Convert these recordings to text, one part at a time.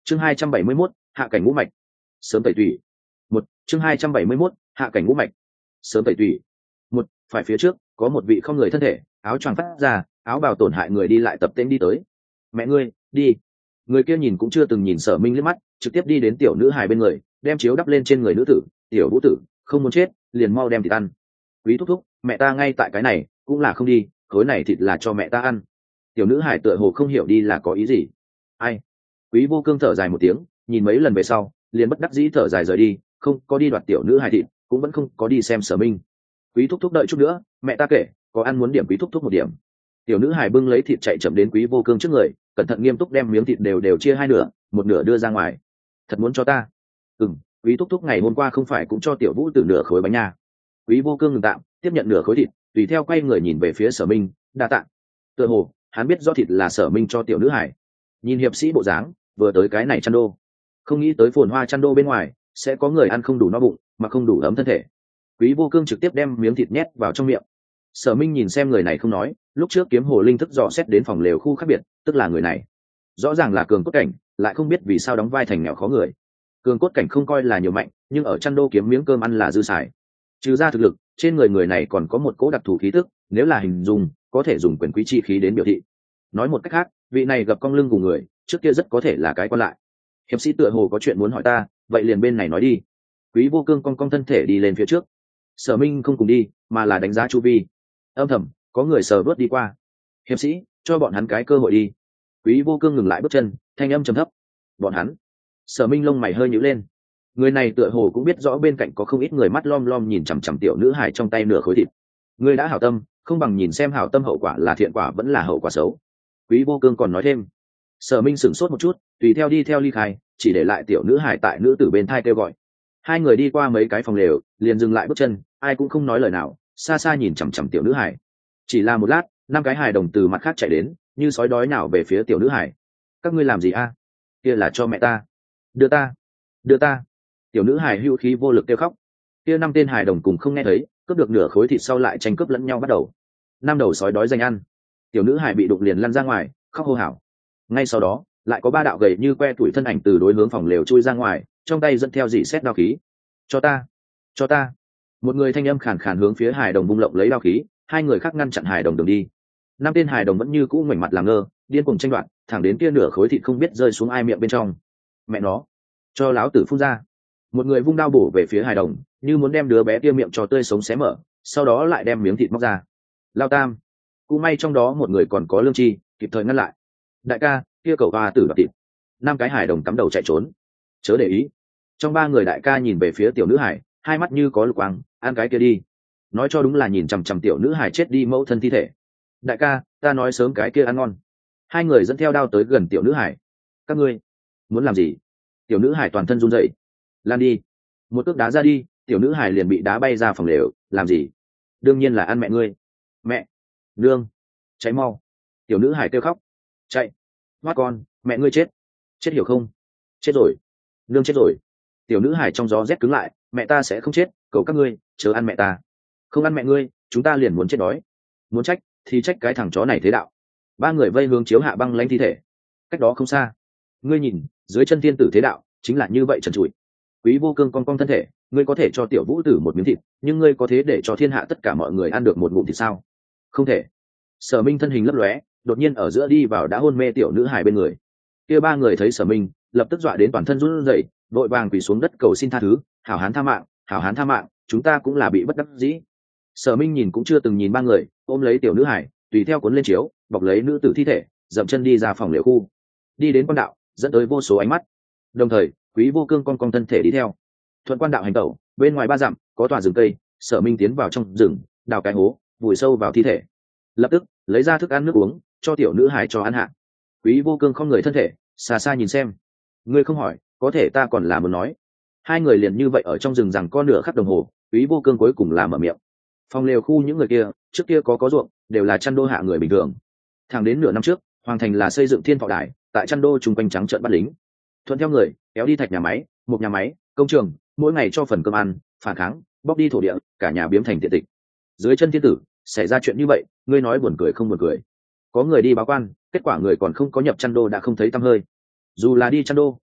chương 271, hạ cảnh ngũ mạch sớm tẩy tủy. Chương 271, hạ cảnh ngũ mạch sớm tẩy tủy. Phải phía trước có một vị không người thân thể, áo choàng phát ra, áo bào tổn hại người đi lại tập tên đi tới. Mẹ ngươi, đi. Người kia nhìn cũng chưa từng nhìn Sở Minh liếc mắt, trực tiếp đi đến tiểu nữ hài bên người, đem chiếu đắp lên trên người nữ tử. Tiểu vũ tử, không muốn chết, liền mau đem thịt ăn. Quý thúc thúc, mẹ ta ngay tại cái này, cũng là không đi, khối này thịt là cho mẹ ta ăn. Tiểu nữ hài tựa hồ không hiểu đi là có ý gì. Ai? Quý vô cương thở dài một tiếng, nhìn mấy lần về sau, liền bất đắc dĩ thở dài rời đi, không có đi đoạt tiểu nữ hài thịt, cũng vẫn không có đi xem Sở Minh. Quý thúc thúc đợi chút nữa, mẹ ta kể, có ăn muốn điểm quý thúc thúc một điểm. Tiểu nữ hài bưng lấy thịt chạy chậm đến Quý vô cương trước người, cẩn thận nghiêm túc đem miếng thịt đều chia hai nửa, một nửa đưa ra ngoài. Thật muốn cho ta? Quý thúc thúc ngày hôm qua không phải cũng cho tiểu vũ tử nửa khối bánh nha. Quý vô cương ngừng tạm, tiếp nhận nửa khối thịt, tùy theo quay người nhìn về phía Sở Minh, đa tạ. Tựa hồ hắn biết rõ thịt là Sở Minh cho tiểu nữ hài. Nhìn hiệp sĩ bộ dáng, vừa tới cái này chăn đô, không nghĩ tới phồn hoa chăn đô bên ngoài sẽ có người ăn không đủ no bụng mà không đủ ấm thân thể. Quý vô cương trực tiếp đem miếng thịt nhét vào trong miệng. Sở Minh nhìn xem người này không nói, lúc trước kiếm hồ linh thức dò xét đến phòng lều khu khác biệt, tức là người này rõ ràng là cường cốt cảnh, lại không biết vì sao đóng vai thành nghèo khó người. Cường cốt cảnh không coi là nhiều mạnh, nhưng ở chăn đô kiếm miếng cơm ăn là dư xài. Trừ ra thực lực, trên người này còn có một cỗ đặc thù khí tức, nếu là hình dung, có thể dùng quyền quý chi khí đến biểu thị. Nói một cách khác, vị này gặp cong lưng của người, trước kia rất có thể là cái quan lại. Hiệp sĩ tựa hồ có chuyện muốn hỏi ta, vậy liền bên này nói đi. Quý vô cương cong thân thể đi lên phía trước. Sở Minh không cùng đi, mà là đánh giá chu vi. Âm thầm có người sờ vớt đi qua. Hiệp sĩ, cho bọn hắn cái cơ hội đi. Quý vô cương ngừng lại bước chân, thanh âm trầm thấp. Bọn hắn? Sở Minh lông mày hơi nhíu lên. Người này tựa hồ cũng biết rõ bên cạnh có không ít người mắt lom lom nhìn chằm chằm tiểu nữ hài trong tay nửa khối thịt. Người đã hảo tâm, không bằng nhìn xem hảo tâm hậu quả là thiện quả vẫn là hậu quả xấu. Quý vô cương còn nói thêm. Sở Minh sửng sốt một chút, tùy theo đi theo ly khai, chỉ để lại tiểu nữ hài tại nữ tử bên thai kêu gọi. Hai người đi qua mấy cái phòng lều, liền dừng lại bước chân, ai cũng không nói lời nào, xa xa nhìn chằm chằm tiểu nữ hài. Chỉ là một lát, 5 cái hài đồng từ mặt khác chạy đến, như sói đói nào về phía tiểu nữ hài. Các ngươi làm gì a? Kia là cho mẹ ta. Đưa ta, đưa ta. Tiểu nữ hài hưu khí vô lực kêu khóc. Kia 5 tên hài đồng cùng không nghe thấy, cướp được nửa khối thịt sau lại tranh cướp lẫn nhau bắt đầu. 5 đầu sói đói danh ăn. Tiểu nữ hài bị đụng liền lăn ra ngoài, khóc hô hào. Ngay sau đó, lại có 3 đạo gầy như que tuổi thân ảnh từ đối hướng phòng lều chui ra ngoài, trong tay dẫn theo dị xét đao khí. Cho ta, cho ta. Một người thanh âm khàn khàn hướng phía hài đồng bung lộng lấy đao khí, 2 người khác ngăn chặn hài đồng đường đi. 5 tên hài đồng vẫn như cũ ngoảnh mặt làm ngơ, điên cuồng tranh đoạt, thẳng đến kia nửa khối thịt không biết rơi xuống ai miệng bên trong. Mẹ nó, cho láo tử phun ra. Một người vung đao bổ về phía hài đồng, như muốn đem đứa bé kia miệng cho tươi sống xé mở, sau đó lại đem miếng thịt móc ra. Lao tam, cũng may trong đó một người còn có lương tri, kịp thời ngăn lại. Đại ca, kia cậu hoa tử đoạt thịt. 5 cái hài đồng cắm đầu chạy trốn. Chớ để ý. Trong 3 người đại ca nhìn về phía tiểu nữ hải, hai mắt như có lục quang, ăn cái kia đi. Nói cho đúng là nhìn chằm chằm tiểu nữ hải chết đi mẫu thân thi thể. Đại ca, ta nói sớm cái kia ăn ngon. 2 người dẫn theo đao tới gần tiểu nữ hải. Các ngươi muốn làm gì? Tiểu nữ hải toàn thân run rẩy. Lan đi. Một cước đá ra đi, tiểu nữ hải liền bị đá bay ra phòng lều. Làm gì? Đương nhiên là ăn mẹ ngươi. Mẹ, nương, cháy mau. Tiểu nữ hải kêu khóc. Chạy. Hoát con, mẹ ngươi chết. Chết hiểu không? Chết rồi. Nương chết rồi. Tiểu nữ hải trong gió rét cứng lại. Mẹ ta sẽ không chết, cầu các ngươi chớ ăn mẹ ta. Không ăn mẹ ngươi, chúng ta liền muốn chết đói. Muốn trách thì trách cái thằng chó này thế đạo. 3 người vây hướng chiếu hạ băng lãnh thi thể. Cách đó không xa, ngươi nhìn dưới chân thiên tử thế đạo chính là như vậy trần trụi. Quý vô cương cong thân thể, ngươi có thể cho tiểu vũ tử một miếng thịt, nhưng ngươi có thế để cho thiên hạ tất cả mọi người ăn được một ngụm thịt sao? Không thể. Sở Minh thân hình lấp lóe, đột nhiên ở giữa đi vào đã hôn mê tiểu nữ hải bên người. Kia 3 người thấy Sở Minh, lập tức dọa đến toàn thân run rẩy, vội vàng quỳ xuống đất cầu xin tha thứ. Hảo hán tha mạng, hảo hán tha mạng, chúng ta cũng là bị bất đắc dĩ. Sở Minh nhìn cũng chưa từng nhìn 3 người, ôm lấy tiểu nữ hải, tùy theo cuốn lên chiếu, bọc lấy nữ tử thi thể, dậm chân đi ra phòng liệu khu, đi đến quan đạo, dẫn tới vô số ánh mắt. Đồng thời, Quý vô cương cong thân thể đi theo. Thuận quan đạo hành tẩu, bên ngoài 3 dặm có tòa rừng cây. Sở Minh tiến vào trong rừng, đào cái hố, vùi sâu vào thi thể, lập tức lấy ra thức ăn nước uống cho tiểu nữ hải cho ăn hạ. Quý vô cương không người thân thể, xa xa nhìn xem. Ngươi không hỏi, có thể ta còn là muốn nói. 2 người liền như vậy ở trong rừng rằng có nửa khắc đồng hồ, Quý vô cương cuối cùng là mở miệng. Phòng lều khu những người kia, trước kia có ruộng, đều là chăn đô hạ người bình thường. Thẳng đến nửa năm trước, hoàng thành là xây dựng thiên thọ đài, tại chăn đô chung quanh trắng trợn bắt lính. Thuận theo người, kéo đi thạch nhà máy, một nhà máy, công trường, mỗi ngày cho phần cơm ăn, phản kháng, bóc đi thổ địa, cả nhà biếm thành tiện tịch. Dưới chân thiên tử, xảy ra chuyện như vậy, ngươi nói buồn cười không buồn cười? Có người đi báo quan, kết quả người còn không có nhập chăn đô đã không thấy tăm hơi. Dù là đi chăn đô,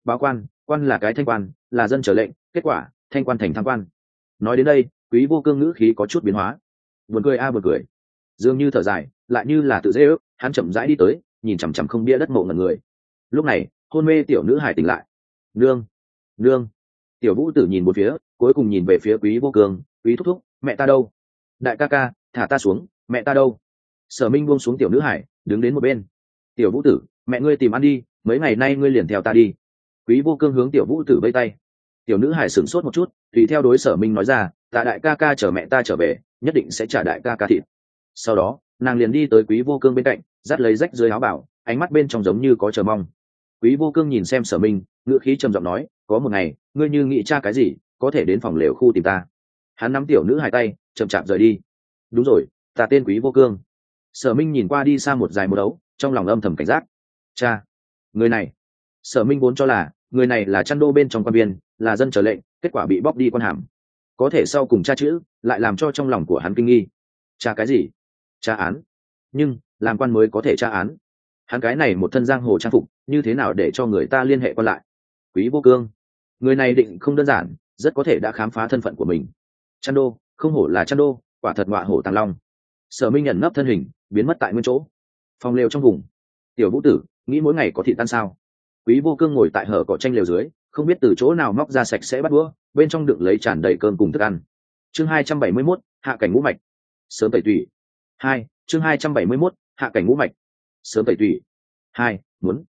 báo quan, quan là cái thanh quan, là dân trở lệnh, kết quả thanh quan thành tham quan. Nói đến đây Quý Vô Cương ngữ khí có chút biến hóa. Buồn cười a buồn cười, dường như thở dài lại như là tự dễ ước. Hắn chậm rãi đi tới, nhìn chằm chằm không bia đất mộ ngẩn người. Lúc này hôn mê tiểu nữ hải tỉnh lại. Nương, nương. Tiểu Vũ Tử nhìn một phía, cuối cùng nhìn về phía Quý Vô Cương. Quý thúc thúc, mẹ ta đâu? Đại ca ca, thả ta xuống, mẹ ta đâu? Sở Minh buông xuống tiểu nữ hải, đứng đến một bên. Tiểu Vũ Tử, mẹ ngươi tìm ăn đi, mấy ngày nay ngươi liền theo ta đi. Quý Vô Cương hướng tiểu Vũ Tử vây tay. Tiểu nữ hải sửng sốt một chút, tùy theo đối Sở Minh nói ra, tạ đại ca ca chờ mẹ ta trở về, nhất định sẽ trả đại ca ca thịt. Sau đó nàng liền đi tới Quý Vô Cương bên cạnh, dắt lấy rách dưới áo bảo, ánh mắt bên trong giống như có chờ mong. Quý Vô Cương nhìn xem Sở Minh, ngữ khí trầm giọng nói, có một ngày ngươi như nghĩ tra cái gì có thể đến phòng lều khu tìm ta. Hắn nắm tiểu nữ hai tay chậm chạp rời đi. Đúng rồi, ta tên Quý Vô Cương. Sở Minh nhìn qua đi xa một dài một đấu, trong lòng âm thầm cảnh giác. Cha, người này. Sở Minh vốn cho là người này là chăn đô bên trong quan viên, là dân trở lệnh, kết quả bị bóc đi quan hàm. Có thể sau cùng tra chữ lại làm cho trong lòng của hắn kinh nghi. Tra cái gì? Tra án. Nhưng làm quan mới có thể tra án. Hắn cái này một thân giang hồ trang phục, như thế nào để cho người ta liên hệ quan lại? Quý Vô Cương, người này định không đơn giản, rất có thể đã khám phá thân phận của mình. Chăn đô, không hổ là chăn đô, quả thật ngọa hổ tàng long. Sở Minh nhận nấp thân hình, biến mất tại nguyên chỗ. Phòng lều trong vùng, tiểu Vũ Tử nghĩ mỗi ngày có thịt tan sao? Quý Vô Cương ngồi tại hở cỏ tranh lều dưới, không biết từ chỗ nào móc ra sạch sẽ bắt đũa, bên trong đựng lấy tràn đầy cơm cùng thức ăn. Chương 271, hạ cảnh ngũ mạch. Sớm tẩy tủy. 2, chương 271, hạ cảnh ngũ mạch. Sớm tẩy tủy. 2, muốn.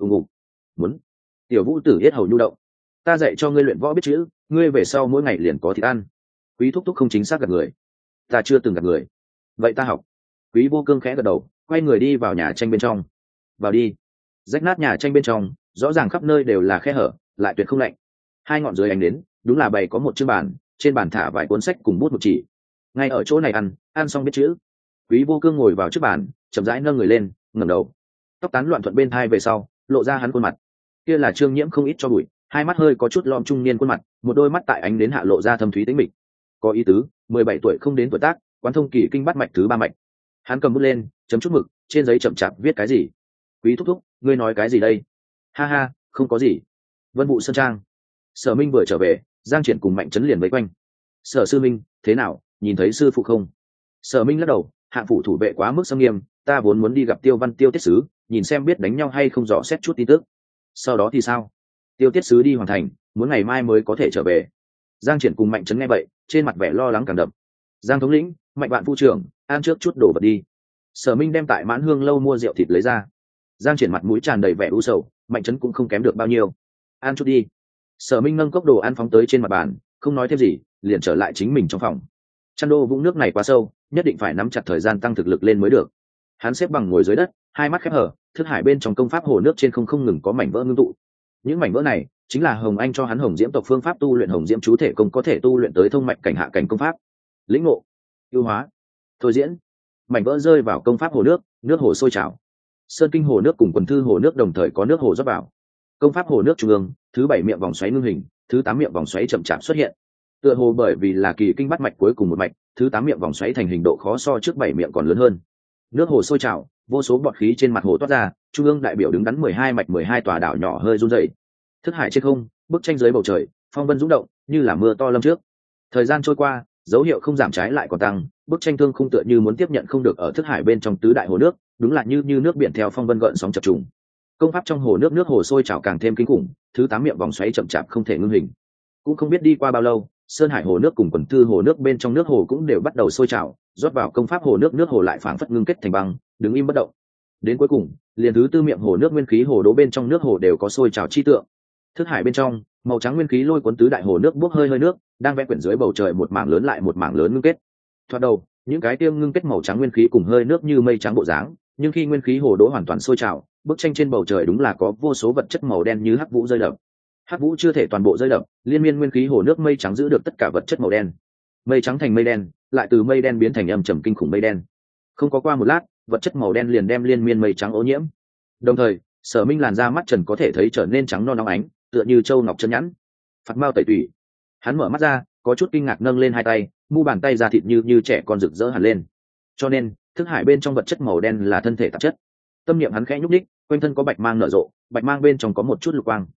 Muốn. Tiểu Vũ Tử yết hầu nhu động. Ta dạy cho ngươi luyện võ biết chữ, ngươi về sau mỗi ngày liền có thịt ăn. Quý thúc thúc không chính xác gạt người. Ta chưa từng gạt người. Vậy ta học. Quý Vô Cương khẽ gật đầu, quay người đi vào nhà tranh bên trong. Vào đi. Rách nát nhà tranh bên trong, rõ ràng khắp nơi đều là khe hở, lại tuyệt không lạnh. Hai ngọn dưới ánh đến, đúng là bày có một chương bàn, trên bàn thả vài cuốn sách cùng bút một chỉ. Ngay ở chỗ này ăn xong biết chữ. Quý Vô Cương ngồi vào trước bàn, chậm rãi nâng người lên, ngẩng đầu. Tóc tán loạn thuận bên thai về sau, lộ ra hắn khuôn mặt. Kia là Trương Nhiễm không ít cho bụi, hai mắt hơi có chút lom trung niên khuôn mặt, một đôi mắt tại ánh đến hạ lộ ra thâm thúy tĩnh mịch. Có ý tứ, 17 tuổi không đến tuổi tác, quán thông kỳ kinh bát mạch thứ 3 mạch. Hắn cầm bút lên, chấm chút mực, trên giấy chậm chạp viết cái gì. Quý thúc thúc, ngươi nói cái gì đây? Ha ha, không có gì. Vân Vũ Sơn Trang. Sở Minh vừa trở về, Giang Triển cùng Mạnh Trấn liền vây quanh. Sở sư minh, thế nào, nhìn thấy sư phụ không? Sở Minh lắc đầu, hạng phủ thủ vệ quá mức xâm nghiêm, ta vốn muốn đi gặp Tiêu Văn Tiêu tiết sứ, nhìn xem biết đánh nhau hay không, dò xét chút tin tức. Sau đó thì sao? Tiêu tiết sứ đi hoàn thành, muốn ngày mai mới có thể trở về. Giang Triển cùng Mạnh Trấn nghe vậy, trên mặt vẻ lo lắng càng đậm. Giang thống lĩnh, Mạnh bạn phu trưởng, ăn trước chút đồ vật đi. Sở Minh đem tại Mãn Hương lâu mua rượu thịt lấy ra. Giang Triển mặt mũi tràn đầy vẻ u sầu, Mạnh Trấn cũng không kém được bao nhiêu. Ăn chút đi. Sở Minh nâng cốc đồ ăn phóng tới trên mặt bàn, không nói thêm gì, liền trở lại chính mình trong phòng. Chăn đô vũng nước này quá sâu, nhất định phải nắm chặt thời gian tăng thực lực lên mới được. Hắn xếp bằng ngồi dưới đất, hai mắt khép hở, thức hải bên trong công pháp hồ nước trên không ngừng có mảnh vỡ ngưng tụ. Những mảnh vỡ này chính là Hồng Anh cho hắn Hồng Diễm tộc phương pháp tu luyện Hồng Diễm chú thể công, có thể tu luyện tới thông mạch cảnh hạ cảnh công pháp. Lĩnh ngộ, ưu hóa, thôi diễn. Mảnh vỡ rơi vào công pháp hồ nước, nước hồ sôi trào. Sơn kinh hồ nước cùng quần thư hồ nước đồng thời có nước hồ rót vào. Công pháp hồ nước trung ương, thứ 7 miệng vòng xoáy ngưng hình, thứ 8 miệng vòng xoáy chậm chạp xuất hiện. Tựa hồ bởi vì là kỳ kinh bắt mạch cuối cùng một mạch, thứ 8 miệng vòng xoáy thành hình độ khó so trước 7 miệng còn lớn hơn. Nước hồ sôi trào, vô số bọt khí trên mặt hồ toát ra, trung ương đại biểu đứng đắn 12 mạch 12 tòa đảo nhỏ hơi run rẩy. Thức hải trên không, bức tranh dưới bầu trời, phong vân rung động, như là mưa to lâm trước. Thời gian trôi qua, dấu hiệu không giảm trái lại còn tăng, bức tranh thương khung tựa như muốn tiếp nhận không được ở thức hải bên trong tứ đại hồ nước, đúng là như nước biển theo phong vân gợn sóng chập trùng. Công pháp trong hồ nước, nước hồ sôi trào càng thêm kinh khủng, thứ 8 miệng vòng xoáy chậm chạp không thể ngưng hình. Cũng không biết đi qua bao lâu, Sơn Hải hồ nước cùng quần thư hồ nước bên trong nước hồ cũng đều bắt đầu sôi trào, rót vào công pháp hồ nước, nước hồ lại phảng phất ngưng kết thành băng, đứng im bất động. Đến cuối cùng, liền thứ 4 miệng hồ nước nguyên khí hồ đố bên trong nước hồ đều có sôi trào chi tượng. Thức hải bên trong, màu trắng nguyên khí lôi cuốn tứ đại hồ nước bốc hơi hơi nước, đang vẽ quyển dưới bầu trời một mảng lớn lại một mảng lớn ngưng kết. Thoạt đầu, những cái tiêm ngưng kết màu trắng nguyên khí cùng hơi nước như mây trắng bộ dáng, nhưng khi nguyên khí hồ đố hoàn toàn sôi trào, bức tranh trên bầu trời đúng là có vô số vật chất màu đen như hắc vũ rơi đập. Hắc vũ chưa thể toàn bộ rơi đập, liên miên nguyên khí hồ nước mây trắng giữ được tất cả vật chất màu đen. Mây trắng thành mây đen, lại từ mây đen biến thành âm trầm kinh khủng mây đen. Không có qua một lát, vật chất màu đen liền đem liên miên mây trắng ô nhiễm. Đồng thời, Sở Minh làn da mắt trần có thể thấy trở nên trắng non óng ánh, tựa như châu ngọc chân nhẵn. Phạt mao tẩy tủy. Hắn mở mắt ra, có chút kinh ngạc nâng lên hai tay, mu bàn tay da thịt như trẻ con rực rỡ hẳn lên. Cho nên, thức hải bên trong vật chất màu đen là thân thể tạp chất. Tâm niệm hắn khẽ nhúc nhích, quanh thân có bạch mang nở rộ, bạch mang bên trong có một chút lục quang.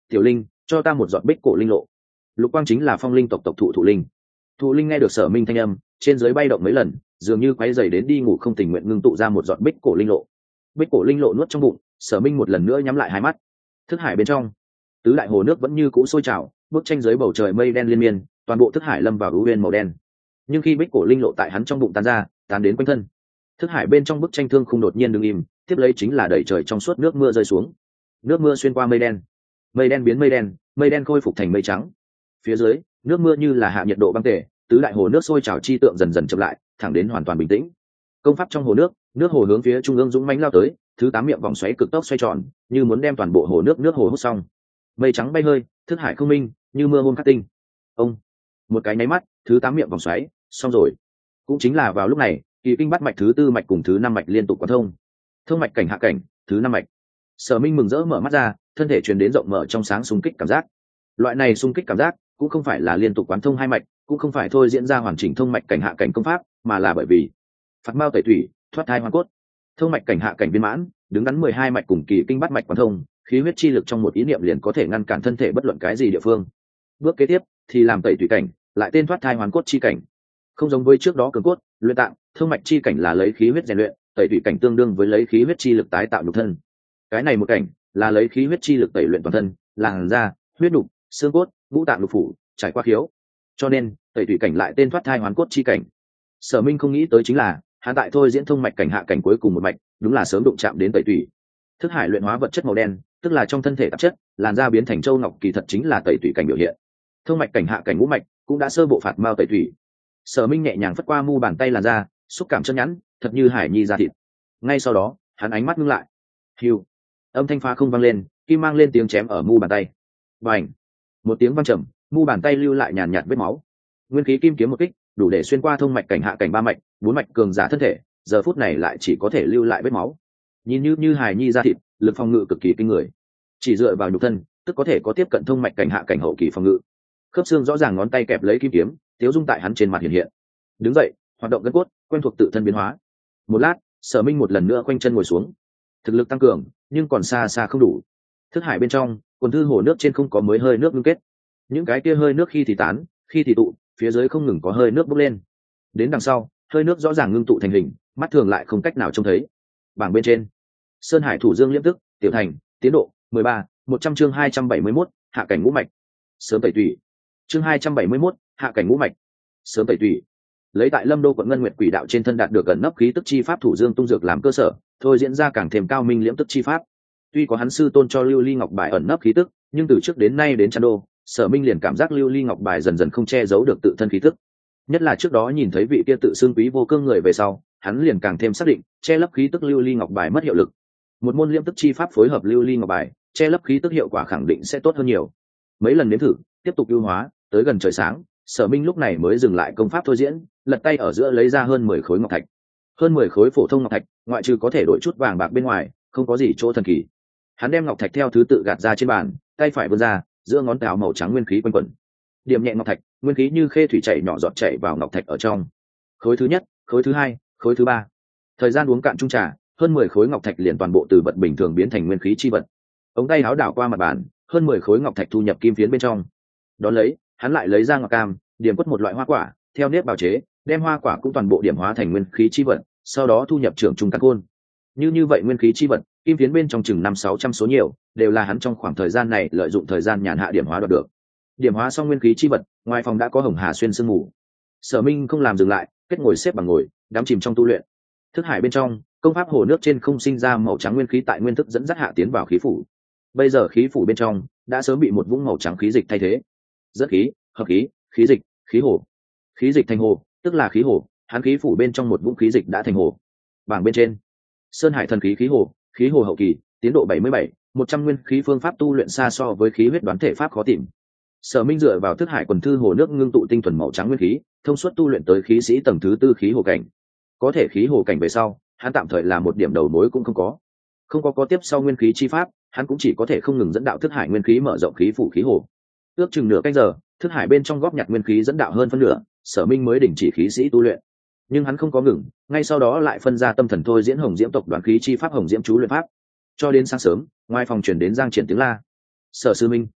tiểu linh cho ta một giọt bích cổ linh lộ. Lục quang chính là phong linh tộc tộc thụ linh. Thụ linh nghe được Sở Minh thanh âm, trên dưới bay động mấy lần, dường như quấy rầy đến đi ngủ không tình nguyện ngưng tụ ra một giọt bích cổ linh lộ. Bích cổ linh lộ nuốt trong bụng, Sở Minh một lần nữa nhắm lại hai mắt. Thức hải bên trong, tứ đại hồ nước vẫn như cũ sôi trào, bức tranh dưới bầu trời mây đen liên miên, toàn bộ thức hải lâm vào u uyên màu đen. Nhưng khi bích cổ linh lộ tại hắn trong bụng tan ra, tan đến quanh thân, thức hải bên trong bức tranh thương khung đột nhiên đứng im, tiếp lấy chính là đẩy trời trong suốt nước mưa rơi xuống. Nước mưa xuyên qua mây đen biến mây đen khôi phục thành mây trắng. Phía dưới, nước mưa như là hạ nhiệt độ băng tề, tứ đại hồ nước sôi trào chi tượng dần dần chậm lại, thẳng đến hoàn toàn bình tĩnh. Công pháp trong hồ nước, nước hồ hướng phía trung ương dũng mãnh lao tới, thứ 8 miệng vòng xoáy cực tốc xoay tròn, như muốn đem toàn bộ hồ nước hồ hút xong. Mây trắng bay hơi, thức hải không minh, như mưa hôm cát tinh. Ông, một cái nháy mắt, thứ 8 miệng vòng xoáy, xong rồi. Cũng chính là vào lúc này, kỳ kinh bắt mạch thứ 4 mạch cùng thứ 5 mạch liên tục quán thông. Thông mạch cảnh hạ cảnh, thứ 5 mạch. Sở Minh mừng rỡ mở mắt ra, thân thể truyền đến rộng mở trong sáng xung kích cảm giác. Loại này xung kích cảm giác cũng không phải là liên tục quán thông hai mạch, cũng không phải thôi diễn ra hoàn chỉnh thông mạch cảnh hạ cảnh công pháp, mà là bởi vì phạt mao tẩy thủy, thoát thai hoàn cốt. Thông mạch cảnh hạ cảnh viên mãn, đứng đắn 12 mạch cùng kỳ kinh bắt mạch quán thông, khí huyết chi lực trong một ý niệm liền có thể ngăn cản thân thể bất luận cái gì địa phương. Bước kế tiếp thì làm tẩy thủy cảnh, lại tên thoát thai hoàn cốt chi cảnh. Không giống với trước đó cường cốt, luyện tạng, thông mạch chi cảnh là lấy khí huyết rèn luyện, tẩy thủy cảnh tương đương với lấy khí huyết chi lực tái tạo nhục thân. Cái này một cảnh là lấy khí huyết chi lực tẩy luyện toàn thân, làn da, huyết đục, xương cốt, ngũ tạng lục phủ, trải qua khiếu. Cho nên, tẩy thủy cảnh lại tên thoát thai hoàn cốt chi cảnh. Sở Minh không nghĩ tới chính là, hắn tại thôi diễn thông mạch cảnh hạ cảnh cuối cùng một mạch, đúng là sớm đụng chạm đến tẩy thủy. Thức hải luyện hóa vật chất màu đen, tức là trong thân thể tạp chất, làn da biến thành châu ngọc, kỳ thật chính là tẩy thủy cảnh biểu hiện. Thông mạch cảnh hạ cảnh ngũ mạch cũng đã sơ bộ phạt mao tẩy thủy. Sở Minh nhẹ nhàng phất qua mu bàn tay làn da, xúc cảm chân nhẵn, thật như hải nhi da thịt. Ngay sau đó, hắn ánh mắt ngưng lại. Hưu, âm thanh phá không vang lên, kim mang lên tiếng chém ở mu bàn tay. Bành, một tiếng vang trầm, mu bàn tay lưu lại nhàn nhạt vết máu. Nguyên khí kim kiếm một kích, đủ để xuyên qua thông mạch cảnh hạ cảnh 3 mạch, 4 mạch cường giả thân thể, giờ phút này lại chỉ có thể lưu lại vết máu. Nhìn như hài nhi da thịt, lực phòng ngự cực kỳ kinh người. Chỉ dựa vào nhục thân, tức có thể có tiếp cận thông mạch cảnh hạ cảnh hậu kỳ phòng ngự. Khớp xương rõ ràng, ngón tay kẹp lấy kim kiếm, tiếu dung tại hắn trên mặt hiện hiện. Đứng dậy, hoạt động gân cốt, quen thuộc tự thân biến hóa. Một lát, Sở Minh một lần nữa khoanh chân ngồi xuống. Thực lực tăng cường, nhưng còn xa xa không đủ. Thức hải bên trong, quần thư hồ nước trên không có mới hơi nước ngưng kết. Những cái kia hơi nước khi thì tán, khi thì tụ, phía dưới không ngừng có hơi nước bốc lên. Đến đằng sau, hơi nước rõ ràng ngưng tụ thành hình, mắt thường lại không cách nào trông thấy. Bảng bên trên, Sơn Hải Thủ Dương Liễm Tức, tiểu thành, tiến độ 13, 100 chương 271, hạ cảnh ngũ mạch. Sớm tẩy tủy. Chương 271, hạ cảnh ngũ mạch. Sớm tẩy tủy. Lấy tại Lâm Đô quận Ngân Nguyệt Quỷ đạo trên thân đạt được gần nấp khí tức chi pháp Thủ Dương tung dược làm cơ sở, thôi diễn ra càng thêm cao minh liễm tức chi pháp. Tuy có hắn sư tôn cho Lưu Ly Ngọc bài ẩn nấp khí tức, nhưng từ trước đến nay đến Trăn Đô, Sở Minh liền cảm giác Lưu Ly Ngọc bài dần dần không che giấu được tự thân khí tức. Nhất là trước đó nhìn thấy vị kia tự xưng quý vô cương người về sau, hắn liền càng thêm xác định, che lấp khí tức Lưu Ly Ngọc bài mất hiệu lực. Một môn liễm tức chi pháp phối hợp Lưu Ly Ngọc bài, che lấp khí tức hiệu quả khẳng định sẽ tốt hơn nhiều. Mấy lần nếm thử, tiếp tục ưu hóa, tới gần trời sáng, Sở Minh lúc này mới dừng lại công pháp thôi diễn, lật tay ở giữa lấy ra hơn 10 khối ngọc thạch. Hơn 10 khối phổ thông ngọc thạch, ngoại trừ có thể đổi chút vàng bạc bên ngoài, không có gì chỗ thần kỳ. Hắn đem ngọc thạch theo thứ tự gạt ra trên bàn, tay phải vươn ra, giữa ngón tay màu trắng nguyên khí quanh quẩn. Điểm nhẹ ngọc thạch, nguyên khí như khê thủy chảy nhỏ giọt chảy vào ngọc thạch ở trong. Khối thứ nhất, khối thứ hai, khối thứ ba. Thời gian uống cạn chung trà, hơn 10 khối ngọc thạch liền toàn bộ từ vật bình thường biến thành nguyên khí chi vật. Ống tay áo đảo qua mặt bàn, hơn 10 khối ngọc thạch thu nhập kim phiến bên trong. Đón lấy, hắn lại lấy ra ngọc cam, điểm quất một loại hoa quả, theo nếp bào chế, đem hoa quả cũng toàn bộ điểm hóa thành nguyên khí chi vật, sau đó thu nhập trưởng trung căn côn. Như vậy nguyên khí chi vật, kim phiến bên trong chừng 500-600 số nhiều, đều là hắn trong khoảng thời gian này lợi dụng thời gian nhàn hạ điểm hóa đoạt được. Điểm hóa xong nguyên khí chi vật, ngoài phòng đã có Hồng Hà xuyên sương mù. Sở Minh không làm dừng lại, kết ngồi xếp bằng ngồi, đắm chìm trong tu luyện. Thức hải bên trong, công pháp hồ nước trên không sinh ra màu trắng nguyên khí tại nguyên thức dẫn dắt hạ tiến vào khí phủ. Bây giờ khí phủ bên trong đã sớm bị một vũng màu trắng khí dịch thay thế. Dẫn khí, hợp khí, khí dịch, khí hồ. Khí dịch thành hồ, tức là khí hồ, hắn khí phủ bên trong một vũng khí dịch đã thành hồ. Bảng bên trên, Sơn Hải thần khí khí hồ hậu kỳ, tiến độ 77, 100 nguyên khí phương pháp tu luyện xa so với khí huyết đoán thể pháp khó tìm. Sở Minh dựa vào thức hải quần thư hồ nước ngưng tụ tinh thuần màu trắng nguyên khí, thông suốt tu luyện tới khí sĩ tầng thứ 4 khí hồ cảnh. Có thể khí hồ cảnh về sau, hắn tạm thời là một điểm đầu mối cũng không có. Không có tiếp sau nguyên khí chi pháp, hắn cũng chỉ có thể không ngừng dẫn đạo thức hải nguyên khí mở rộng khí phủ khí hồ. Ước chừng nửa canh giờ, thức hải bên trong góp nhặt nguyên khí dẫn đạo hơn phân nửa, Sở Minh mới đình chỉ khí sĩ tu luyện. Nhưng hắn không có ngừng, ngay sau đó lại phân ra tâm thần thôi diễn Hồng Diễm tộc đoán khí chi pháp Hồng Diễm chú luyện pháp. Cho đến sáng sớm, ngoài phòng truyền đến Giang Triển tiếng la. Sở sư minh,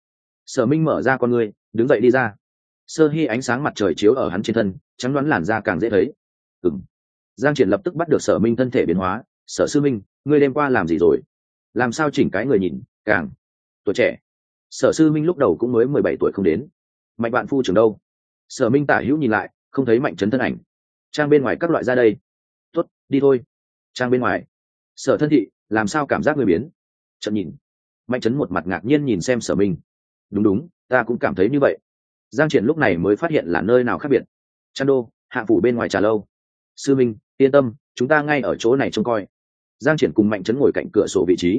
Sở Minh mở ra con ngươi, đứng dậy đi ra. Sơ hi ánh sáng mặt trời chiếu ở hắn trên thân, trắng đoán làn da càng dễ thấy. Giang Triển lập tức bắt được Sở Minh thân thể biến hóa. Sở sư minh, ngươi đêm qua làm gì rồi? Làm sao chỉnh cái người nhìn càng tuổi trẻ? Sở sư minh lúc đầu cũng mới 17 tuổi không đến. Mạnh bạn phu trưởng đâu? Sở Minh tả hữu nhìn lại, không thấy Mạnh Trấn thân ảnh. Trang bên ngoài các loại ra đây. Tốt, đi thôi. Trang bên ngoài. Sở thân thị, làm sao cảm giác người biến? Chậm nhìn. Mạnh Trấn một mặt ngạc nhiên nhìn xem Sở Minh. Đúng, ta cũng cảm thấy như vậy. Giang Triển lúc này mới phát hiện là nơi nào khác biệt. Trăn đô, hạ phủ bên ngoài trà lâu. Sư minh, yên tâm, chúng ta ngay ở chỗ này trông coi. Giang Triển cùng Mạnh Trấn ngồi cạnh cửa sổ vị trí.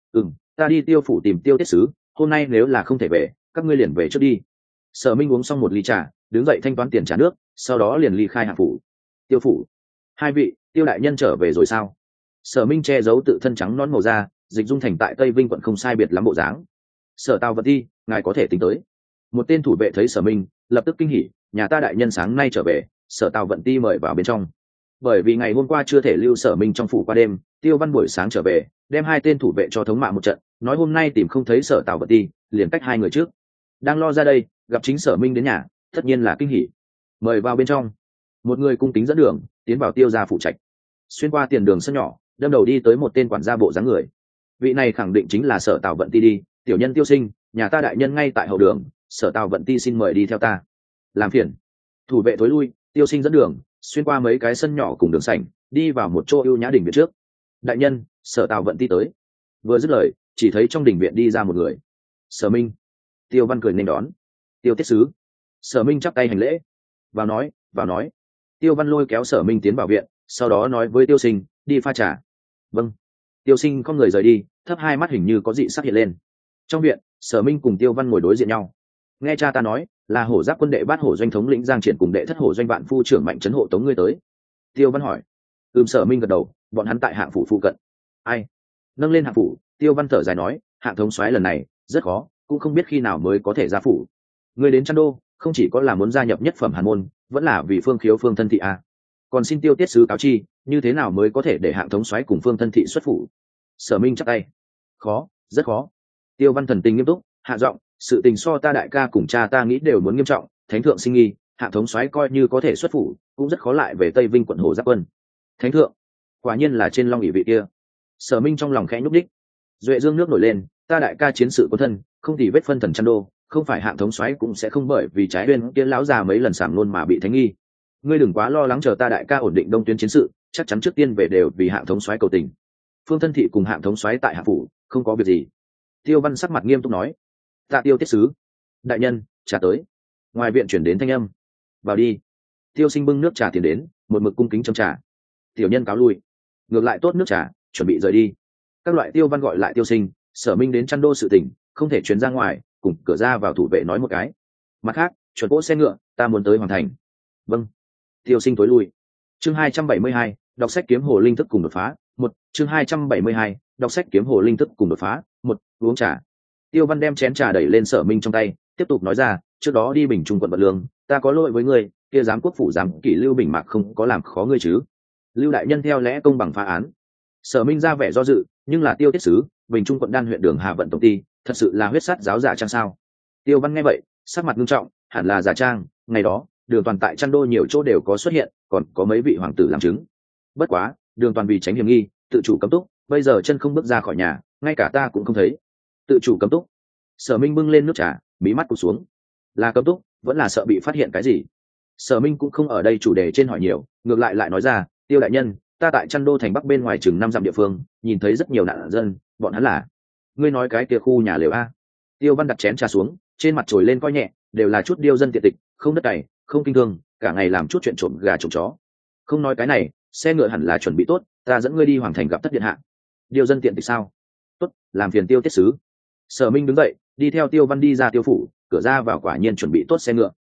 Ta đi Tiêu phủ tìm Tiêu tiết sứ, hôm nay nếu là không thể về, các ngươi liền về trước đi. Sở Minh uống xong một ly trà, đứng dậy thanh toán tiền trả nước, sau đó liền ly khai hạ phủ. Tiêu phủ. Hai vị, Tiêu đại nhân trở về rồi sao? Sở Minh che giấu tự thân trắng nón màu da, dịch dung thành tại Tây Vinh quận không sai biệt lắm bộ dáng. Sở Tào Vận Ti, ngài có thể tính tới. Một tên thủ vệ thấy Sở Minh, lập tức kinh hỉ, nhà ta đại nhân sáng nay trở về, Sở Tào Vận Ti mời vào bên trong. Bởi vì ngày hôm qua chưa thể lưu Sở Minh trong phủ qua đêm, Tiêu Văn buổi sáng trở về, đem hai tên thủ vệ cho thống mạ một trận, nói hôm nay tìm không thấy Sở Tào Vận Ti, liền cách hai người trước. Đang lo ra đây, gặp chính Sở Minh đến nhà, tất nhiên là kinh hỉ. Mời vào bên trong. Một người cung kính dẫn đường, tiến vào Tiêu gia phủ trạch. Xuyên qua tiền đường sân nhỏ, đâm đầu đi tới một tên quản gia bộ dáng người. Vị này khẳng định chính là Sở Tào Vận Ti đi, tiểu nhân Tiêu Sinh, nhà ta đại nhân ngay tại hậu đường, Sở Tào Vận Ti xin mời đi theo ta. Làm phiền. Thủ vệ thối lui, Tiêu Sinh dẫn đường, xuyên qua mấy cái sân nhỏ cùng đường sảnh, đi vào một chỗ ưu nhã đình viện trước. Đại nhân, Sở Tào Vận Ti tới. Vừa dứt lời, chỉ thấy trong đình viện đi ra một người. Sở Minh. Tiêu Văn cười nên đón. Tiêu tiết sứ. Sở Minh chắp tay hành lễ. Vào nói. Tiêu Văn lôi kéo Sở Minh tiến vào viện, sau đó nói với Tiêu Sinh, đi pha trà. Vâng. Tiêu Sinh không người rời đi, thấp hai mắt hình như có dị sắc hiện lên. Trong viện, Sở Minh cùng Tiêu Văn ngồi đối diện nhau. Nghe cha ta nói, là hổ giáp quân đệ bát hổ doanh thống lĩnh Giang Triển cùng đệ thất hổ doanh vạn phu trưởng Mạnh Trấn hộ tống ngươi tới. Tiêu Văn hỏi. Sở Minh gật đầu, bọn hắn tại hạng phủ phụ cận. Ai? Nâng lên hạng phủ, Tiêu Văn thở dài nói, hạng thống soái lần này rất khó, cũng không biết khi nào mới có thể ra phủ. Ngươi đến Trăn Đô, không chỉ có là muốn gia nhập nhất phẩm hàn môn, vẫn là vì Phương Khiếu Phương thân thị a. Còn xin Tiêu tiết sứ cáo chi, như thế nào mới có thể để hạng thống soái cùng Phương thân thị xuất phủ? Sở Minh chắp tay. Khó, rất khó. Tiêu Văn thần tình nghiêm túc, hạ giọng, sự tình so ta đại ca cùng cha ta nghĩ đều muốn nghiêm trọng, thánh thượng sinh nghi, hạng thống soái coi như có thể xuất phủ, cũng rất khó lại về Tây Vinh quận Hồ Giáp quân. Thánh thượng, quả nhiên là trên long ỷ vị kia. Sở Minh trong lòng khẽ nhúc đích. Duệ dương nước nổi lên, ta đại ca chiến sự có thân, không thì vết phân thần Trăn Đô, không phải hạng thống soái cũng sẽ không bởi vì trái uyên kia lão già mấy lần sảm luôn mà bị thánh nghi. Ngươi đừng quá lo lắng, chờ ta đại ca ổn định đông tuyến chiến sự, chắc chắn trước tiên về đều vì hạng thống soái cầu tình. Phương thân thị cùng hạng thống soái tại hạ phủ, không có việc gì. Tiêu Văn sắc mặt nghiêm túc nói. Tạ Tiêu tiết sứ. Đại nhân, trà tới. Ngoài viện chuyển đến thanh âm. Vào đi. Tiêu Sinh bưng nước trà tiến đến, một mực cung kính châm trà. Tiểu nhân cáo lui. Ngược lại tốt nước trà, chuẩn bị rời đi. Các loại Tiêu Văn gọi lại Tiêu Sinh, Sở Minh đến Trăn Đô sự tình, không thể truyền ra ngoài, cùng cửa ra vào thủ vệ nói một cái. Mặt khác, chuẩn cỗ xe ngựa, ta muốn tới hoàn thành. Vâng. Tiêu Sinh tối lui. Chương 272, đọc sách kiếm hồ linh thức cùng đột phá. Chương 272, đọc sách kiếm hồ linh thức cùng đột phá. Uống trà. Tiêu Văn đem chén trà đẩy lên Sở Minh trong tay, tiếp tục nói ra, trước đó đi Bình Trung quận Vận Lương, ta có lỗi với ngươi, kia giám quốc phủ giám kỷ Lưu Bình Mạc không có làm khó ngươi chứ? Lưu đại nhân theo lẽ công bằng phá án. Sở Minh ra vẻ do dự, nhưng là Tiêu tiết sứ, Bình Trung quận Đan huyện Đường Hà vận tổng ty, thật sự là huyết sắt giáo giả trang sao? Tiêu Văn nghe vậy, sắc mặt nghiêm trọng, hẳn là giả trang, ngày đó, Đường Toàn tại Trăn Đô nhiều chỗ đều có xuất hiện, còn có mấy vị hoàng tử làm chứng. Bất quá, Đường Toàn vì tránh hiểm nghi, tự chủ cấm túc, bây giờ chân không bước ra khỏi nhà, ngay cả ta cũng không thấy. Tự chủ cấm túc. Sở Minh bưng lên nước trà, mí mắt cụp xuống. Là cấm túc, vẫn là sợ bị phát hiện cái gì? Sở Minh cũng không ở đây chủ đề trên hỏi nhiều, ngược lại nói ra, Tiêu đại nhân, ta tại Trăn Đô thành bắc bên ngoài chừng 5 dặm địa phương, nhìn thấy rất nhiều nạn dân, bọn hắn là. Ngươi nói cái kia khu nhà lều a? Tiêu Văn đặt chén trà xuống, trên mặt trồi lên coi nhẹ, đều là chút điêu dân tiện tịch, không đất cày, không kinh thương, cả ngày làm chút chuyện trộm gà trộm chó. Không nói cái này, xe ngựa hẳn là chuẩn bị tốt, ta dẫn ngươi đi hoàng thành gặp Tất điện hạ. Điêu dân tiện tịch sao? Tốt, làm phiền Tiêu tiết sứ. Sở Minh đứng dậy, đi theo Tiêu Văn đi ra Tiêu phủ, cửa ra vào quả nhiên chuẩn bị tốt xe ngựa.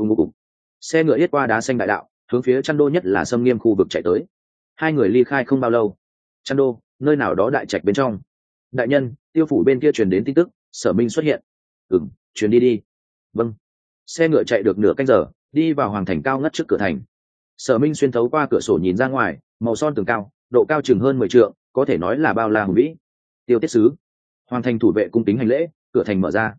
Xe ngựa yết qua đá xanh đại đạo, hướng phía Trăn Đô nhất là xâm nghiêm khu vực chạy tới. Hai người ly khai không bao lâu. Trăn Đô, nơi nào đó đại trạch bên trong. Đại nhân, Tiêu phủ bên kia truyền đến tin tức, Sở Minh xuất hiện. Truyền đi. Vâng. Xe ngựa chạy được nửa canh giờ, đi vào hoàng thành cao ngất trước cửa thành. Sở Minh xuyên thấu qua cửa sổ nhìn ra ngoài, màu son tường cao, độ cao chừng hơn 10 trượng, có thể nói là bao la hùng vĩ. Tiêu tiết sứ. Hoàng thành thủ vệ cung kính hành lễ, cửa thành mở ra.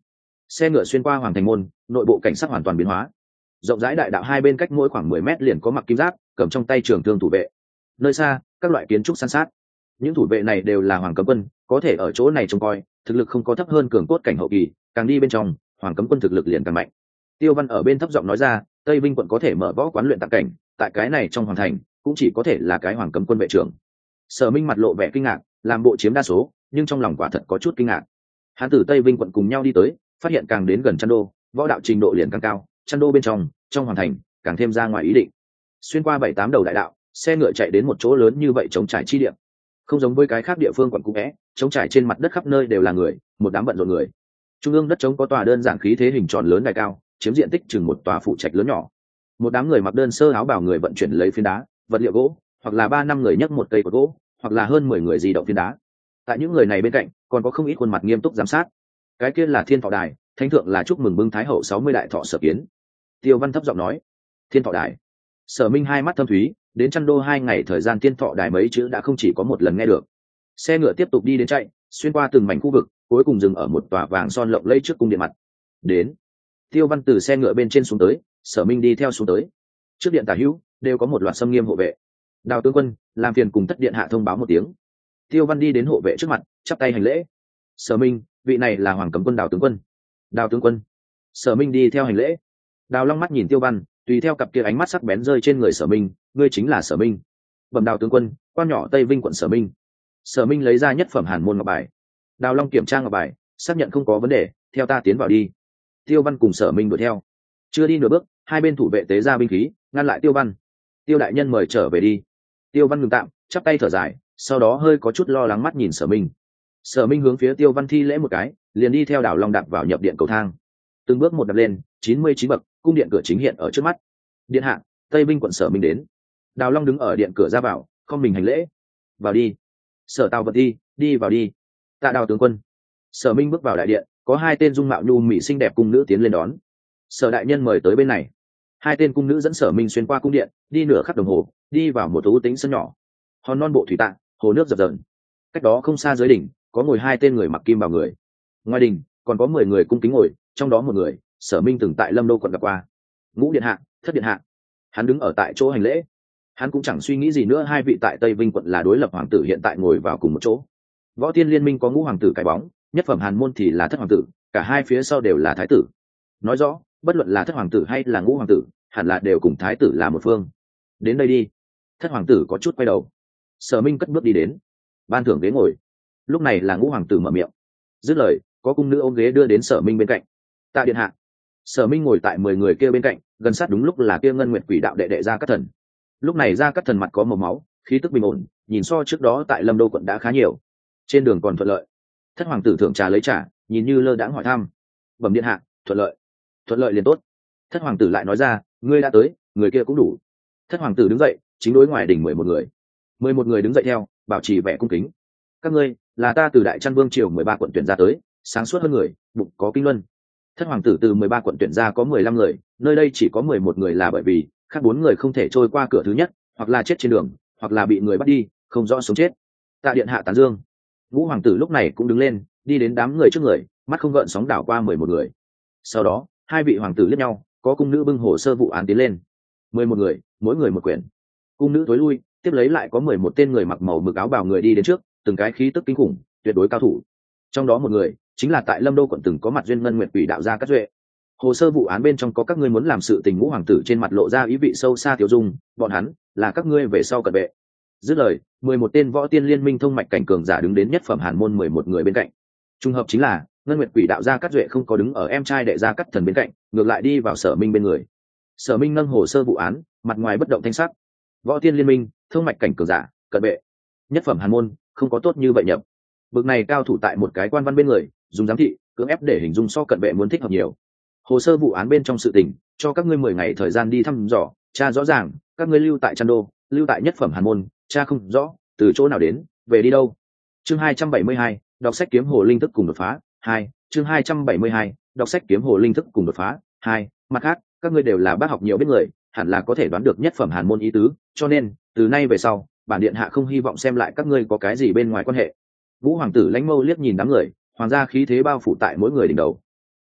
Xe ngựa xuyên qua hoàng thành môn, nội bộ cảnh sắc hoàn toàn biến hóa. Rộng rãi đại đạo hai bên cách mỗi khoảng 10 mét liền có mặc kim giáp cầm trong tay trường thương thủ vệ. Nơi xa các loại kiến trúc san sát. Những thủ vệ này đều là hoàng cấm quân, có thể ở chỗ này trông coi, thực lực không có thấp hơn cường cốt cảnh hậu kỳ, càng đi bên trong hoàng cấm quân thực lực liền càng mạnh. Tiêu Văn ở bên thấp giọng nói ra, Tây Vinh quận có thể mở võ quán luyện tạng cảnh, tại cái này trong hoàng thành cũng chỉ có thể là cái hoàng cấm quân vệ trưởng. Sở Minh mặt lộ vẻ kinh ngạc, làm bộ chiếm đa số, nhưng trong lòng quả thật có chút kinh ngạc. Hắn từ Tây Vinh quận cùng nhau đi tới, phát hiện càng đến gần Chăn Đô, võ đạo trình độ liền càng cao, Chăn Đô bên trong hoàng thành càng thêm ra ngoài ý định. Xuyên qua 7-8 đầu đại đạo, xe ngựa chạy đến một chỗ lớn như vậy trống trải chi địa. Không giống với cái khác địa phương quận cũ é, trống trải trên mặt đất khắp nơi đều là người, một đám bận rộn người. Trung ương đất trống có tòa đơn giản khí thế hình tròn lớn đài cao, chiếm diện tích chừng một tòa phủ trạch lớn nhỏ. Một đám người mặc đơn sơ áo bào người vận chuyển lấy phiến đá, vật liệu gỗ, hoặc là 3-5 người nhấc một cây cột gỗ, hoặc là hơn 10 người di động phiến đá. Tại những người này bên cạnh, còn có không ít khuôn mặt nghiêm túc giám sát. Cái kia là Thiên Thọ Đài, thánh thượng là chúc mừng bưng thái hậu 60 đại thọ Sở Kiến. Tiêu Văn thấp giọng nói, Thiên Thọ Đài. Sở Minh hai mắt thâm thúy, đến Chăn Đô 2 ngày thời gian Thiên Thọ Đài mấy chữ đã không chỉ có một lần nghe được. Xe ngựa tiếp tục đi đến chạy, xuyên qua từng mảnh khu vực, cuối cùng dừng ở một tòa vàng son lộng lẫy trước cung điện mặt. Đến. Tiêu Văn từ xe ngựa bên trên xuống tới, Sở Minh đi theo xuống tới. Trước điện tả hữu đều có một loạt xâm nghiêm hộ vệ. Đào tướng quân, làm phiền cùng Thất điện hạ thông báo một tiếng. Tiêu Văn đi đến hộ vệ trước mặt, chắp tay hành lễ. Sở Minh, vị này là hoàng cấm quân Đào tướng quân. Đào tướng quân. Sở Minh đi theo hành lễ. Đào Long mắt nhìn Tiêu Văn, tùy theo cặp kia ánh mắt sắc bén rơi trên người Sở Minh, ngươi chính là Sở Minh. Bẩm Đào tướng quân, quan nhỏ Tây Vinh quận Sở Minh. Sở Minh lấy ra nhất phẩm hàn môn ngọc bài. Đào Long kiểm tra ngọc bài, xác nhận không có vấn đề, theo ta tiến vào đi. Tiêu Văn cùng Sở Minh đuổi theo. Chưa đi nửa bước, hai bên thủ vệ tế ra binh khí, ngăn lại Tiêu Văn. Tiêu đại nhân mời trở về đi. Tiêu Văn ngừng tạm, chắp tay thở dài, sau đó hơi có chút lo lắng mắt nhìn Sở Minh. Sở Minh hướng phía Tiêu Văn thi lễ một cái, liền đi theo Đào Long đạp vào nhập điện cầu thang. Từng bước một đạp lên, 99 bậc, cung điện cửa chính hiện ở trước mắt. Điện hạ, Tây Vinh quận Sở Minh đến. Đào Long đứng ở điện cửa ra vào, không mình hành lễ. Vào đi. Sở Tào Vật đi vào đi. Tạ Đào tướng quân. Sở Minh bước vào đại điện, có hai tên dung mạo nhu mỹ xinh đẹp cung nữ tiến lên đón. Sở đại nhân mời tới bên này. Hai tên cung nữ dẫn Sở Minh xuyên qua cung điện, đi nửa khắc đồng hồ, đi vào một u tĩnh sân nhỏ. Hòn non bộ thủy tạng, hồ nước dập dờn. Cách đó không xa dưới đỉnh, có ngồi hai tên người mặc kim bào người. Ngoài đỉnh còn có 10 người cung kính ngồi, trong đó một người, Sở Minh từng tại Lâm Đô quận gặp qua. Ngũ điện hạ, Thất điện hạ. Hắn đứng ở tại chỗ hành lễ. Hắn cũng chẳng suy nghĩ gì nữa, hai vị tại Tây Vinh quận là đối lập hoàng tử hiện tại ngồi vào cùng một chỗ. Võ Tiên Liên Minh có ngũ hoàng tử cái bóng, nhất phẩm hàn môn thì là Thất hoàng tử, cả hai phía sau đều là thái tử. Nói rõ, bất luận là Thất hoàng tử hay là ngũ hoàng tử, hẳn là đều cùng thái tử là một phương. Đến đây đi. Thất hoàng tử có chút quay đầu. Sở Minh cất bước đi đến, ban thưởng ghế ngồi. Lúc này là ngũ hoàng tử mở miệng. Dứt lời, có cung nữ ôm ghế đưa đến Sở Minh bên cạnh. Tạ điện hạ. Sở Minh ngồi tại 10 người kia bên cạnh, gần sát đúng lúc là kia Ngân Nguyệt Quỷ đạo đệ đệ Gia Cát Thần. Lúc này Gia Cát Thần mặt có màu máu, khí tức bình ổn, nhìn so trước đó tại Lâm Đô quận đã khá nhiều. Trên đường còn thuận lợi. Thất hoàng tử thưởng trà lấy trà, nhìn như lơ đãng hỏi thăm. Bẩm điện hạ, thuận lợi liền tốt. Thất hoàng tử lại nói ra, ngươi đã tới, người kia cũng đủ. Thất hoàng tử đứng dậy, chính đối ngoài đỉnh 11 người. 11 người đứng dậy theo, bảo trì vẻ cung kính. Các ngươi là ta từ Đại Trăn Vương triều 13 quận tuyển ra tới, sáng suốt hơn người, bụng có kinh luân. Thất hoàng tử từ 13 quận tuyển ra có 15 người, nơi đây chỉ có 11 người là bởi vì khác 4 người không thể trôi qua cửa thứ nhất, hoặc là chết trên đường, hoặc là bị người bắt đi, không rõ sống chết. Tạ điện hạ tán dương. Ngũ hoàng tử lúc này cũng đứng lên, đi đến đám người trước người, mắt không gợn sóng đảo qua 11 người. Sau đó, hai vị hoàng tử liếc nhau, có cung nữ bưng hồ sơ vụ án tiến lên. 11 người, mỗi người một quyển. Cung nữ tối lui, tiếp lấy lại có 11 tên người mặc màu mực áo bào người đi đến trước, từng cái khí tức kinh khủng, tuyệt đối cao thủ. Trong đó một người chính là tại Lâm Đô quận từng có mặt duyên Ngân Nguyệt Quỷ đạo Gia Cát Duệ. Hồ sơ vụ án bên trong có các ngươi muốn làm sự tình. Ngũ hoàng tử trên mặt lộ ra ý vị sâu xa tiêu dung, bọn hắn là các ngươi về sau cận vệ. Dứt lời, 11 tên Võ Tiên Liên Minh thông mạch cảnh cường giả đứng đến nhất phẩm hàn môn 11 người bên cạnh. Trùng hợp chính là Ngân Nguyệt Quỷ đạo Gia Cát Duệ không có đứng ở em trai đệ Gia Cát Thần bên cạnh, ngược lại đi vào Sở Minh bên người. Sở Minh nâng hồ sơ vụ án, mặt ngoài bất động thanh sắc. Võ Tiên Liên Minh thông mạch cảnh cường giả cận vệ, nhất phẩm hàn môn không có tốt như vậy nhập. Bực này cao thủ tại một cái quan văn bên người, dùng giám thị cưỡng ép để hình dung so cận vệ muốn thích hợp nhiều. Hồ sơ vụ án bên trong sự tình, cho các ngươi 10 ngày thời gian đi thăm dò tra rõ ràng. Các ngươi lưu tại Trăn Đô, lưu tại nhất phẩm hàn môn, tra không rõ từ chỗ nào đến, về đi đâu. Chương 272, đọc sách kiếm hồ linh thức cùng đột phá 2. Chương 272, đọc sách kiếm hồ linh thức cùng đột phá 2. Mặt khác, các ngươi đều là bác học nhiều biết người, hẳn là có thể đoán được nhất phẩm hàn môn ý tứ, cho nên từ nay về sau, bản điện hạ không hy vọng xem lại các ngươi có cái gì bên ngoài quan hệ. Vũ hoàng tử lãnh mâu liếc nhìn đám người, hoàng gia khí thế bao phủ tại mỗi người đỉnh đầu.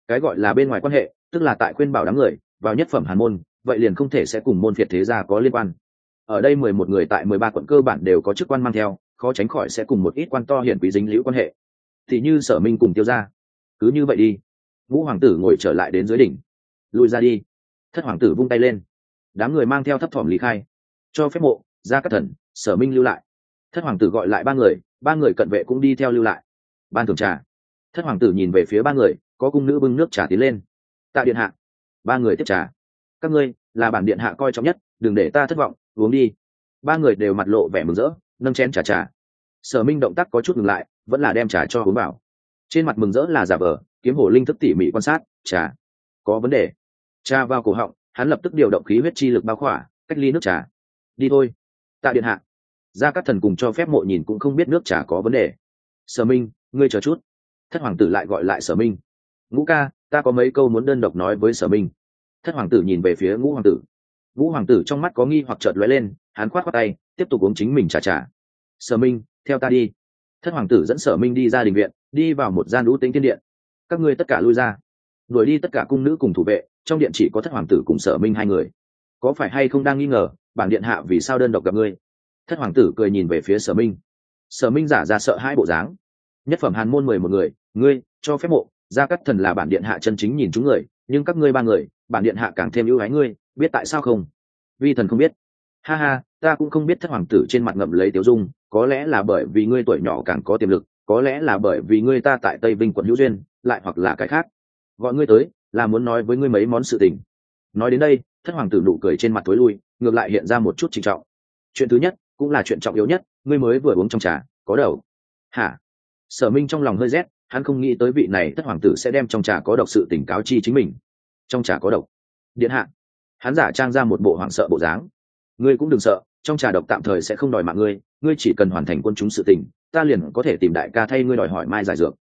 cái gọi là bên ngoài quan hệ tức là tại khuyên bảo đám người vào nhất phẩm hàn môn, vậy liền không thể sẽ cùng môn phiệt thế gia có liên quan. Ở đây 11 người tại 13 quận cơ bản đều có chức quan mang theo, khó tránh khỏi sẽ cùng một ít quan to hiển quý dính liễu quan hệ, thì như Sở Minh cùng Tiêu gia. Cứ như vậy đi. Ngũ hoàng tử ngồi trở lại đến dưới đỉnh. Lui ra đi. Thất hoàng tử vung tay lên, đám người mang theo thấp thỏm lý khai, cho phép Mộ, Gia Cát Thần, Sở Minh lưu lại. Thất hoàng tử gọi lại ba người cận vệ cũng đi theo lưu lại. Ban thưởng trà. Thất hoàng tử nhìn về phía ba người, có cung nữ bưng nước trà tiến lên. Tạ điện hạ. Ba người tiếp trà. Các ngươi là bản điện hạ coi trọng nhất, đừng để ta thất vọng, uống đi. Ba người đều mặt lộ vẻ mừng rỡ, nâng chén trà. Sở Minh động tác có chút ngừng lại, vẫn là đem trà cho uống vào. Trên mặt mừng rỡ là giả vờ, kiếm hổ linh thức tỉ mỉ quan sát. Trà có vấn đề. Trà vào cổ họng, hắn lập tức điều động khí huyết chi lực bao khỏa, cách ly nước trà. Đi thôi. Tạ điện hạ. Gia Cát Thần cùng cho phép Mộ nhìn cũng không biết nước trà có vấn đề. Sở Minh, ngươi chờ chút. Thất hoàng tử lại gọi lại Sở Minh. Ngũ ca, ta có mấy câu muốn đơn độc nói với Sở Minh. Thất hoàng tử nhìn về phía Ngũ hoàng tử. Ngũ hoàng tử trong mắt có nghi hoặc chợt lóe lên, hắn khoát khoát tay, tiếp tục uống chính mình trà. Sở Minh, theo ta đi. Thất hoàng tử dẫn Sở Minh đi ra đình viện, đi vào một gian lũ tĩnh tiên điện. Các ngươi tất cả lui ra. Đuổi đi tất cả cung nữ cùng thủ vệ, trong điện chỉ có Thất hoàng tử cùng Sở Minh hai người. Có phải hay không đang nghi ngờ bản điện hạ vì sao đơn độc gặp ngươi? Thất hoàng tử cười nhìn về phía Sở Minh. Sở Minh giả ra sợ hai bộ dáng. Nhất phẩm hàn môn 11 người, ngươi cho phép Mộ, Gia Cát Thần là bản điện hạ chân chính nhìn chúng người, nhưng các ngươi ba người, bản điện hạ càng thêm ưu ái ngươi, biết tại sao không? Vi thần không biết. Ha ha, ta cũng không biết. Thất hoàng tử trên mặt ngậm lấy tiếu dung, có lẽ là bởi vì ngươi tuổi nhỏ càng có tiềm lực, có lẽ là bởi vì ngươi ta tại Tây Vinh quận hữu duyên, lại hoặc là cái khác. Gọi ngươi tới là muốn nói với ngươi mấy món sự tình. Nói đến đây, Thất hoàng tử nụ cười trên mặt tối lui, ngược lại hiện ra một chút trịnh trọng. Chuyện thứ nhất, cũng là chuyện trọng yếu nhất, ngươi mới vừa uống trong trà, có đầu. Hả? Sở Minh trong lòng hơi rét, hắn không nghĩ tới vị này Thất hoàng tử sẽ đem trong trà có độc sự tình cáo chi chính mình. Trong trà có độc? Điện hạ. Hắn giả trang ra một bộ hoảng sợ bộ dáng. Ngươi cũng đừng sợ, trong trà độc tạm thời sẽ không đòi mạng ngươi, ngươi chỉ cần hoàn thành quân chúng sự tình, ta liền có thể tìm đại ca thay ngươi đòi hỏi mai giải dược.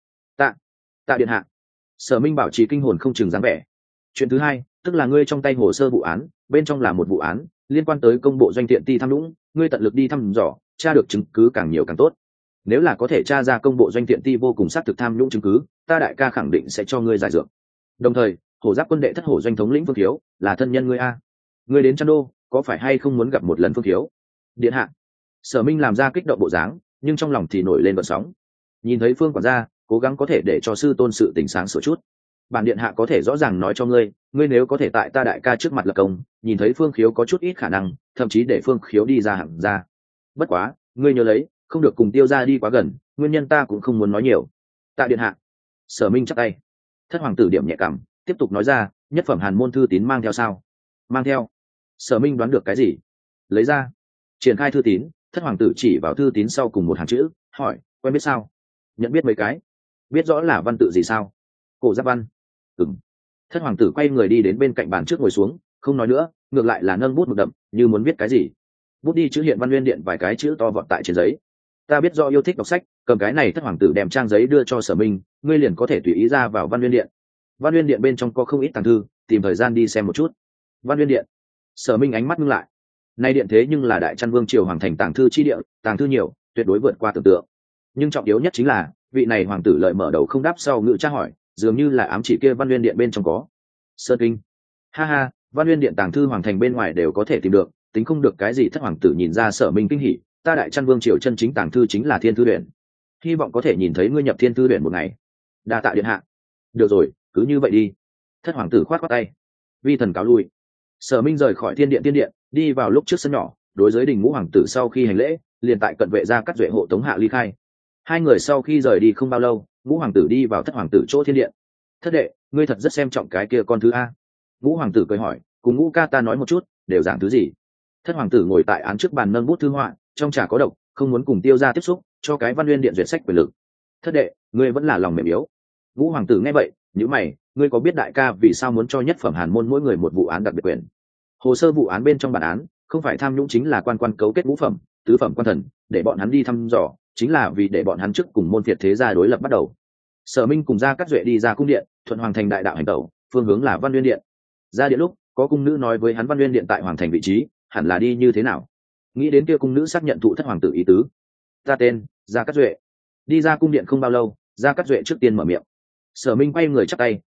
Tạ điện hạ. Sở Minh bảo trì kinh hồn không chừng dáng vẻ. Chuyện thứ hai, tức là ngươi trong tay hồ sơ vụ án, bên trong là một vụ án liên quan tới công bộ doanh tiện ti tham nhũng, ngươi tận lực đi thăm dò, tra được chứng cứ càng nhiều càng tốt. Nếu là có thể tra ra công bộ doanh tiện ti vô cùng xác thực tham nhũng chứng cứ, ta đại ca khẳng định sẽ cho ngươi giải dược. Đồng thời, hổ giáp quân đệ thất hổ doanh thống lĩnh Phương Thiếu là thân nhân ngươi a. Ngươi đến Trăn Đô, có phải hay không muốn gặp một lần Phương Thiếu? Điện hạ. Sở Minh làm ra kích động bộ dáng, nhưng trong lòng thì nổi lên gợn sóng. Nhìn thấy Phương quản gia, cố gắng có thể để cho sư tôn sự tỉnh sáng sửa chút. Bản điện hạ có thể rõ ràng nói cho ngươi, ngươi nếu có thể tại ta đại ca trước mặt lập công, nhìn thấy Phương Khiếu có chút ít khả năng, thậm chí để Phương Khiếu đi ra hẳn ra. Bất quá, ngươi nhớ lấy, không được cùng Tiêu gia đi quá gần, nguyên nhân ta cũng không muốn nói nhiều. Tạ điện hạ. Sở Minh chắp tay. Thất hoàng tử điểm nhẹ cảm, tiếp tục nói ra, nhất phẩm hàn môn thư tín mang theo sao? Mang theo. Sở Minh đoán được cái gì? Lấy ra. Triển khai thư tín, Thất hoàng tử chỉ vào thư tín sau cùng một hàng chữ, hỏi, quen biết sao? Nhận biết mấy cái. Biết rõ là văn tự gì sao? Cổ giáp văn. Ừm. Thất hoàng tử quay người đi đến bên cạnh bàn trước ngồi xuống, không nói nữa, ngược lại là nâng bút mực đậm, như muốn viết cái gì. Bút đi chữ hiện Văn Nguyên Điện vài cái chữ to vọt tại trên giấy. Ta biết do yêu thích đọc sách, cầm cái này. Thất hoàng tử đem trang giấy đưa cho Sở Minh, ngươi liền có thể tùy ý ra vào Văn Nguyên Điện. Văn Nguyên Điện bên trong có không ít tàng thư, tìm thời gian đi xem một chút. Văn Nguyên Điện. Sở Minh ánh mắt ngưng lại. Nay điện thế nhưng là Đại Trăn Vương triều hoàng thành tàng thư chi địa, tàng thư nhiều, tuyệt đối vượt qua tưởng tượng. Nhưng trọng yếu nhất chính là, vị này hoàng tử lợi mở đầu không đáp sau ngữ tra hỏi, dường như là ám chỉ kia Văn Nguyên Điện bên trong có Sơn Kinh. Ha ha, Văn Nguyên Điện tàng thư hoàng thành bên ngoài đều có thể tìm được, tính không được cái gì. Thất hoàng tử nhìn ra Sở Minh kinh hỉ, ta Đại Trăn Vương triều chân chính tàng thư chính là Thiên Thư Viện, hy vọng có thể nhìn thấy ngươi nhập Thiên Thư Viện một ngày. Đa tạ điện hạ. Được rồi, cứ như vậy đi. Thất hoàng tử khoát khoát tay. Vi thần cáo lui. Sở Minh rời khỏi Thiên Điện đi vào lúc trước sân nhỏ, đối với đình Ngũ hoàng tử sau khi hành lễ, liền tại cận vệ Gia Cát Duệ hộ tống hạ ly khai. Hai người sau khi rời đi không bao lâu, Ngũ hoàng tử đi vào Thất hoàng tử chỗ Thiên Điện. Thất đệ, ngươi thật rất xem trọng cái kia con thứ a. Ngũ hoàng tử cười hỏi, cùng Ngũ ca ta nói một chút, đều giảng thứ gì? Thất hoàng tử ngồi tại án trước bàn nâng bút thư họa, trong trà có độc, không muốn cùng Tiêu gia tiếp xúc, cho cái Văn Nguyên Điện duyệt sách quyền lực. Thất đệ, ngươi vẫn là lòng mềm yếu. Ngũ hoàng tử nghe vậy, nhíu mày, ngươi có biết đại ca vì sao muốn cho nhất phẩm hàn môn mỗi người một vụ án đặc biệt quyền? Hồ sơ vụ án bên trong bản án, không phải tham nhũng chính là quan cấu kết ngũ phẩm, tứ phẩm quan thần, để bọn hắn đi thăm dò, chính là vì để bọn hắn trước cùng môn phiệt thế gia đối lập bắt đầu. Sở Minh cùng Gia Cát Duệ đi ra cung điện, thuận hoàng thành đại đạo hành tẩu, phương hướng là Văn Nguyên Điện. Ra điện lúc, có cung nữ nói với hắn Văn Nguyên Điện tại hoàng thành vị trí, hẳn là đi như thế nào. Nghĩ đến kia cung nữ xác nhận thụ Thất hoàng tử ý tứ. Ta tên Gia Cát Duệ. Đi ra cung điện không bao lâu, Gia Cát Duệ trước tiên mở miệng. Sở Minh quay người chắp tay,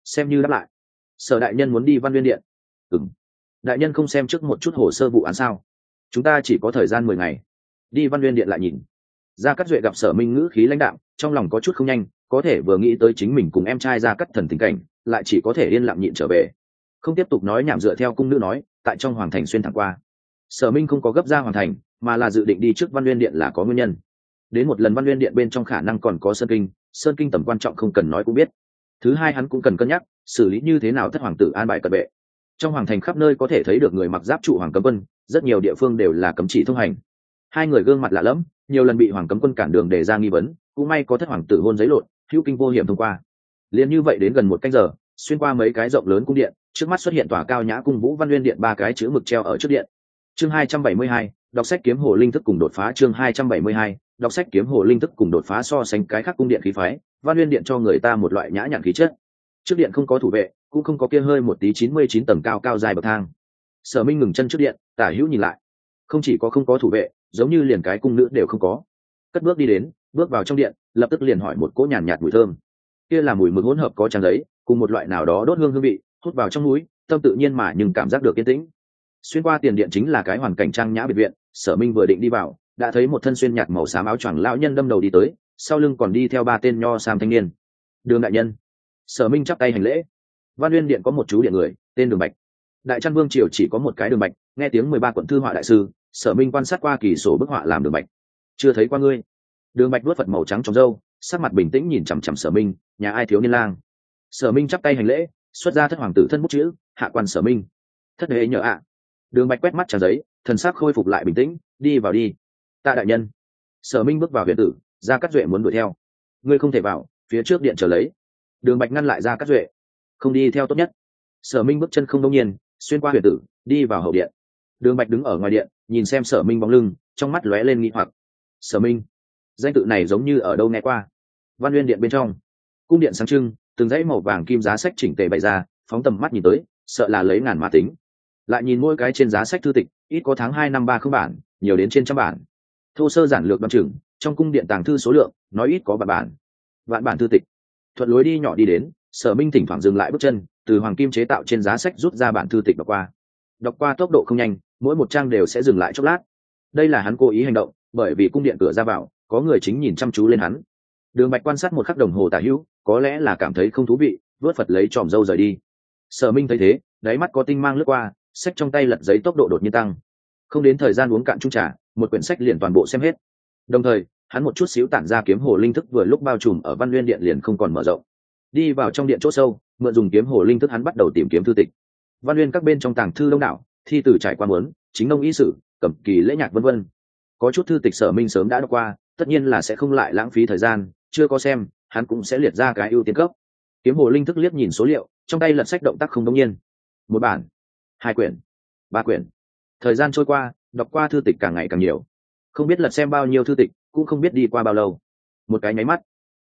xem như đáp lại. Sở đại nhân muốn đi Văn Nguyên điện. Ừm. Đại nhân không xem trước một chút hồ sơ vụ án sao? Chúng ta chỉ có thời gian 10 ngày. Đi Văn Nguyên điện lại nhìn. Gia Cát Duệ gặp Sở Minh ngữ khí lãnh đạm, trong lòng có chút không nhanh, có thể vừa nghĩ tới chính mình cùng em trai Gia Cát Thần tình cảnh, lại chỉ có thể yên lặng nhịn trở về. Không tiếp tục nói nhảm, dựa theo cung nữ nói, tại trong hoàng thành xuyên thẳng qua. Sở Minh không có gấp ra hoàng thành, mà là dự định đi trước Văn Nguyên điện là có nguyên nhân. Đến một lần Văn Nguyên điện bên trong khả năng còn có Sơn Kinh tầm quan trọng không cần nói cũng biết. Thứ hai, hắn cũng cần cân nhắc xử lý như thế nào thất hoàng tử an bài cận vệ. Trong hoàng thành khắp nơi có thể thấy được người mặc giáp trụ hoàng cấm quân, rất nhiều địa phương đều là cấm chỉ thông hành. Hai người gương mặt lạ lẫm, nhiều lần bị hoàng cấm quân cản đường để ra nghi vấn, cũng may có thất hoàng tử hôn giấy lộn, hữu kinh vô hiểm thông qua. Liên như vậy đến gần một canh giờ, xuyên qua mấy cái rộng lớn cung điện, trước mắt xuất hiện tòa cao nhã cung vũ Văn Nguyên điện, ba cái chữ mực treo ở trước điện. Chương 272, đọc sách kiếm hồ linh thức cùng đột phá. Chương 272, đọc sách kiếm hồ linh thức cùng đột phá. So sánh cái khác cung điện khí phái, Văn Nguyên điện cho người ta một loại nhã nhặn khí chất. Trước điện không có thủ vệ, cũng không có kia hơi một tí 99 tầng cao cao dài bậc thang. Sở Minh ngừng chân trước điện, tả hữu nhìn lại, không chỉ có không có thủ vệ, giống như liền cái cung nữ đều không có. Cất bước đi đến, bước vào trong điện, lập tức liền hỏi một cỗ nhàn nhạt mùi thơm. Kia là mùi mực hỗn hợp có trang giấy, cùng một loại nào đó đốt hương hương vị, hút vào trong mũi, tâm tự nhiên mà nhưng cảm giác được yên tĩnh. Xuyên qua tiền điện chính là cái hoàn cảnh trang nhã biệt viện. Sở Minh vừa định đi vào, đã thấy một thân xuyên nhạt màu xám áo choàng lão nhân đâm đầu đi tới, sau lưng còn đi theo ba tên nho sam thanh niên. Đường đại nhân. Sở Minh chắp tay hành lễ. Văn Nguyên điện có một chú điện người, tên Đường Bạch. Đại Trăn Vương triều chỉ có một cái Đường Bạch, nghe tiếng 13 quận thư họa đại sư. Sở Minh quan sát qua kỳ sổ bức họa làm Đường Bạch. Chưa thấy qua ngươi. Đường Bạch vuốt phật màu trắng trong râu, sắc mặt bình tĩnh nhìn chằm chằm Sở Minh, nhà ai thiếu niên lang. Sở Minh chắp tay hành lễ, xuất ra thất hoàng tử thân bút chữ, hạ quan Sở Minh. Thất đệ nhờ ạ. Đường Bạch quét mắt trang giấy, thần sắc khôi phục lại bình tĩnh, đi vào đi. Tạ đại nhân. Sở Minh bước vào viện tử, Gia Cát Duệ muốn đuổi theo. Ngươi không thể vào, phía trước điện chờ lấy. Đường Bạch ngăn lại Gia Cát Duệ. Không đi theo tốt nhất. Sở Minh bước chân không đông nhiên, xuyên qua viện tử, đi vào hậu điện. Đường Bạch đứng ở ngoài điện, nhìn xem Sở Minh bóng lưng, trong mắt lóe lên nghi hoặc. Sở Minh, danh tự này giống như ở đâu nghe qua. Văn Nguyên điện bên trong, cung điện sáng trưng, từng dãy màu vàng kim giá sách chỉnh tề bày ra, phóng tầm mắt nhìn tới, sợ là lấy ngàn mà tính. Lại nhìn mỗi cái trên giá sách thư tịch, ít có tháng 2 năm 30 bản, nhiều đến trên trăm bản. Thô sơ giản lược đoan chừng, trong cung điện tàng thư số lượng, nói ít có vạn bản thư tịch. Thuận lối đi nhỏ đi đến, Sở Minh thỉnh thoảng dừng lại bước chân, từ hoàng kim chế tạo trên giá sách rút ra bản thư tịch đọc qua tốc độ không nhanh, mỗi một trang đều sẽ dừng lại chốc lát. Đây là hắn cố ý hành động, bởi vì cung điện cửa ra vào có người chính nhìn chăm chú lên hắn. Đường Bạch quan sát một khắc đồng hồ tả hữu, có lẽ là cảm thấy không thú vị, vớt phật lấy tròm râu rời đi. Sở Minh thấy thế, đáy mắt có tinh mang lướt qua, sách trong tay lật giấy tốc độ đột nhiên tăng. Không đến thời gian uống cạn chung trà, một quyển sách liền toàn bộ xem hết. Đồng thời, hắn một chút xíu tản ra kiếm hồ linh thức vừa lúc bao trùm ở Văn Nguyên điện liền không còn mở rộng. Đi vào trong điện chỗ sâu, mượn dùng kiếm hồ linh thức hắn bắt đầu tìm kiếm thư tịch. Văn Nguyên các bên trong tàng thư đông đảo, thi từ trải qua muốn, chính nông y sử, cẩm kỳ lễ nhạc vân vân. Có chút thư tịch Sở Minh sớm đã đọc qua, tất nhiên là sẽ không lại lãng phí thời gian, chưa có xem, hắn cũng sẽ liệt ra cái ưu tiên cấp. Kiếm hồ linh thức liếc nhìn số liệu, trong tay lật sách động tác không đống nhiên. Một bản, 2 quyển, 3 quyển. Thời gian trôi qua, đọc qua thư tịch càng ngày càng nhiều. Không biết lật xem bao nhiêu thư tịch, cũng không biết đi qua bao lâu. Một cái nháy mắt,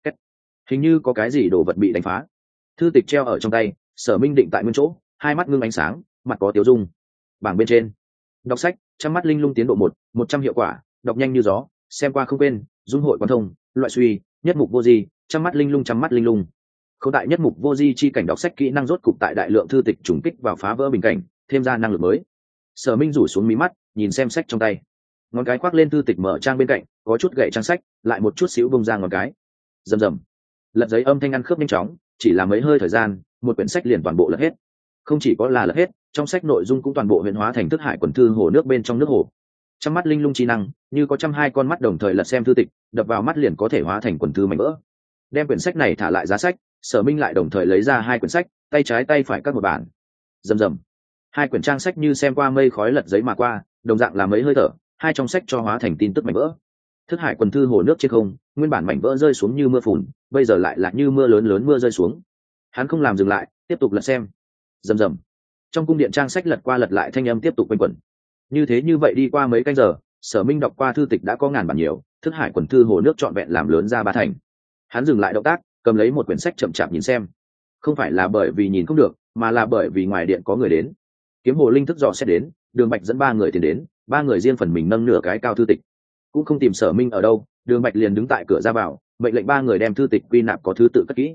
hình như có cái gì đồ vật bị đánh phá. Thư tịch treo ở trong tay, Sở Minh định tại nguyên chỗ, hai mắt ngưng ánh sáng, mặt có tiêu dung. Bảng bên trên, đọc sách, trăm mắt linh lung tiến độ 100 hiệu quả, đọc nhanh như gió, xem qua không quên, dung hội quan thông, loại suy, nhất mục vô di, trăm mắt linh lung. Khâu tại nhất mục vô di chi cảnh đọc sách kỹ năng rốt cục tại đại lượng thư tịch trùng kích vào phá vỡ bình cảnh, thêm ra năng lực mới. Sở Minh rủ xuống mí mắt, nhìn xem sách trong tay. Ngón cái khoác lên thư tịch mở trang bên cạnh, có chút gậy trang sách, lại một chút xíu bung ra ngón cái. Rầm rầm. Lật giấy âm thanh ăn khớp nhanh chóng, chỉ là mấy hơi thời gian, một quyển sách liền toàn bộ lật hết. Không chỉ có là lật hết, trong sách nội dung cũng toàn bộ huyễn hóa thành thức hải quần thư hồ nước bên trong nước hồ. Trăm mắt linh lung chi năng, như có 102 con mắt đồng thời lật xem thư tịch, đập vào mắt liền có thể hóa thành quần thư mảnh vỡ. Đem quyển sách này thả lại giá sách, Sở Minh lại đồng thời lấy ra 2 quyển sách, tay trái tay phải các một bản. Rầm rầm. 2 quyển trang sách như xem qua mây khói lật giấy mà qua, đồng dạng là mấy hơi thở, hai trong sách cho hóa thành tin tức mảnh vỡ. Thức hải quần thư hồ nước trên không, nguyên bản mảnh vỡ rơi xuống như mưa phùn, bây giờ lại là như mưa lớn mưa rơi xuống. Hắn không làm dừng lại, tiếp tục lật xem. Rầm rầm. Trong cung điện trang sách lật qua lật lại thanh âm tiếp tục quanh quẩn. Như vậy đi qua mấy canh giờ, Sở Minh đọc qua thư tịch đã có ngàn bản nhiều, thức hải quần thư hồ nước trọn vẹn làm lớn ra 3 thành. Hắn dừng lại động tác, cầm lấy một quyển sách chậm chạp nhìn xem. Không phải là bởi vì nhìn không được, mà là bởi vì ngoài điện có người đến. Kiếm hồ linh thức dò xét đến, Đường Bạch dẫn 3 người tiến đến, 3 người riêng phần mình nâng nửa cái cao thư tịch. Cũng không tìm Sở Minh ở đâu, Đường Bạch liền đứng tại cửa ra vào, mệnh lệnh 3 người đem thư tịch quy nạp có thứ tự cất kỹ.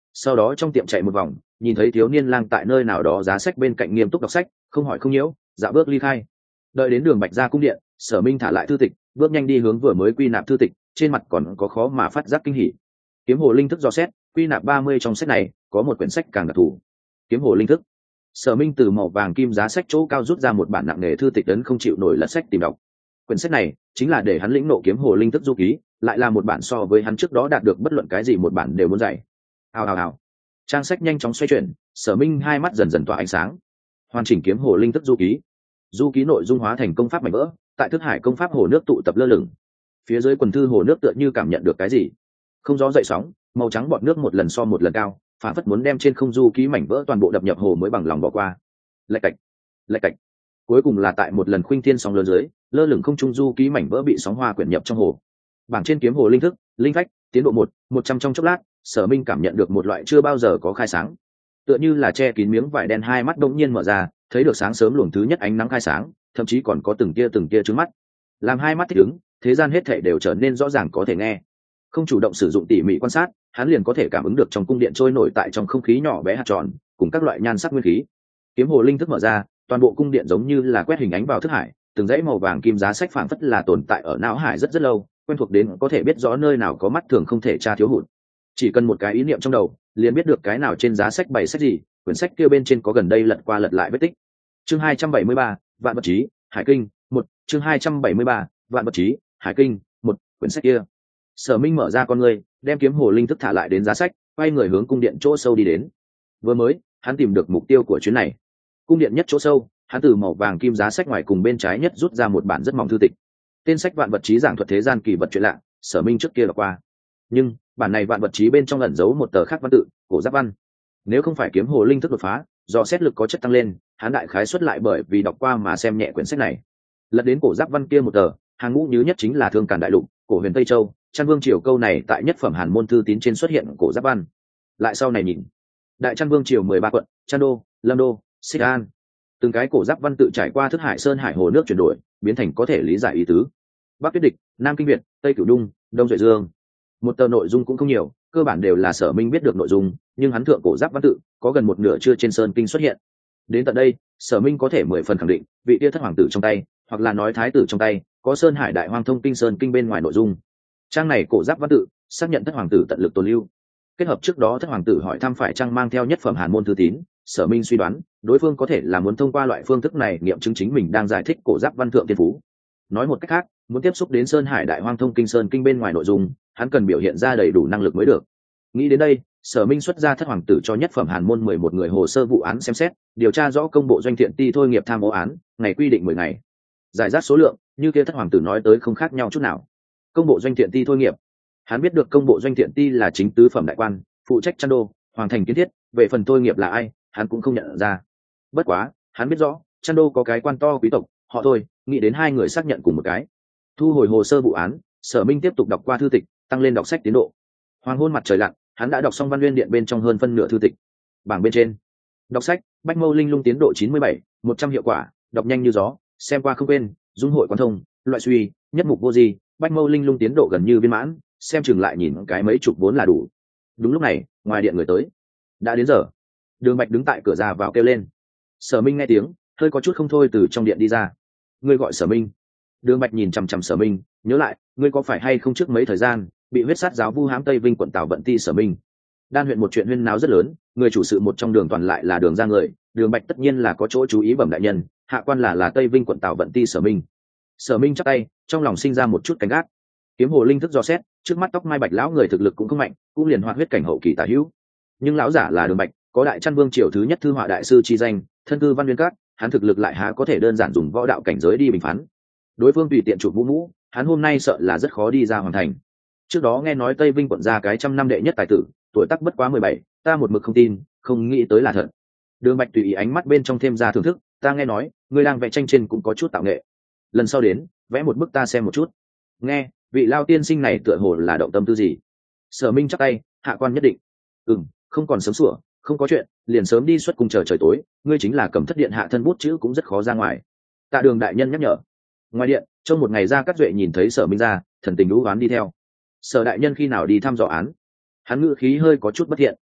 sau đó trong tiệm chạy một vòng, nhìn thấy thiếu niên lang tại nơi nào đó giá sách bên cạnh nghiêm túc đọc sách, không hỏi không nhiễu, dạo bước ly khai. Đợi đến đường Bạch ra cung điện, Sở Minh thả lại thư tịch, bước nhanh đi hướng vừa mới quy nạp thư tịch, trên mặt còn có khó mà phát giác kinh hỉ. Kiếm hồ linh thức dò xét, quy nạp 30 trong sách này có một quyển sách càng đặc thù. Kiếm hồ linh thức. Sở Minh từ màu vàng kim giá sách chỗ cao rút ra một bản nặng nề thư tịch ấn không chịu nổi lật sách tìm đọc. Quyển sách này chính là để hắn lĩnh nộ kiếm hồ linh thức du ký, lại là một bản so với hắn trước đó đạt được bất luận cái gì một bản đều muốn dạy. Hào hào hào. Trang sách nhanh chóng xoay chuyển, Sở Minh hai mắt dần dần tỏa ánh sáng. Hoàn chỉnh kiếm hồ linh thức du ký. Du ký nội dung hóa thành công pháp mảnh vỡ, tại thức hải công pháp hồ nước tụ tập lơ lửng. Phía dưới quần thư hồ nước tựa như cảm nhận được cái gì, không gió dậy sóng, màu trắng bọt nước một lần so một lần cao, phản phất muốn đem trên không du ký mảnh vỡ toàn bộ đập nhập hồ mới bằng lòng bỏ qua. Lạch cạch, lạch cạch. Cuối cùng là tại một lần khuynh thiên sóng lớn dưới, lơ lửng không trung du ký mảnh vỡ bị sóng hoa quyển nhập trong hồ. Bảng trên kiếm hồ linh thức, linh phách, tiến độ 100 trong chốc lát, Sở Minh cảm nhận được một loại chưa bao giờ có khai sáng, tựa như là che kín miếng vải đen, hai mắt đột nhiên mở ra, thấy được sáng sớm luồng thứ nhất ánh nắng khai sáng, thậm chí còn có từng tia trứng mắt. Làm hai mắt thích ứng, thế gian hết thảy đều trở nên rõ ràng có thể nghe. Không chủ động sử dụng tỉ mỉ quan sát, hắn liền có thể cảm ứng được trong cung điện trôi nổi tại trong không khí nhỏ bé hạt tròn, cùng các loại nhan sắc nguyên khí. Kiếm hồ linh thức mở ra, toàn bộ cung điện giống như là quét hình ánh vào thức hải, từng dãy màu vàng kim giá sách phảng phất là tồn tại ở não hải rất lâu, quen thuộc đến có thể biết rõ nơi nào có mắt thường không thể tra thiếu hụt. Chỉ cần một cái ý niệm trong đầu, liền biết được cái nào trên giá sách bày sách gì, quyển sách kia bên trên có gần đây lật qua lật lại vết tích. Chương 273, Vạn vật chí, Hải kinh, 1, chương 273, Vạn vật chí, Hải kinh, 1, quyển sách kia. Sở Minh mở ra con người, đem kiếm hồ linh thức thả lại đến giá sách, quay người hướng cung điện chỗ sâu đi đến. Vừa mới, hắn tìm được mục tiêu của chuyến này. Cung điện nhất chỗ sâu, hắn từ màu vàng kim giá sách ngoài cùng bên trái nhất rút ra một bản rất mỏng thư tịch. Tên sách Vạn vật chí giảng thuật thế gian kỳ vật chuyện lạ, Sở Minh trước kia đọc qua. Nhưng, bản này Vạn vật chí bên trong ẩn giấu một tờ khác văn tự, cổ giáp văn. Nếu không phải kiếm hồ linh thức đột phá, do xét lực có chất tăng lên, hắn đại khái xuất lại bởi vì đọc qua mà xem nhẹ quyển sách này. Lật đến cổ giáp văn kia một tờ, hàng ngũ nhứ nhất chính là Thương Càn Đại Lục, Cổ Huyền Tây Châu, Trăn Vương Triều câu này tại nhất phẩm Hàn môn thư tín trên xuất hiện cổ giáp văn. Lại sau này nhìn, Đại Trăn Vương Triều 13 quận, Trăn Đô, Lâm Đô, Xích An, từng cái cổ giáp văn tự trải qua thức hải sơn hải hồ nước chuyển đổi, biến thành có thể lý giải ý tứ. Bắc Tuyết Địch, Nam Kinh Việt, Tây Cửu Đung, Đông Duệ Dương. Một tờ nội dung cũng không nhiều, cơ bản đều là Sở Minh biết được nội dung, nhưng hắn thượng cổ giáp văn tự có gần một nửa chưa trên sơn kinh xuất hiện. Đến tận đây, Sở Minh có thể 10 phần khẳng định, vị tia thất hoàng tử trong tay, hoặc là nói thái tử trong tay, có sơn hải đại hoang thông kinh sơn kinh bên ngoài nội dung. Trang này cổ giáp văn tự xác nhận thất hoàng tử tận lực tồn lưu. Kết hợp trước đó thất hoàng tử hỏi thăm phải chăng mang theo nhất phẩm Hàn môn thư tín, Sở Minh suy đoán đối phương có thể là muốn thông qua loại phương thức này nghiệm chứng chính mình đang giải thích cổ giáp văn thượng tiên phú. Nói một cách khác, muốn tiếp xúc đến sơn hải đại hoang thông kinh sơn kinh bên ngoài nội dung, hắn cần biểu hiện ra đầy đủ năng lực mới được. Nghĩ đến đây, Sở Minh xuất ra thất hoàng tử cho nhất phẩm Hàn môn 11 người hồ sơ vụ án xem xét, điều tra rõ công bộ doanh thiện ti thôi nghiệp tham ô án, ngày quy định 10 ngày. Giải rác số lượng, như kia thất hoàng tử nói tới không khác nhau chút nào. Công bộ doanh thiện ti thôi nghiệp. Hắn biết được công bộ doanh thiện ti là chính tứ phẩm đại quan, phụ trách Trăn Đô, Hoàng thành kiến thiết, về phần thôi nghiệp là ai, hắn cũng không nhận ra. Bất quá, hắn biết rõ, Trăn Đô có cái quan to quý tộc, họ Thôi, nghĩ đến hai người xác nhận cùng một cái. Thu hồi hồ sơ vụ án, Sở Minh tiếp tục đọc qua thư tịch, tăng lên đọc sách tiến độ. Hoàng hôn mặt trời lặn, hắn đã đọc xong Văn Nguyên Điện bên trong hơn phân nửa thư tịch. Bảng bên trên, đọc sách, Bách Mâu Linh Lung tiến độ 97, 100 hiệu quả, đọc nhanh như gió, xem qua không quên, dung hội quan thông, loại suy, nhất mục vô gì, Bách Mâu Linh Lung tiến độ gần như viên mãn, xem chừng lại nhìn cái mấy chục vốn là đủ. Đúng lúc này, ngoài điện người tới. Đã đến giờ. Đường Bạch đứng tại cửa ra vào kêu lên. Sở Minh nghe tiếng, hơi có chút không thôi từ trong điện đi ra. Ngươi gọi Sở Minh? Đường Bạch nhìn chằm chằm Sở Minh, nhớ lại, ngươi có phải hay không trước mấy thời gian bị huyết sát giáo vu hãm Tây Vinh quận Tào Vận Ti Sở Minh? Đan huyện một chuyện huyên náo rất lớn, người chủ sự một trong Đường toàn lại là Đường ra người, Đường Bạch tất nhiên là có chỗ chú ý bẩm đại nhân, hạ quan là Tây Vinh quận Tào Vận Ti Sở Minh. Sở Minh chắp tay, trong lòng sinh ra một chút cảnh giác. Kiếm hồ linh thức dò xét, trước mắt tóc mai bạch lão người thực lực cũng không mạnh, cũng liền hoạt huyết cảnh hậu kỳ tả hữu. Nhưng lão giả là Đường Bạch, có đại Trăn Vương triều thứ nhất thư họa đại sư chi danh, thân cư Văn Nguyên Các, hắn thực lực lại há có thể đơn giản dùng võ đạo cảnh giới đi bình phán. Đối phương tùy tiện chụp vũ mũ, hắn hôm nay sợ là rất khó đi ra hoàn thành. Trước đó nghe nói Tây Vinh quận ra cái 100 năm đệ nhất tài tử, tuổi tác bất quá 17, ta một mực không tin, không nghĩ tới là thật. Đường Bạch tùy ý ánh mắt bên trong thêm ra thưởng thức, ta nghe nói, ngươi đang vẽ tranh trên cũng có chút tạo nghệ. Lần sau đến, vẽ một bức ta xem một chút. Nghe, vị lao tiên sinh này tựa hồ là động tâm tư gì? Sở Minh chắp tay, hạ quan nhất định. Không còn sớm sủa, không có chuyện, liền sớm đi xuất cung chờ trời tối, ngươi chính là Cầm Thất điện hạ thân bút chữ cũng rất khó ra ngoài. Tạ Đường đại nhân nhắc nhở. Ngoài điện, trong một ngày ra Cát Duệ nhìn thấy Sở Minh ra, thần tình lũ oán đi theo. Sở đại nhân khi nào đi thăm dò án? Hắn ngữ khí hơi có chút bất thiện.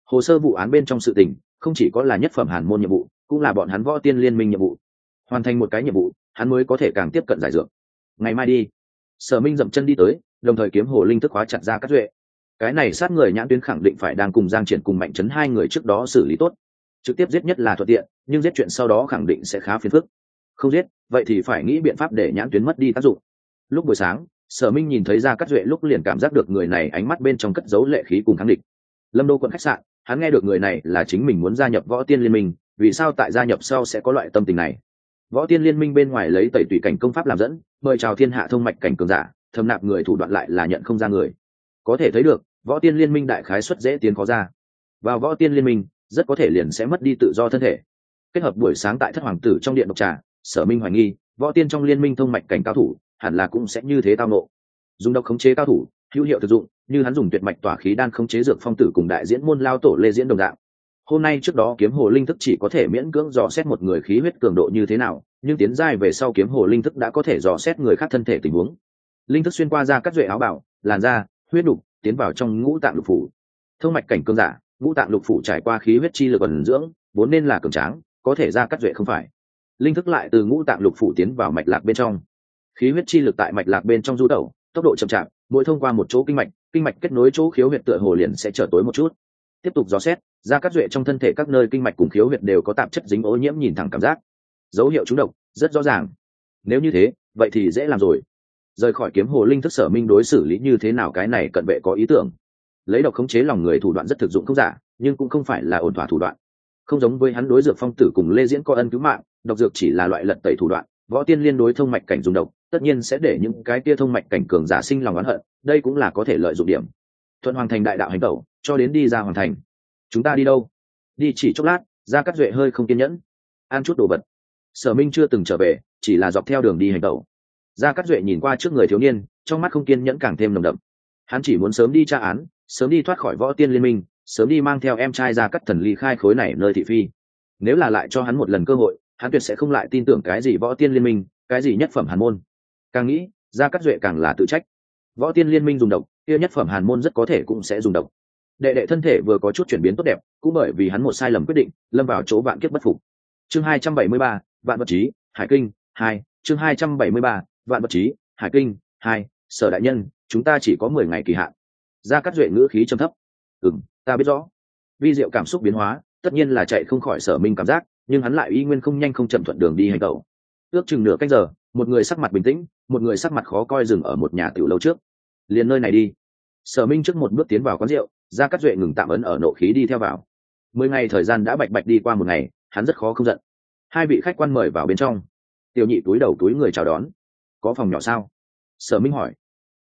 Hồ sơ vụ án bên trong sự tình không chỉ có là nhất phẩm hàn môn nhiệm vụ, cũng là bọn hắn võ tiên liên minh nhiệm vụ. Hoàn thành một cái nhiệm vụ, hắn mới có thể càng tiếp cận giải dược. Ngày mai đi. Sở Minh dậm chân đi tới, đồng thời kiếm hồ linh thức khóa chặt Gia Cát Duệ. Cái này sát người nhãn tuyến khẳng định phải đang cùng Giang Triển cùng Mạnh Trấn hai người trước đó xử lý tốt. Trực tiếp giết nhất là thuận tiện, nhưng giết chuyện sau đó khẳng định sẽ khá phiền phức. Không giết, vậy thì phải nghĩ biện pháp để nhãn tuyến mất đi tác dụng. Lúc buổi sáng, Sở Minh nhìn thấy Gia Cát Duệ lúc liền cảm giác được người này ánh mắt bên trong cất giấu lệ khí cùng kháng địch. Lâm Đô quận khách sạn, hắn nghe được người này là chính mình muốn gia nhập Võ Tiên Liên Minh, vì sao tại gia nhập sau sẽ có loại tâm tình này? Võ Tiên Liên Minh bên ngoài lấy tẩy tùy cảnh công pháp làm dẫn, mời chào thiên hạ thông mạch cảnh cường giả, thâm nạp người thủ đoạn lại là nhận không ra người. Có thể thấy được, Võ Tiên Liên Minh đại khái xuất dễ tiến khó ra. Vào Võ Tiên Liên Minh, rất có thể liền sẽ mất đi tự do thân thể. Kết hợp buổi sáng tại Thất Hoàng tử trong điện độc trà, Sở Minh hoài nghi, Võ Tiên trong liên minh thông mạch cảnh cao thủ, hẳn là cũng sẽ như thế tao nộ. Dùng độc khống chế cao thủ, hữu hiệu thực dụng, như hắn dùng tuyệt mạch tỏa khí đan khống chế dược phong tử cùng đại diễn môn lao tổ Lê Diễn đồng dạng. Hôm nay trước đó kiếm hồ linh thức chỉ có thể miễn cưỡng dò xét một người khí huyết cường độ như thế nào, nhưng tiến giai về sau kiếm hồ linh thức đã có thể dò xét người khác thân thể tình huống. Linh thức xuyên qua Gia Cát Duệ áo bào, làn da, huyết đục, tiến vào trong ngũ tạng lục phủ. Thông mạch cảnh cường giả, ngũ tạng lục phủ trải qua khí huyết chi lực ẩn dưỡng, vốn nên là cường tráng, có thể Gia Cát Duệ không phải. Linh thức lại từ ngũ tạng lục phủ tiến vào mạch lạc bên trong. Khí huyết chi lực tại mạch lạc bên trong du tẩu, tốc độ chậm chạp, mỗi thông qua một chỗ kinh mạch kết nối chỗ khiếu huyệt tựa hồ liền sẽ trở tối một chút. Tiếp tục dò xét, Gia Cát Duệ trong thân thể các nơi kinh mạch cùng khiếu huyệt đều có tạp chất dính ô nhiễm nhìn thẳng cảm giác. Dấu hiệu trúng độc rất rõ ràng. Nếu như thế, vậy thì dễ làm rồi. Rời khỏi kiếm hồ linh thức, Sở Minh đối xử lý như thế nào cái này cận vệ có ý tưởng. Lấy độc khống chế lòng người thủ đoạn rất thực dụng không giả, nhưng cũng không phải là ổn thỏa thủ đoạn. Không giống với hắn đối dược phong tử cùng Lê Diễn có ân cứu mạng, độc dược chỉ là loại lật tẩy thủ đoạn. Võ Tiên liên đối thông mạch cảnh dùng độc, tất nhiên sẽ để những cái kia thông mạch cảnh cường giả sinh lòng oán hận, đây cũng là có thể lợi dụng điểm. Thuận Hoàng thành đại đạo hành tẩu, cho đến đi ra Hoàng thành. Chúng ta đi đâu? Đi chỉ chốc lát. Gia Cát Duệ hơi không kiên nhẫn. Ăn chút đồ vật. Sở Minh chưa từng trở về, chỉ là dọc theo đường đi hành tẩu. Gia Cát Duệ nhìn qua trước người thiếu niên, trong mắt không kiên nhẫn càng thêm nồng đậm. Hắn chỉ muốn sớm đi tra án, sớm đi thoát khỏi Võ Tiên liên minh, sớm đi mang theo em trai Gia Cát Thần ly khai khối này nơi thị phi. Nếu là lại cho hắn một lần cơ hội, hắn tuyệt sẽ không lại tin tưởng cái gì Võ Tiên liên minh, cái gì nhất phẩm hàn môn. Càng nghĩ, Gia Cát Duệ càng là tự trách. Võ Tiên liên minh dùng độc, kia nhất phẩm hàn môn rất có thể cũng sẽ dùng độc. Đệ đệ thân thể vừa có chút chuyển biến tốt đẹp, cũng bởi vì hắn một sai lầm quyết định, lâm vào chỗ vạn kiếp bất phục. Chương 273, Vạn Vật Chí, Hải Kinh 2, chương 273, Vạn Vật Chí, Hải Kinh 2, Sở đại nhân, chúng ta chỉ có 10 ngày kỳ hạn. Gia Cát Duệ ngữ khí trầm thấp. Ta biết rõ. Vi diệu cảm xúc biến hóa, tất nhiên là chạy không khỏi Sở Minh cảm giác, nhưng hắn lại y nguyên không nhanh không chậm thuận đường đi hành tẩu. Ước chừng nửa canh giờ, một người sắc mặt bình tĩnh, một người sắc mặt khó coi dừng ở một nhà tiểu lâu trước. Liền nơi này đi. Sở Minh trước một bước tiến vào quán rượu, Gia Cát Duệ ngừng tạm ấn ở nộ khí đi theo vào. 10 ngày thời gian đã bạch bạch đi qua một ngày, hắn rất khó không giận. Hai vị khách quan mời vào bên trong. Tiểu nhị túi đầu túi người chào đón. Có phòng nhỏ sao? Sở Minh hỏi.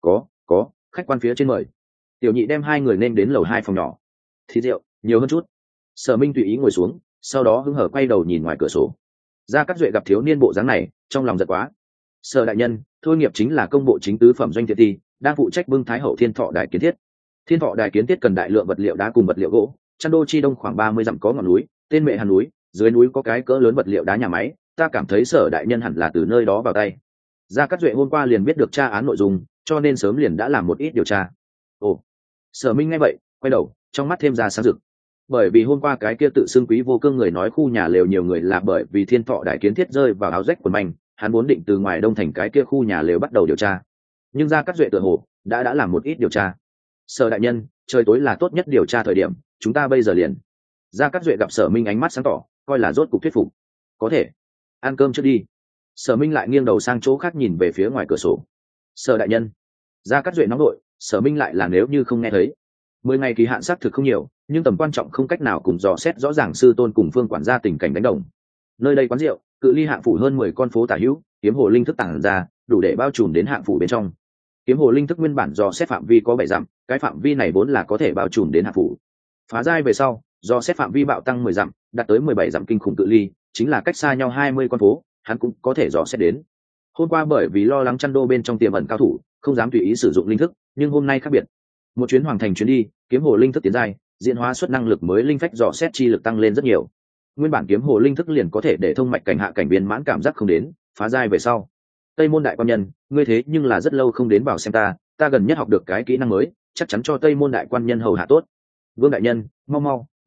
Có, khách quan phía trên mời. Tiểu nhị đem hai người nên đến lầu 2 phòng nhỏ. Thịt rượu nhiều hơn chút. Sở Minh tùy ý ngồi xuống, sau đó hứng hở quay đầu nhìn ngoài cửa sổ. Gia Cát Duệ gặp thiếu niên bộ dáng này, trong lòng giật quá. Sở đại nhân, Thôi Nghiệp chính là công bộ chính tứ phẩm doanh thiện ti, đang phụ trách bưng Thái Hậu Thiên Thọ Đài kiến thiết. Thiên Thọ Đài kiến thiết cần đại lượng vật liệu đá cùng vật liệu gỗ. Chăn đô chi đông khoảng 30 dặm có ngọn núi, tên Mệ Hàn núi, dưới núi có cái cỡ lớn vật liệu đá nhà máy, ta cảm thấy Sở đại nhân hẳn là từ nơi đó vào tay. Gia Cát Duệ hôm qua liền biết được tra án nội dung, cho nên sớm liền đã làm một ít điều tra. Ồ. Sở Minh nghe vậy, quay đầu, trong mắt thêm ra sáng rực. Bởi vì hôm qua cái kia tự xưng Quý Vô Cương người nói khu nhà lều nhiều người là bởi vì Thiên Thọ Đài kiến thiết rơi vào áo rách quần manh, hắn muốn định từ ngoài đông thành cái kia khu nhà lều bắt đầu điều tra. Nhưng Gia Cát Duệ tựa hồ đã làm một ít điều tra. Sở đại nhân, trời tối là tốt nhất điều tra thời điểm, chúng ta bây giờ liền. Gia Cát Duệ gặp Sở Minh ánh mắt sáng tỏ, coi là rốt cục thuyết phục. Có thể. Ăn cơm trước đi. Sở Minh lại nghiêng đầu sang chỗ khác nhìn về phía ngoài cửa sổ. Sở đại nhân. Gia Cát Duệ nóng nội, Sở Minh lại là nếu như không nghe thấy. 10 ngày kỳ hạn xác thực không nhiều, nhưng tầm quan trọng không cách nào cùng dò xét rõ ràng sư tôn cùng Phương quản gia tình cảnh đánh đồng. Nơi đây quán rượu, cự ly hạng phủ hơn 10 con phố tả hữu, kiếm hồ linh thức tản ra, đủ để bao trùm đến hạng phủ bên trong. Kiếm hồ linh thức nguyên bản dò xét phạm vi có 7 dặm, cái phạm vi này vốn là có thể bao trùm đến hạng phủ. Phá giai về sau, do xét phạm vi bạo tăng 10 dặm, đạt tới 17 dặm kinh khủng cự ly, chính là cách xa nhau 20 con phố, hắn cũng có thể dò xét đến. Hôm qua bởi vì lo lắng chăn đô bên trong tiềm ẩn cao thủ, không dám tùy ý sử dụng linh thức, nhưng hôm nay khác biệt. Một chuyến hoàng thành chuyến đi, kiếm hồ linh thức tiến giai, diễn hóa xuất năng lực mới linh phách dò xét chi lực tăng lên rất nhiều. Nguyên bản kiếm hồ linh thức liền có thể để thông mạch cảnh hạ cảnh viên mãn cảm giác không đến, phá giai về sau. Tây môn đại quan nhân, ngươi thế nhưng là rất lâu không đến vào xem ta gần nhất học được cái kỹ năng mới, chắc chắn cho Tây môn đại quan nhân hầu hạ tốt. Vương đại nhân, mau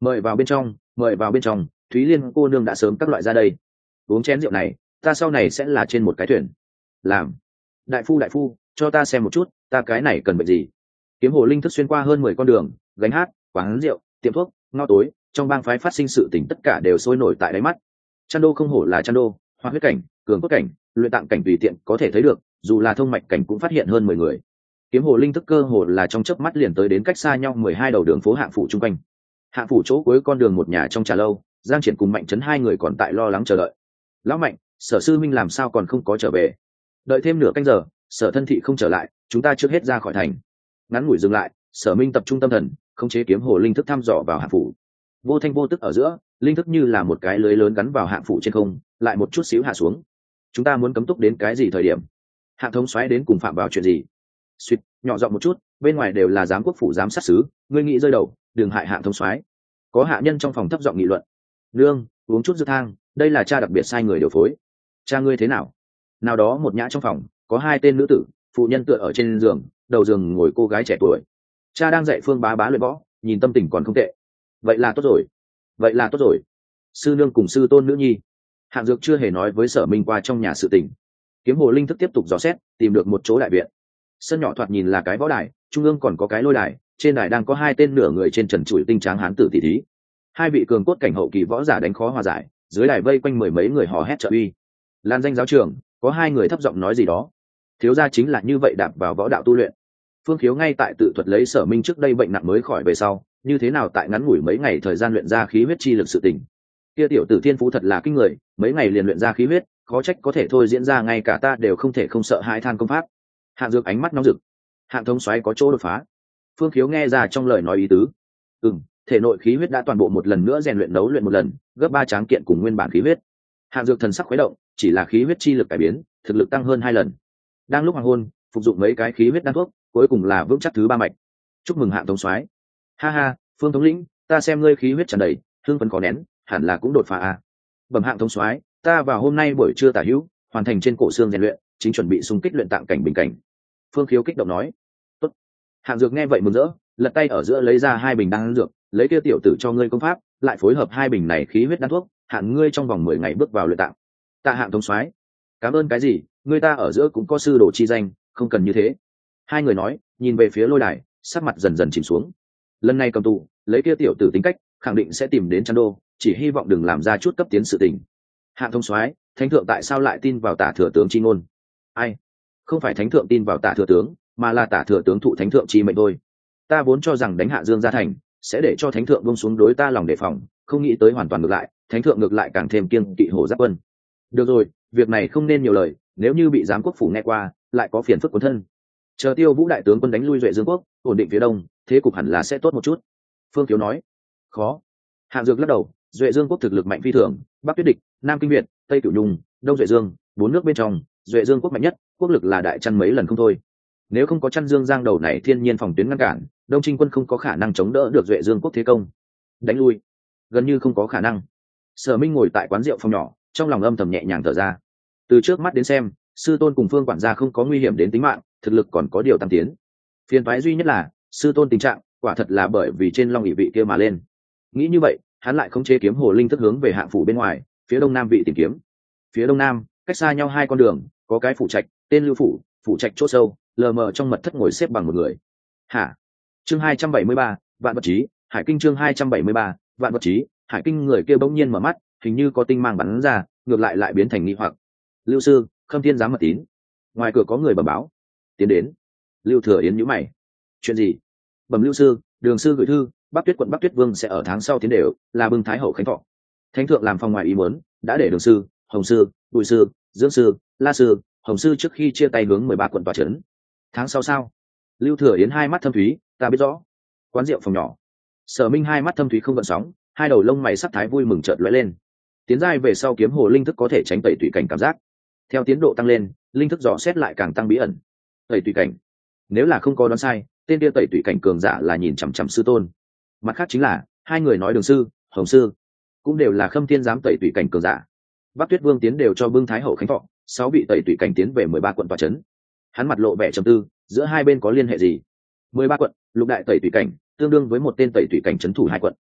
mời vào bên trong, mời vào bên trong, Thúy Liên cô nương đã sớm các loại ra đây. Uống chén rượu này, ta sau này sẽ là trên một cái thuyền. Làm. Đại phu, cho ta xem một chút, ta cái này cần bệnh gì? Kiếm Hồ Linh thức xuyên qua hơn 10 con đường, gánh hát, quán rượu, tiệm thuốc, ngõ tối, trong bang phái phát sinh sự tình tất cả đều sôi nổi tại đáy mắt. Chăn đô không hổ là chăn đô, hoa huyết cảnh, cường cốt cảnh, luyện tạng cảnh tùy tiện có thể thấy được, dù là thông mạch cảnh cũng phát hiện hơn 10 người. Kiếm Hồ Linh thức cơ hồ là trong chớp mắt liền tới đến cách xa nhau 12 đầu đường phố hạng phủ chung quanh. Hạng phủ chỗ cuối con đường một nhà trong trà lâu, Giang Triển cùng Mạnh Trấn hai người còn tại lo lắng chờ đợi. Lão Mạnh, Sở sư minh làm sao còn không có trở về? Đợi thêm nửa canh giờ, Sở thân thị không trở lại, chúng ta trước hết ra khỏi thành. Ngắn ngủi dừng lại, Sở Minh tập trung tâm thần, khống chế kiếm hồ linh thức thăm dò vào hạng phủ. Vô thanh vô tức ở giữa, linh thức như là một cái lưới lớn gắn vào hạng phủ trên không, lại một chút xíu hạ xuống. Chúng ta muốn cấm túc đến cái gì thời điểm? Hạng thống soái đến cùng phạm vào chuyện gì? Suýt, nhỏ giọng một chút, bên ngoài đều là giám quốc phủ giám sát sứ, ngươi nghĩ rơi đầu, đừng hại hạng thống soái. Có hạ nhân trong phòng thấp giọng nghị luận. Nương, uống chút dư thang, đây là cha đặc biệt sai người điều phối. Cha ngươi thế nào? Nào đó một nhã trong phòng, có hai tên nữ tử, phụ nhân tựa ở trên giường, đầu giường ngồi cô gái trẻ tuổi. Cha đang dạy Phương Bá Bá luyện võ, nhìn tâm tình còn không tệ. Vậy là tốt rồi. Sư nương cùng sư tôn nữ nhi. Hạng Dược chưa hề nói với Sở Minh qua trong nhà sự tình. Kiếm Hồ Linh thức tiếp tục dò xét, tìm được một chỗ đại viện. Sân nhỏ thoạt nhìn là cái võ đài, trung ương còn có cái lôi đài, trên đài đang có hai tên nửa người trên trần trụi tinh tráng hán tử tỷ thí. Hai vị cường cốt cảnh hậu kỳ võ giả đánh khó hòa giải, dưới đài vây quanh mười mấy người hò hét trợ uy. Lan danh giáo trường, có hai người thấp giọng nói gì đó. Thiếu gia chính là như vậy đạp vào võ đạo tu luyện. Phương Khiếu ngay tại tự thuật lấy Sở Minh trước đây bệnh nặng mới khỏi về sau, như thế nào tại ngắn ngủi mấy ngày thời gian luyện ra khí huyết chi lực sự tình. Kia tiểu tử thiên phú thật là kinh người, mấy ngày liền luyện ra khí huyết, khó trách có thể thôi diễn ra ngay cả ta đều không thể không sợ hãi than công pháp. Hạng Dược ánh mắt nóng rực. Hạng thống soái có chỗ đột phá. Phương Khiếu nghe ra trong lời nói ý tứ. Thể nội khí huyết đã toàn bộ một lần nữa rèn luyện nấu luyện một lần, gấp 3 tráng kiện cùng nguyên bản khí huyết. Hạng Dược thần sắc khuấy động, chỉ là khí huyết chi lực cải biến, thực lực tăng hơn 2 lần. Đang lúc hoàng hôn, phục dụng mấy cái khí huyết đan thuốc, cuối cùng là vững chắc thứ 3 mạch. Chúc mừng Hạng thống soái. Ha ha, Phương thống lĩnh, ta xem ngươi khí huyết tràn đầy, hưng phấn khó nén, hẳn là cũng đột phá à? Bẩm Hạng thống soái, ta vào hôm nay buổi trưa tả hữu, hoàn thành trên cổ xương rèn luyện, chính chuẩn bị xung kích luyện tạng cảnh bình cảnh. Phương Khiếu kích động nói. Tốt. Hạng Dược nghe vậy mừng rỡ, lật tay ở giữa lấy ra 2 bình đan dược, lấy kia tiểu tử cho ngươi công pháp, lại phối hợp 2 bình này khí huyết đan thuốc, hạn ngươi trong vòng 10 ngày bước vào luyện tạng. Tạ Hạng thống soái. Cảm ơn cái gì, người ta ở giữa cũng có sư đồ chi danh, không cần như thế. Hai người nói, nhìn về phía lôi đài, sắc mặt dần dần chìm xuống. Lần này cầm tù, lấy kia tiểu tử tính cách, khẳng định sẽ tìm đến Trăn Đô, chỉ hy vọng đừng làm ra chút cấp tiến sự tình. Hạng thống soái, thánh thượng tại sao lại tin vào Tả thừa tướng chi ngôn? Ai? Không phải thánh thượng tin vào Tả thừa tướng, mà là Tả thừa tướng thụ thánh thượng chi mệnh thôi. Ta vốn cho rằng đánh Hạ Dương ra thành sẽ để cho thánh thượng buông xuống đối ta lòng đề phòng, không nghĩ tới hoàn toàn ngược lại, thánh thượng ngược lại càng thêm kiêng kỵ Hổ Giáp quân. Được rồi, việc này không nên nhiều lời, nếu như bị giám quốc phủ nghe qua, lại có phiền phức cuốn thân. Chờ Tiêu Vũ đại tướng quân đánh lui Duệ Dương quốc, ổn định phía đông, thế cục hẳn là sẽ tốt một chút. Phương Khiếu nói. Khó. Hạng Dược lắc đầu, Duệ Dương quốc thực lực mạnh phi thường, Bắc Tuyết Địch, Nam Kinh Việt, Tây Cửu Nhung, Đông Duệ Dương, 4 nước bên trong, Duệ Dương quốc mạnh nhất, quốc lực là đại chăn mấy lần không thôi. Nếu không có Chăn Dương Giang đầu này thiên nhiên phòng tuyến ngăn cản, Đông Trinh quân không có khả năng chống đỡ được Duệ Dương quốc thế công. Đánh lui, gần như không có khả năng. Sở Minh ngồi tại quán rượu phòng nhỏ, trong lòng âm thầm nhẹ nhàng thở ra. Từ trước mắt đến xem, sư tôn cùng Phương quản gia không có nguy hiểm đến tính mạng, thực lực còn có điều tăng tiến. Phiền toái duy nhất là sư tôn tình trạng, quả thật là bởi vì trên long ỷ vị kia mà lên. Nghĩ như vậy, hắn lại không chế kiếm hồ linh thức hướng về hạng phủ bên ngoài, phía đông nam vị tìm kiếm. Phía đông nam, cách xa nhau 2 con đường, có cái phủ trạch, tên Lưu phủ, phủ trạch chỗ sâu, lờ mờ trong mật thất ngồi xếp bằng một người. Hả? Chương 273, Vạn Vật Chí, Hải Kinh chương 273, Vạn Vật Chí, Hải Kinh người kia bỗng nhiên mở mắt, hình như có tinh mang bắn ra, ngược lại biến thành nghi hoặc. Lưu sư, Khâm Thiên giám mật tín. Ngoài cửa có người bẩm báo. Tiến đến. Lưu Thừa Yến nhíu mày. Chuyện gì? Bẩm Lưu sư, Đường sư gửi thư, Bắc Tuyết quận Bắc Tuyết Vương sẽ ở tháng sau tiến đều, là bưng Thái hậu khánh thọ. Thánh thượng làm phong ngoài ý muốn, đã để Đường sư, Hồng sư, Bùi sư, Dương sư, La sư, Hồng sư trước khi chia tay hướng 13 quận tòa trấn. Tháng sau sao? Lưu Thừa Yến hai mắt thâm thúy, ta biết rõ. Quán rượu phòng nhỏ. Sở Minh hai mắt thâm thúy không gợn sóng, hai đầu lông mày sắc thái vui mừng chợt lóe lên. Tiến giai về sau kiếm hồ linh thức có thể tránh tẩy tùy cảnh cảm giác. Theo tiến độ tăng lên, linh thức dò xét lại càng tăng bí ẩn. Tẩy tùy cảnh. Nếu là không có đoán sai, tên kia tẩy tùy cảnh cường giả là nhìn chằm chằm sư tôn. Mặt khác chính là, hai người nói Đường sư, Hồng sư, cũng đều là Khâm Thiên giám tẩy tùy cảnh cường giả. Bắc Tuyết Vương tiến đều cho bưng Thái hậu khánh thọ, 6 vị tẩy tùy cảnh tiến về 13 quận tòa trấn. Hắn mặt lộ vẻ trầm tư, giữa hai bên có liên hệ gì? 13 quận, lục đại tẩy tùy cảnh, tương đương với một tên tẩy tùy cảnh trấn thủ 2 quận.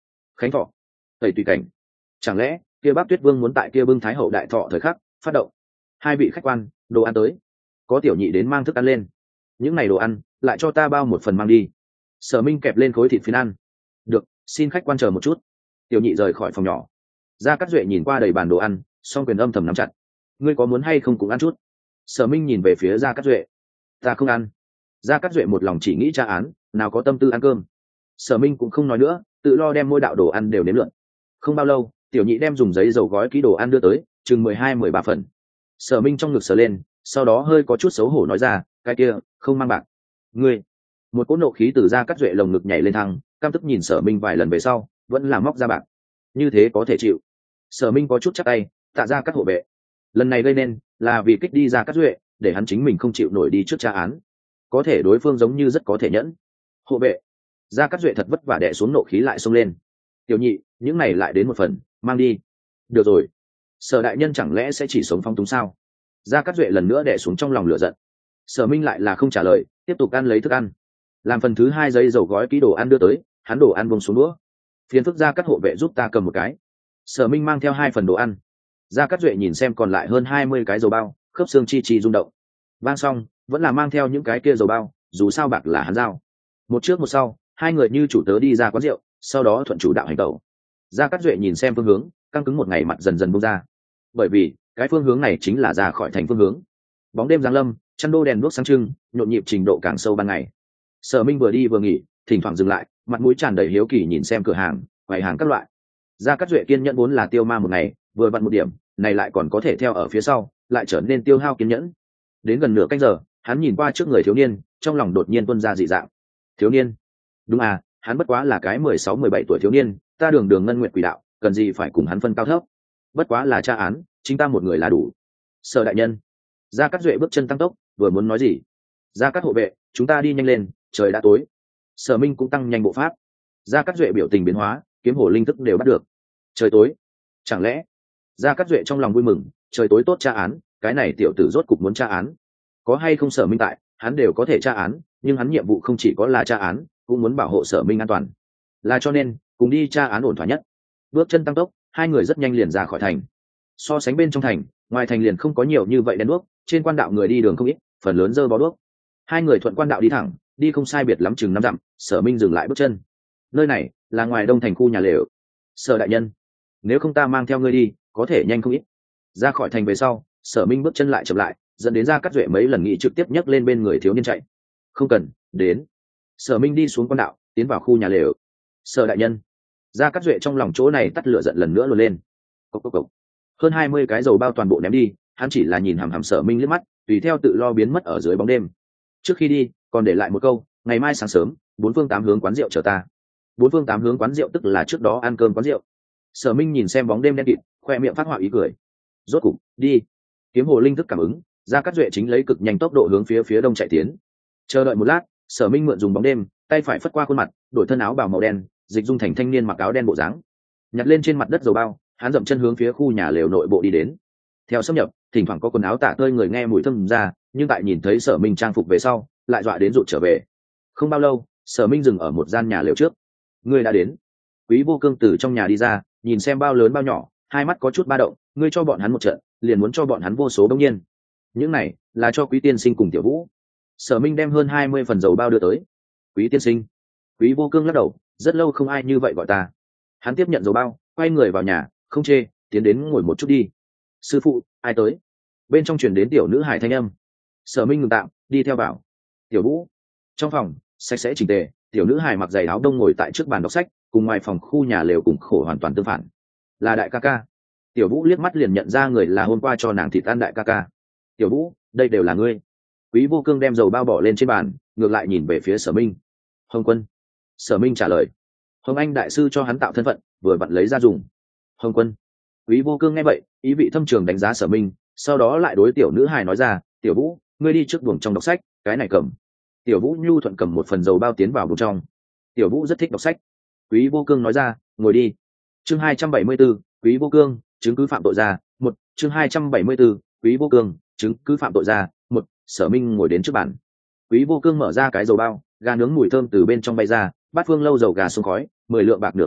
khánh thọ, tẩy tùy cảnh. Chẳng lẽ kia Bắc Tuyết Vương muốn tại kia bưng Thái hậu đại thọ thời khắc phát động? Hai vị khách quan, đồ ăn tới. Có tiểu nhị đến mang thức ăn lên. Những này đồ ăn lại cho ta bao một phần mang đi. Sở Minh kẹp lên khối thịt phiến ăn. Được, xin khách quan chờ một chút. Tiểu nhị rời khỏi phòng nhỏ. Gia Cát Duệ nhìn qua đầy bàn đồ ăn, song quyền âm thầm nắm chặt. Ngươi có muốn hay không cũng ăn chút? Sở Minh nhìn về phía Gia Cát Duệ. Ta không ăn. Gia Cát Duệ một lòng chỉ nghĩ tra án, nào có tâm tư ăn cơm. Sở Minh cũng không nói nữa, tự lo đem mỗi đạo đồ ăn đều nếm lượn. Không bao lâu, tiểu nhị đem dùng giấy dầu gói ký đồ ăn đưa tới, chừng 12-13 phần. Sở Minh trong ngực sờ lên, sau đó hơi có chút xấu hổ nói ra, cái kia không mang bạc. Ngươi. Một cỗ nộ khí từ Gia Cát Duệ lồng ngực nhảy lên thăng, căm tức nhìn Sở Minh vài lần về sau, vẫn là móc ra bạc. Như thế có thể chịu? Sở Minh có chút chắc tay, tạ ra các hộ vệ. Lần này gây nên là vì kích đi Gia Cát Duệ, để hắn chính mình không chịu nổi đi trước tra án. Có thể đối phương giống như rất có thể nhẫn. Hộ vệ. Gia Cát Duệ thật vất vả đè xuống nộ khí lại xông lên. Tiểu nhị, những này lại đến một phần, mang đi. Được rồi. Sở đại nhân chẳng lẽ sẽ chỉ sống phong túng sao? Gia Cát Duệ lần nữa đè xuống trong lòng lửa giận. Sở Minh lại là không trả lời, tiếp tục ăn lấy thức ăn. Làm phần thứ hai giấy dầu gói ký đồ ăn đưa tới, hắn đổ ăn bông xuống đũa. Phiền phức Gia Cát hộ vệ giúp ta cầm một cái. Sở Minh mang theo 2 phần đồ ăn. Gia Cát Duệ nhìn xem còn lại hơn 20 cái dầu bao, khớp xương chi chi rung động. Vang xong, vẫn là mang theo những cái kia dầu bao, dù sao bạc là hắn giao. Một trước một sau, hai người như chủ tớ đi ra quán rượu, sau đó thuận chủ đạo hành tẩu. Gia Cát Duệ nhìn xem phương hướng, căng cứng một ngày mặt dần dần buông ra. Bởi vì cái phương hướng này chính là ra khỏi thành phương hướng. Bóng đêm giáng lâm, chăn đô đèn đuốc sáng trưng, nhộn nhịp trình độ càng sâu ban ngày. Sở Minh vừa đi vừa nghỉ, thỉnh thoảng dừng lại, mặt mũi tràn đầy hiếu kỳ nhìn xem cửa hàng, quầy hàng các loại. Gia Cát Duệ kiên nhẫn vốn là tiêu ma một ngày, vừa vặn một điểm, này lại còn có thể theo ở phía sau, lại trở nên tiêu hao kiên nhẫn. Đến gần nửa canh giờ, hắn nhìn qua trước người thiếu niên, trong lòng đột nhiên tuôn ra dị dạng. Thiếu niên? Đúng à, hắn bất quá là cái 16-17 tuổi thiếu niên, ta đường đường ngân nguyện quỷ đạo, cần gì phải cùng hắn phân cao thấp? Bất quá là tra án, chính ta một người là đủ. Sở đại nhân. Gia Cát Duệ bước chân tăng tốc, vừa muốn nói gì. Gia Cát hộ vệ, chúng ta đi nhanh lên, trời đã tối. Sở Minh cũng tăng nhanh bộ pháp. Gia Cát Duệ biểu tình biến hóa, kiếm hồ linh thức đều bắt được. Trời tối. Chẳng lẽ? Gia Cát Duệ trong lòng vui mừng, trời tối tốt tra án, cái này tiểu tử rốt cục muốn tra án. Có hay không Sở Minh tại, hắn đều có thể tra án, nhưng hắn nhiệm vụ không chỉ có là tra án, cũng muốn bảo hộ Sở Minh an toàn. Là cho nên, cùng đi tra án ổn thỏa nhất. Bước chân tăng tốc, hai người rất nhanh liền ra khỏi thành. So sánh bên trong thành, ngoài thành liền không có nhiều như vậy đèn đuốc, trên quan đạo người đi đường không ít, phần lớn dơ bó đuốc. Hai người thuận quan đạo đi thẳng, đi không sai biệt lắm chừng 5 dặm, Sở Minh dừng lại bước chân. Nơi này là ngoài đông thành khu nhà lều. Sở đại nhân, nếu không ta mang theo ngươi đi, có thể nhanh không ít. Ra khỏi thành về sau, Sở Minh bước chân lại chậm lại, dẫn đến Gia Cát Duệ mấy lần nghĩ trực tiếp nhấc lên bên người thiếu niên chạy. Không cần, đến. Sở Minh đi xuống quan đạo, tiến vào khu nhà lều. Sở đại nhân. Gia Cát Duệ trong lòng chỗ này tắt lửa giận lần nữa luồn lên. Cốc cốc cốc. Hơn 20 cái dầu bao toàn bộ ném đi, hắn chỉ là nhìn hằm hằm Sở Minh liếc mắt, tùy theo tự lo biến mất ở dưới bóng đêm. Trước khi đi, còn để lại một câu, ngày mai sáng sớm, 4 phương 8 hướng quán rượu chờ ta. 4 phương 8 hướng quán rượu tức là trước đó ăn cơm quán rượu. Sở Minh nhìn xem bóng đêm đen kịt, khoe miệng phát họa ý cười. Rốt cục, đi. Kiếm hồ linh thức cảm ứng, Gia Cát Duệ chính lấy cực nhanh tốc độ hướng phía đông chạy tiến. Chờ đợi một lát, Sở Minh mượn dùng bóng đêm, tay phải phất qua khuôn mặt, đổi thân áo bào màu đen, dịch dung thành thanh niên mặc áo đen bộ dáng. Nhặt lên trên mặt đất dầu bao, hắn dậm chân hướng phía khu nhà lều nội bộ đi đến. Theo xâm nhập, thỉnh thoảng có quần áo tả tơi người nghe mùi thơm ra, nhưng tại nhìn thấy Sở Minh trang phục về sau, lại dọa đến rụt trở về. Không bao lâu, Sở Minh dừng ở một gian nhà lều trước. Ngươi đã đến. Quý Vô Cương từ trong nhà đi ra, nhìn xem bao lớn bao nhỏ, hai mắt có chút ba động. Ngươi cho bọn hắn một trận, liền muốn cho bọn hắn vô số đông nhiên. Những này là cho Quý tiên sinh cùng Tiểu Vũ. Sở Minh đem hơn 20 phần dầu bao đưa tới. Quý tiên sinh. Quý Vô Cương lắc đầu, rất lâu không ai như vậy gọi ta. Hắn tiếp nhận dầu bao, quay người vào nhà, không chê, tiến đến ngồi một chút đi. Sư phụ, ai tới? Bên trong truyền đến tiểu nữ hải thanh âm. Sở Minh ngừng tạm, đi theo vào. Tiểu Vũ. Trong phòng sạch sẽ chỉnh tề, tiểu nữ hải mặc giày áo đông ngồi tại trước bàn đọc sách, cùng ngoài phòng khu nhà lều cùng khổ hoàn toàn tương phản. Là đại ca ca. Tiểu Vũ liếc mắt liền nhận ra người là hôm qua cho nàng thịt ăn đại ca ca. Tiểu Vũ, đây đều là ngươi. Quý Vô Cương đem dầu bao bỏ lên trên bàn, ngược lại nhìn về phía Sở Minh. Hồng Quân. Sở Minh trả lời. Hồng Anh đại sư cho hắn tạo thân phận, vừa vặn lấy ra dùng. Hồng Quân. Quý Vô Cương nghe vậy, ý vị thâm trường đánh giá Sở Minh, sau đó lại đối tiểu nữ hài nói ra, Tiểu Vũ, ngươi đi trước buồng trong đọc sách, cái này cầm. Tiểu Vũ nhu thuận cầm một phần dầu bao tiến vào buồng trong. Tiểu Vũ rất thích đọc sách. Quý Vô Cương nói ra, ngồi đi. Chương 274, Quý Vô Cương, chứng cứ phạm tội ra, 1, chương 274, Quý Vô Cương, chứng cứ phạm tội ra, 1. Sở Minh ngồi đến trước bàn. Quý Vô Cương mở ra cái dầu bao, gà nướng mùi thơm từ bên trong bay ra, bát phương lâu dầu gà xông khói, 10 lượng bạc nửa cái,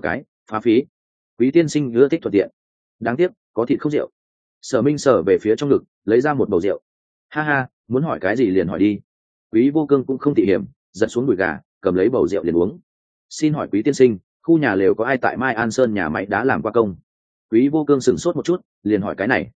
phá phí. Quý tiên sinh ưa thích thuận tiện, đáng tiếc có thịt không rượu. Sở Minh sờ về phía trong ngực, lấy ra một bầu rượu. Ha ha, muốn hỏi cái gì liền hỏi đi. Quý Vô Cương cũng không tỉ hiểm, giật xuống đùi gà, cầm lấy bầu rượu liền uống. Xin hỏi quý tiên sinh, khu nhà lều có ai tại Mai An Sơn nhà máy đá làm qua công? Quý Vô Cương sửng sốt một chút, liền hỏi cái này.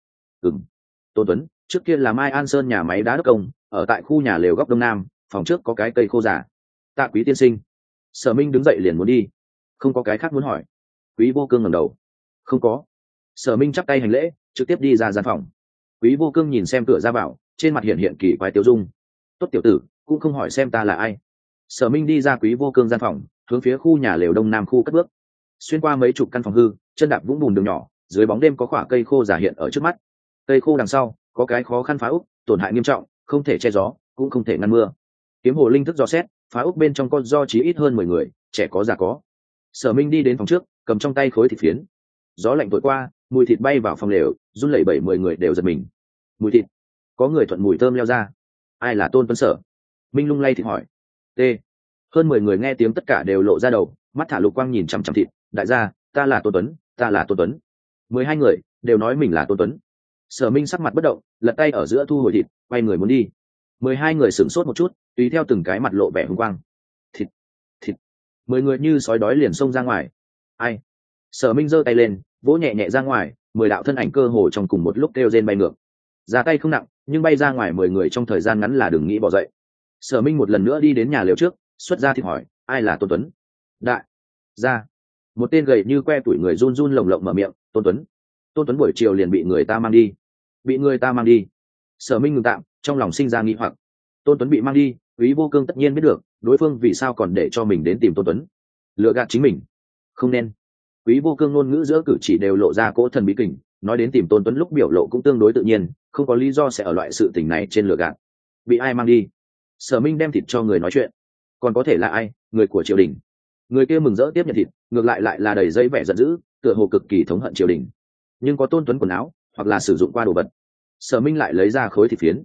Tôn Tuấn, trước kia là Mai An Sơn nhà máy đá đốc công, ở tại khu nhà lều góc đông nam, phòng trước có cái cây khô già. Tạ quý tiên sinh. Sở Minh đứng dậy liền muốn đi. Không có cái khác muốn hỏi. Quý Vô Cương ngẩng đầu. Không có. Sở Minh chắp tay hành lễ, trực tiếp đi ra gian phòng. Quý Vô Cương nhìn xem cửa ra vào, trên mặt hiện kỳ quái tiêu dung. Tốt tiểu tử, cũng không hỏi xem ta là ai. Sở Minh đi ra Quý Vô Cương gian phòng, hướng phía khu nhà lều đông nam khu cất bước. Xuyên qua mấy chục căn phòng hư, chân đạp vũng bùn đường nhỏ, dưới bóng đêm có quả cây khô giả hiện ở trước mắt. Cây khô đằng sau có cái khó khăn phá úc, tổn hại nghiêm trọng, không thể che gió, cũng không thể ngăn mưa. Kiếm hồ linh thức dò xét, phá úc bên trong con do chí ít hơn 10 người, trẻ có già có. Sở Minh đi đến phòng trước, cầm trong tay khối thịt phiến. Gió lạnh thổi qua, mùi thịt bay vào phòng lều, run lẩy bẩy 10 người đều giật mình. Mùi thịt. Có người thuận mùi thơm leo ra. Ai là Tôn Tuấn Sở? Minh lung lay thịt hỏi. T. Hơn 10 người nghe tiếng tất cả đều lộ ra đầu, mắt thả lục quang nhìn chằm chằm thịt. Đại gia, ta là Tôn Tuấn, ta là Tôn Tuấn. 12 người đều nói mình là Tôn Tuấn. Sở Minh sắc mặt bất động, lật tay ở giữa thu hồi thịt, quay người muốn đi. 12 người sửng sốt một chút, tùy theo từng cái mặt lộ vẻ hung quang. Thịt, thịt. 10 người như sói đói liền xông ra ngoài. Ai? Sở Minh giơ tay lên, vỗ nhẹ nhẹ ra ngoài, 10 đạo thân ảnh cơ hồ trong cùng một lúc kêu rên bay ngược. Ra tay không nặng, nhưng bay ra ngoài 10 người trong thời gian ngắn là đừng nghĩ bỏ dậy. Sở Minh một lần nữa đi đến nhà lều trước, xuất ra thì hỏi, ai là Tôn Tuấn? Đại gia. Một tên gầy như que tuổi người run run lồng lộng mở miệng, Tôn Tuấn. Tôn Tuấn buổi chiều liền bị người ta mang đi. Bị người ta mang đi. Sở Minh ngừng tạm, trong lòng sinh ra nghi hoặc. Tôn Tuấn bị mang đi, Quý Vô Cương tất nhiên biết được, đối phương vì sao còn để cho mình đến tìm Tôn Tuấn. Lừa gạt chính mình. Không nên. Quý Vô Cương ngôn ngữ giữa cử chỉ đều lộ ra cỗ thần bí kình, nói đến tìm Tôn Tuấn lúc biểu lộ cũng tương đối tự nhiên, không có lý do sẽ ở loại sự tình này trên lừa gạt. Bị ai mang đi? Sở Minh đem thịt cho người nói chuyện. Còn có thể là ai? Người của triều đình. Người kia mừng rỡ tiếp nhận thịt, ngược lại lại đầy dây vẻ giận dữ, tựa hồ cực kỳ thống hận triều đình. Nhưng có Tôn Tuấn quần áo, hoặc là sử dụng qua đồ vật. Sở Minh lại lấy ra khối thịt phiến.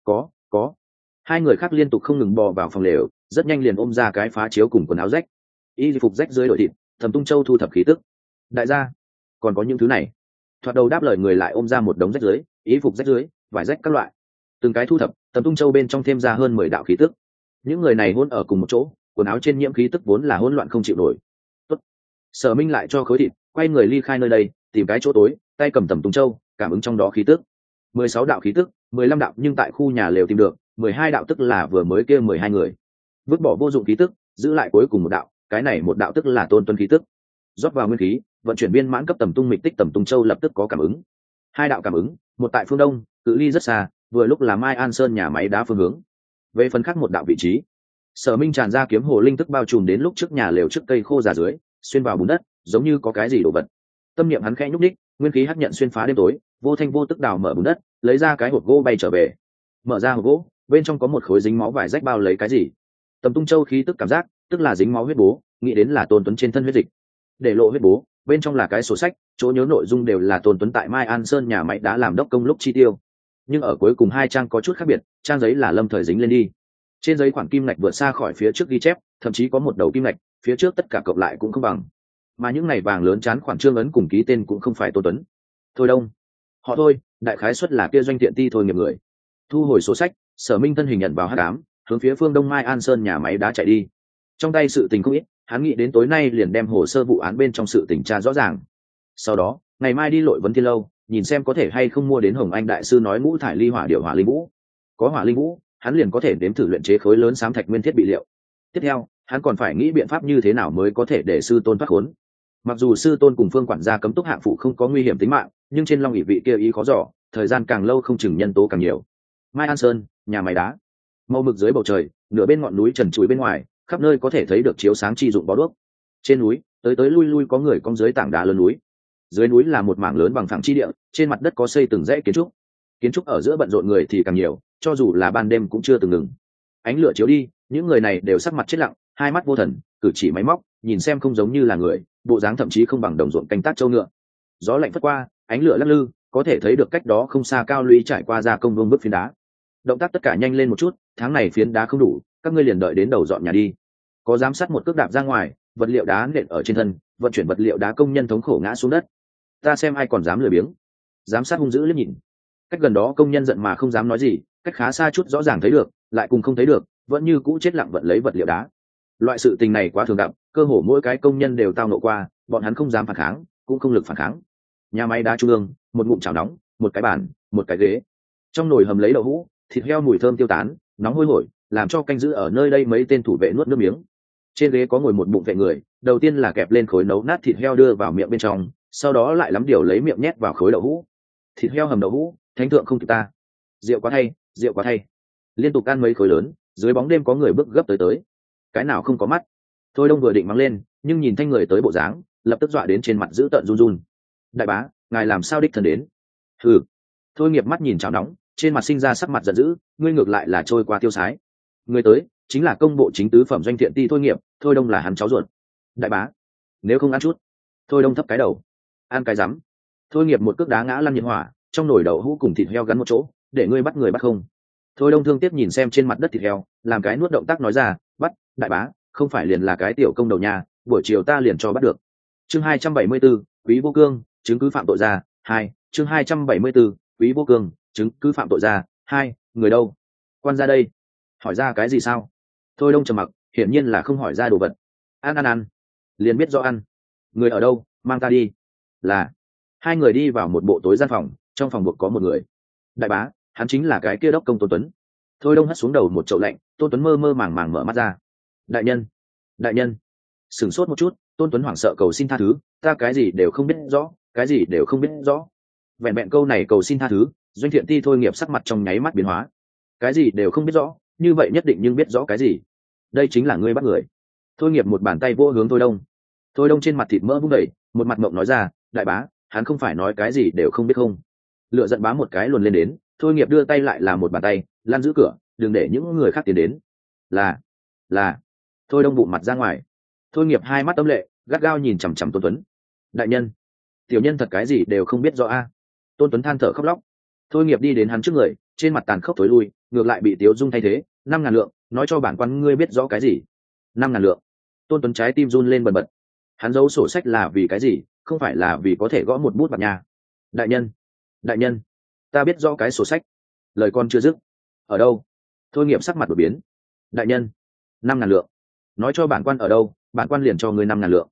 Có. Hai người khác liên tục không ngừng bò vào phòng lều, rất nhanh liền ôm ra cái phá chiếu cùng quần áo rách. Y phục rách dưới đổi thịt, Thẩm Tung Châu thu thập khí tức. Đại gia, còn có những thứ này. Thoạt đầu đáp lời người lại ôm ra một đống rách dưới, y phục rách dưới, vải rách các loại. Từng cái thu thập, Thẩm Tung Châu bên trong thêm ra hơn 10 đạo khí tức. Những người này hôn ở cùng một chỗ, quần áo trên nhiễm khí tức vốn là hỗn loạn không chịu nổi. Tốt. Sở Minh lại cho khối thịt, quay người ly khai nơi đây, tìm cái chỗ tối, tay cầm Thẩm Tung Châu, cảm ứng trong đó khí tức. 16 đạo khí tức, 15 đạo nhưng tại khu nhà lều tìm được, 12 đạo tức là vừa mới kia 12 người. Vứt bỏ vô dụng khí tức, giữ lại cuối cùng một đạo, cái này một đạo tức là Tôn Tuấn khí tức. Rót vào nguyên khí, vận chuyển viên mãn cấp Tầm Tung Mịch Tích Tầm Tung Châu lập tức có cảm ứng. 2 đạo cảm ứng, một tại phương đông, cự ly rất xa, vừa lúc là Mai An Sơn nhà máy đá phương hướng. Về phần khác một đạo vị trí, Sở Minh tràn ra kiếm hồ linh tức bao trùm đến lúc trước nhà lều trước cây khô già dưới, xuyên vào bùn đất, giống như có cái gì đổ vật. Tâm niệm hắn khẽ nhúc nhích, nguyên khí hấp nhận xuyên phá đêm tối, vô thanh vô tức đào mở bùn đất, lấy ra cái hộp gỗ bay trở về. Mở ra hộp gỗ, bên trong có một khối dính máu vải rách bao lấy cái gì. Tầm Tung Châu khí tức cảm giác, tức là dính máu huyết bố, nghĩ đến là Tôn Tuấn trên thân huyết dịch. Để lộ huyết bố, bên trong là cái sổ sách, chỗ nhớ nội dung đều là Tôn Tuấn tại Mai An Sơn nhà máy đã làm đốc công lúc chi tiêu. Nhưng ở cuối cùng 2 trang có chút khác biệt, trang giấy là lâm thời dính lên đi. Trên giấy khoản kim ngạch vượt xa khỏi phía trước ghi chép, thậm chí có một đầu kim ngạch, phía trước tất cả cộng lại cũng không bằng. Mà những ngày vàng lớn chán khoản trương ấn cùng ký tên cũng không phải Tôn Tuấn. Thôi đông. Họ thôi, đại khái suất là kia doanh tiện ti thôi nghiệp người. Thu hồi số sách, Sở Minh thân hình nhận vào hắc ám, hướng phía phương đông Mai An Sơn nhà máy đá chạy đi. Trong tay sự tình không ít, hắn nghĩ đến tối nay liền đem hồ sơ vụ án bên trong sự tình tra rõ ràng. Sau đó, ngày mai đi Lội Vấn Thiên lâu, nhìn xem có thể hay không mua đến Hồng Anh đại sư nói ngũ thải ly hỏa điệu hỏa linh vũ. Có hỏa linh vũ, hắn liền có thể đếm thử luyện chế khối lớn xám thạch nguyên thiết bị liệu. Tiếp theo, hắn còn phải nghĩ biện pháp như thế nào mới có thể để sư tôn thoát khốn. Mặc dù sư tôn cùng Phương quản gia cấm túc hạng phụ không có nguy hiểm tính mạng, nhưng trên Long ỷ vị kia ý khó dò, thời gian càng lâu không chừng nhân tố càng nhiều. Mai An Sơn, nhà máy đá, màu mực dưới bầu trời, nửa bên ngọn núi trần trụi bên ngoài, khắp nơi có thể thấy được chiếu sáng chi dụng bó đuốc. Trên núi, tới lui lui có người cong dưới tảng đá lớn núi. Dưới núi là một mảng lớn bằng phẳng chi địa, trên mặt đất có xây từng dãy kiến trúc. Kiến trúc ở giữa bận rộn người thì càng nhiều, cho dù là ban đêm cũng chưa từng ngừng. Ánh lửa chiếu đi, những người này đều sắc mặt chết lặng, hai mắt vô thần, cử chỉ máy móc, nhìn xem không giống như là người, bộ dáng thậm chí không bằng đồng ruộng canh tác châu ngựa. Gió lạnh phất qua, ánh lửa lắc lư, có thể thấy được cách đó không xa cao lũy trải qua gia công vương bức phiến đá. Động tác tất cả nhanh lên một chút, tháng này phiến đá không đủ, các ngươi liền đợi đến đầu dọn nhà đi. Có giám sát một cước đạp ra ngoài, vật liệu đá nện ở trên thân, vận chuyển vật liệu đá công nhân thống khổ ngã xuống đất. Ta xem ai còn dám lười biếng. Giám sát hung dữ liếc nhìn. Cách gần đó công nhân giận mà không dám nói gì, cách khá xa chút rõ ràng thấy được, lại cùng không thấy được, vẫn như cũ chết lặng vận lấy vật liệu đá. Loại sự tình này quá thường gặp, cơ hồ mỗi cái công nhân đều tao nộ qua, bọn hắn không dám phản kháng, cũng không lực phản kháng. Nhà máy đá trung ương, một ngụm chảo nóng, một cái bàn, một cái ghế. Trong nồi hầm lấy đậu hũ, thịt heo mùi thơm tiêu tán, nóng hôi hổi, làm cho canh giữ ở nơi đây mấy tên thủ vệ nuốt nước miếng. Trên ghế có ngồi một bụng vệ người, đầu tiên là kẹp lên khối nấu nát thịt heo đưa vào miệng bên trong, sau đó lại lắm điều lấy miệng nhét vào khối đậu hũ. Thịt heo hầm đậu hũ, thánh thượng không kịp ta. Rượu quá thay, rượu quá thay. Liên tục ăn mấy khối lớn, dưới bóng đêm có người bước gấp tới. Cái nào không có mắt. Thôi Đông vừa định mắng lên, nhưng nhìn thanh người tới bộ dáng, lập tức dọa đến trên mặt giữ tợn run run. Đại bá, ngài làm sao đích thân đến? Hừ. Thôi Nghiệp mắt nhìn chảo nóng, trên mặt sinh ra sắc mặt giận dữ, ngươi ngược lại là trôi qua tiêu sái. Người tới chính là công bộ chính tứ phẩm Doanh Thiện Ti Thôi Nghiệp, Thôi Đông là hắn cháu ruột. Đại bá, nếu không ăn chút. Thôi Đông thấp cái đầu. Ăn cái rắm. Thôi Nghiệp một cước đá ngã lăn nhiệt hỏa, trong nồi đậu hũ cùng thịt heo gắn một chỗ, để ngươi bắt người bắt không. Thôi Đông thương tiếc nhìn xem trên mặt đất thịt heo, làm cái nuốt động tác nói ra, bắt, đại bá, không phải liền là cái tiểu công đầu nhà, buổi chiều ta liền cho bắt được. Chương 274, Quý Vô Cương, chứng cứ phạm tội ra, 2, chương 274, Quý Vô Cương, chứng cứ phạm tội ra, 2, người đâu? Quan ra đây. Hỏi ra cái gì sao? Thôi Đông trầm mặc, hiển nhiên là không hỏi ra đồ vật. Ăn, liền biết rõ ăn. Người ở đâu, mang ta đi. Là. Hai người đi vào một bộ tối gian phòng, trong phòng buộc có một người. Đại bá, hắn chính là cái kia đốc công Tôn Tuấn. Thôi Đông hất xuống đầu một chậu lạnh, Tôn Tuấn mơ mơ màng màng mở mắt ra. Đại nhân. Sửng sốt một chút, Tôn Tuấn hoảng sợ cầu xin tha thứ, ta cái gì đều không biết rõ, cái gì đều không biết rõ. Vẹn vẹn câu này cầu xin tha thứ, Doanh Thiện Ti Thôi Nghiệp sắc mặt trong nháy mắt biến hóa. Cái gì đều không biết rõ, như vậy nhất định nhưng biết rõ cái gì. Đây chính là ngươi bắt người. Thôi Nghiệp một bàn tay vô hướng Thôi Đông. Thôi Đông trên mặt thịt mỡ vung đầy, một mặt mộng nói ra, đại bá, hắn không phải nói cái gì đều không biết không. Lựa giận bá một cái luồn lên đến, Thôi Nghiệp đưa tay lại là một bàn tay, lan giữ cửa, đừng để những người khác tiến đến. Là. Thôi Đông bụng mặt ra ngoài. Thôi Nghiệp hai mắt âm lệ, gắt gao nhìn chằm chằm Tôn Tuấn. Đại nhân, tiểu nhân thật cái gì đều không biết rõ a. Tôn Tuấn than thở khóc lóc. Thôi Nghiệp đi đến hắn trước người, trên mặt tàn khốc thối lui, ngược lại bị Tiếu Dung thay thế. 5.000 lượng, nói cho bản quan ngươi biết rõ cái gì? 5.000 lượng. Tôn Tuấn trái tim run lên bần bật. Hắn giấu sổ sách là vì cái gì? Không phải là vì có thể gõ một bút bạc nhà. Đại nhân, ta biết rõ cái sổ sách. Lời con chưa dứt. Ở đâu? Thôi Nghiệp sắc mặt đổi biến. Đại nhân, 5.000 lượng. Nói cho bản quan ở đâu, bản quan liền cho ngươi 5.000 lượng.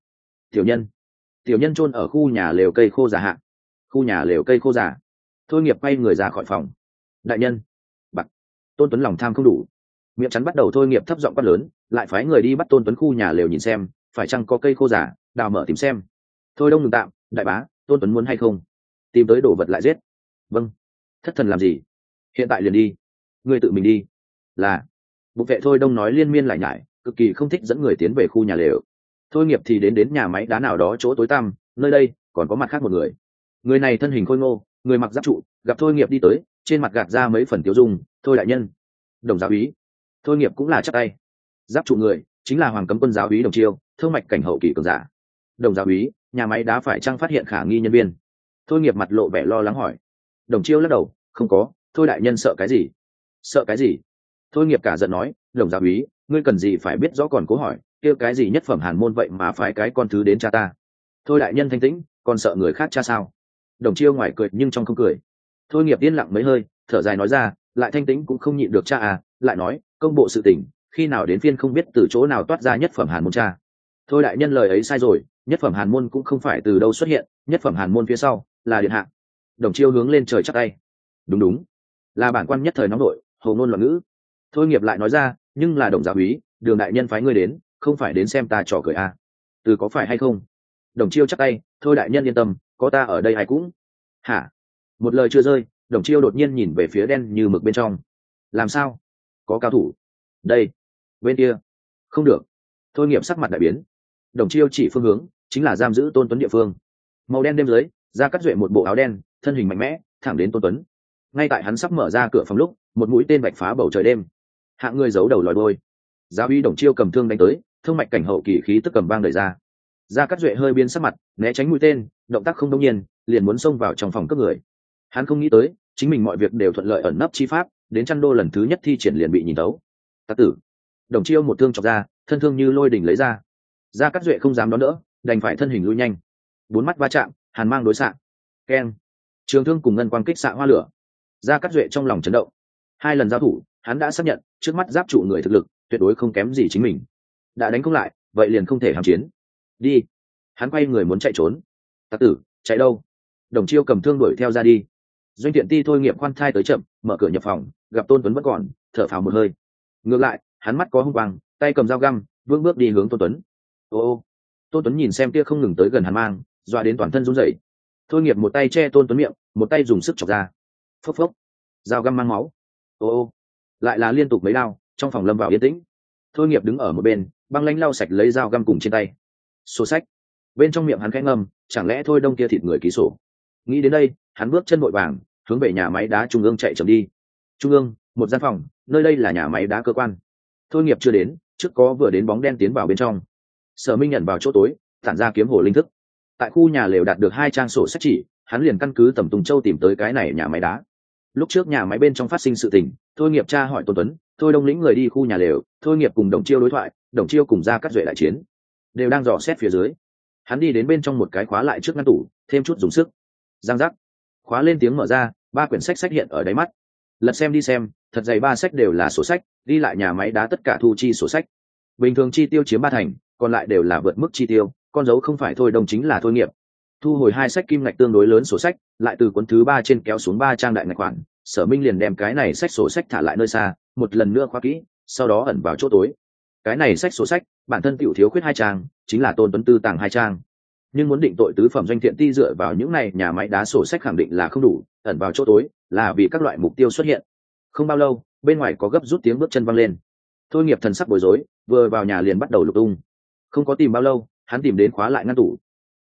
Tiểu nhân chôn ở khu nhà lều cây khô già hạ. Khu nhà lều cây khô già. Thôi Nghiệp quay người ra khỏi phòng. Đại nhân. Bạc. Tôn Tuấn lòng tham không đủ, miệng chắn bắt đầu. Thôi Nghiệp thấp giọng quát lớn, lại phái người đi bắt Tôn Tuấn khu nhà lều nhìn xem, phải chăng có cây khô già, đào mở tìm xem. Thôi Đông ngừng tạm, đại bá, Tôn Tuấn muốn hay không? Tìm tới đồ vật lại giết. Vâng. Thất thần làm gì? Hiện tại liền đi. Ngươi tự mình đi. Là. Bục vệ Thôi Đông nói liên miên lại nhải, cực kỳ không thích dẫn người tiến về khu nhà lều. Thôi Nghiệp thì đến nhà máy đá nào đó chỗ tối tăm, nơi đây còn có mặt khác một người. Người này thân hình khôi ngô, người mặc giáp trụ, gặp Thôi Nghiệp đi tới, trên mặt gạt ra mấy phần tiêu dung. Thôi đại nhân. Đồng giáo úy. Thôi Nghiệp cũng là chắp tay. Giáp trụ người chính là Hoàng Cấm Quân giáo úy Đồng Chiêu, thương mạch cảnh hậu kỳ cường giả. Đồng giáo úy, nhà máy đá phải chăng phát hiện khả nghi nhân viên? Thôi Nghiệp mặt lộ vẻ lo lắng hỏi. Đồng Chiêu lắc đầu, không có. Thôi đại nhân sợ cái gì? Sợ cái gì? Thôi Nghiệp cả giận nói, Đồng giáo úy, ngươi cần gì phải biết rõ còn cố hỏi, kêu cái gì nhất phẩm hàn môn vậy mà phái cái con thứ đến cha ta? Thôi đại nhân thanh tĩnh, còn sợ người khác cha sao? Đồng Chiêu ngoài cười nhưng trong không cười. Thôi Nghiệp yên lặng mấy hơi, thở dài nói ra, lại thanh tĩnh cũng không nhịn được cha à, lại nói, công bộ sự tình, khi nào đến phiên không biết từ chỗ nào toát ra nhất phẩm hàn môn cha. Thôi đại nhân lời ấy sai rồi, nhất phẩm hàn môn cũng không phải từ đâu xuất hiện, nhất phẩm hàn môn phía sau là điện hạ. Đồng Chiêu hướng lên trời chắp tay. Đúng, là bản quan nhất thời nóng nổi, hồ ngôn loạn ngữ. Thôi Nghiệp lại nói ra, nhưng là Đồng giáo úy, Đường đại nhân phái ngươi đến, không phải đến xem ta trò cười à? Từ có phải hay không? Đồng Chiêu chắp tay, thôi đại nhân yên tâm, có ta ở đây ai cũng. Hả? Một lời chưa rơi, Đồng Chiêu đột nhiên nhìn về phía đen như mực bên trong. Làm sao? Có cao thủ? Đây, bên kia. Không được. Thôi Nghiệp sắc mặt đại biến. Đồng Chiêu chỉ phương hướng, chính là giam giữ Tôn Tuấn địa phương. Màu đen đêm dưới, Gia Cát Duệ một bộ áo đen, thân hình mạnh mẽ, thẳng đến Tôn Tuấn. Ngay tại hắn sắp mở ra cửa phòng lúc, một mũi tên bạch phá bầu trời đêm. Hạng người giấu đầu lòi đôi. Giáo uy Đồng Chiêu cầm thương đánh tới, thương mạch cảnh hậu kỳ khí tức cầm băng đẩy ra. Gia Cát Duệ hơi biến sắc mặt, né tránh mũi tên, động tác không đông nhiên, liền muốn xông vào trong phòng cướp người. Hắn không nghĩ tới, chính mình mọi việc đều thuận lợi ẩn nấp chi pháp, đến Chăn Đô lần thứ nhất thi triển liền bị nhìn tấu. Tặc tử. Đồng Chiêu một thương chọc ra, thân thương như lôi đỉnh lấy ra. Gia Cát Duệ không dám đón đỡ, đành phải thân hình lui nhanh. Bốn mắt va chạm, hàn mang đối xạ. Keng. Trường thương cùng ngân quang kích xạ hoa lửa. Gia Cát Duệ trong lòng chấn động. Hai lần giao thủ, hắn đã xác nhận trước mắt giáp trụ người thực lực tuyệt đối không kém gì chính mình. Đã đánh không lại, vậy liền không thể hàm chiến. Đi. Hắn quay người muốn chạy trốn. Tặc tử, chạy đâu? Đồng Chiêu cầm thương đuổi theo ra đi. Doanh Tiện Ti thôi nghiệp khoan thai tới chậm, mở cửa nhập phòng, gặp Tôn Tuấn vẫn còn, thở phào một hơi. Ngược lại, hắn mắt có hung quang, tay cầm dao găm, vững bước đi hướng Tôn Tuấn. Ô. Tôn Tuấn nhìn xem kia không ngừng tới gần hàn mang, dọa đến toàn thân run rẩy. Thôi nghiệp một tay che Tôn Tuấn miệng, một tay dùng sức chọc ra. Phốc phốc. Dao găm mang máu. Ô. Lại là liên tục mấy đao, trong phòng lâm vào yên tĩnh. Thôi nghiệp đứng ở một bên, băng lãnh lau sạch lấy dao găm cùng trên tay. Sổ sách. Bên trong miệng hắn khẽ ngâm, chẳng lẽ Thôi Đông kia thịt người ký sổ. Nghĩ đến đây, hắn bước chân vội vàng hướng về nhà máy đá trung ương chạy chậm đi. Trung ương, một gian phòng, nơi đây là nhà máy đá cơ quan. Thôi nghiệp chưa đến, trước có vừa đến bóng đen tiến vào bên trong. Sở Minh nhận vào chỗ tối, tản ra kiếm hồ linh thức. Tại khu nhà lều đạt được 2 trang sổ sách chỉ, hắn liền căn cứ tầm Tùng Châu tìm tới cái này nhà máy đá. Lúc trước nhà máy bên trong phát sinh sự tình, Thôi nghiệp tra hỏi Tôn Tuấn, Thôi Đông lĩnh người đi khu nhà lều, Thôi nghiệp cùng Đồng Chiêu đối thoại, Đồng Chiêu cùng Gia Cát Duệ đại chiến, đều đang dò xét phía dưới. Hắn đi đến bên trong một cái khóa lại trước ngăn tủ, thêm chút dùng sức. Giang giác. Khóa lên tiếng mở ra, 3 quyển sách hiện ở đáy mắt. Lật xem đi xem, thật dày 3 sách đều là sổ sách, đi lại nhà máy đá tất cả thu chi sổ sách. Bình thường chi tiêu chiếm 3 thành, còn lại đều là vượt mức chi tiêu, con dấu không phải Thôi Đông chính là Thôi nghiệp. Thu hồi 2 sách kim ngạch tương đối lớn sổ sách, lại từ cuốn thứ 3 trên kéo xuống 3 trang đại ngạch khoản, Sở Minh liền đem cái này sách sổ sách thả lại nơi xa, một lần nữa khóa kỹ, sau đó ẩn vào chỗ tối. Cái này sách sổ sách, bản thân tiểu thiếu khuyết 2 trang, chính là Tôn Tuấn Tư tàng 2 trang. Nhưng muốn định tội tứ phẩm Doanh Thiện Ti dựa vào những này nhà máy đá sổ sách khẳng định là không đủ, ẩn vào chỗ tối là vì các loại mục tiêu xuất hiện. Không bao lâu, bên ngoài có gấp rút tiếng bước chân văng lên. Thôi nghiệp thần sắc bối rối, vừa vào nhà liền bắt đầu lục tung. Không có tìm bao lâu, hắn tìm đến khóa lại ngăn tủ.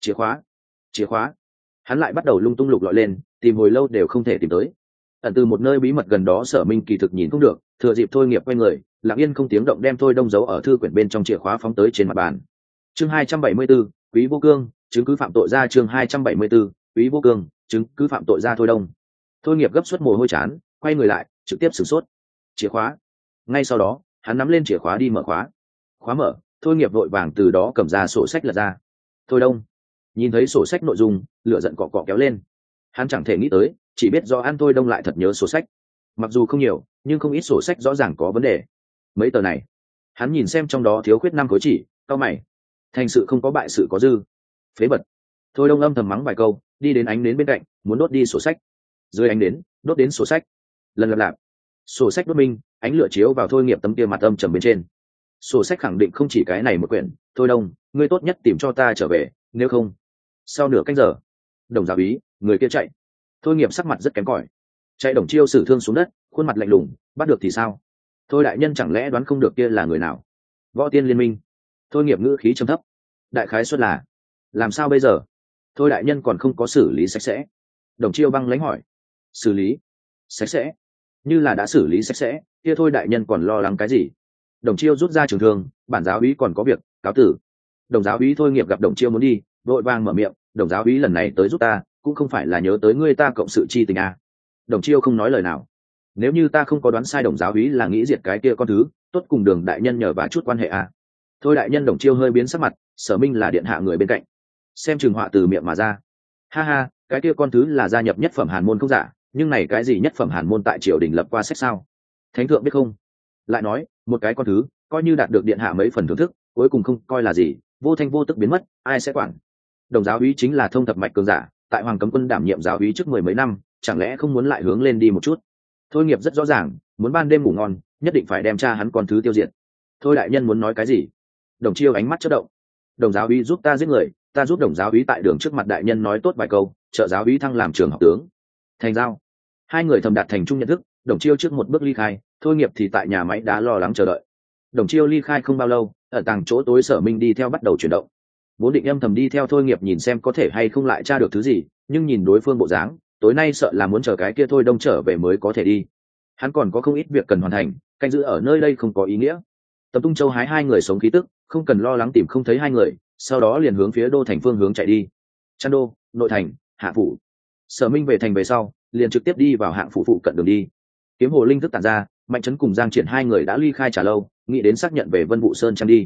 Chìa khóa. Hắn lại bắt đầu lung tung lục lọi lên, tìm hồi lâu đều không thể tìm tới. Ẩn từ một nơi bí mật gần đó Sở Minh kỳ thực nhìn không được, thừa dịp Thôi nghiệp quay người, lặng yên không tiếng động đem Thôi Đông giấu ở thư quyển bên trong chìa khóa phóng tới trên mặt bàn. Chương 274, Quý Vô Cương, chứng cứ phạm tội ra. Chương 274, Quý Vô Cương, chứng cứ phạm tội ra. Thôi Đông. Thôi nghiệp gấp suất mồ hôi chán, quay người lại, trực tiếp sửng sốt. Chìa khóa. Ngay sau đó, hắn nắm lên chìa khóa đi mở khóa. Khóa mở, Thôi nghiệp vội vàng từ đó cầm ra sổ sách lật ra. Thôi Đông. Nhìn thấy sổ sách nội dung, lửa giận cọ cọ kéo lên. Hắn chẳng thể nghĩ tới, chỉ biết do Thôi Đông lại thật nhớ sổ sách. Mặc dù không nhiều, nhưng không ít sổ sách rõ ràng có vấn đề. Mấy tờ này, hắn nhìn xem trong đó thiếu khuyết 5 khối chỉ, cau mày. Thành sự không có bại sự có dư. Phế bật. Thôi Đông âm thầm mắng vài câu, đi đến ánh nến bên cạnh, muốn đốt đi sổ sách. Dưới ánh nến, đốt đến sổ sách. Lần lặp lại, sổ sách đốt minh, ánh lửa chiếu vào Thôi nghiệp tấm kia mặt âm trầm bên trên. Sổ sách khẳng định không chỉ cái này một quyển. Thôi Đông, ngươi tốt nhất tìm cho ta trở về, nếu không. Sau nửa canh giờ, Đồng giáo úy, người kia chạy. Thôi nghiệp sắc mặt rất kém cỏi. Chạy Đồng Chiêu sử thương xuống đất, khuôn mặt lạnh lùng, bắt được thì sao? Thôi đại nhân chẳng lẽ đoán không được kia là người nào? Võ Tiên Liên Minh. Thôi nghiệp ngữ khí trầm thấp. Đại khái suất là, làm sao bây giờ? Thôi đại nhân còn không có xử lý sạch sẽ. Đồng Chiêu băng lãnh hỏi. Xử lý sạch sẽ? Như là đã xử lý sạch sẽ, kia Thôi đại nhân còn lo lắng cái gì? Đồng Chiêu rút ra trường thương, bản giáo úy còn có việc, cáo tử. Đồng giáo úy Thôi nghiệp gặp Đồng Chiêu muốn đi, vội vàng mở miệng. Đồng giáo úy lần này tới giúp ta, cũng không phải là nhớ tới ngươi ta cộng sự chi tình à. Đồng Chiêu không nói lời nào. Nếu như ta không có đoán sai Đồng giáo úy là nghĩ diệt cái kia con thứ, tốt cùng Đường đại nhân nhờ vả chút quan hệ à. Thôi đại nhân. Đồng Chiêu hơi biến sắc mặt. Sở Minh là điện hạ người bên cạnh, xem trường họa từ miệng mà ra. Ha ha, cái kia con thứ là gia nhập nhất phẩm hàn môn không giả, nhưng này cái gì nhất phẩm hàn môn tại triều đình lập qua sách sao? Thánh thượng biết không? Lại nói, một cái con thứ coi như đạt được điện hạ mấy phần thưởng thức, cuối cùng không coi là gì, vô thanh vô tức biến mất, ai sẽ quản? Đồng giáo úy chính là thông thập mạch cường giả, tại Hoàng Cấm Quân đảm nhiệm giáo úy trước 10 mấy năm, chẳng lẽ không muốn lại hướng lên đi một chút? Thôi nghiệp rất rõ ràng, muốn ban đêm ngủ ngon, nhất định phải đem cha hắn con thứ tiêu diệt. Thôi đại nhân muốn nói cái gì? Đồng Chiêu ánh mắt chớp động. Đồng giáo úy giúp ta giết người, ta giúp Đồng giáo úy tại đường trước mặt đại nhân nói tốt vài câu, trợ giáo úy thăng làm trường học tướng. Thành giao. Hai người thầm đạt thành chung nhận thức. Đồng Chiêu trước một bước ly khai, Thôi nghiệp thì tại nhà máy đá lo lắng chờ đợi. Đồng Chiêu ly khai không bao lâu, ở tàng chỗ tối Sở Minh đi theo bắt đầu chuyển động. Vốn định âm thầm đi theo Thôi nghiệp nhìn xem có thể hay không lại tra được thứ gì, nhưng nhìn đối phương bộ dáng, tối nay sợ là muốn chờ cái kia Thôi Đông trở về mới có thể đi. Hắn còn có không ít việc cần hoàn thành, canh giữ ở nơi đây không có ý nghĩa. Tập Tung Châu hái hai người sống khí tức, không cần lo lắng tìm không thấy hai người, sau đó liền hướng phía đô thành phương hướng chạy đi. Trăn đô, nội thành, hạ phủ. Sở Minh về thành về sau, liền trực tiếp đi vào hạng phủ phụ cận đường đi. Kiếm hồ linh thức tản ra, Mạnh Trấn cùng Giang Triển hai người đã ly khai trả lâu, nghĩ đến xác nhận về Vân Vũ Sơn trang đi.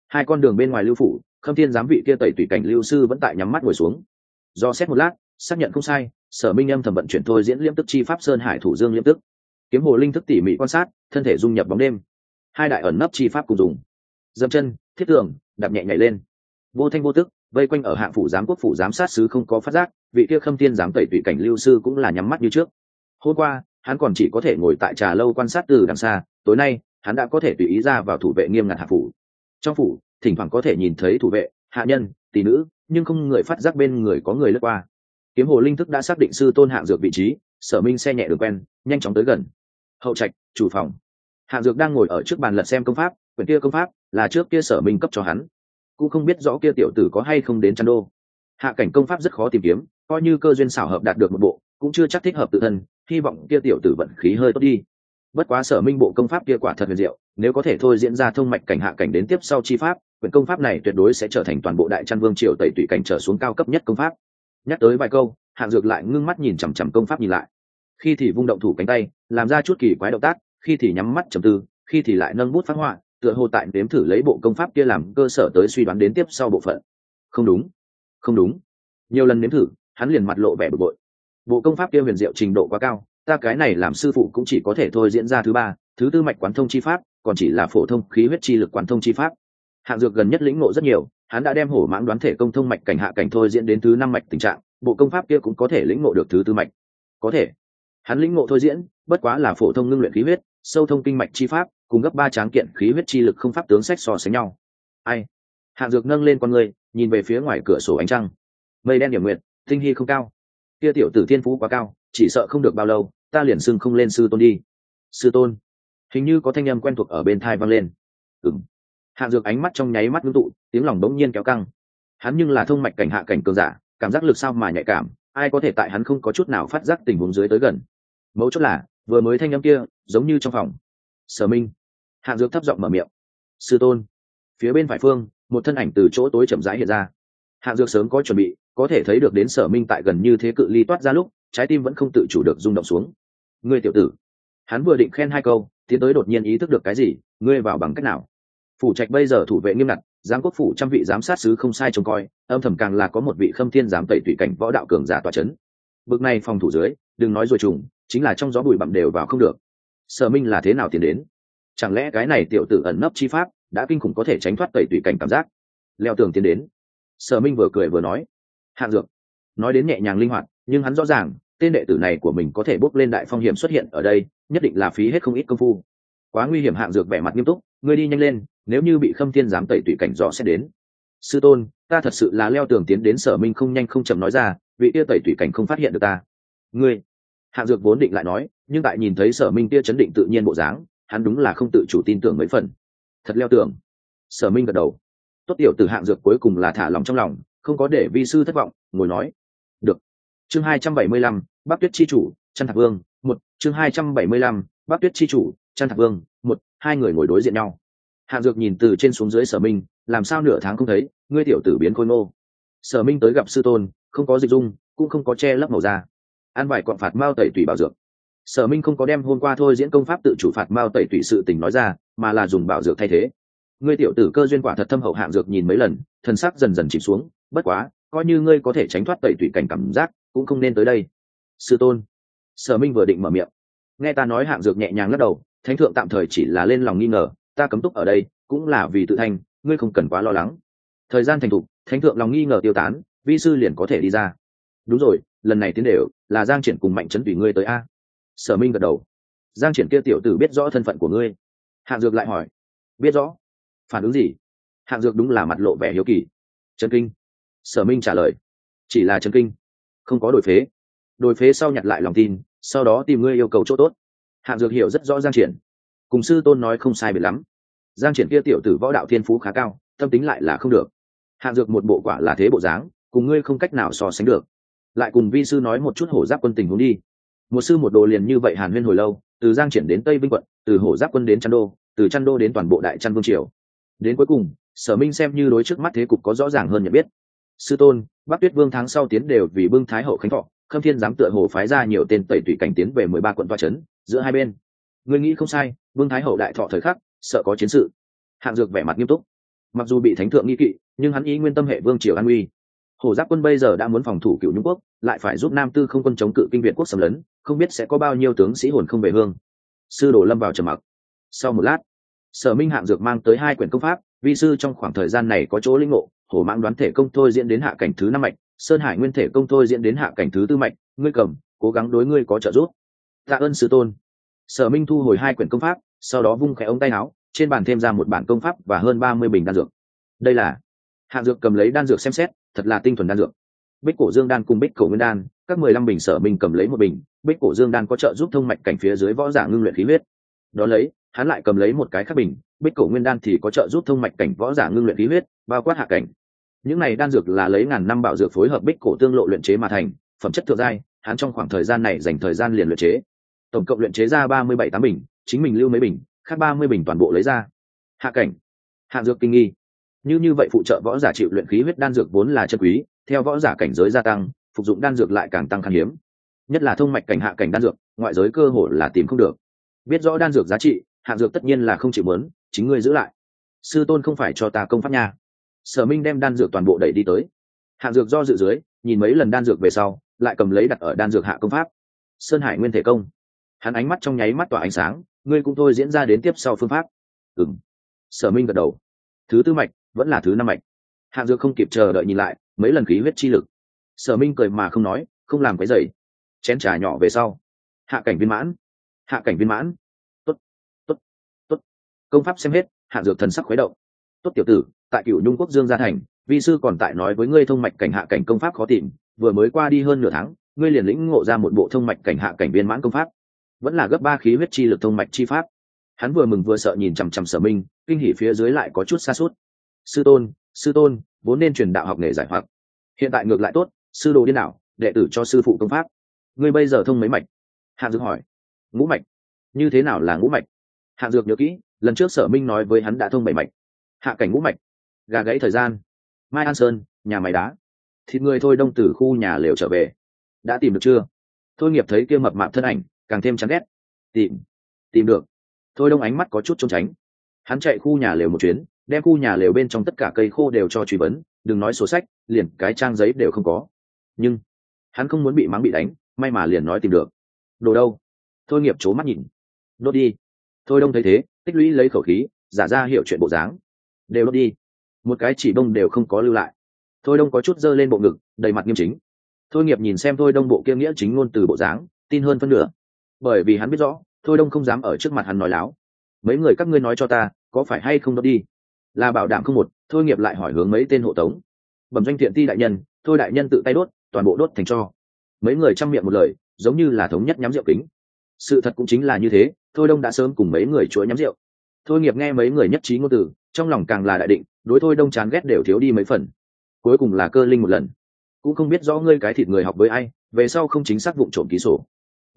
Hai con đường bên ngoài lưu phủ, Khâm Thiên giám vị kia tẩy tùy cảnh lưu sư vẫn tại nhắm mắt ngồi xuống. Do xét một lát, xác nhận không sai, Sở Minh âm thầm vận chuyển thôi diễn liễm tức chi pháp sơn hải thủ dương liễm tức. Kiếm hồ linh thức tỉ mỉ quan sát, thân thể dung nhập bóng đêm. Hai đại ẩn nấp chi pháp cùng dùng. Dậm chân, thiết tường, đạp nhẹ nhảy lên. Vô thanh vô tức, vây quanh ở hạng phủ giám quốc phủ giám sát sứ không có phát giác, vị kia Khâm Thiên giám tẩy tùy cảnh lưu sư cũng là nhắm mắt như trước. Hôm qua, hắn còn chỉ có thể ngồi tại trà lâu quan sát từ đằng xa, tối nay, hắn đã có thể tùy ý ra vào thủ vệ nghiêm ngặt hạ phủ. Trong phủ, thỉnh thoảng có thể nhìn thấy thủ vệ, hạ nhân, tỷ nữ, nhưng không người phát giác bên người có người lướt qua. Kiếm hồ linh thức đã xác định sư tôn Hạng Dược vị trí, Sở Minh xe nhẹ đường quen, nhanh chóng tới gần. Hậu trạch, chủ phòng. Hạng Dược đang ngồi ở trước bàn lật xem công pháp, quyển kia công pháp là trước kia Sở Minh cấp cho hắn, cũng không biết rõ kia tiểu tử có hay không đến Trăn Đô. Hạ cảnh công pháp rất khó tìm kiếm, coi như cơ duyên xảo hợp đạt được một bộ, cũng chưa chắc thích hợp tự thân, hy vọng kia tiểu tử vận khí hơi tốt đi. Bất quá Sở Minh bộ công pháp kia quả thật huyền diệu, nếu có thể thôi diễn ra thông mạch cảnh hạ cảnh đến tiếp sau chi pháp, quyển công pháp này tuyệt đối sẽ trở thành toàn bộ Đại Trăn Vương triều tẩy tùy cảnh trở xuống cao cấp nhất công pháp. Nhắc tới vài câu, Hạng Dược lại ngưng mắt nhìn chằm chằm công pháp nhìn lại, khi thì vung động thủ cánh tay, làm ra chút kỳ quái động tác, khi thì nhắm mắt trầm tư, khi thì lại nâng bút phát họa, tựa hồ tại nếm thử lấy bộ công pháp kia làm cơ sở tới suy đoán đến tiếp sau bộ phận. Không đúng, không đúng. Nhiều lần nếm thử, hắn liền mặt lộ vẻ bực bội. Bộ công pháp kia huyền diệu trình độ quá cao, ta cái này làm sư phụ cũng chỉ có thể thôi diễn ra thứ ba, thứ tư mạch quán thông chi pháp, còn chỉ là phổ thông khí huyết chi lực quán thông chi pháp. Hạng Dược gần nhất lĩnh ngộ rất nhiều, hắn đã đem hổ mãng đoán thể công thông mạch cảnh hạ cảnh thôi diễn đến thứ năm mạch tình trạng, bộ công pháp kia cũng có thể lĩnh ngộ được thứ tư mạch. Có thể, hắn lĩnh ngộ thôi diễn, bất quá là phổ thông ngưng luyện khí huyết, sâu thông kinh mạch chi pháp, cùng gấp 3 tráng kiện khí huyết chi lực không pháp tướng sách so sánh nhau. Ai? Hạng Dược nâng lên con người, nhìn về phía ngoài cửa sổ ánh trăng. Mây đen điểm nguyệt, tinh hy không cao. Kia tiểu tử thiên phú quá cao, chỉ sợ không được bao lâu, ta liền xưng không lên sư tôn đi. Sư tôn? Hình như có thanh âm quen thuộc ở bên tai vang lên. Ừm. Hạng Dược ánh mắt trong nháy mắt ngưng tụ, tiếng lòng bỗng nhiên kéo căng. Hắn nhưng là thông mạch cảnh hạ cảnh cường giả, cảm giác lực sao mà nhạy cảm, ai có thể tại hắn không có chút nào phát giác tình huống dưới tới gần. Mấu chốt là, vừa mới thanh âm kia, giống như trong phòng. Sở Minh. Hạng Dược thấp giọng mở miệng. Sư tôn. Phía bên phải phương, một thân ảnh từ chỗ tối chậm rãi hiện ra. Hạng Dược sớm có chuẩn bị, có thể thấy được đến Sở Minh tại gần như thế cự ly toát ra lúc, trái tim vẫn không tự chủ được rung động xuống. Ngươi tiểu tử. Hắn vừa định khen hai câu, tiến tới đột nhiên ý thức được cái gì, ngươi vào bằng cách nào? Phủ trạch bây giờ thủ vệ nghiêm ngặt, giám quốc phủ trăm vị giám sát sứ không sai trông coi, âm thầm càng là có một vị Khâm Thiên giám tẩy tùy cảnh võ đạo cường giả tọa chấn. Bực này phòng thủ dưới, đừng nói rồi trùng, chính là trong gió bụi bặm đều vào không được. Sở Minh là thế nào tiến đến? Chẳng lẽ cái này tiểu tử ẩn nấp chi pháp đã kinh khủng có thể tránh thoát tẩy tùy cảnh cảm giác? Leo tường tiến đến. Sở Minh vừa cười vừa nói. Hạng Dược nói đến nhẹ nhàng linh hoạt, nhưng hắn rõ ràng tên đệ tử này của mình có thể bốc lên đại phong hiểm xuất hiện ở đây, nhất định là phí hết không ít công phu. Quá nguy hiểm. Hạng Dược vẻ mặt nghiêm túc, ngươi đi nhanh lên, nếu như bị Khâm Thiên giám tẩy tùy cảnh dò xét đến. Sư tôn, ta thật sự là leo tường tiến đến. Sở Minh không nhanh không chậm nói ra, vị tia tẩy tùy cảnh không phát hiện được ta. Ngươi. Hạng Dược vốn định lại nói, nhưng tại nhìn thấy Sở Minh tia chấn định tự nhiên bộ dáng, hắn đúng là không tự chủ tin tưởng mấy phần. Thật leo tường. Sở Minh gật đầu. Tốt tiểu tử. Hạng Dược cuối cùng là thả lòng trong lòng, không có để vi sư thất vọng, ngồi nói. Được. Chương 275, Bắc Tuyết chi chủ, Chân Thạc Vương, 1. Chương 275, Bắc Tuyết chi chủ, Chân Thạc Vương, 1. Hai người ngồi đối diện nhau. Hạng Dược nhìn từ trên xuống dưới Sở Minh, làm sao nửa tháng không thấy, ngươi tiểu tử biến khôi ngô. Sở Minh tới gặp sư tôn, không có dịch dung, cũng không có che lấp màu da. An bài quặng phạt mao tẩy tủy bảo dược. Sở Minh không có đem hôm qua thôi diễn công pháp tự chủ phạt mao tẩy tủy sự tình nói ra, mà là dùng bảo dược thay thế. Ngươi tiểu tử cơ duyên quả thật thâm hậu. Hạng Dược nhìn mấy lần, thần sắc dần dần chìm xuống, bất quá, coi như ngươi có thể tránh thoát tẩy tủy cảnh cảm giác, cũng không nên tới đây. Sư tôn. Sở Minh vừa định mở miệng, nghe ta nói. Hạng Dược nhẹ nhàng lắc đầu, thánh thượng tạm thời chỉ là lên lòng nghi ngờ, ta cấm túc ở đây cũng là vì tự thanh, ngươi không cần quá lo lắng. Thời gian thành thục, thánh thượng lòng nghi ngờ tiêu tán, vi sư liền có thể đi ra. Đúng rồi, lần này tiến đều là Giang Triển cùng Mạnh Trấn tùy ngươi tới a. Sở Minh gật đầu. Giang Triển kia tiểu tử biết rõ thân phận của ngươi? Hạng Dược lại hỏi. Biết rõ. Phản ứng gì? Hạng Dược đúng là mặt lộ vẻ hiếu kỳ. Chấn kinh. Sở Minh trả lời. Chỉ là chấn kinh, không có đổi phế. Đổi phế sau nhặt lại lòng tin, sau đó tìm ngươi yêu cầu chỗ tốt. Hạng Dược hiểu rất rõ Giang Triển, cùng sư tôn nói không sai biệt lắm. Giang Triển kia tiểu tử võ đạo thiên phú khá cao, tâm tính lại là không được. Hạng Dược một bộ quả là thế bộ dáng, cùng ngươi không cách nào so sánh được. Lại cùng vi sư nói một chút Hổ Giáp quân tình huống đi. Một sư một đồ liền như vậy hàn huyên hồi lâu, từ Giang Triển đến Tây Vinh quận, từ Hổ Giáp quân đến Trăn Đô, từ Trăn Đô đến toàn bộ Đại Trăn Vương triều. Đến cuối cùng, Sở Minh xem như đối trước mắt thế cục có rõ ràng hơn nhận biết. Sư tôn, Bắc Tuyết Vương tháng sau tiến đều vì bưng Thái hậu khánh thọ, Khâm Thiên giám tựa hồ phái ra nhiều tên tẩy tùy cảnh tiến về 13 quận toa trấn, giữa hai bên. Ngươi nghĩ không sai, Vương Thái hậu đại thọ thời khắc, sợ có chiến sự. Hạng Dược vẻ mặt nghiêm túc. Mặc dù bị thánh thượng nghi kỵ, nhưng hắn ý nguyên tâm hệ vương triều an uy. Hổ Giáp quân bây giờ đã muốn phòng thủ Cửu Nhung quốc, lại phải giúp Nam Tư không quân chống cự Kinh Việt quốc xâm lấn, không biết sẽ có bao nhiêu tướng sĩ hồn không về hương. Sư đồ lâm vào trầm mặc. Sau một lát, Sở Minh Hạng Dược mang tới 2 quyển công pháp, vi sư trong khoảng thời gian này có chỗ linh ngộ, Hổ Mãng đoán thể công thôi diễn đến hạ cảnh thứ 5 mạch, Sơn Hải nguyên thể công thôi diễn đến hạ cảnh thứ 4 mạch, ngươi cầm, cố gắng đối ngươi có trợ giúp. Tạ ơn sư tôn. Sở Minh thu hồi 2 quyển công pháp, sau đó vung khẽ ống tay áo, trên bàn thêm ra một bản công pháp và hơn 30 bình đan dược. Đây là. Hạng Dược cầm lấy đan dược xem xét, thật là tinh thuần đan dược. Bích Cổ Dương đan cùng Bích Cổ Nguyên đan, các 15 bình. Sở Minh cầm lấy một bình, Bích Cổ Dương đan có trợ giúp thông mạch cảnh phía dưới võ giả ngưng luyện khí huyết. Đó lấy, hắn lại cầm lấy một cái khác bình, Bích Cổ Nguyên đan thì có trợ giúp thông mạch cảnh võ giả ngưng luyện khí huyết, bao quát hạ cảnh. Những này đan dược là lấy ngàn năm bảo dược phối hợp Bích Cổ Tương Lộ luyện chế mà thành, phẩm chất thượng giai, hắn trong khoảng thời gian này dành thời gian liền luyện chế. Tổng cộng luyện chế ra 37 bình, chính mình lưu mấy bình, khác 30 bình toàn bộ lấy ra. Hạ cảnh. Hạng Dược kinh nghi. Như vậy phụ trợ võ giả chịu luyện khí huyết đan dược vốn là chân quý, theo võ giả cảnh giới gia tăng, phục dụng đan dược lại càng tăng khan hiếm. Nhất là thông mạch cảnh hạ cảnh đan dược, ngoại giới cơ hội là tìm không được. Biết rõ đan dược giá trị, Hạng Dược tất nhiên là không chịu muốn, chính ngươi giữ lại. Sư tôn không phải cho ta công pháp nha. Sở Minh đem đan dược toàn bộ đẩy đi tới. Hạng Dược do dự dưới, nhìn mấy lần đan dược về sau, lại cầm lấy đặt ở đan dược hạ công pháp. Sơn Hải nguyên thể công. Hắn ánh mắt trong nháy mắt tỏa ánh sáng, ngươi cũng thôi diễn ra đến tiếp sau phương pháp. Ừm. Sở Minh gật đầu. Thứ 4 mạch, vẫn là thứ 5 mạch. Hạng Dược không kịp chờ đợi nhìn lại, mấy lần khí huyết chi lực. Sở Minh cười mà không nói, không làm cái dậy. Chén trà nhỏ về sau. Hạ cảnh viên mãn. Hạ cảnh viên mãn. Tốt, tốt, tốt. Công pháp xem hết, Hạng Dược thần sắc khuấy động. Tốt tiểu tử, tại Cửu Nhung quốc Dương gia thành, vi sư còn tại nói với ngươi thông mạch cảnh hạ cảnh công pháp khó tìm, vừa mới qua đi hơn nửa tháng, ngươi liền lĩnh ngộ ra một bộ thông mạch cảnh hạ cảnh viên mãn công pháp, vẫn là gấp 3 khí huyết chi lực thông mạch chi pháp. Hắn vừa mừng vừa sợ nhìn chằm chằm Sở Minh, kinh hỉ phía dưới lại có chút sa sút. Sư tôn, vốn nên truyền đạo học nghề giải hoặc, hiện tại ngược lại tốt, sư đồ điên đảo, đệ tử cho sư phụ công pháp. Ngươi bây giờ thông mấy mạch? Hạng Dược hỏi. Ngũ mạch. Như thế nào là ngũ mạch? Hạng Dược nhớ kỹ, lần trước Sở Minh nói với hắn đã thông 7 mạch. Hạ cảnh ngũ mạch. Gà gãy thời gian. Mai An Sơn, nhà máy đá. Thịt người Thôi Đông từ khu nhà lều trở về. Đã tìm được chưa? Thôi Nghiệp thấy kia mập mạp thân ảnh, càng thêm chán ghét. Tìm được. Thôi Đông ánh mắt có chút trốn tránh. Hắn chạy khu nhà lều một chuyến, đem khu nhà lều bên trong tất cả cây khô đều cho truy vấn, đừng nói sổ sách, liền cái trang giấy đều không có. Nhưng hắn không muốn bị mắng bị đánh, may mà liền nói tìm được. Đồ đâu? Thôi Nghiệp trố mắt nhìn. Đốt đi. Thôi Đông thấy thế, tích lũy lấy khẩu khí, giả ra hiểu chuyện bộ dáng. Đều đốt đi. Một cái chỉ bông đều không có lưu lại. Thôi Đông có chút giơ lên bộ ngực, đầy mặt nghiêm chính. Thôi Nghiệp nhìn xem Thôi Đông bộ kia nghĩa chính ngôn từ bộ dáng, tin hơn phân nửa. Bởi vì hắn biết rõ, Thôi Đông không dám ở trước mặt hắn nói láo. Mấy người các ngươi nói cho ta, có phải hay không đốt đi? Là bảo đảm không một. Thôi Nghiệp lại hỏi hướng mấy tên hộ tống. Bẩm doanh thiện ti đại nhân, Thôi đại nhân tự tay đốt, toàn bộ đốt thành tro. Mấy người trăm miệng một lời, giống như là thống nhất nhắm rượu kính. Sự thật cũng chính là như thế, Thôi Đông đã sớm cùng mấy người chuỗi nhắm rượu. Thôi Nghiệp nghe mấy người nhất trí ngôn từ, trong lòng càng là đại định, đối Thôi Đông chán ghét đều thiếu đi mấy phần. Cuối cùng là cơ linh một lần, cũng không biết rõ ngươi cái thịt người học với ai, về sau không chính xác vụng trộm ký sổ.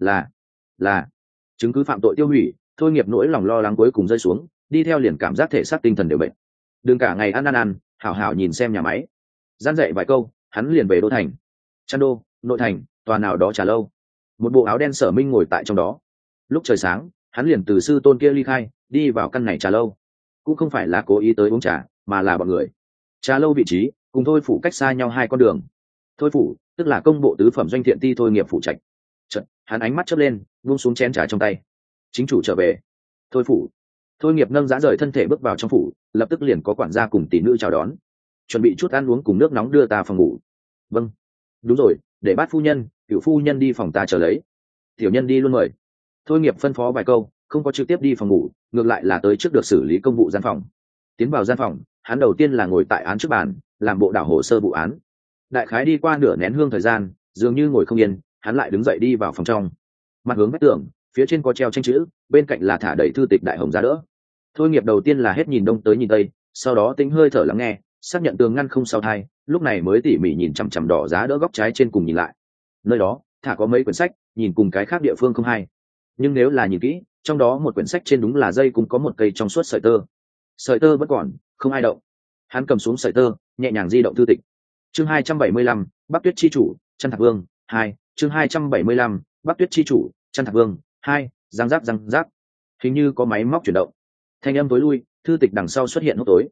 Là chứng cứ phạm tội tiêu hủy. Thôi Nghiệp nỗi lòng lo lắng cuối cùng rơi xuống, đi theo liền cảm giác thể xác tinh thần đều bệnh. Đừng cả ngày ăn, hảo hảo nhìn xem nhà máy. Gian dạy vài câu, hắn liền về đô thành. Trăn đô, nội thành, tòa nào đó trà lâu. Một bộ áo đen Sở Minh ngồi tại trong đó. Lúc trời sáng, hắn liền từ sư tôn kia ly khai, đi vào căn này trà lâu. Cũng không phải là cố ý tới uống trà, mà là bọn người. Trà lâu vị trí cùng Thôi phủ cách xa nhau 2 con đường. Thôi phủ tức là công bộ tứ phẩm doanh thiện ti Thôi Nghiệp phủ trạch. Chợt, hắn ánh mắt chớp lên, buông xuống chén trà trong tay. Chính chủ trở về. Thôi phủ. Thôi Nghiệp nâng giá rời thân thể bước vào trong phủ, lập tức liền có quản gia cùng tỷ nữ chào đón. Chuẩn bị chút ăn uống cùng nước nóng đưa ta phòng ngủ. Vâng. Đúng rồi, để Bát phu nhân, Cửu phu nhân đi phòng ta chờ lấy. Tiểu nhân đi luôn mời. Thôi Nghiệp phân phó vài câu, không có trực tiếp đi phòng ngủ, ngược lại là tới trước được xử lý công vụ gian phòng. Tiến vào gian phòng, hắn đầu tiên là ngồi tại án trước bàn, làm bộ đảo hồ sơ vụ án. Đại khái đi qua nửa nén hương thời gian, dường như ngồi không yên, hắn lại đứng dậy đi vào phòng trong. Mặt hướng vách tường, phía trên có treo tranh chữ, bên cạnh là thả đầy thư tịch đại hồng giá đỡ. Thôi Nghiệp đầu tiên là hết nhìn đông tới nhìn tây, sau đó tính hơi thở lắng nghe, xác nhận tường ngăn không sao thai, lúc này mới tỉ mỉ nhìn chằm chằm đỏ giá đỡ góc trái trên cùng nhìn lại. Nơi đó thả có mấy quyển sách, nhìn cùng cái khác địa phương không hay, nhưng nếu là nhìn kỹ, trong đó một quyển sách trên đúng là dây cũng có một cây trong suốt sợi tơ vẫn còn, không ai động. Hắn cầm xuống sợi tơ, nhẹ nhàng di động thư tịch. Chương 275, Bắc Tuyết chi chủ, Chân Thạc Vương 2. Chương 275, Bắc Tuyết chi chủ, Chân Thạc Vương 2. Răng rác, hình như có máy móc chuyển động. Thanh âm tối lui, thư tịch đằng sau xuất hiện hốc tối.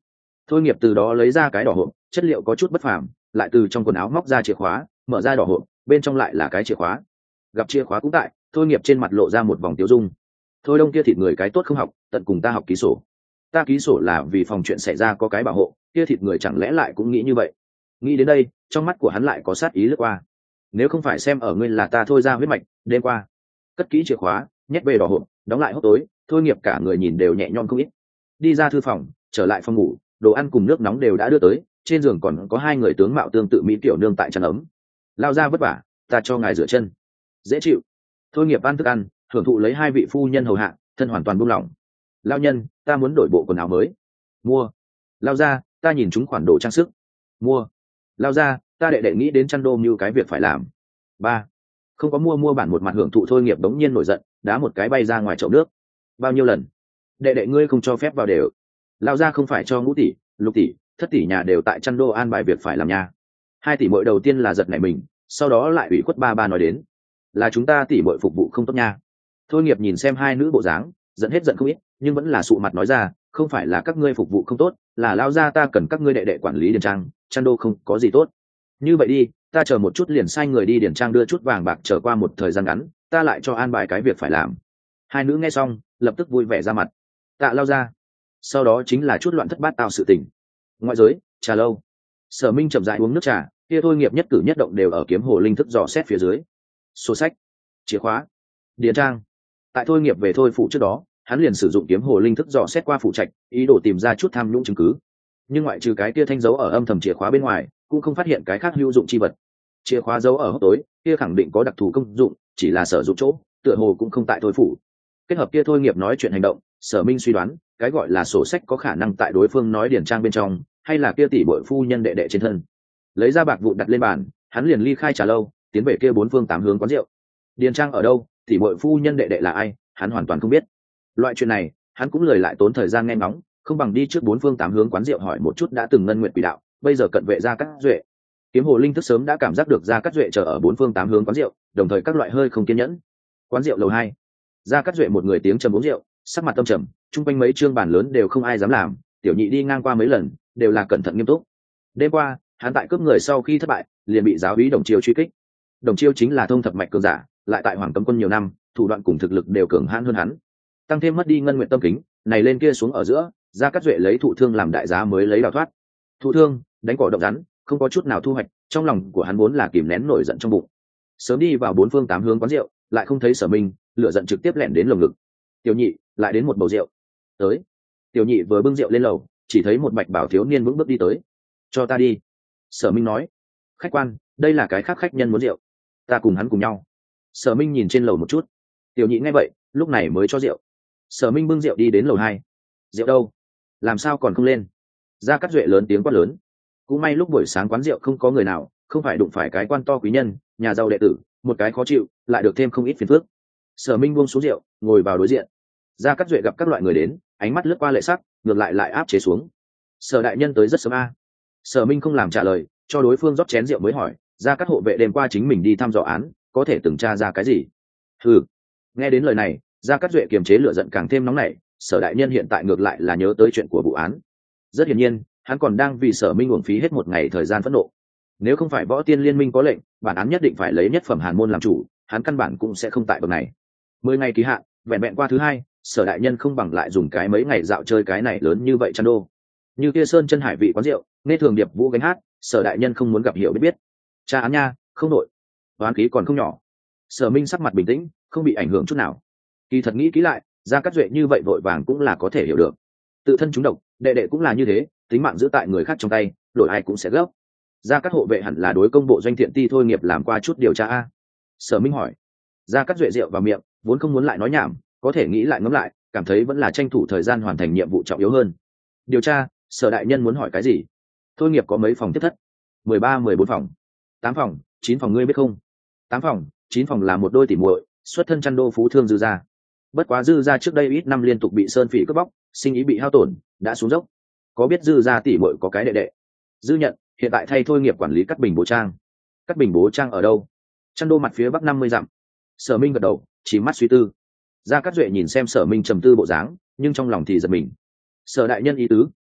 Thôi nghiệp từ đó lấy ra cái đỏ hộp, chất liệu có chút bất phàm, lại từ trong quần áo móc ra chìa khóa, mở ra đỏ hộp, bên trong lại là cái chìa khóa. Gặp chìa khóa cũng tại, thôi nghiệp trên mặt lộ ra một vòng tiêu dung. Thôi đông kia thịt người cái tốt không học, tận cùng ta học ký sổ. Ta ký sổ là vì phòng chuyện xảy ra có cái bảo hộ, kia thịt người chẳng lẽ lại cũng nghĩ như vậy. Nghĩ đến đây, trong mắt của hắn lại có sát ý lướt qua. Nếu không phải xem ở ngươi là ta thôi ra huyết mạch, đêm qua cất kỹ chìa khóa, nhét về đỏ hộp, đóng lại hốc tối, thôi nghiệp cả người nhìn đều nhẹ nhõm không ít. Đi ra thư phòng, trở lại phòng ngủ, đồ ăn cùng nước nóng đều đã đưa tới, trên giường còn có hai người tướng mạo tương tự mỹ tiểu nương tại chăn ấm. Lao ra vất vả, ta cho ngài rửa chân. Dễ chịu. Thôi nghiệp ăn thức ăn, hưởng thụ lấy hai vị phu nhân hầu hạ, thân hoàn toàn buông lỏng. Lao nhân, ta muốn đổi bộ quần áo mới. Mua. Lao ra, ta nhìn chúng khoản đồ trang sức. Mua. Lao ra, ta đệ nghĩ đến chăn đô như cái việc phải làm. Ba. Không có mua bản một mặt hưởng thụ thôi nghiệp đống nhiên nổi giận, đá một cái bay ra ngoài chậu nước. Bao nhiêu lần? Đệ ngươi không cho phép vào đều. Lao ra không phải cho Ngũ tỷ, Lục tỷ, Thất tỷ nhà đều tại chăn đô an bài việc phải làm nha. Hai tỷ muội đầu tiên là giật nảy mình, sau đó lại ủy khuất ba nói đến, là chúng ta tỷ muội phục vụ không tốt nha. Thôi nghiệp nhìn xem hai nữ bộ dáng, giận hết giận không ít, nhưng vẫn là sụ mặt nói ra, không phải là các ngươi phục vụ không tốt, là Lao ra ta cần các ngươi đệ quản lý điền trang, chăn đô không có gì tốt. Như vậy đi, ta chờ một chút liền sai người đi điền trang đưa chút vàng bạc, trở qua một thời gian ngắn ta lại cho an bài cái việc phải làm. Hai nữ nghe xong lập tức vui vẻ ra mặt, tạ Lao ra. Sau đó chính là chút loạn thất bát tạo sự tình. Ngoại giới, trà lâu. Sở Minh chậm rãi uống nước trà, kia thôi nghiệp nhất cử nhất động đều ở kiếm hồ linh thức dò xét phía dưới. Sổ sách, chìa khóa, điền trang. Tại thôi nghiệp về thôi phụ trước đó, hắn liền sử dụng kiếm hồ linh thức dò xét qua phụ trạch, ý đồ tìm ra chút tham nhũng chứng cứ. Nhưng ngoại trừ cái kia thanh dấu ở âm thầm chìa khóa bên ngoài, cũng không phát hiện cái khác hữu dụng chi vật. Chìa khóa dấu ở hốc tối, kia khẳng định có đặc thù công dụng, chỉ là sử dụng chỗ, tựa hồ cũng không tại thôi phủ. Kết hợp kia thôi nghiệp nói chuyện hành động, Sở Minh suy đoán, cái gọi là sổ sách có khả năng tại đối phương nói điển trang bên trong, hay là kia tỷ bội phu nhân đệ trên thân. Lấy ra bạc vụn đặt lên bàn, hắn liền ly khai trà lâu, tiến về kia bốn phương tám hướng quán rượu. Điền trang ở đâu, tỷ bội phu nhân đệ là ai, hắn hoàn toàn không biết. Loại chuyện này, hắn cũng lời lại tốn thời gian nghe ngóng, không bằng đi trước bốn phương tám hướng quán rượu hỏi một chút đã từng ngân nguyện quỷ đạo, bây giờ cận vệ Gia Cát Duệ. Kiếm hồ linh thức sớm đã cảm giác được Gia Cát Duệ chờ ở bốn phương tám hướng quán rượu, đồng thời các loại hơi không kiên nhẫn. Quán rượu lầu 2, Gia Cát Duệ một người tiếng trầm uống rượu, sắc mặt tâm trầm, chung quanh mấy trương bàn lớn đều không ai dám làm, tiểu nhị đi ngang qua mấy lần đều là cẩn thận nghiêm túc. Đêm qua hắn tại cướp người sau khi thất bại liền bị giáo úy Đồng Chiêu truy kích. Đồng Chiêu chính là thông thập mạch cường giả, lại tại Hoàng Cấm Quân nhiều năm, thủ đoạn cùng thực lực đều cường hãn hơn hắn, tăng thêm mất đi ngân nguyện tâm kính, này lên kia xuống ở giữa, Gia Cát Duệ lấy thụ thương làm đại giá mới lấy đào thoát. Thụ thương, đánh cỏ động rắn, không có chút nào thu hoạch, trong lòng của hắn vốn là kìm nén nổi giận trong bụng. Sớm đi vào bốn phương tám hướng quán rượu, lại không thấy Sở Minh, lửa giận trực tiếp lẻn đến lồng ngực. Tiểu nhị, lại đến một bầu rượu. Tới. Tiểu nhị vừa bưng rượu lên lầu, chỉ thấy một bạch bảo thiếu niên vững bước đi tới. Cho ta đi. Sở Minh nói. Khách quan, đây là cái khác khách nhân muốn rượu, ta cùng hắn cùng nhau. Sở Minh nhìn trên lầu một chút. Tiểu nhị nghe vậy, lúc này mới cho rượu. Sở Minh bưng rượu đi đến lầu 2. Rượu đâu? Làm sao còn không lên? Gia Cát Duệ lớn tiếng quát lớn. Cũng may lúc buổi sáng quán rượu không có người nào, không phải đụng phải cái quan to quý nhân, nhà giàu đệ tử, một cái khó chịu, lại được thêm không ít phiền phức. Sở Minh buông xuống rượu, ngồi vào đối diện. Gia Cát Duệ gặp các loại người đến, ánh mắt lướt qua lệ sắc, ngược lại áp chế xuống. Sở đại nhân tới rất sớm a. Sở Minh không làm trả lời, cho đối phương rót chén rượu mới hỏi, Gia Cát hộ vệ đêm qua chính mình đi thăm dò án, có thể từng tra ra cái gì? Hừ. Nghe đến lời này, Gia Cát Duệ kiềm chế lửa giận càng thêm nóng nảy, Sở đại nhân hiện tại ngược lại là nhớ tới chuyện của vụ án. Rất hiển nhiên, hắn còn đang vì Sở Minh uổng phí hết một ngày thời gian phẫn nộ. Nếu không phải Võ Tiên Liên Minh có lệnh, bản án nhất định phải lấy nhất phẩm Hàn môn làm chủ, hắn căn bản cũng sẽ không tại bậc này. 10 ngày kỳ hạn, vẹn qua thứ 2, Sở đại nhân không bằng lại dùng cái mấy ngày dạo chơi cái này lớn như vậy chăn đô. Như kia Sơn Chân Hải vị quán rượu, nghe thường điệp vũ gánh hát, Sở đại nhân không muốn gặp hiểu biết. Tra án nha, không nội. Oán khí còn không nhỏ. Sở Minh sắc mặt bình tĩnh, không bị ảnh hưởng chút nào. Kỳ thật nghĩ kỹ lại, Gia Cát Duệ như vậy vội vàng cũng là có thể hiểu được. Tự thân chúng độc, đệ cũng là như thế, tính mạng giữ tại người khác trong tay, đổi ai cũng sẽ gấp. Gia Cát hộ vệ hẳn là đối công bộ doanh thiện ti thôi nghiệp làm qua chút điều tra a. Sở Minh hỏi. Gia Cát Duệ rượu vào miệng, vốn không muốn lại nói nhảm, có thể nghĩ lại ngẫm lại, cảm thấy vẫn là tranh thủ thời gian hoàn thành nhiệm vụ trọng yếu hơn. Điều tra, Sở đại nhân muốn hỏi cái gì? Thôi nghiệp có mấy phòng tiếp thất? 13, 14 phòng. 8 phòng, 9 phòng ngươi biết không? 8 phòng, 9 phòng là một đôi tỉ muội, xuất thân chăn đô phú thương Dư gia. Bất quá Dư gia trước đây ít năm liên tục bị sơn phỉ cướp bóc, sinh ý bị hao tổn, đã xuống dốc. Có biết Dư gia tỉ muội có cái đệ? Dư nhận, hiện tại thay thôi nghiệp quản lý Cát Bình Bố Trang. Cát Bình Bố Trang ở đâu? Chăn đô mặt phía bắc 50 dặm. Sở Minh gật đầu, chỉ mắt suy tư. Gia Cát Duệ nhìn xem Sở Minh trầm tư bộ dáng, nhưng trong lòng thì giật mình. Sở đại nhân ý tứ,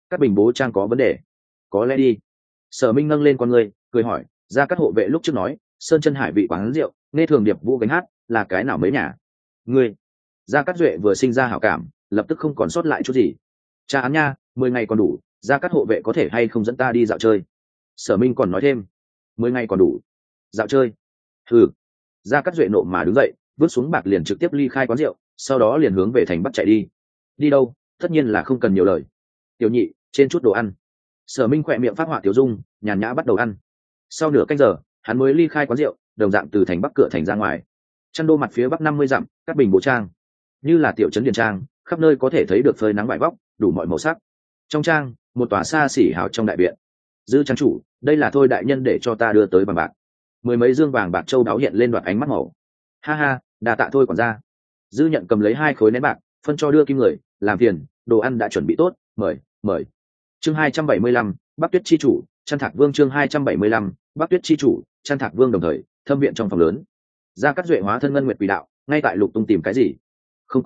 các bình bố trang có vấn đề. Có lẽ đi. Sở Minh nâng lên con người cười hỏi, ra các hộ vệ lúc trước nói sơn chân hải vị quán rượu nghe thường điệp vũ gánh hát là cái nào mấy nhà. Ngươi. Gia Cát Duệ vừa sinh ra hảo cảm lập tức không còn sót lại chút gì. Cha án nha, 10 ngày còn đủ, Gia Cát hộ vệ có thể hay không dẫn ta đi dạo chơi. Sở Minh còn nói thêm, 10 ngày còn đủ dạo chơi. Ừ. Gia Cát Duệ nộ mà đứng dậy vứt xuống bạc liền trực tiếp ly khai quán rượu, sau đó liền hướng về thành bắc chạy đi. Đi đâu? Tất nhiên là không cần nhiều lời. Tiểu nhị, trên chút đồ ăn. Sở Minh khỏe miệng phát họa tiểu dung, nhàn nhã bắt đầu ăn. Sau nửa canh giờ hắn mới ly khai quán rượu, đồng dạng từ thành bắc cửa thành ra ngoài. Chăn đô mặt phía bắc 50 dặm, các bình bố trang như là tiểu trấn điền trang, khắp nơi có thể thấy được phơi nắng vải vóc đủ mọi màu sắc. Trong trang một tòa xa xỉ hào trong đại viện. Dư trang chủ, đây là thôi đại nhân để cho ta đưa tới bằng bạc. 10 mấy dương vàng bạc châu đáo hiện lên đoạt ánh mắt màu. Ha ha, đà tạ thôi quản gia. Dư nhận cầm lấy 2 khối nén bạc phân cho đưa kim người, làm phiền, đồ ăn đã chuẩn bị tốt, mời mời. Chương 275, Bắc Tuyết chi chủ, Chân Thạc Vương. Chương 275, Bắc Tuyết chi chủ, Chân Thạc Vương. Đồng thời thâm viện trong phòng lớn, Gia Cát Duệ hóa thân ngân nguyệt quỷ đạo ngay tại lục tung tìm cái gì. Không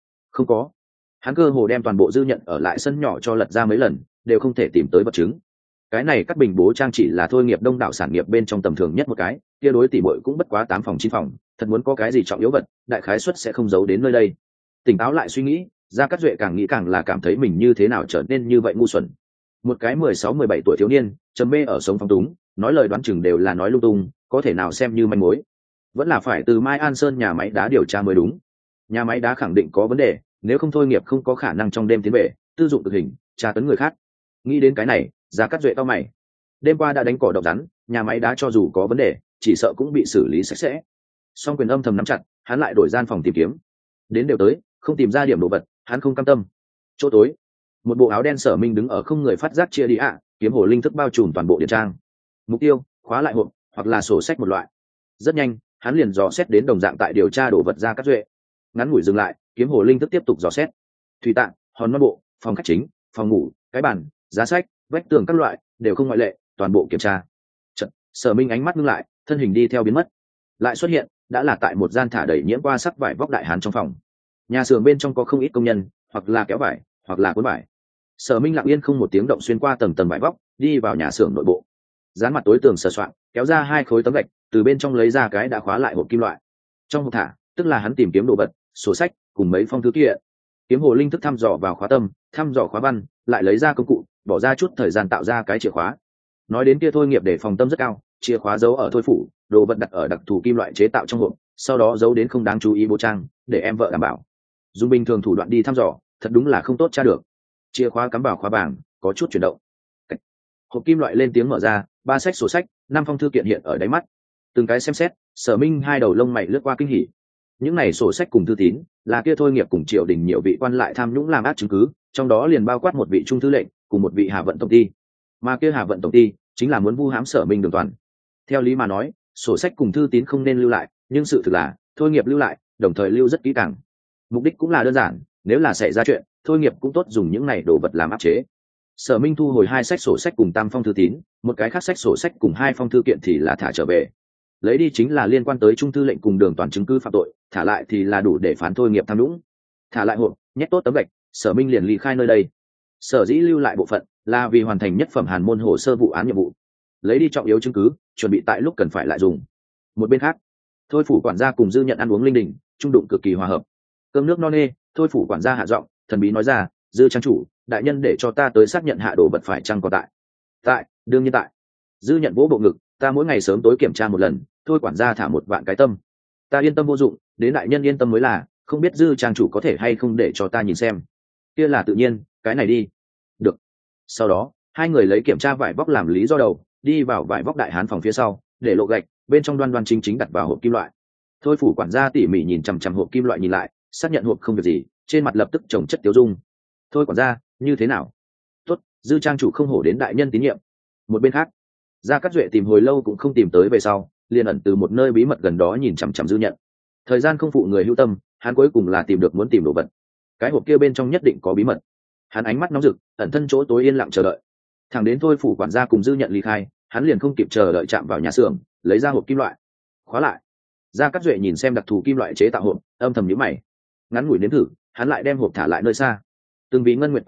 có. Hắn cơ hồ đem toàn bộ dư nhận ở lại sân nhỏ cho lật ra mấy lần đều không thể tìm tới vật chứng. Cái này các bình bố trang chỉ là thôi nghiệp đông đảo sản nghiệp bên trong tầm thường nhất một cái, kia đối tỷ muội cũng bất quá 8 phòng 9 phòng, thật muốn có cái gì trọng yếu vật đại khái suất sẽ không giấu đến nơi đây. Tỉnh táo lại suy nghĩ, Gia Cát Duệ càng nghĩ càng là cảm thấy mình như thế nào trở nên như vậy ngu xuẩn. Một cái 16-17 tuổi thiếu niên trầm mê ở sống phóng túng, nói lời đoán chừng đều là nói lung tung, có thể nào xem như manh mối. Vẫn là phải từ Mai An Sơn nhà máy đá điều tra mới đúng. Nhà máy đá khẳng định có vấn đề, nếu không thôi nghiệp không có khả năng trong đêm tiến về tư dụng cực hình tra tấn người khác. Nghĩ đến cái này, Gia Cát Duệ cau mày. Đêm qua đã đánh cỏ độc rắn, nhà máy đá cho dù có vấn đề chỉ sợ cũng bị xử lý sạch sẽ. Song quyền âm thầm nắm chặt, hắn lại đổi gian phòng tìm kiếm. Đến đều tới, không tìm ra điểm đồ vật hắn không cam tâm. Chỗ tối, một bộ áo đen Sở Minh đứng ở không người phát giác chia đi ạ, kiếm hồ linh thức bao trùm toàn bộ điện trang. Mục tiêu khóa lại hộp hoặc là sổ sách một loại. Rất nhanh hắn liền dò xét đến đồng dạng tại điều tra đồ vật Gia Cát Duệ. Ngắn ngủi dừng lại, kiếm hồ linh thức tiếp tục dò xét. Thủy tạng, hòn non bộ, phòng khách chính, phòng ngủ, cái bàn, giá sách, vách tường các loại đều không ngoại lệ, toàn bộ kiểm tra. Chợt, Sở Minh ánh mắt ngưng lại, thân hình đi theo biến mất. Lại xuất hiện, đã là tại một gian thả đầy nhiễm qua sắc vải vóc đại hán trong phòng. Nhà xưởng bên trong có không ít công nhân, hoặc là kéo vải, hoặc là cuốn vải. Sở Minh lặng yên không một tiếng động xuyên qua tầng tầng vải vóc, đi vào nhà xưởng nội bộ. Dán mặt tối tường sờ soạn, kéo ra 2 khối tấm gạch, từ bên trong lấy ra cái đã khóa lại hộp kim loại. Trong hộp thả, tức là hắn tìm kiếm đồ vật, sổ sách cùng mấy phong thư kiện. Kiếm hồ linh thức thăm dò vào khóa tâm, thăm dò khóa văn, lại lấy ra công cụ, bỏ ra chút thời gian tạo ra cái chìa khóa. Nói đến kia thôi nghiệp để phòng tâm rất cao, chìa khóa giấu ở thôi phủ, đồ vật đặt ở đặc thù kim loại chế tạo trong hộp, sau đó giấu đến không đáng chú ý bố trang, để em vợ đảm bảo. Dùng bình thường thủ đoạn đi thăm dò, thật đúng là không tốt tra được. Chìa khóa cắm vào khóa bảng, có chút chuyển động. Hộp kim loại lên tiếng mở ra, 3 sách sổ sách, 5 phong thư kiện hiện ở đáy mắt. Từng cái xem xét, Sở Minh 2 đầu lông mày lướt qua kinh hỉ. Những này sổ sách cùng thư tín là kia thôi nghiệp cùng triều đình nhiều vị quan lại tham nhũng làm ác chứng cứ, trong đó liền bao quát một vị trung thư lệnh cùng một vị Hà Vận tổng ty. Mà kia Hà Vận tổng ty chính là muốn vu hãm Sở Minh Đường Toàn. Theo lý mà nói, sổ sách cùng thư tín không nên lưu lại, nhưng sự thực là thôi nghiệp lưu lại, đồng thời lưu rất kỹ càng. Mục đích cũng là đơn giản, nếu là xảy ra chuyện, thôi nghiệp cũng tốt dùng những này đồ vật làm áp chế. Sở Minh thu hồi 2 sách sổ sách cùng tam phong thư tín, một cái khác sách sổ sách cùng 2 phong thư kiện thì là thả trở về. Lấy đi chính là liên quan tới trung thư lệnh cùng Đường Toàn chứng cứ phạm tội, thả lại thì là đủ để phán thôi nghiệp tham nhũng. Thả lại hộp, nhét tốt tấm gạch, Sở Minh liền ly khai nơi đây. Sở dĩ lưu lại bộ phận là vì hoàn thành nhất phẩm hàn môn hồ sơ vụ án nhiệm vụ, lấy đi trọng yếu chứng cứ, chuẩn bị tại lúc cần phải lại dùng. Một bên khác, thôi phủ quản gia cùng Dư Nhận ăn uống linh đình, trung đụng cực kỳ hòa hợp. Cơm nước no nê, thôi phủ quản gia hạ giọng, thần bí nói ra, Dư trang chủ, đại nhân để cho ta tới xác nhận hạ đồ vật phải chăng còn tại. Tại, đương nhiên tại. Dư Nhận vỗ bộ ngực, ta mỗi ngày sớm tối kiểm tra một lần, thôi quản gia thả một vạn cái tâm. Ta yên tâm vô dụng, đến đại nhân yên tâm mới là, không biết Dư trang chủ có thể hay không để cho ta nhìn xem. Kia là tự nhiên, cái này đi. Được. Sau đó, 2 người lấy kiểm tra vải vóc làm lý do đầu, đi vào vải vóc đại hán phòng phía sau, để lộ gạch, bên trong đoan đoan chính chính đặt vào hộp kim loại. Thôi phủ quản gia tỉ mỉ nhìn chằm chằm hộp kim loại nhìn lại, xác nhận hộp không việc gì, trên mặt lập tức trồng chất tiêu dung. Thôi quản gia, như thế nào? Tốt, Dư trang chủ không hổ đến đại nhân tín nhiệm. Một bên khác, Gia Cát Duệ tìm hồi lâu cũng không tìm tới về sau, liền ẩn từ một nơi bí mật gần đó nhìn chằm chằm Dư Nhận. Thời gian không phụ người hữu tâm, hắn cuối cùng là tìm được muốn tìm đồ vật. Cái hộp kia bên trong nhất định có bí mật. Hắn ánh mắt nóng rực, ẩn thân chỗ tối yên lặng chờ đợi. Thẳng đến thôi phủ quản gia cùng Dư Nhận ly khai, hắn liền không kịp chờ đợi chạm vào nhà xưởng, lấy ra hộp kim loại, khóa lại. Gia Cát Duệ nhìn xem đặc thù kim loại chế tạo hộp, âm thầm nhíu mày. Ngắn ngủi nếm thử, hắn lại đem hộp thả lại nơi xa. Từng vị ngân nguyệt quỷ đạo,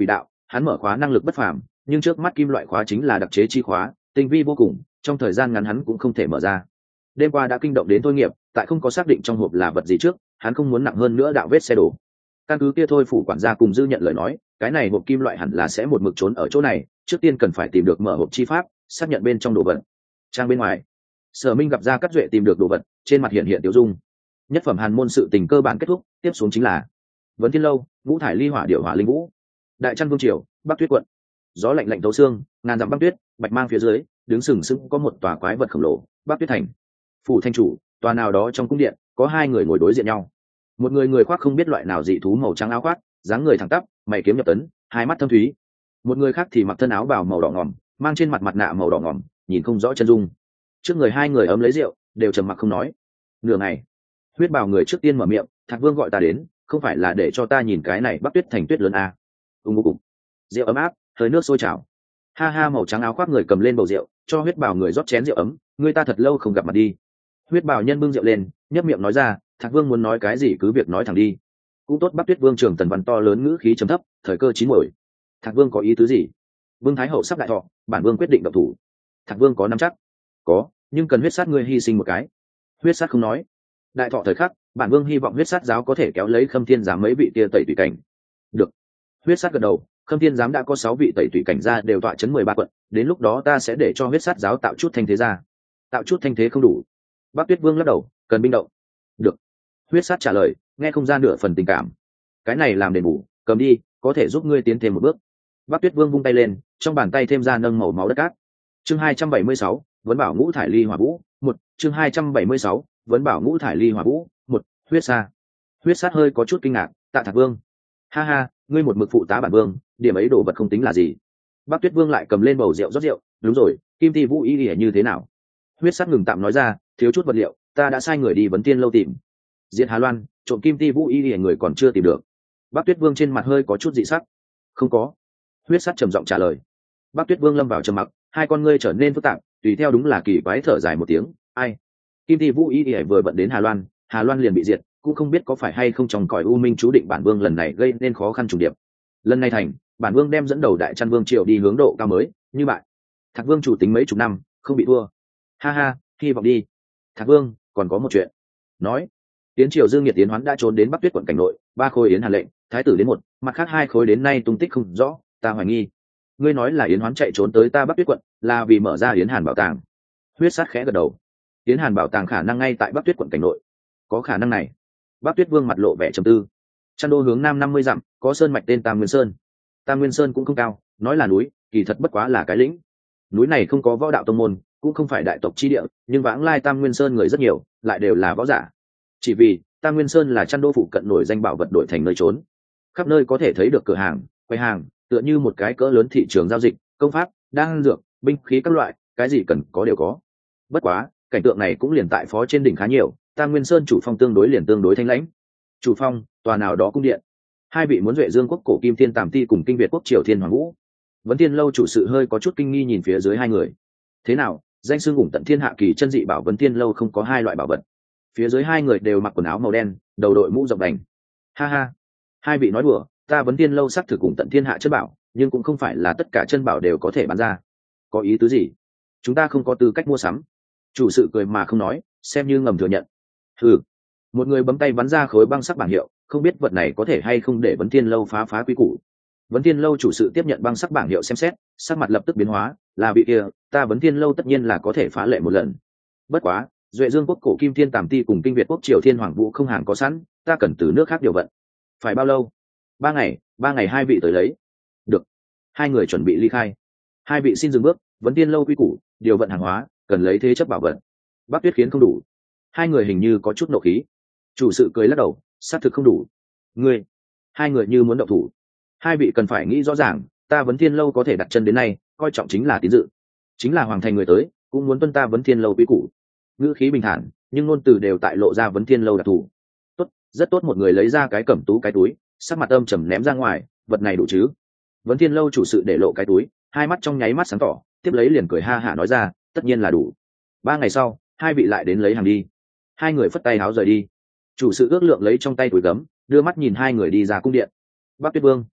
hắn mở khóa năng lực bất phàm, nhưng trước mắt kim loại khóa chính là đặc chế chi khóa, tinh vi vô cùng, trong thời gian ngắn hắn cũng không thể mở ra. Đêm qua đã kinh động đến Thôi Nghiệp, tại không có xác định trong hộp là vật gì trước, hắn không muốn nặng hơn nữa đạo vết xe đổ. Căn cứ kia Thôi phủ quản gia cùng Dư nhận lời nói, cái này hộp kim loại hẳn là sẽ một mực trốn ở chỗ này, trước tiên cần phải tìm được mở hộp chi pháp, xác nhận bên trong đồ vật. Trang bên ngoài, Sở Minh gặp ra Cát Duệ tìm được đồ vật, trên mặt hiện tiêu dung. Nhất phẩm hàn môn sự tình cơ bản kết thúc, tiếp xuống chính là Vấn Thiên lâu, Vũ thải ly hỏa điệu hỏa linh vũ. Đại Trăn vương triều, Bắc Tuyết quận. Gió lạnh lạnh thấu xương, ngàn dặm băng tuyết, bạch mang phía dưới, đứng sừng sững có một tòa quái vật khổng lồ, Bắc Tuyết thành. Phủ thanh chủ, tòa nào đó trong cung điện, có hai người ngồi đối diện nhau. Một người khoác không biết loại nào dị thú màu trắng áo khoác, dáng người thẳng tắp, mày kiếm nhập tấn, hai mắt thâm thúy. Một người khác thì mặc thân áo bào màu đỏ ngòm, mang trên mặt nạ màu đỏ ngòm, nhìn không rõ chân dung. Trước người hai người ấm lấy rượu, đều trầm mặc không nói. Nửa ngày, huyết bào người trước tiên mở miệng, Thạc Vương gọi ta đến, không phải là để cho ta nhìn cái này Bắc Tuyết thành tuyết lớn à. Ung. Rượu ấm áp, hơi nước sôi trào. Ha ha, màu trắng áo khoác người cầm lên bầu rượu, cho huyết bào người rót chén rượu ấm, người ta thật lâu không gặp mặt đi. Huyết bào nhân bưng rượu lên, nhấp miệng nói ra, Thạc Vương muốn nói cái gì cứ việc nói thẳng đi. Cũng tốt. Bắc Tuyết Vương Trường Tần Văn to lớn ngữ khí trầm thấp, thời cơ chín muồi. Thạc Vương có ý tứ gì? Vương Thái Hậu sắp đại thọ, bản vương quyết định động thủ. Thạc Vương có nắm chắc? Có, nhưng cần huyết sát ngươi hy sinh một cái. Huyết sát không nói. Đại thọ thời khắc, bản vương hy vọng huyết sát giáo có thể kéo lấy Khâm Thiên giám mấy vị tia tẩy tùy cảnh. Được. Huyết sát gật đầu, Khâm Thiên giám đã có 6 vị tẩy tùy cảnh ra đều tọa chấn 13 quận, đến lúc đó ta sẽ để cho huyết sát giáo tạo chút thanh thế ra. Tạo chút thanh thế không đủ. Bắc Tuyết Vương lắc đầu, cần binh động. Được. Huyết sát trả lời, nghe không ra nửa phần tình cảm. Cái này làm đền bù, cầm đi, có thể giúp ngươi tiến thêm một bước. Bắc Tuyết Vương vung tay lên, trong bàn tay thêm ra nâng màu máu đất cát. Chương 276, vấn bảo ngũ thải ly hỏa vũ, 1, chương 276, vấn bảo ngũ thải ly hỏa vũ, 1, huyết sa. Huyết sát hơi có chút kinh ngạc, Tạ Thạc Vương. Ha ha, ngươi một mực phụ tá bản vương, điểm ấy đồ vật không tính là gì. Bắc Tuyết Vương lại cầm lên bầu rượu rót rượu, đúng rồi, Kim Ti Vũ ý ỉa như thế nào? Huyết sát ngừng tạm nói ra, thiếu chút vật liệu, ta đã sai người đi Vấn Tiên lâu tìm. Diệt Hà Loan, trộm Kim Ti Vũ ý ỉa người còn chưa tìm được. Bắc Tuyết Vương trên mặt hơi có chút dị sắc. Không có. Huyết sát trầm giọng trả lời. Bắc Tuyết Vương lâm vào trầm mặc, hai con ngươi trở nên phức tạp, tùy theo đúng là kỳ quái thở dài một tiếng, ai? Kim Ti Vũ ý ỉa vừa bận đến Hà Loan liền bị diệt, cũng không biết có phải hay không trong cõi u minh chú định bản vương lần này gây nên khó khăn trùng điệp. Lần này thành, bản vương đem dẫn đầu Đại Trăn vương triều đi hướng độ cao mới, như vậy. Thạc Vương chủ tính mấy chục năm, không bị thua. Ha ha, hy vọng đi. Thạc Vương, còn có một chuyện. Nói, Yến triều Dương Nhiệt Tiến Hoán đã trốn đến Bắc Tuyết quận cảnh nội, 3 khối yến Hàn lệnh, thái tử đến 1, mặt khác 2 khối đến nay tung tích không rõ, ta hoài nghi. Ngươi nói là Yến Hoán chạy trốn tới ta Bắc Tuyết quận, là vì mở ra Yến Hàn bảo tàng. Huyết sát khẽ gật đầu. Yến Hàn bảo tàng khả năng ngay tại Bắc Tuyết quận cảnh nội. Có khả năng này. Bắc Tuyết Vương mặt lộ vẻ trầm tư. Chăn đô hướng nam 50 dặm, có sơn mạch tên Tam Nguyên Sơn. Tam Nguyên Sơn cũng không cao, nói là núi, kỳ thật bất quá là cái lĩnh. Núi này không có võ đạo tông môn, cũng không phải đại tộc chi địa, nhưng vãng lai Tam Nguyên Sơn người rất nhiều, lại đều là võ giả. Chỉ vì Tam Nguyên Sơn là Chăn đô phụ cận nổi danh bảo vật đổi thành nơi trốn, khắp nơi có thể thấy được cửa hàng, quầy hàng, tựa như một cái cỡ lớn thị trường giao dịch, công pháp, đan dược, binh khí các loại, cái gì cần có đều có. Bất quá, cảnh tượng này cũng liền tại phó trên đỉnh khá nhiều, Tam Nguyên Sơn chủ phong tương đối thanh lãnh. Chủ phong, tòa nào đó cung điện. Hai vị muốn duệ dương quốc cổ kim thiên tàm ti cùng kinh Việt quốc triều thiên hoàng vũ. Vấn Thiên lâu chủ sự hơi có chút kinh nghi nhìn phía dưới hai người. Thế nào, danh xưng ủng tận thiên hạ kỳ chân dị bảo Vấn Thiên lâu không có 2 loại bảo vật. Phía dưới hai người đều mặc quần áo màu đen, đầu đội mũ rộng đành. Ha ha, hai vị nói đùa, ta Vấn Thiên lâu xác thực ủng tận thiên hạ chân bảo, nhưng cũng không phải là tất cả chân bảo đều có thể bán ra. Có ý tứ gì? Chúng ta không có tư cách mua sắm. Chủ sự cười mà không nói, xem như ngầm thừa nhận. Ừ. Một người bấm tay bắn ra khối băng sắc bảng hiệu, không biết vật này có thể hay không để Vấn Thiên lâu phá quy củ. Vấn Thiên lâu chủ sự tiếp nhận băng sắc bảng hiệu xem xét, sắc mặt lập tức biến hóa, là vị kia, ta Vấn Thiên lâu tất nhiên là có thể phá lệ một lần. Bất quá, duệ dương quốc cổ kim thiên tàm ti cùng kinh Việt quốc triều thiên hoàng vũ không hàng có sẵn, ta cần từ nước khác điều vận. Phải bao lâu? 3 ngày hai vị tới lấy. Được. Hai người chuẩn bị ly khai. Hai vị xin dừng bước, Vấn Thiên lâu quy củ, điều vận hàng hóa, cần lấy thế chấp bảo vật. Bắc Tuyết khiến không đủ. Hai người hình như có chút nộ khí. Chủ sự cười lắc đầu, xác thực không đủ. Ngươi, hai người như muốn động thủ. Hai vị cần phải nghĩ rõ ràng, ta Vấn Thiên lâu có thể đặt chân đến nay, coi trọng chính là tín dự, chính là hoàng thành người tới, cũng muốn tuân ta Vấn Thiên lâu quy củ. Ngữ khí bình thản, nhưng ngôn từ đều tại lộ ra Vấn Thiên lâu đặc thù. Tốt, rất tốt. Một người lấy ra cái cẩm tú cái túi, sắc mặt âm trầm ném ra ngoài, vật này đủ chứ? Vấn Thiên lâu chủ sự để lộ cái túi, hai mắt trong nháy mắt sáng tỏ, tiếp lấy liền cười ha hả nói ra, tất nhiên là đủ. 3 ngày sau, hai vị lại đến lấy hàng đi. Hai người phất tay áo rời đi. Chủ sự ước lượng lấy trong tay túi gấm, đưa mắt nhìn hai người đi ra cung điện. Bắc Tuyết Vương,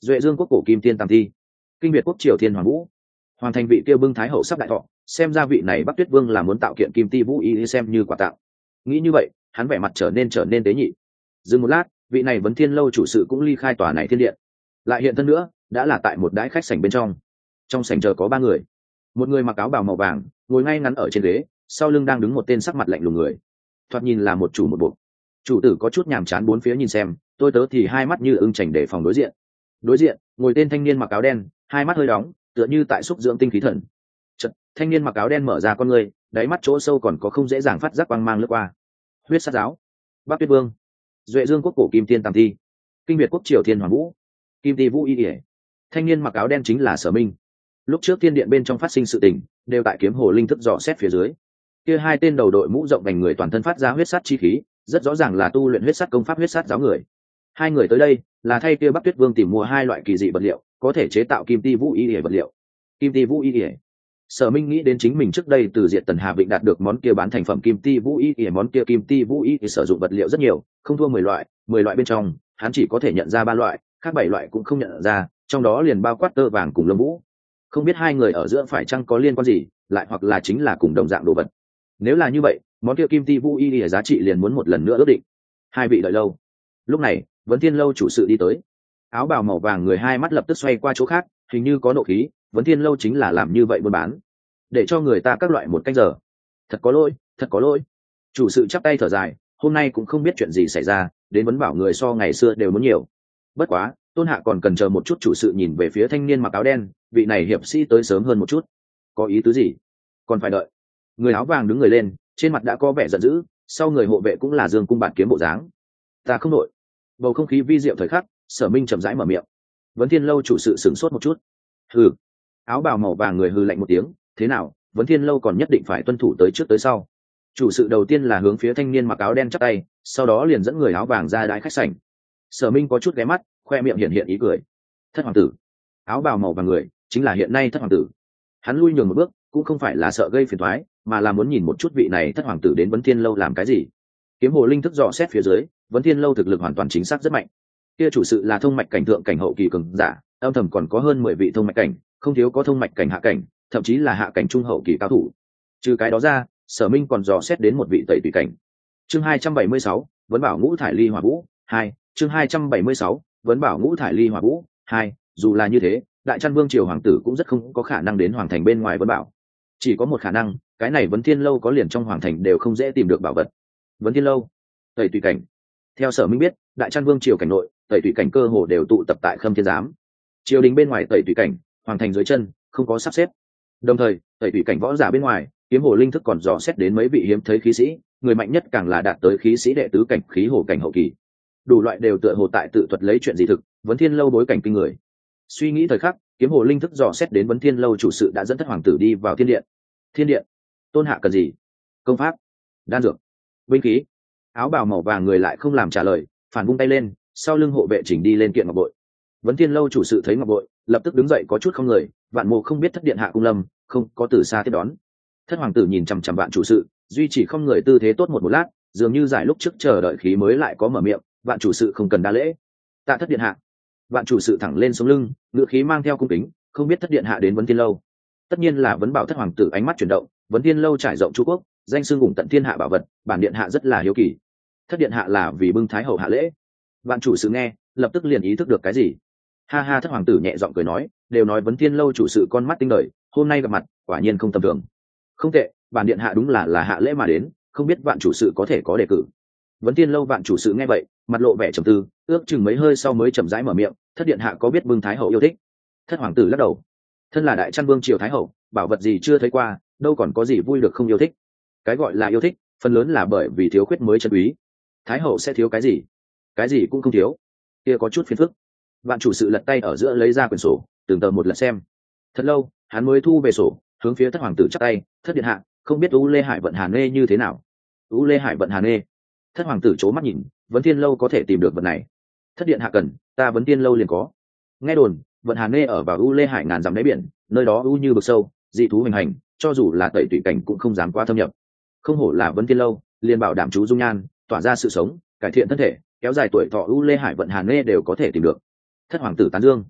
Duệ Dương quốc cổ kim tiên tam thi, kinh Việt quốc triều thiên hoàng vũ. Hoàng thành vị kia bưng thái hậu sắp đại thọ, xem ra vị này Bắc Tuyết Vương là muốn tạo kiện kim ti vũ y xem như quà tặng. Nghĩ như vậy, hắn vẻ mặt trở nên tế nhị. Dừng một lát, vị này Vấn Thiên lâu chủ sự cũng ly khai tòa này thiên điện. Lại hiện thân nữa, đã là tại một đãi khách sảnh bên trong. Trong sảnh chờ có 3 người. Một người mặc áo bào màu vàng, ngồi ngay ngắn ở trên ghế, sau lưng đang đứng một tên sắc mặt lạnh lùng người. Thoạt nhìn là một chủ một bộ. Chủ tử có chút nhàm chán bốn phía nhìn xem, tôi tớ thì hai mắt như ưng chảnh để phòng đối diện. Đối diện, ngồi tên thanh niên mặc áo đen, hai mắt hơi đóng, tựa như tại xúc dưỡng tinh khí thần. Chợt, thanh niên mặc áo đen mở ra con người, đáy mắt chỗ sâu còn có không dễ dàng phát giác quang mang lướt qua. Huyết sát giáo, Bắc Tuyết Vương, Duệ Dương quốc cổ kim tiên tam thi, kinh Việt quốc triều thiên hoàng vũ, kim ti vũ y ỉa. Thanh niên mặc áo đen chính là Sở Minh. Lúc trước thiên điện bên trong phát sinh sự tình, đều tại kiếm hồ linh thức dò xét phía dưới. Kia hai tên đầu đội mũ rộng vành người toàn thân phát ra huyết sát chi khí, rất rõ ràng là tu luyện huyết sát công pháp huyết sát giáo người. Hai người tới đây là thay kia Bắc Tuyết Vương tìm mua hai loại kỳ dị vật liệu, có thể chế tạo kim ti vũ y ỉa vật liệu. Kim ti vũ y ỉa. Sở Minh nghĩ đến chính mình trước đây từ Diệt Tần Hà Vịnh đạt được món kia bán thành phẩm kim ti vũ y ỉa, món kia kim ti vũ y thì sử dụng vật liệu rất nhiều, không thua 10 loại, 10 loại bên trong, hắn chỉ có thể nhận ra 3 loại, khác 7 loại cũng không nhận ra, trong đó liền bao quát tơ vàng cùng lông vũ. Không biết hai người ở giữa phải chăng có liên quan gì, lại hoặc là chính là cùng đồng dạng đồ vật. Nếu là như vậy, món kia kim ti vũ y ỉa giá trị liền muốn một lần nữa ước định. Hai vị đợi lâu. Lúc này, Vấn Thiên lâu chủ sự đi tới. Áo bào màu vàng người hai mắt lập tức xoay qua chỗ khác, hình như có nộ khí. Vấn Thiên lâu chính là làm như vậy buôn bán, để cho người ta các loại một canh giờ. Thật có lỗi, thật có lỗi. Chủ sự chắp tay thở dài, hôm nay cũng không biết chuyện gì xảy ra, đến vấn bảo người so ngày xưa đều muốn nhiều. Bất quá, Tôn Hạ còn cần chờ một chút. Chủ sự nhìn về phía thanh niên mặc áo đen, vị này hiệp sĩ tới sớm hơn một chút. Có ý tứ gì? Còn phải đợi. Người áo vàng đứng người lên, trên mặt đã có vẻ giận dữ, sau người hộ vệ cũng là dương cung bạt kiếm bộ dáng. Ta không nội. Bầu không khí vi diệu thời khắc, Sở Minh chậm rãi mở miệng. Vấn Thiên lâu chủ sự sửng sốt một chút. Hừ. Áo bào màu vàng người hừ lạnh một tiếng, thế nào, Vấn Thiên lâu còn nhất định phải tuân thủ tới trước tới sau. Chủ sự đầu tiên là hướng phía thanh niên mặc áo đen chắp tay, sau đó liền dẫn người áo vàng ra đái khách sảnh. Sở Minh có chút ghé mắt, khoe miệng hiện ý cười. Thất hoàng tử. Áo bào màu vàng người chính là hiện nay thất hoàng tử. Hắn lui nhường một bước, cũng không phải là sợ gây phiền toái, mà là muốn nhìn một chút vị này thất hoàng tử đến Vấn Thiên lâu làm cái gì. Kiếm hồ linh thức dò xét phía dưới, Vấn Thiên lâu thực lực hoàn toàn chính xác rất mạnh. Kia chủ sự là thông mạch cảnh thượng cảnh hậu kỳ cường giả, âm thầm còn có hơn 10 vị thông mạch cảnh, không thiếu có thông mạch cảnh hạ cảnh, thậm chí là hạ cảnh trung hậu kỳ cao thủ. Trừ cái đó ra, Sở Minh còn dò xét đến một vị tẩy tùy cảnh. Chương 276, vấn bảo ngũ thải ly hỏa vũ 2. Chương 276, vấn bảo ngũ thải ly hỏa vũ 2. Dù là như thế, Đại Trăn Vương triều hoàng tử cũng rất không có khả năng đến hoàng thành bên ngoài vấn bảo. Chỉ có một khả năng, cái này Vấn Thiên lâu có liền trong hoàng thành đều không dễ tìm được bảo vật. Vấn Thiên lâu, tẩy tùy cảnh. Theo Sở Minh biết, Đại Trăn Vương triều cảnh nội, tẩy tùy cảnh cơ hồ đều tụ tập tại Khâm Thiên Giám. Triều đình bên ngoài tẩy tùy cảnh, hoàng thành dưới chân không có sắp xếp. Đồng thời, tẩy tùy cảnh võ giả bên ngoài, kiếm hồ linh thức còn dò xét đến mấy vị hiếm thấy khí sĩ, người mạnh nhất càng là đạt tới khí sĩ đệ tứ cảnh khí hồ cảnh hậu kỳ. Đủ loại đều tựa hồ tại tự thuật lấy chuyện gì thực, Vấn Thiên lâu bối cảnh kinh người. Suy nghĩ thời khắc, kiếm hồ linh thức dò xét đến Vấn Thiên lâu chủ sự đã dẫn thất hoàng tử đi vào thiên điện. Thiên điện, Tôn Hạ cần gì? Công pháp, đan dược, binh khí. Áo bào màu vàng người lại không làm trả lời, phản vung tay lên, sau lưng hộ vệ chỉnh đi lên kiện ngọc bội. Vấn Thiên lâu chủ sự thấy ngọc bội, lập tức đứng dậy có chút không người, vạn mộ không biết thất điện hạ cung lâm, không có từ xa tiếp đón. Thất hoàng tử nhìn chằm chằm vạn chủ sự, duy trì không người tư thế tốt một lát, dường như giải lúc trước chờ đợi khí mới lại có mở miệng. Vạn chủ sự không cần đa lễ. Tạ thất điện hạ. Vạn chủ sự thẳng lên sống lưng, ngữ khí mang theo cung kính, không biết thất điện hạ đến Vấn Thiên lâu. Tất nhiên là vấn bảo. Thất hoàng tử ánh mắt chuyển động, Vấn Thiên lâu trải rộng Chu quốc, danh xưng ủng tận thiên hạ bảo vật, bản điện hạ rất là hiếu kỳ. Thất điện hạ là vì bưng thái hậu hạ lễ. Vạn chủ sự nghe, lập tức liền ý thức được cái gì. Ha ha, thất hoàng tử nhẹ giọng cười nói, đều nói Vấn Thiên lâu chủ sự con mắt tinh đời, hôm nay gặp mặt, quả nhiên không tầm thường. Không tệ, bản điện hạ đúng là hạ lễ mà đến, không biết vạn chủ sự có thể có đề cử. Vấn Thiên lâu vạn chủ sự nghe vậy, mặt lộ vẻ trầm tư, ước chừng mấy hơi sau mới chậm rãi mở miệng, thất điện hạ có biết bưng thái hậu yêu thích? Thất hoàng tử lắc đầu, thân là Đại Trăn Vương triều thái hậu, bảo vật gì chưa thấy qua, đâu còn có gì vui được không yêu thích. Cái gọi là yêu thích, phần lớn là bởi vì thiếu khuyết mới chân quý. Thái hậu sẽ thiếu cái gì? Cái gì cũng không thiếu. Kia có chút phiền phức. Vạn chủ sự lật tay ở giữa lấy ra quyển sổ, từng tờ một lật xem. Thật lâu, hắn mới thu về sổ, hướng phía thất hoàng tử chắp tay, thất điện hạ, không biết U Lê Hải vận Hàn Nê như thế nào? U Lê Hải vận Hàn Nê. Thất hoàng tử c mắt nhìn, Vấn Thiên lâu có thể tìm được vật này. Thất điện hạ cần, ta Vấn Thiên lâu liền có. Nghe đồn, vận Hàn Nê ở vào U Lê Hải ngàn dặm đáy biển, nơi đó u như vực sâu, dị thú hoành hành, cho dù là tẩy tùy cảnh cũng không dám qua thâm nhập. Không hổ là Vấn Thiên lâu, liền bảo đảm chú dung nhan, tỏa ra sự sống, cải thiện thân thể, kéo dài tuổi thọ. U Lê Hải vận Hàn Nê đều có thể tìm được. Thất hoàng tử tán dương,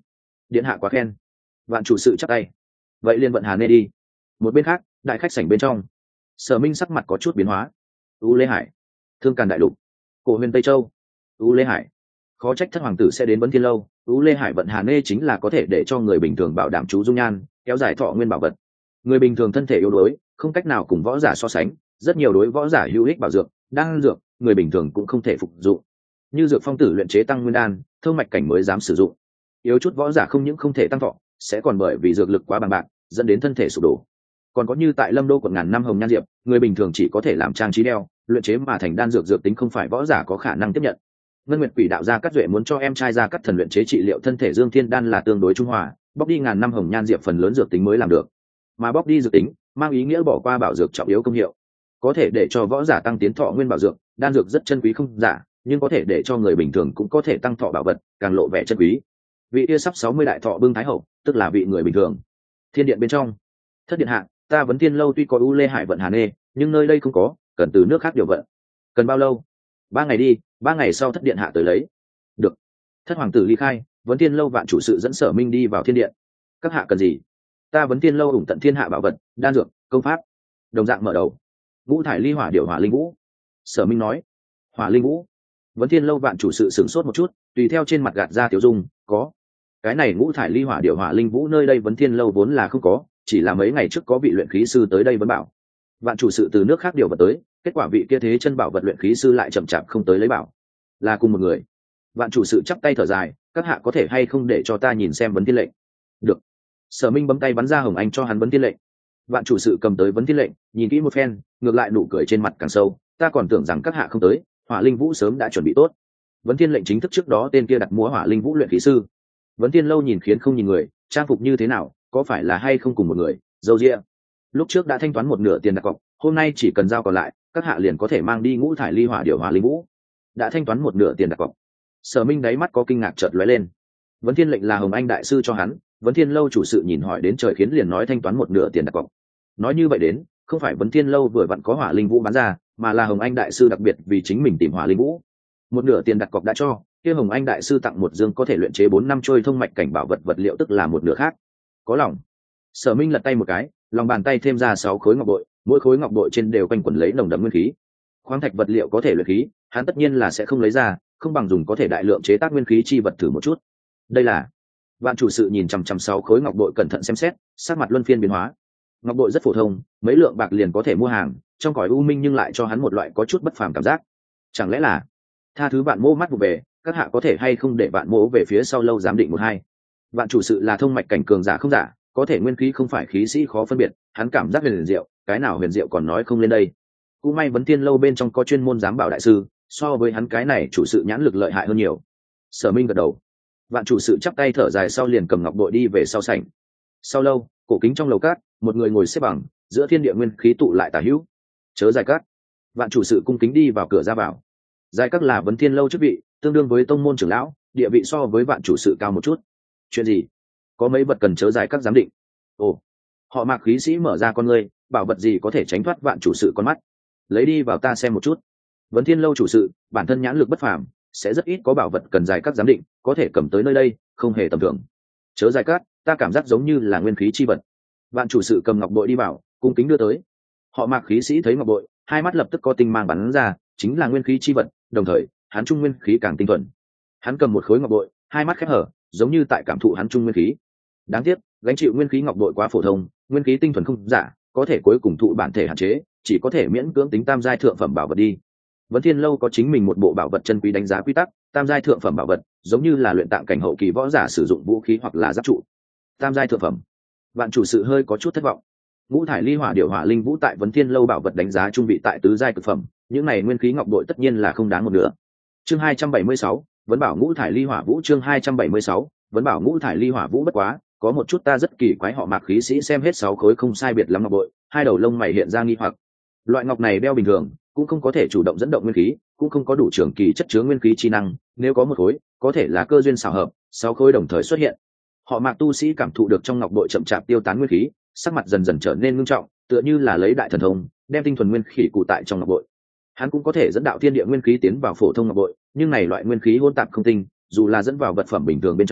điện hạ quá khen. Vạn chủ sự chắp tay. Vậy liền vận Hà Nê đi. Một bên khác, đại khách sảnh bên trong, Sở Minh sắc mặt có chút biến hóa. U Lê Hải, Thương Càn đại lục, Cổ Huyền Tây Châu. U Lê Hải, khó trách thất hoàng tử sẽ đến Vấn Thiên lâu. U Lê Hải vận Hà Nê chính là có thể để cho người bình thường bảo đảm chú dung nhan, kéo dài thọ nguyên bảo vật. Người bình thường thân thể yếu đuối, không cách nào cùng võ giả so sánh, rất nhiều đối võ giả hữu ích bảo dược, đan dược, người bình thường cũng không thể phục dụng. Như dược phong tử luyện chế tăng nguyên đan, thương mạch cảnh mới dám sử dụng. Yếu chút võ giả không những không thể tăng thọ, sẽ còn bởi vì dược lực quá bằng bạc, dẫn đến thân thể sụp đổ. Còn có như tại Lâm Đô quận ngàn năm hồng nhan diệp, người bình thường chỉ có thể làm trang trí đeo, luyện chế mà thành đan dược, dược tính không phải võ giả có khả năng tiếp nhận. Ngân Nguyệt Quỷ đạo gia Cát Duệ muốn cho em trai gia Cát Thần luyện chế trị liệu thân thể Dương Thiên đan là tương đối trung hòa, bóc đi ngàn năm hồng nhan diệp phần lớn dược tính mới làm được. Mà bóc đi dược tính, mang ý nghĩa bỏ qua bảo dược trọng yếu công hiệu. Có thể để cho võ giả tăng tiến thọ nguyên bảo dược, đan dược rất chân quý không giả, nhưng có thể để cho người bình thường cũng có thể tăng thọ bảo vật, càng lộ vẻ chân quý. Vị kia sắp 60 đại thọ bưng thái hậu, tức là vị người bình thường. Thiên điện bên trong, Thất điện hạ, ta Vấn Thiên lâu tuy có U Lê Hải vận Hà Nê, nhưng nơi đây không có, cần từ nước khác điều vận. Cần bao lâu? 3 ngày đi, 3 ngày sau Thất điện hạ tới lấy. Được. Thất hoàng tử ly khai, Vấn Thiên lâu vạn chủ sự dẫn Sở Minh đi vào thiên điện. Các hạ cần gì? Ta Vấn Thiên lâu ủng tận thiên hạ bảo vật, đan dược, công pháp. Đồng dạng mở đầu. Ngũ thải ly hỏa điệu hỏa linh vũ. Sở Minh nói. Hỏa linh vũ. Vấn Thiên lâu vạn chủ sự sửng sốt một chút, tùy theo trên mặt gạt ra tiểu dung, có. Cái này ngũ thải ly hỏa điệu hỏa linh vũ nơi đây Vấn Thiên lâu vốn là không có, chỉ là mấy ngày trước có vị luyện khí sư tới đây vấn bảo. Vạn chủ sự từ nước khác điều vật tới, kết quả vị kia thế chân bảo vật luyện khí sư lại chậm chạp không tới lấy bảo. Là cùng một người. Vạn chủ sự chắp tay thở dài, các hạ có thể hay không để cho ta nhìn xem Vấn Thiên lệnh? Được. Sở Minh bấm tay bắn ra hồng anh cho hắn Vấn Thiên lệnh. Vạn chủ sự cầm tới Vấn Thiên lệnh, nhìn kỹ một phen, ngược lại nụ cười trên mặt càng sâu, ta còn tưởng rằng các hạ không tới, hỏa linh vũ sớm đã chuẩn bị tốt. Vấn Thiên lệnh chính thức trước đó tên kia đặt mua hỏa linh vũ luyện khí sư. Vấn Thiên lâu nhìn khiến không nhìn người, trang phục như thế nào, có phải là hay không cùng một người, dâu ria. Lúc trước đã thanh toán một nửa tiền đặt cọc, hôm nay chỉ cần giao còn lại, các hạ liền có thể mang đi ngũ thải ly hỏa điệu hỏa linh vũ. Đã thanh toán một nửa tiền đặt cọc. Sở Minh đáy mắt có kinh ngạc chợt lóe lên. Vấn Thiên lệnh là Hồng Anh đại sư cho hắn, Vấn Thiên lâu chủ sự nhìn hỏi đến trời khiến liền nói thanh toán một nửa tiền đặt cọc. Nói như vậy đến, không phải Vấn Thiên lâu vừa vặn có hỏa linh vũ bán ra, mà là Hồng Anh đại sư đặc biệt vì chính mình tìm hỏa linh vũ. Một nửa tiền đặt cọc đã cho, kia Hồng Anh đại sư tặng một dương có thể luyện chế 4 năm trôi thông mạch cảnh bảo vật vật liệu, tức là một nửa khác. Có lòng. Sở Minh lật tay một cái, lòng bàn tay thêm ra 6 khối ngọc bội, mỗi khối ngọc bội trên đều quanh quẩn lấy nồng đậm nguyên khí. Khoáng thạch vật liệu có thể luyện khí, hắn tất nhiên là sẽ không lấy ra, không bằng dùng có thể đại lượng chế tác nguyên khí chi vật thử một chút. Đây là. Vạn chủ sự nhìn chằm chằm 6 khối ngọc bội cẩn thận xem xét, sắc mặt luân phiên biến hóa. Ngọc bội rất phổ thông, mấy lượng bạc liền có thể mua hàng, trong cõi u minh nhưng lại cho hắn một loại có chút bất phàm cảm giác. Chẳng lẽ là tha thứ Vạn Mỗ mắt vụ về, các hạ có thể hay không để Vạn Mỗ về phía sau lâu giám định một hai. Vạn chủ sự là thông mạch cảnh cường giả không giả, có thể nguyên khí không phải khí sĩ khó phân biệt, hắn cảm giác huyền diệu, cái nào huyền diệu còn nói không lên đây. Cũng may Vấn Thiên lâu bên trong có chuyên môn giám bảo đại sư, so với hắn cái này chủ sự nhãn lực lợi hại hơn nhiều. Sở Minh gật đầu. Vạn chủ sự chắp tay thở dài sau liền cầm ngọc bội đi về sau sảnh. Sau lâu, cổ kính trong lầu cát, một người ngồi xếp bằng, giữa thiên địa nguyên khí tụ lại tả hữu. Chớ dài cát. Vạn chủ sự cung kính đi vào cửa ra vào. Dài cát là Vấn Thiên lâu chức vị, tương đương với tông môn trưởng lão, địa vị so với vạn chủ sự cao một chút. Chuyện gì? Có mấy vật cần chớ dài cát giám định. Ồ, họ Mạc khí sĩ mở ra con ngươi, bảo vật gì có thể tránh thoát vạn chủ sự con mắt? Lấy đi vào ta xem một chút. Vấn Thiên lâu chủ sự, bản thân nhãn lực bất phàm, sẽ rất ít có bảo vật cần dài cát giám định, có thể cầm tới nơi đây, không hề tầm thường. Chớ dài cát, ta cảm giác giống như là nguyên khí chi vật. Vạn chủ sự cầm ngọc bội đi vào, cung kính đưa tới. Họ Mạc khí sĩ thấy ngọc bội, hai mắt lập tức có tinh mang bắn ra, chính là nguyên khí chi vật, đồng thời, hắn trung nguyên khí càng tinh thuần. Hắn cầm một khối ngọc bội, hai mắt khép hở, giống như tại cảm thụ hắn trung nguyên khí. Đáng tiếc, gánh chịu nguyên khí ngọc bội quá phổ thông, nguyên khí tinh thuần không giả, có thể cuối cùng thụ bản thể hạn chế, chỉ có thể miễn cưỡng tính tam giai thượng phẩm bảo vật đi. Vấn Thiên lâu có chính mình một bộ bảo vật chân quý đánh giá quy tắc, tam giai thượng phẩm bảo vật, giống như là luyện tạng cảnh hậu kỳ võ giả sử dụng vũ khí hoặc là giáp trụ. Tam giai thượng phẩm. Vạn chủ sự hơi có chút thất vọng. Ngũ thải ly hỏa điệu hỏa linh vũ tại Vấn Thiên lâu bảo vật đánh giá trung vị tại tứ giai cực phẩm, những này nguyên khí ngọc bội tất nhiên là không đáng một nửa. Chương 276, vấn bảo ngũ thải ly hỏa vũ. Chương 276, vấn bảo ngũ thải ly hỏa vũ. Bất quá, có một chút ta rất kỳ quái, họ Mạc khí sĩ xem hết 6 khối không sai biệt lắm ngọc bội, hai đầu lông mày hiện ra nghi hoặc. Loại ngọc này đeo bình thường, cũng không có thể chủ động dẫn động nguyên khí, cũng không có đủ trường kỳ chất chứa nguyên khí chi năng, nếu có một khối, có thể là cơ duyên xảo hợp, 6 khối đồng thời xuất hiện. Họ Mạc tu sĩ cảm thụ được trong ngọc bội chậm chạp tiêu tán nguyên khí, sắc mặt dần dần trở nên ngưng trọng, tựa như là lấy đại thần thông, đem tinh thuần nguyên khí cụ tại trong ngọc bội. Hắn cũng có thể dẫn đạo thiên địa nguyên khí tiến vào phổ thông ngọc bội, nhưng này loại nguyên khí hỗn tạp không tinh, dù là dẫn vào vật phẩm bình thường bên trong,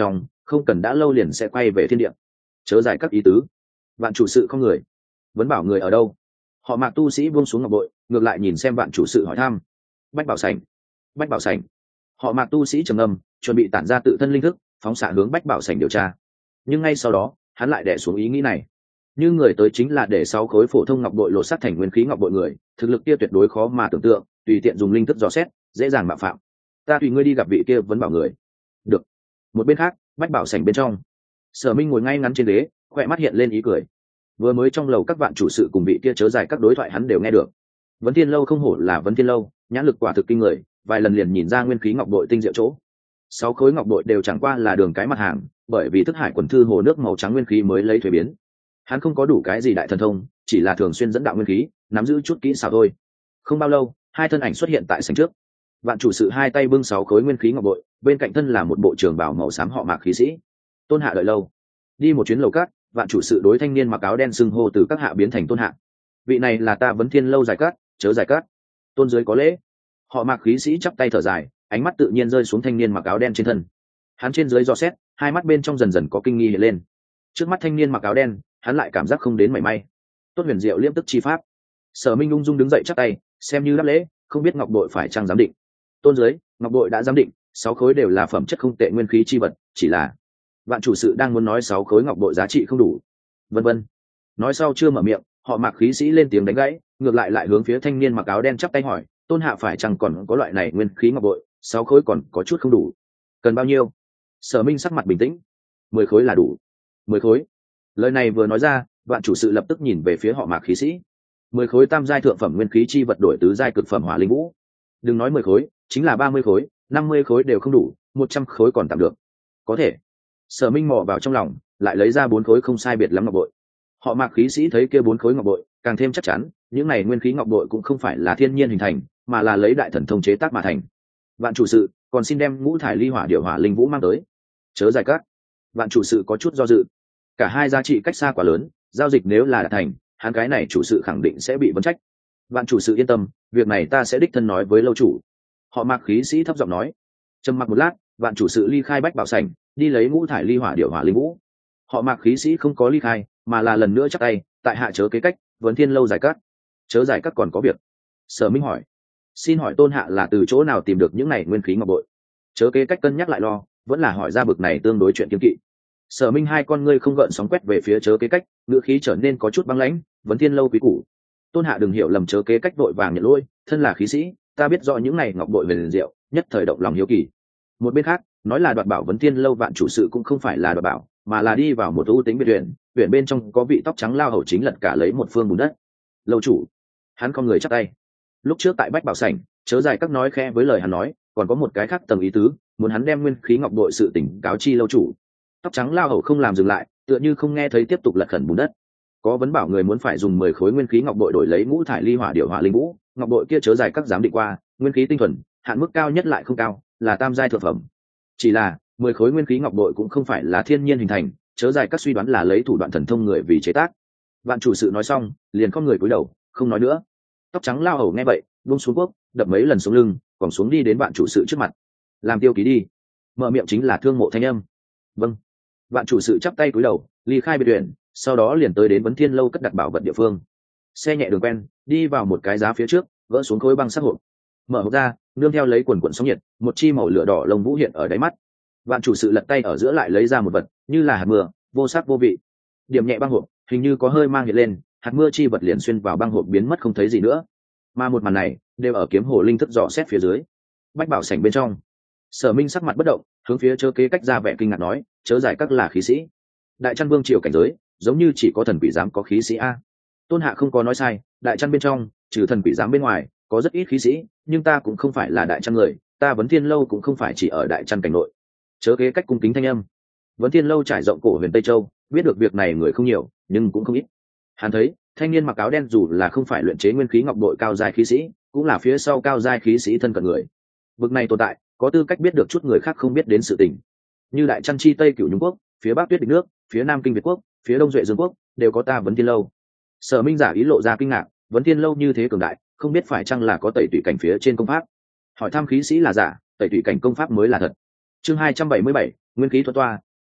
không cần đã lâu liền sẽ quay về thiên địa. Chớ giải các ý tứ. Vạn chủ sự không người, vẫn bảo người ở đâu. Họ Mạc tu sĩ buông xuống ngọc bội, ngược lại nhìn xem vạn chủ sự hỏi thăm. Bách bảo sảnh. Bách bảo sảnh. Họ Mạc tu sĩ trầm ngâm, chuẩn bị tản ra tự thân linh thức, phóng xạ hướng bách bảo sảnh điều tra. Nhưng ngay sau đó hắn lại đè xuống ý nghĩ này. Như người tới chính là để 6 khối phổ thông ngọc bội lột xác thành nguyên khí ngọc bội người, thực lực kia tuyệt đối khó mà tưởng tượng, tùy tiện dùng linh thức dò xét dễ dàng mạo phạm. Ta tùy ngươi đi gặp vị kia vấn bảo người. Được. Một bên khác, bách bảo sảnh bên trong, Sở Minh ngồi ngay ngắn trên ghế, khỏe mắt hiện lên ý cười. Vừa mới trong lầu các vạn chủ sự cùng vị kia chớ dài các đối thoại hắn đều nghe được. Vấn Thiên lâu không hổ là Vấn Thiên lâu, nhãn lực quả thực kinh người, vài lần liền nhìn ra nguyên khí ngọc bội tinh diệu chỗ. 6 khối ngọc bội đều chẳng qua là đường cái mặt hàng, bởi vì thức hải quần thư hồ nước màu trắng nguyên khí mới lấy thuế biến. Hắn không có đủ cái gì đại thần thông, chỉ là thường xuyên dẫn đạo nguyên khí, nắm giữ chút kỹ xảo thôi. Không bao lâu, hai thân ảnh xuất hiện tại sảnh trước. Vạn chủ sự hai tay bưng 6 khối nguyên khí ngọc bội, bên cạnh thân là một bộ trường bào màu xám họ Mạc khí sĩ. Tôn Hạ đợi lâu. Đi một chuyến lầu cát, vạn chủ sự đối thanh niên mặc áo đen xưng hô từ các hạ biến thành Tôn Hạ. Vị này là ta Vấn Thiên lâu giải cát, chớ giải cát. Tôn dưới có lễ. Họ Mạc khí sĩ chắp tay thở dài, ánh mắt tự nhiên rơi xuống thanh niên mặc áo đen trên thân. Hắn trên dưới dò xét, hai mắt bên trong dần dần có kinh nghi hiện lên. Trước mắt thanh niên mặc áo đen, hắn lại cảm giác không đến mảy may. Tốt huyền diệu liêm tức chi pháp. Sở Minh ung dung đứng dậy chắp tay, xem như đáp lễ, không biết ngọc bội phải chăng giám định. Tôn dưới, ngọc bội đã giám định, 6 khối đều là phẩm chất không tệ nguyên khí chi vật, chỉ là vạn chủ sự đang muốn nói 6 khối ngọc bội giá trị không đủ, vân vân. Nói sau chưa mở miệng, họ Mạc khí sĩ lên tiếng đánh gãy, ngược lại hướng phía thanh niên mặc áo đen chắp tay hỏi, Tôn hạ phải chăng còn có loại này nguyên khí ngọc bội, 6 khối còn có chút không đủ, cần bao nhiêu? Sở Minh sắc mặt bình tĩnh, 10 khối là đủ. 10 khối. Lời này vừa nói ra, vạn chủ sự lập tức nhìn về phía họ Mạc khí sĩ. 10 khối tam giai thượng phẩm nguyên khí chi vật đổi tứ giai cực phẩm hỏa linh vũ. Đừng nói 10 khối, chính là 30 khối, 50 khối đều không đủ, 100 khối còn tạm được. Có thể. Sở Minh mò vào trong lòng, lại lấy ra 4 khối không sai biệt lắm ngọc bội. Họ Mạc khí sĩ thấy kia 4 khối ngọc bội, càng thêm chắc chắn, những này nguyên khí ngọc bội cũng không phải là thiên nhiên hình thành, mà là lấy đại thần thông chế tác mà thành. Vạn chủ sự, còn xin đem ngũ thải ly hỏa điệu hỏa linh vũ mang tới. Chớ giải cát. Vạn chủ sự có chút do dự. Cả hai giá trị cách xa quá lớn, giao dịch nếu là đạt thành, hắn cái này chủ sự khẳng định sẽ bị vấn trách. Vạn chủ sự yên tâm, việc này ta sẽ đích thân nói với lâu chủ. Họ Mạc khí sĩ thấp giọng nói. Trầm mặc một lát, vạn chủ sự ly khai bách bảo sảnh, đi lấy ngũ thải ly hỏa điệu hỏa linh vũ. Họ Mạc khí sĩ không có ly khai, mà là lần nữa chắp tay, tại hạ chớ kế cách, Vấn Thiên lâu giải cát. Chớ giải cát còn có việc. Sở Minh hỏi. Xin hỏi Tôn hạ là từ chỗ nào tìm được những này nguyên khí ngọc bội? Chớ kế cách cân nhắc lại lo, vẫn là hỏi ra bực này tương đối chuyện kiêng kỵ. Sở Minh hai con ngươi không gợn sóng quét về phía chớ kế cách, ngữ khí trở nên có chút băng lãnh. Vấn Thiên lâu quý củ. Tôn hạ đừng hiểu lầm, chớ kế cách vội vàng nhận lỗi, thân là khí sĩ, ta biết rõ những này ngọc bội về liền diệu, nhất thời động lòng hiếu kỳ. Một bên khác, nói là đoạt bảo Vấn Thiên lâu vạn chủ sự cũng không phải là đoạt bảo, mà là đi vào một ưu tính biệt huyện bên trong có vị tóc trắng lao hầu chính lật cả lấy một phương bùn đất. Lâu chủ. Hắn con người chắp tay. Lúc trước tại bách bảo sảnh, chớ dài các nói khẽ với lời hắn nói, còn có một cái khác tầng ý tứ, muốn hắn đem nguyên khí ngọc bội sự tỉnh cáo chi lâu chủ. Tóc trắng lao hầu không làm dừng lại, tựa như không nghe thấy tiếp tục lật khẩn bùn đất. Có vấn bảo người muốn phải dùng 10 khối nguyên khí ngọc bội đổi lấy ngũ thải ly hỏa điệu hỏa linh vũ, ngọc bội kia chớ dài các giám định qua, nguyên khí tinh thuần, hạn mức cao nhất lại không cao, là tam giai thượng phẩm. Chỉ là 10 khối nguyên khí ngọc bội cũng không phải là thiên nhiên hình thành, chớ dài các suy đoán là lấy thủ đoạn thần thông người vì chế tác. Vạn chủ sự nói xong, liền con người cúi đầu, không nói nữa. Tóc trắng lao hầu nghe vậy, buông xuống quốc, đập mấy lần xuống lưng, còn xuống đi đến vạn chủ sự trước mặt. Làm tiêu ký đi. Mở miệng chính là Thương Mộ thanh âm. Vâng. Vạn chủ sự chắp tay cúi đầu, ly khai biệt viện, sau đó liền tới đến Vấn Thiên lâu cất đặt bảo vật địa phương. Xe nhẹ đường quen, đi vào một cái giá phía trước, gỡ xuống khối băng sắc hộp. Mở hộp ra, nương theo lấy quần quần sóng nhiệt, một chi màu lửa đỏ lông vũ hiện ở đáy mắt. Vạn chủ sự lật tay ở giữa lại lấy ra một vật, như là hạt mưa, vô sắc vô vị. Điểm nhẹ băng hộp, hình như có hơi mang hiện lên, hạt mưa chi vật liền xuyên vào băng hộp biến mất không thấy gì nữa. Mà một màn này đều ở kiếm hồ linh thức dò xét phía dưới. Bách bảo sảnh bên trong, Sở Minh sắc mặt bất động, hướng phía chớ kế cách ra vẻ kinh ngạc nói, chớ giải các là khí sĩ. Đại Trăn vương triều cảnh giới, giống như chỉ có thần quỷ giám có khí sĩ a. Tôn hạ không có nói sai, Đại Trăn bên trong, trừ thần quỷ giám bên ngoài, có rất ít khí sĩ, nhưng ta cũng không phải là Đại Trăn người, ta Vấn Thiên lâu cũng không phải chỉ ở Đại Trăn cảnh nội. Chớ kế cách cung kính thanh âm. Vấn Thiên lâu trải rộng cổ huyền Tây Châu, biết được việc này người không nhiều, nhưng cũng không ít. Hắn thấy, thanh niên mặc áo đen dù là không phải luyện chế nguyên khí ngọc bội cao giai khí sĩ, cũng là phía sau cao giai khí sĩ thân cận người. Bực này tồn tại, có tư cách biết được chút người khác không biết đến sự tình. Như Đại Trăn chi Tây Cửu Nhung quốc, phía Bắc Tuyết Địch nước, phía Nam Kinh Việt quốc, phía Đông Duệ Dương quốc, đều có ta Vấn Thiên lâu. Sở Minh giả ý lộ ra kinh ngạc, Vấn Thiên lâu như thế cường đại, không biết phải chăng là có tẩy tủy cảnh phía trên công pháp. Hỏi thăm khí sĩ là giả, tẩy tủy cảnh công pháp mới là thật. Chương 277, nguyên khí thuật toa,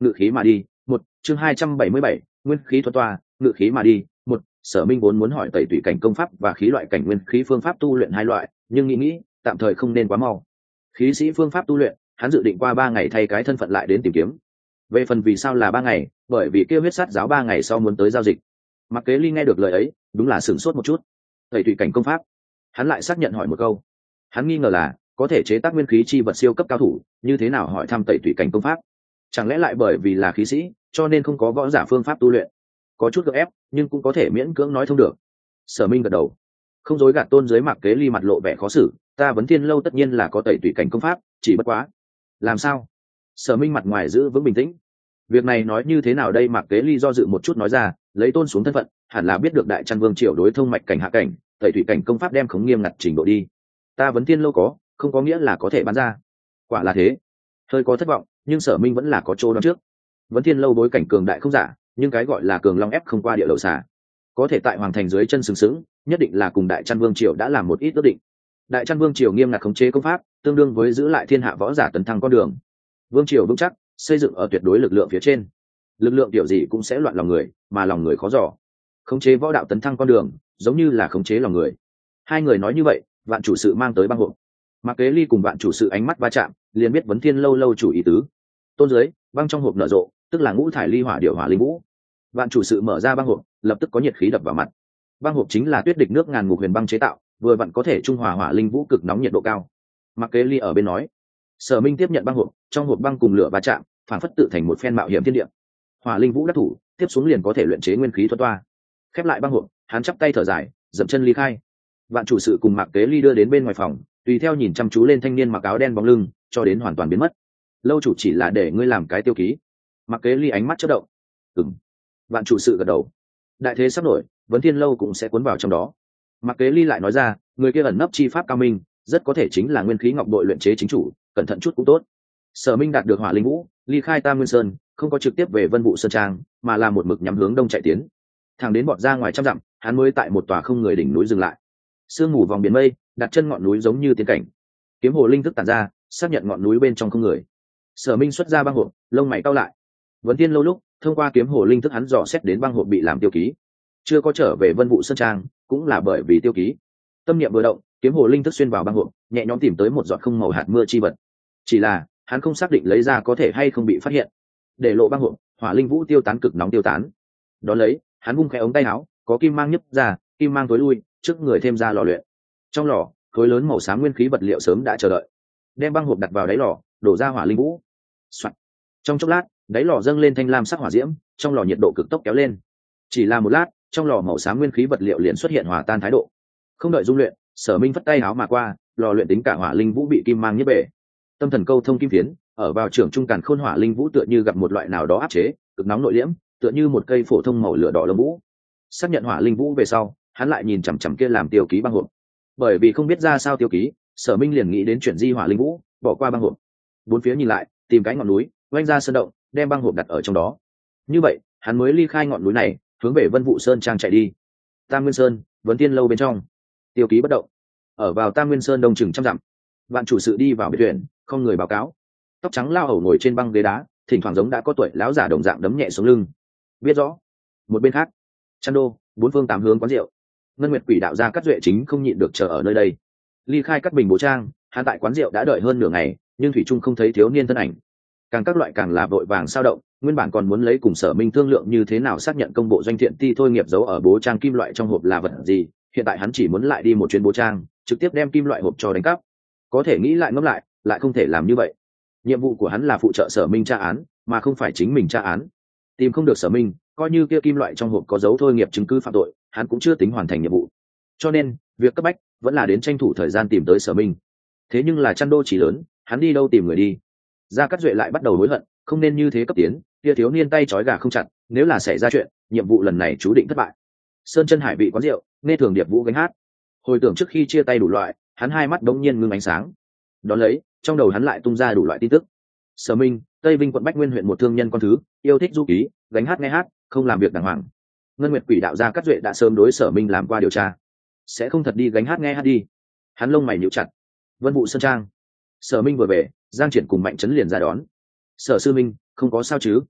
ngự khí mà đi. Một chương 277, nguyên khí thuật toa, ngự khí mà đi. Một Sở Minh vốn muốn hỏi tẩy tủy cảnh công pháp và khí loại cảnh nguyên khí phương pháp tu luyện hai loại, nhưng nghĩ tạm thời không nên quá mau. Khí sĩ phương pháp tu luyện, hắn dự định qua 3 ngày thay cái thân phận lại đến tìm kiếm. Về phần vì sao là 3 ngày, bởi vì kia huyết sát giáo 3 ngày sau muốn tới giao dịch. Mặc Kế Ly nghe được lời ấy, đúng là sửng sốt một chút. Tẩy tủy cảnh công pháp, hắn lại xác nhận hỏi một câu. Hắn nghi ngờ là có thể chế tác nguyên khí chi vật siêu cấp cao thủ, như thế nào hỏi thăm tẩy tủy cảnh công pháp? Chẳng lẽ lại bởi vì là khí sĩ, cho nên không có võ giả phương pháp tu luyện? Có chút gượng ép, nhưng cũng có thể miễn cưỡng nói thông được. Sở Minh gật đầu, không dối gạt tôn dưới Mặc Kế Ly mặt lộ vẻ khó xử. Ta Vấn Thiên lâu tất nhiên là có tẩy tủy cảnh công pháp, chỉ bất quá làm sao? Sở Minh mặt ngoài giữ vững bình tĩnh. Việc này nói như thế nào đây? Mặc Kế Ly do dự một chút nói ra, lấy tôn xuống thân phận, hẳn là biết được Đại Trăn Vương Triều đối thông mạch cảnh hạ cảnh, tẩy tủy cảnh công pháp đem khống nghiêm ngặt trình độ đi. Ta Vấn Thiên lâu có, không có nghĩa là có thể bán ra. Quả là thế. Hơi có thất vọng, nhưng Sở Minh vẫn là có chỗ đoán trước. Vấn Thiên lâu bối cảnh cường đại không giả, nhưng cái gọi là cường long ép không qua địa đầu xà, có thể tại hoàng thành dưới chân sừng sững, nhất định là cùng Đại Trăn Vương Triều đã làm một ít ước định. Đại Trăn Vương Triều nghiêm ngặt khống chế công pháp, tương đương với giữ lại thiên hạ võ giả tấn thăng con đường. Vương Triều vững chắc, xây dựng ở tuyệt đối lực lượng phía trên. Lực lượng kiểu gì cũng sẽ loạn lòng người, mà lòng người khó dò. Khống chế võ đạo tấn thăng con đường, giống như là khống chế lòng người. Hai người nói như vậy, Vạn chủ sự mang tới băng hộp. Mặc Kế Ly cùng Vạn chủ sự ánh mắt va chạm, liền biết Vấn Thiên lâu lâu chủ ý tứ. Tôn dưới, băng trong hộp nở rộ, tức là ngũ thải ly hỏa điệu hỏa linh vũ. Vạn chủ sự mở ra băng hộp, lập tức có nhiệt khí đập vào mặt. Băng hộp chính là tuyết địch nước ngàn ngục huyền băng chế tạo, vừa vặn có thể trung hòa hỏa linh vũ cực nóng nhiệt độ cao. Mặc Kế Ly ở bên nói. Sở Minh tiếp nhận băng hộp, trong hộp băng cùng lửa va chạm, phản phất tự thành một phen mạo hiểm thiên địa. Hỏa linh vũ đắc thủ, tiếp xuống liền có thể luyện chế nguyên khí thuật toa. Khép lại băng hộp, hắn chắp tay thở dài, dậm chân ly khai. Vạn chủ sự cùng Mặc Kế Ly đưa đến bên ngoài phòng, tùy theo nhìn chăm chú lên thanh niên mặc áo đen bóng lưng, cho đến hoàn toàn biến mất. Lâu chủ chỉ là để ngươi làm cái tiêu ký. Mặc Kế Ly ánh mắt chớp động. Ừm. Vạn chủ sự gật đầu. Đại thế sắp nổi, Vấn Thiên lâu cũng sẽ cuốn vào trong đó. Mặc Kế Ly lại nói ra, người kia ẩn nấp chi pháp cao minh, rất có thể chính là nguyên khí ngọc bội luyện chế chính chủ, cẩn thận chút cũng tốt. Sở Minh đạt được hỏa linh vũ, ly khai Tam Nguyên Sơn, không có trực tiếp về Vân Vũ Sơn Trang, mà là một mực nhắm hướng đông chạy tiến. Thẳng đến bọt ra ngoài trăm dặm, hắn mới tại một tòa không người đỉnh núi dừng lại. Sương mù vòng biển mây, đặt chân ngọn núi giống như tiên cảnh. Kiếm hồ linh thức tản ra, xác nhận ngọn núi bên trong không người. Sở Minh xuất ra băng hộp, lông mày cau lại. Vấn Thiên lâu lúc, thông qua kiếm hồ linh thức hắn dò xét đến băng hộp bị làm tiêu ký, chưa có trở về Vân Vũ Sơn Trang, cũng là bởi vì tiêu ký. Tâm niệm vừa động, kiếm hồ linh thức xuyên vào băng hộp, nhẹ nhõm tìm tới một giọt không màu hạt mưa chi vật. Chỉ là hắn không xác định lấy ra có thể hay không bị phát hiện. Để lộ băng hộp, hỏa linh vũ tiêu tán cực nóng tiêu tán. Đón lấy, hắn vung khẽ ống tay áo, có kim mang nhấp ra, kim mang tối lui, trước người thêm ra lò luyện. Trong lò, khối lớn màu xám nguyên khí vật liệu sớm đã chờ đợi. Đem băng hộp đặt vào đáy lò, đổ ra hỏa linh vũ. Soạn. Trong chốc lát, đáy lò dâng lên thanh lam sắc hỏa diễm, trong lò nhiệt độ cực tốc kéo lên. Chỉ là một lát, trong lò màu xám nguyên khí vật liệu liền xuất hiện hòa tan thái độ. Không đợi dung luyện, Sở Minh phất tay áo mà qua, lò luyện tính cả hỏa linh vũ bị kim mang nhiếp bể. Tâm thần câu thông kim phiến, ở vào trưởng trung càn khôn hỏa linh vũ tựa như gặp một loại nào đó áp chế, cực nóng nội liễm, tựa như một cây phổ thông màu lửa đỏ lông vũ. Xác nhận hỏa linh vũ về sau, hắn lại nhìn chằm chằm kia làm tiêu ký băng hộp. Bởi vì không biết ra sao tiêu ký, Sở Minh liền nghĩ đến chuyển di hỏa linh vũ, bỏ qua băng hộp. Bốn phía nhìn lại, tìm cái ngọn núi, oanh ra sơn động, đem băng hộp đặt ở trong đó. Như vậy, hắn mới ly khai ngọn núi này, hướng về Vân Vũ Sơn Trang chạy đi. Tam Nguyên Sơn, Vấn Thiên lâu bên trong, tiêu ký bất động. Ở vào Tam Nguyên Sơn đông chừng trăm dặm. Vạn chủ sự đi vào biệt viện, không người báo cáo. Tóc trắng lao hầu ngồi trên băng ghế đá, thỉnh thoảng giống đã có tuổi lão giả đồng dạng đấm nhẹ xuống lưng. Biết rõ. Một bên khác, Chăn Đô, bốn phương tám hướng quán rượu. Ngân Nguyệt Quỷ đạo gia Cát Duệ chính không nhịn được chờ ở nơi đây. Ly khai Cát Bình Bố Trang, hắn tại quán rượu đã đợi hơn nửa ngày, nhưng thủy trung không thấy thiếu niên thân ảnh. Càng các loại càng là vội vàng sao động, nguyên bản còn muốn lấy cùng Sở Minh thương lượng như thế nào xác nhận công bộ doanh thiện ti thôi nghiệp giấu ở Bố Trang kim loại trong hộp là vật gì, hiện tại hắn chỉ muốn lại đi một chuyến Bố Trang, trực tiếp đem kim loại hộp cho đánh cắp. Có thể nghĩ lại ngẫm lại không thể làm như vậy. Nhiệm vụ của hắn là phụ trợ Sở Minh tra án, mà không phải chính mình tra án. Tìm không được Sở Minh, coi như kia kim loại trong hộp có dấu thôi nghiệp chứng cứ phạm tội, hắn cũng chưa tính hoàn thành nhiệm vụ. Cho nên, việc cấp bách vẫn là đến tranh thủ thời gian tìm tới Sở Minh. Thế nhưng là Chăn Đô chỉ lớn, hắn đi đâu tìm người đi? Gia Cát Duệ lại bắt đầu hối hận, không nên như thế cấp tiến, kia thiếu niên tay trói gà không chặt, nếu là xảy ra chuyện, nhiệm vụ lần này chú định thất bại. Sơn Chân Hải vị quán rượu, nghe thường điệp vũ gánh hát. Hồi tưởng trước khi chia tay đủ loại, hắn hai mắt đống nhiên ngưng ánh sáng. Đón lấy, trong đầu hắn lại tung ra đủ loại tin tức. Sở Minh, Tây Vinh quận Bách Nguyên huyện một thương nhân con thứ, yêu thích du ký, gánh hát nghe hát, không làm việc đàng hoàng. Ngân Nguyệt Quỷ đạo gia Cát Duệ đã sớm đối Sở Minh làm qua điều tra, sẽ không thật đi gánh hát nghe hát đi. Hắn lông mày nhíu chặt. Vân Vũ Sơn Trang, Sở Minh vừa về, Giang Triển cùng Mạnh Trấn liền ra đón. Sở sư minh, không có sao chứ?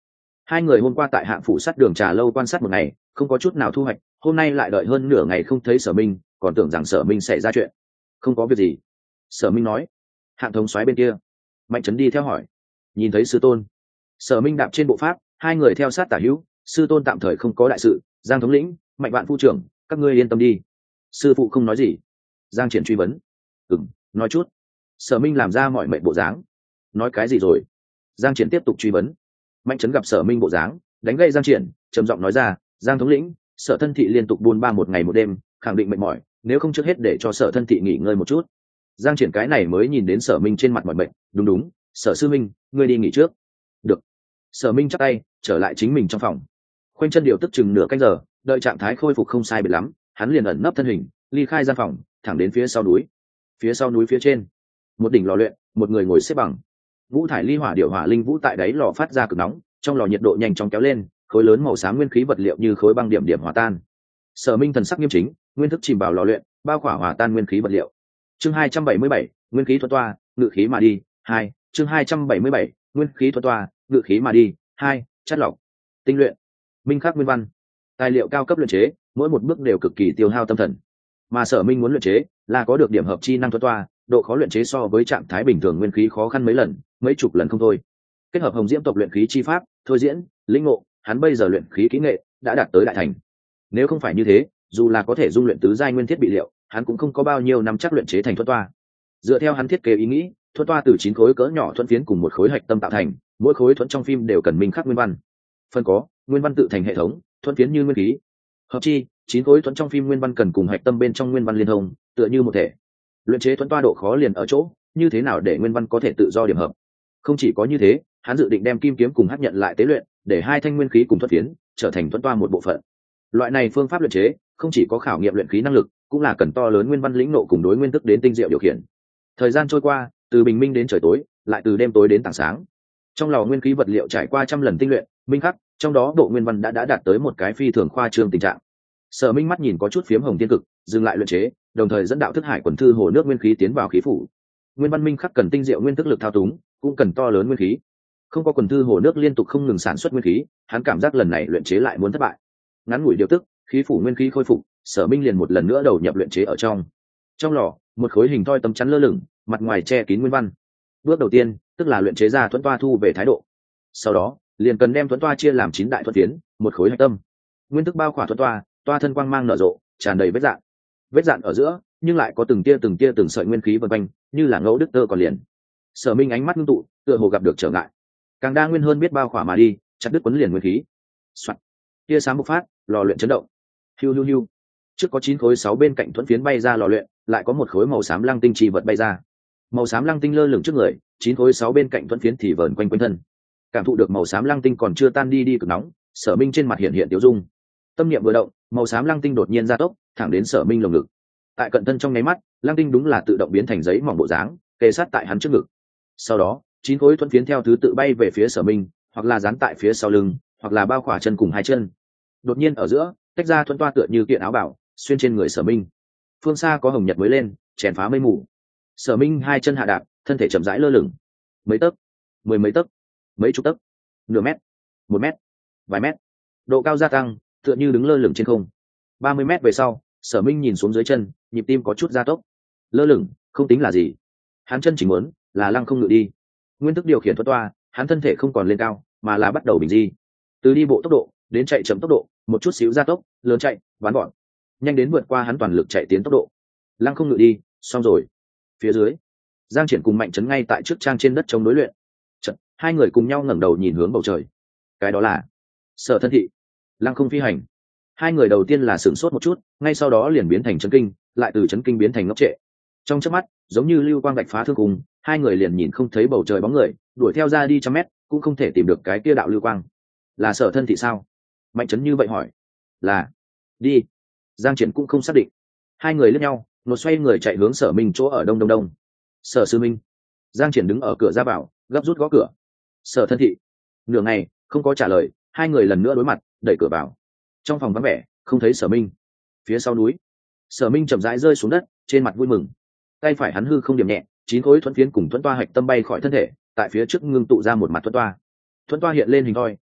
Hai người hôm qua tại hạng phủ sắt đường trà lâu quan sát một ngày, không có chút nào thu hoạch, hôm nay lại đợi hơn nửa ngày không thấy Sở Minh, còn tưởng rằng Sở Minh xảy ra chuyện. Không có việc gì, Sở Minh nói. Hạng thống soái bên kia, Mạnh Trấn đi theo hỏi. Nhìn thấy sư tôn. Sở Minh đạp trên bộ pháp, hai người theo sát tả hữu. Sư tôn tạm thời không có đại sự, Giang thống lĩnh, Mạnh Vạn phu trưởng, các ngươi yên tâm đi. Sư phụ không nói gì. Giang Triển truy vấn. Nói chút. Sở Minh làm ra mọi mệnh bộ dáng. Nói cái gì rồi? Giang Triển tiếp tục truy vấn. Mạnh Trấn gặp Sở Minh bộ dáng, đánh gây Giang Triển, trầm giọng nói ra, Giang thống lĩnh, Sở thân thị liên tục buôn ba một ngày một đêm, khẳng định mệt mỏi, nếu không trước hết để cho Sở thân thị nghỉ ngơi một chút. Giang Triển cái này mới nhìn đến Sở Minh trên mặt mỏi mệt, đúng, Sở sư minh, ngươi đi nghỉ trước. Được. Sở Minh chắp tay, trở lại chính mình trong phòng. Khoanh chân điều tức chừng nửa canh giờ, đợi trạng thái khôi phục không sai biệt lắm, hắn liền ẩn nấp thân hình, ly khai gian phòng, thẳng đến phía sau núi. Phía sau núi phía trên, một đỉnh lò luyện, một người ngồi xếp bằng. Vũ thải ly hỏa điệu hỏa linh vũ tại đáy lò phát ra cực nóng, trong lò nhiệt độ nhanh chóng kéo lên, khối lớn màu xám nguyên khí vật liệu như khối băng điểm điểm hòa tan. Sở Minh thần sắc nghiêm chính, nguyên thức chìm vào lò luyện, bao khỏa hòa tan nguyên khí vật liệu. Chương 277, nguyên khí thuật toa, ngự khí mà đi, 2, chương 277, nguyên khí thuật toa, ngự khí mà đi, 2, chất lọc, tinh luyện, minh khắc nguyên văn. Tài liệu cao cấp luyện chế, mỗi một bước đều cực kỳ tiêu hao tâm thần. Mà Sở Minh muốn luyện chế, là có được điểm hợp chi năng thuật toa, độ khó luyện chế so với trạng thái bình thường nguyên khí khó khăn mấy lần, mấy chục lần không thôi. Kết hợp hồng diễm tộc luyện khí chi pháp, thôi diễn, lĩnh ngộ, hắn bây giờ luyện khí kỹ nghệ đã đạt tới đại thành. Nếu không phải như thế, dù là có thể dung luyện tứ giai nguyên thiết bị liệu, hắn cũng không có bao nhiêu năm chắc luyện chế thành thuật toa. Dựa theo hắn thiết kế ý nghĩ, thuật toa từ 9 khối cỡ nhỏ thuẫn phiến cùng một khối hạch tâm tạo thành, mỗi khối thuẫn trong phim đều cần minh khắc nguyên văn. Phân có, nguyên văn tự thành hệ thống, thuẫn phiến như nguyên khí. Hợp chi, 9 khối thuẫn trong phim nguyên văn cần cùng hạch tâm bên trong nguyên văn liên thông, tựa như một thể. Luyện chế thuẫn toa độ khó liền ở chỗ, như thế nào để nguyên văn có thể tự do điểm hợp. Không chỉ có như thế, hắn dự định đem kim kiếm cùng hắc nhận lại tế luyện, để hai thanh nguyên khí cùng thuẫn phiến trở thành thuẫn toa một bộ phận. Loại này phương pháp luyện chế không chỉ có khảo nghiệm luyện khí năng lực, cũng là cần to lớn nguyên văn lĩnh nộ cùng đối nguyên thức đến tinh diệu điều khiển. Thời gian trôi qua, từ bình minh đến trời tối, lại từ đêm tối đến tảng sáng. Trong lò nguyên khí vật liệu trải qua trăm lần tinh luyện, minh khắc, trong đó độ nguyên văn đã đạt tới một cái phi thường khoa trương tình trạng. Sở Minh mắt nhìn có chút phiếm hồng tiên cực, dừng lại luyện chế, đồng thời dẫn đạo thức hải quần thư hồ nước nguyên khí tiến vào khí phủ. Nguyên văn minh khắc cần tinh diệu nguyên thức lực thao túng, cũng cần to lớn nguyên khí. Không có quần thư hồ nước liên tục không ngừng sản xuất nguyên khí, hắn cảm giác lần này luyện chế lại muốn thất bại. Ngắn ngủi điều tức, khí phủ nguyên khí khôi phục, Sở Minh liền một lần nữa đầu nhập luyện chế ở trong. Trong lò, một khối hình thoi tấm chắn lơ lửng, mặt ngoài che kín nguyên văn. Bước đầu tiên, tức là luyện chế ra thuẫn toa thu về thái độ. Sau đó, liền cần đem thuẫn toa chia làm 9 đại thuẫn phiến, một khối hạch tâm. Nguyên thức bao khỏa thuẫn toa, toa thân quang mang nở rộ, tràn đầy vết dạn. Vết dạn ở giữa, nhưng lại có từng tia từng sợi nguyên khí vần quanh, như là ngẫu đức tơ còn liền. Sở Minh ánh mắt ngưng tụ, tựa hồ gặp được trở ngại. Càng đa nguyên hơn biết bao khỏa mà đi, chặt đứt quấn liền nguyên khí. Soạt. Tia sáng bộc phát, lò luyện chấn động. Hiu hiu hiu. Trước có 9 khối 6 bên cạnh thuẫn phiến bay ra lò luyện, lại có một khối màu xám lăng tinh chi vật bay ra. Màu xám lăng tinh lơ lửng trước người, 9 khối 6 bên cạnh thuẫn phiến thì vờn quanh quanh thân. Cảm thụ được màu xám lăng tinh còn chưa tan đi cực nóng, Sở Minh trên mặt hiện hiện tiêu dung. Tâm niệm vừa động, màu xám lăng tinh đột nhiên gia tốc, thẳng đến Sở Minh lồng ngực. Tại cận thân trong nháy mắt, lăng tinh đúng là tự động biến thành giấy mỏng bộ dáng, kề sát tại hắn trước ngực. Sau đó, 9 khối thuẫn phiến theo thứ tự bay về phía Sở Minh, hoặc là dán tại phía sau lưng, hoặc là bao khỏa chân cùng hai chân. Đột nhiên ở giữa, tách ra thuẫn toa tựa như kiện áo bảo, xuyên trên người Sở Minh. Phương xa có hồng nhật mới lên, chèn phá mây mù. Sở Minh hai chân hạ đạp, thân thể chậm rãi lơ lửng. Mấy tấc, mười mấy tấc, mấy chục tấc, nửa mét, 1 mét, vài mét. Độ cao gia tăng, tựa như đứng lơ lửng trên không. 30 mét về sau, Sở Minh nhìn xuống dưới chân, nhịp tim có chút gia tốc. Lơ lửng, không tính là gì. Hắn chân chỉ muốn là lăng không ngự đi. Nguyên thức điều khiển thuật toa, hắn thân thể không còn lên cao, mà là bắt đầu bình di. Từ đi bộ tốc độ đến chạy chậm tốc độ, một chút xíu gia tốc, lớn chạy, ván gọn, nhanh đến vượt qua hắn toàn lực chạy tiến tốc độ. Lăng không ngự đi, xong rồi. Phía dưới, Giang Triển cùng Mạnh Trấn ngay tại trước trang trên đất chống đối luyện. Chợt, hai người cùng nhau ngẩng đầu nhìn hướng bầu trời. Cái đó là Sở thân thị. Lăng không phi hành. Hai người đầu tiên là sửng sốt một chút, ngay sau đó liền biến thành chấn kinh, lại từ chấn kinh biến thành ngốc trệ. Trong chớp mắt, giống như lưu quang vạch phá thương cùng, hai người liền nhìn không thấy bầu trời bóng người, đuổi theo ra đi trăm mét, cũng không thể tìm được cái kia đạo lưu quang. Là Sở thân thị sao? Mạnh Trấn như vậy hỏi. Là. Đi. Giang Triển cũng không xác định. Hai người liếc nhau, một xoay người chạy hướng Sở Minh chỗ ở đông. Sở sư minh. Giang Triển đứng ở cửa ra vào, gấp rút gõ cửa. Sở thân thị. Nửa ngày không có trả lời, hai người lần nữa đối mặt, đẩy cửa vào. Trong phòng vắng vẻ, không thấy Sở Minh. Phía sau núi, Sở Minh chậm rãi rơi xuống đất, trên mặt vui mừng. Tay phải hắn hư không điểm nhẹ, 9 khối thuẫn phiến cùng thuẫn toa hạch tâm bay khỏi thân thể, tại phía trước ngưng tụ ra một mặt thuẫn toa. Thuẫn toa hiện lên hình thoi,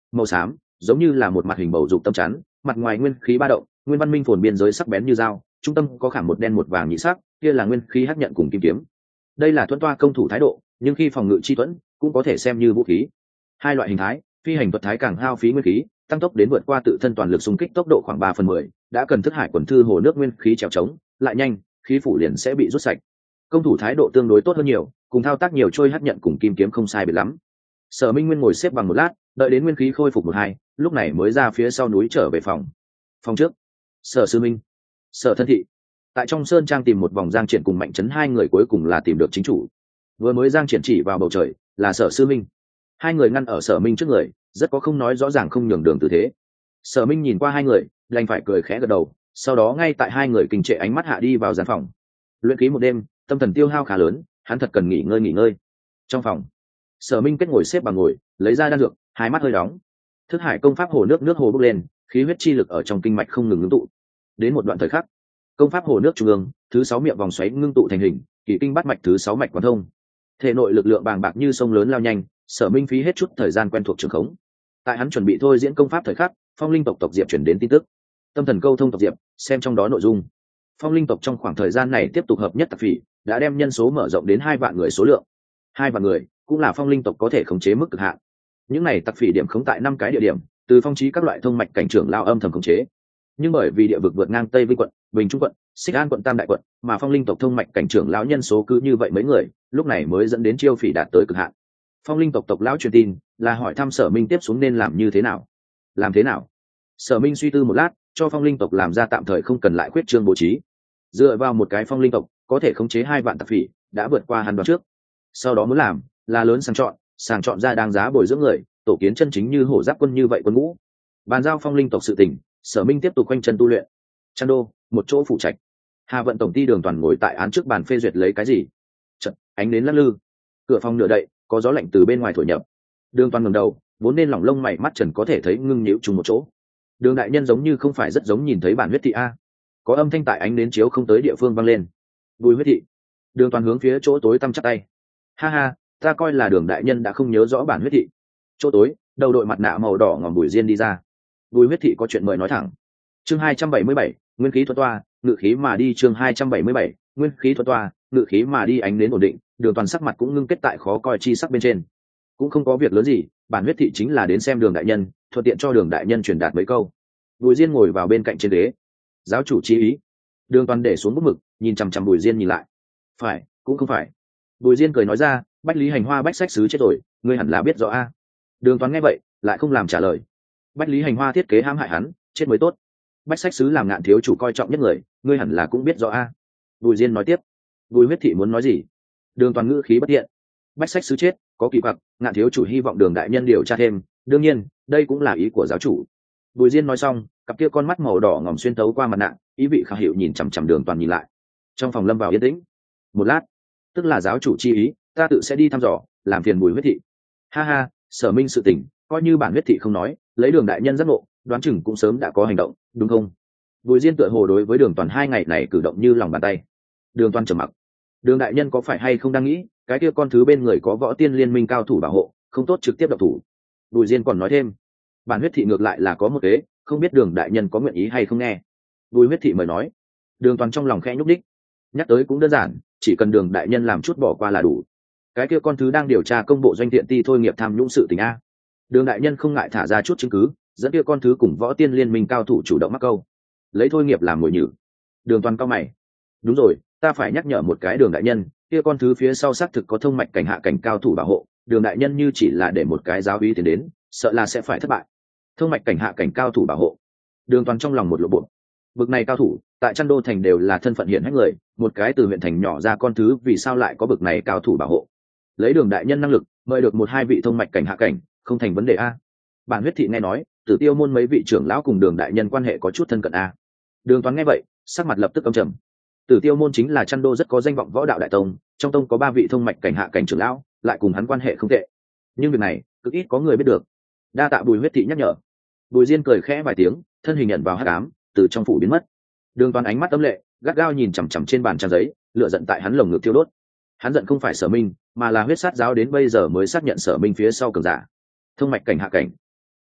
màu xám giống như là một mặt hình bầu dục tâm chắn, mặt ngoài nguyên khí ba động, nguyên văn minh phồn biên giới sắc bén như dao, trung tâm có khảm một đen một vàng nhị sắc, kia là nguyên khí hấp nhận cùng kim kiếm. Đây là thuẫn toa công thủ thái độ, nhưng khi phòng ngự chi thuẫn cũng có thể xem như vũ khí. Hai loại hình thái, phi hành thuật thái càng hao phí nguyên khí, tăng tốc đến vượt qua tự thân toàn lực xung kích tốc độ khoảng 3/10, đã cần thức hải quần thư hồ nước nguyên khí trèo trống, lại nhanh, khí phủ liền sẽ bị rút sạch. Công thủ thái độ tương đối tốt hơn nhiều, cùng thao tác nhiều trôi hấp nhận cùng kim kiếm không sai biệt lắm. Sở Minh Nguyên ngồi xếp bằng một lát, đợi đến nguyên khí khôi phục 1-2, lúc này mới ra phía sau núi trở về phòng. Phòng trước, Sở Sư Minh, Sở Thân Thị, tại trong sơn trang tìm một vòng, Giang Triển cùng Mạnh Trấn hai người cuối cùng là tìm được chính chủ. Vừa mới Giang Triển chỉ vào bầu trời, là Sở Sư Minh. Hai người ngăn ở Sở Minh trước người, rất có không nói rõ ràng không nhường đường tư thế. Sở Minh nhìn qua hai người, đành phải cười khẽ gật đầu, sau đó ngay tại hai người kinh trệ ánh mắt hạ đi vào gian phòng. Luyện khí một đêm, tâm thần tiêu hao khá lớn, hắn thật cần nghỉ ngơi. Trong phòng, Sở Minh kết ngồi xếp bằng ngồi, lấy ra đan dược, hai mắt hơi đóng. Thức hải công pháp hồ nước hồ bốc lên, khí huyết chi lực ở trong kinh mạch không ngừng ngưng tụ. Đến một đoạn thời khắc, công pháp hồ nước trung ương thứ 6 miệng vòng xoáy ngưng tụ thành hình, kỳ kinh bát mạch thứ 6 mạch quán thông. Thể nội lực lượng bàng bạc như sông lớn lao nhanh, Sở Minh phí hết chút thời gian quen thuộc trường khống. Tại hắn chuẩn bị thôi diễn công pháp thời khắc, Phong Linh tộc Diệp chuyển đến tin tức. Tâm thần câu thông tộc Diệp, xem trong đó nội dung. Phong Linh tộc trong khoảng thời gian này tiếp tục hợp nhất tặc phỉ, đã đem nhân số mở rộng đến 2 vạn người số lượng. 2 vạn người cũng là Phong Linh tộc có thể khống chế mức cực hạn. Những này tặc phỉ điểm khống tại 5 cái địa điểm, từ phong trí các loại thông mạch cảnh trưởng lao âm thầm khống chế. Nhưng bởi vì địa vực vượt ngang Tây Vinh quận, Bình Trung quận, Xích An quận tam đại quận, mà Phong Linh tộc thông mạch cảnh trưởng lão nhân số cứ như vậy mấy người, lúc này mới dẫn đến chiêu phỉ đạt tới cực hạn. Phong Linh tộc tộc lão truyền tin là hỏi thăm Sở Minh tiếp xuống nên làm như thế nào. Làm thế nào? Sở Minh suy tư một lát, cho Phong Linh tộc làm ra tạm thời không cần lại khuyết trương bố trí. Dựa vào một cái Phong Linh tộc có thể khống chế 2 vạn tặc phỉ, đã vượt qua hắn đoán trước. Sau đó muốn làm là lớn sàng chọn ra đáng giá bồi dưỡng người, tổ kiến chân chính như hổ giáp quân như vậy quân ngũ. Bàn giao Phong Linh tộc sự tình, Sở Minh tiếp tục quanh chân tu luyện. Trang đô, một chỗ phụ trạch. Hà vận tổng ty Đường Toàn ngồi tại án trước bàn phê duyệt lấy cái gì. Chợt, ánh đến lắc lư. Cửa phòng nửa đậy, có gió lạnh từ bên ngoài thổi nhập. Đường Toàn ngẩng đầu, vốn nên lỏng lông mày mắt trần có thể thấy ngưng nhíu chung một chỗ. Đường đại nhân giống như không phải rất giống nhìn thấy bản huyết thị a. Có âm thanh tại ánh đến chiếu không tới địa phương vang lên. Bùi huyết thị. Đường Toàn hướng phía chỗ tối tăm chắp tay. Ha ha, ta coi là Đường đại nhân đã không nhớ rõ bản huyết thị. Chỗ tối, đầu đội mặt nạ màu đỏ ngòm Bùi Diên đi ra. Bùi huyết thị có chuyện mời nói thẳng. Chương 277, nguyên khí thuật toa, ngự khí mà đi. Chương 277, nguyên khí thuật toa, ngự khí mà đi. Ánh đến ổn định, Đường Toàn sắc mặt cũng ngưng kết tại khó coi chi sắc bên trên. Cũng không có việc lớn gì, bản huyết thị chính là đến xem Đường đại nhân, thuận tiện cho Đường đại nhân truyền đạt mấy câu. Bùi Diên ngồi vào bên cạnh trên ghế. Giáo chủ chí ý. Đường Toàn để xuống bút mực, nhìn chằm chằm Bùi Diên nhìn lại. Phải, cũng không phải. Bùi Diên cười nói ra, Bách Lý Hành Hoa Bách Sách Sứ chết rồi, ngươi hẳn là biết rõ a. Đường Toàn nghe vậy, lại không làm trả lời. Bách Lý Hành Hoa thiết kế hãm hại hắn, chết mới tốt. Bách Sách Sứ làm Ngạn thiếu chủ coi trọng nhất người, ngươi hẳn là cũng biết rõ a. Bùi Diên nói tiếp. Bùi huyết thị muốn nói gì? Đường Toàn ngữ khí bất thiện. Bách Sách Sứ chết, có kỳ quặc, Ngạn thiếu chủ hy vọng Đường đại nhân điều tra thêm, đương nhiên, đây cũng là ý của giáo chủ. Bùi Diên nói xong, cặp kia con mắt màu đỏ ngòm xuyên tấu qua mặt nạ, ý vị khả hiệu nhìn chằm chằm Đường Toàn nhìn lại. Trong phòng lâm vào yên tĩnh. Một lát, tức là giáo chủ chi ý, ta tự sẽ đi thăm dò, làm phiền Bùi huyết thị. Ha ha, Sở Minh sự tình, coi như bản huyết thị không nói, lấy Đường đại nhân giác ngộ, đoán chừng cũng sớm đã có hành động, đúng không? Bùi Diên tựa hồ đối với Đường Toàn 2 ngày này cử động như lòng bàn tay. Đường Toàn trầm mặc. Đường đại nhân có phải hay không đang nghĩ, cái kia con thứ bên người có võ tiên liên minh cao thủ bảo hộ, không tốt trực tiếp động thủ. Bùi Diên còn nói thêm, bản huyết thị ngược lại là có một kế, không biết Đường đại nhân có nguyện ý hay không nghe. Bùi huyết thị mời nói. Đường Toàn trong lòng khẽ nhúc đích. Nhắc tới cũng đơn giản, chỉ cần Đường đại nhân làm chút bỏ qua là đủ. Cái kia con thứ đang điều tra công bộ doanh thiện ti thôi nghiệp tham nhũng sự tình a. Đường đại nhân không ngại thả ra chút chứng cứ, dẫn kia con thứ cùng võ tiên liên minh cao thủ chủ động mắc câu, lấy thôi nghiệp làm mồi nhử. Đường Toàn cao mày. Đúng rồi, ta phải nhắc nhở một cái Đường đại nhân, kia con thứ phía sau xác thực có thông mạch cảnh hạ cảnh cao thủ bảo hộ, Đường đại nhân như chỉ là để một cái giáo úy tiến đến, sợ là sẽ phải thất bại. Thông mạch cảnh hạ cảnh cao thủ bảo hộ. Đường Toàn trong lòng một lộ bộ. Bực này cao thủ, tại Trăn Đô thành đều là thân phận hiển hách người, một cái từ huyện thành nhỏ ra con thứ vì sao lại có bực này cao thủ bảo hộ? Lấy Đường đại nhân năng lực, mời được 1-2 vị thông mạch cảnh hạ cảnh, không thành vấn đề a. Bản huyết thị nghe nói, Tử Tiêu môn mấy vị trưởng lão cùng Đường đại nhân quan hệ có chút thân cận a. Đường Toàn nghe vậy, sắc mặt lập tức âm trầm. Tử Tiêu môn chính là Trăn Đô rất có danh vọng võ đạo đại tông, trong tông có 3 vị thông mạch cảnh hạ cảnh trưởng lão, lại cùng hắn quan hệ không tệ. Nhưng việc này, cực ít có người biết được. Đa tạ Bùi huyết thị nhắc nhở. Bùi Diên cười khẽ vài tiếng, thân hình nhận vào hắc ám, từ trong phủ biến mất. Đường Toàn ánh mắt âm lệ, gắt gao nhìn chằm chằm trên bàn trang giấy, lửa giận tại hắn lồng ngực thiêu đốt. Hắn giận không phải Sở Minh, mà là huyết sát giáo đến bây giờ mới xác nhận Sở Minh phía sau cường giả. Thông mạch cảnh hạ cảnh.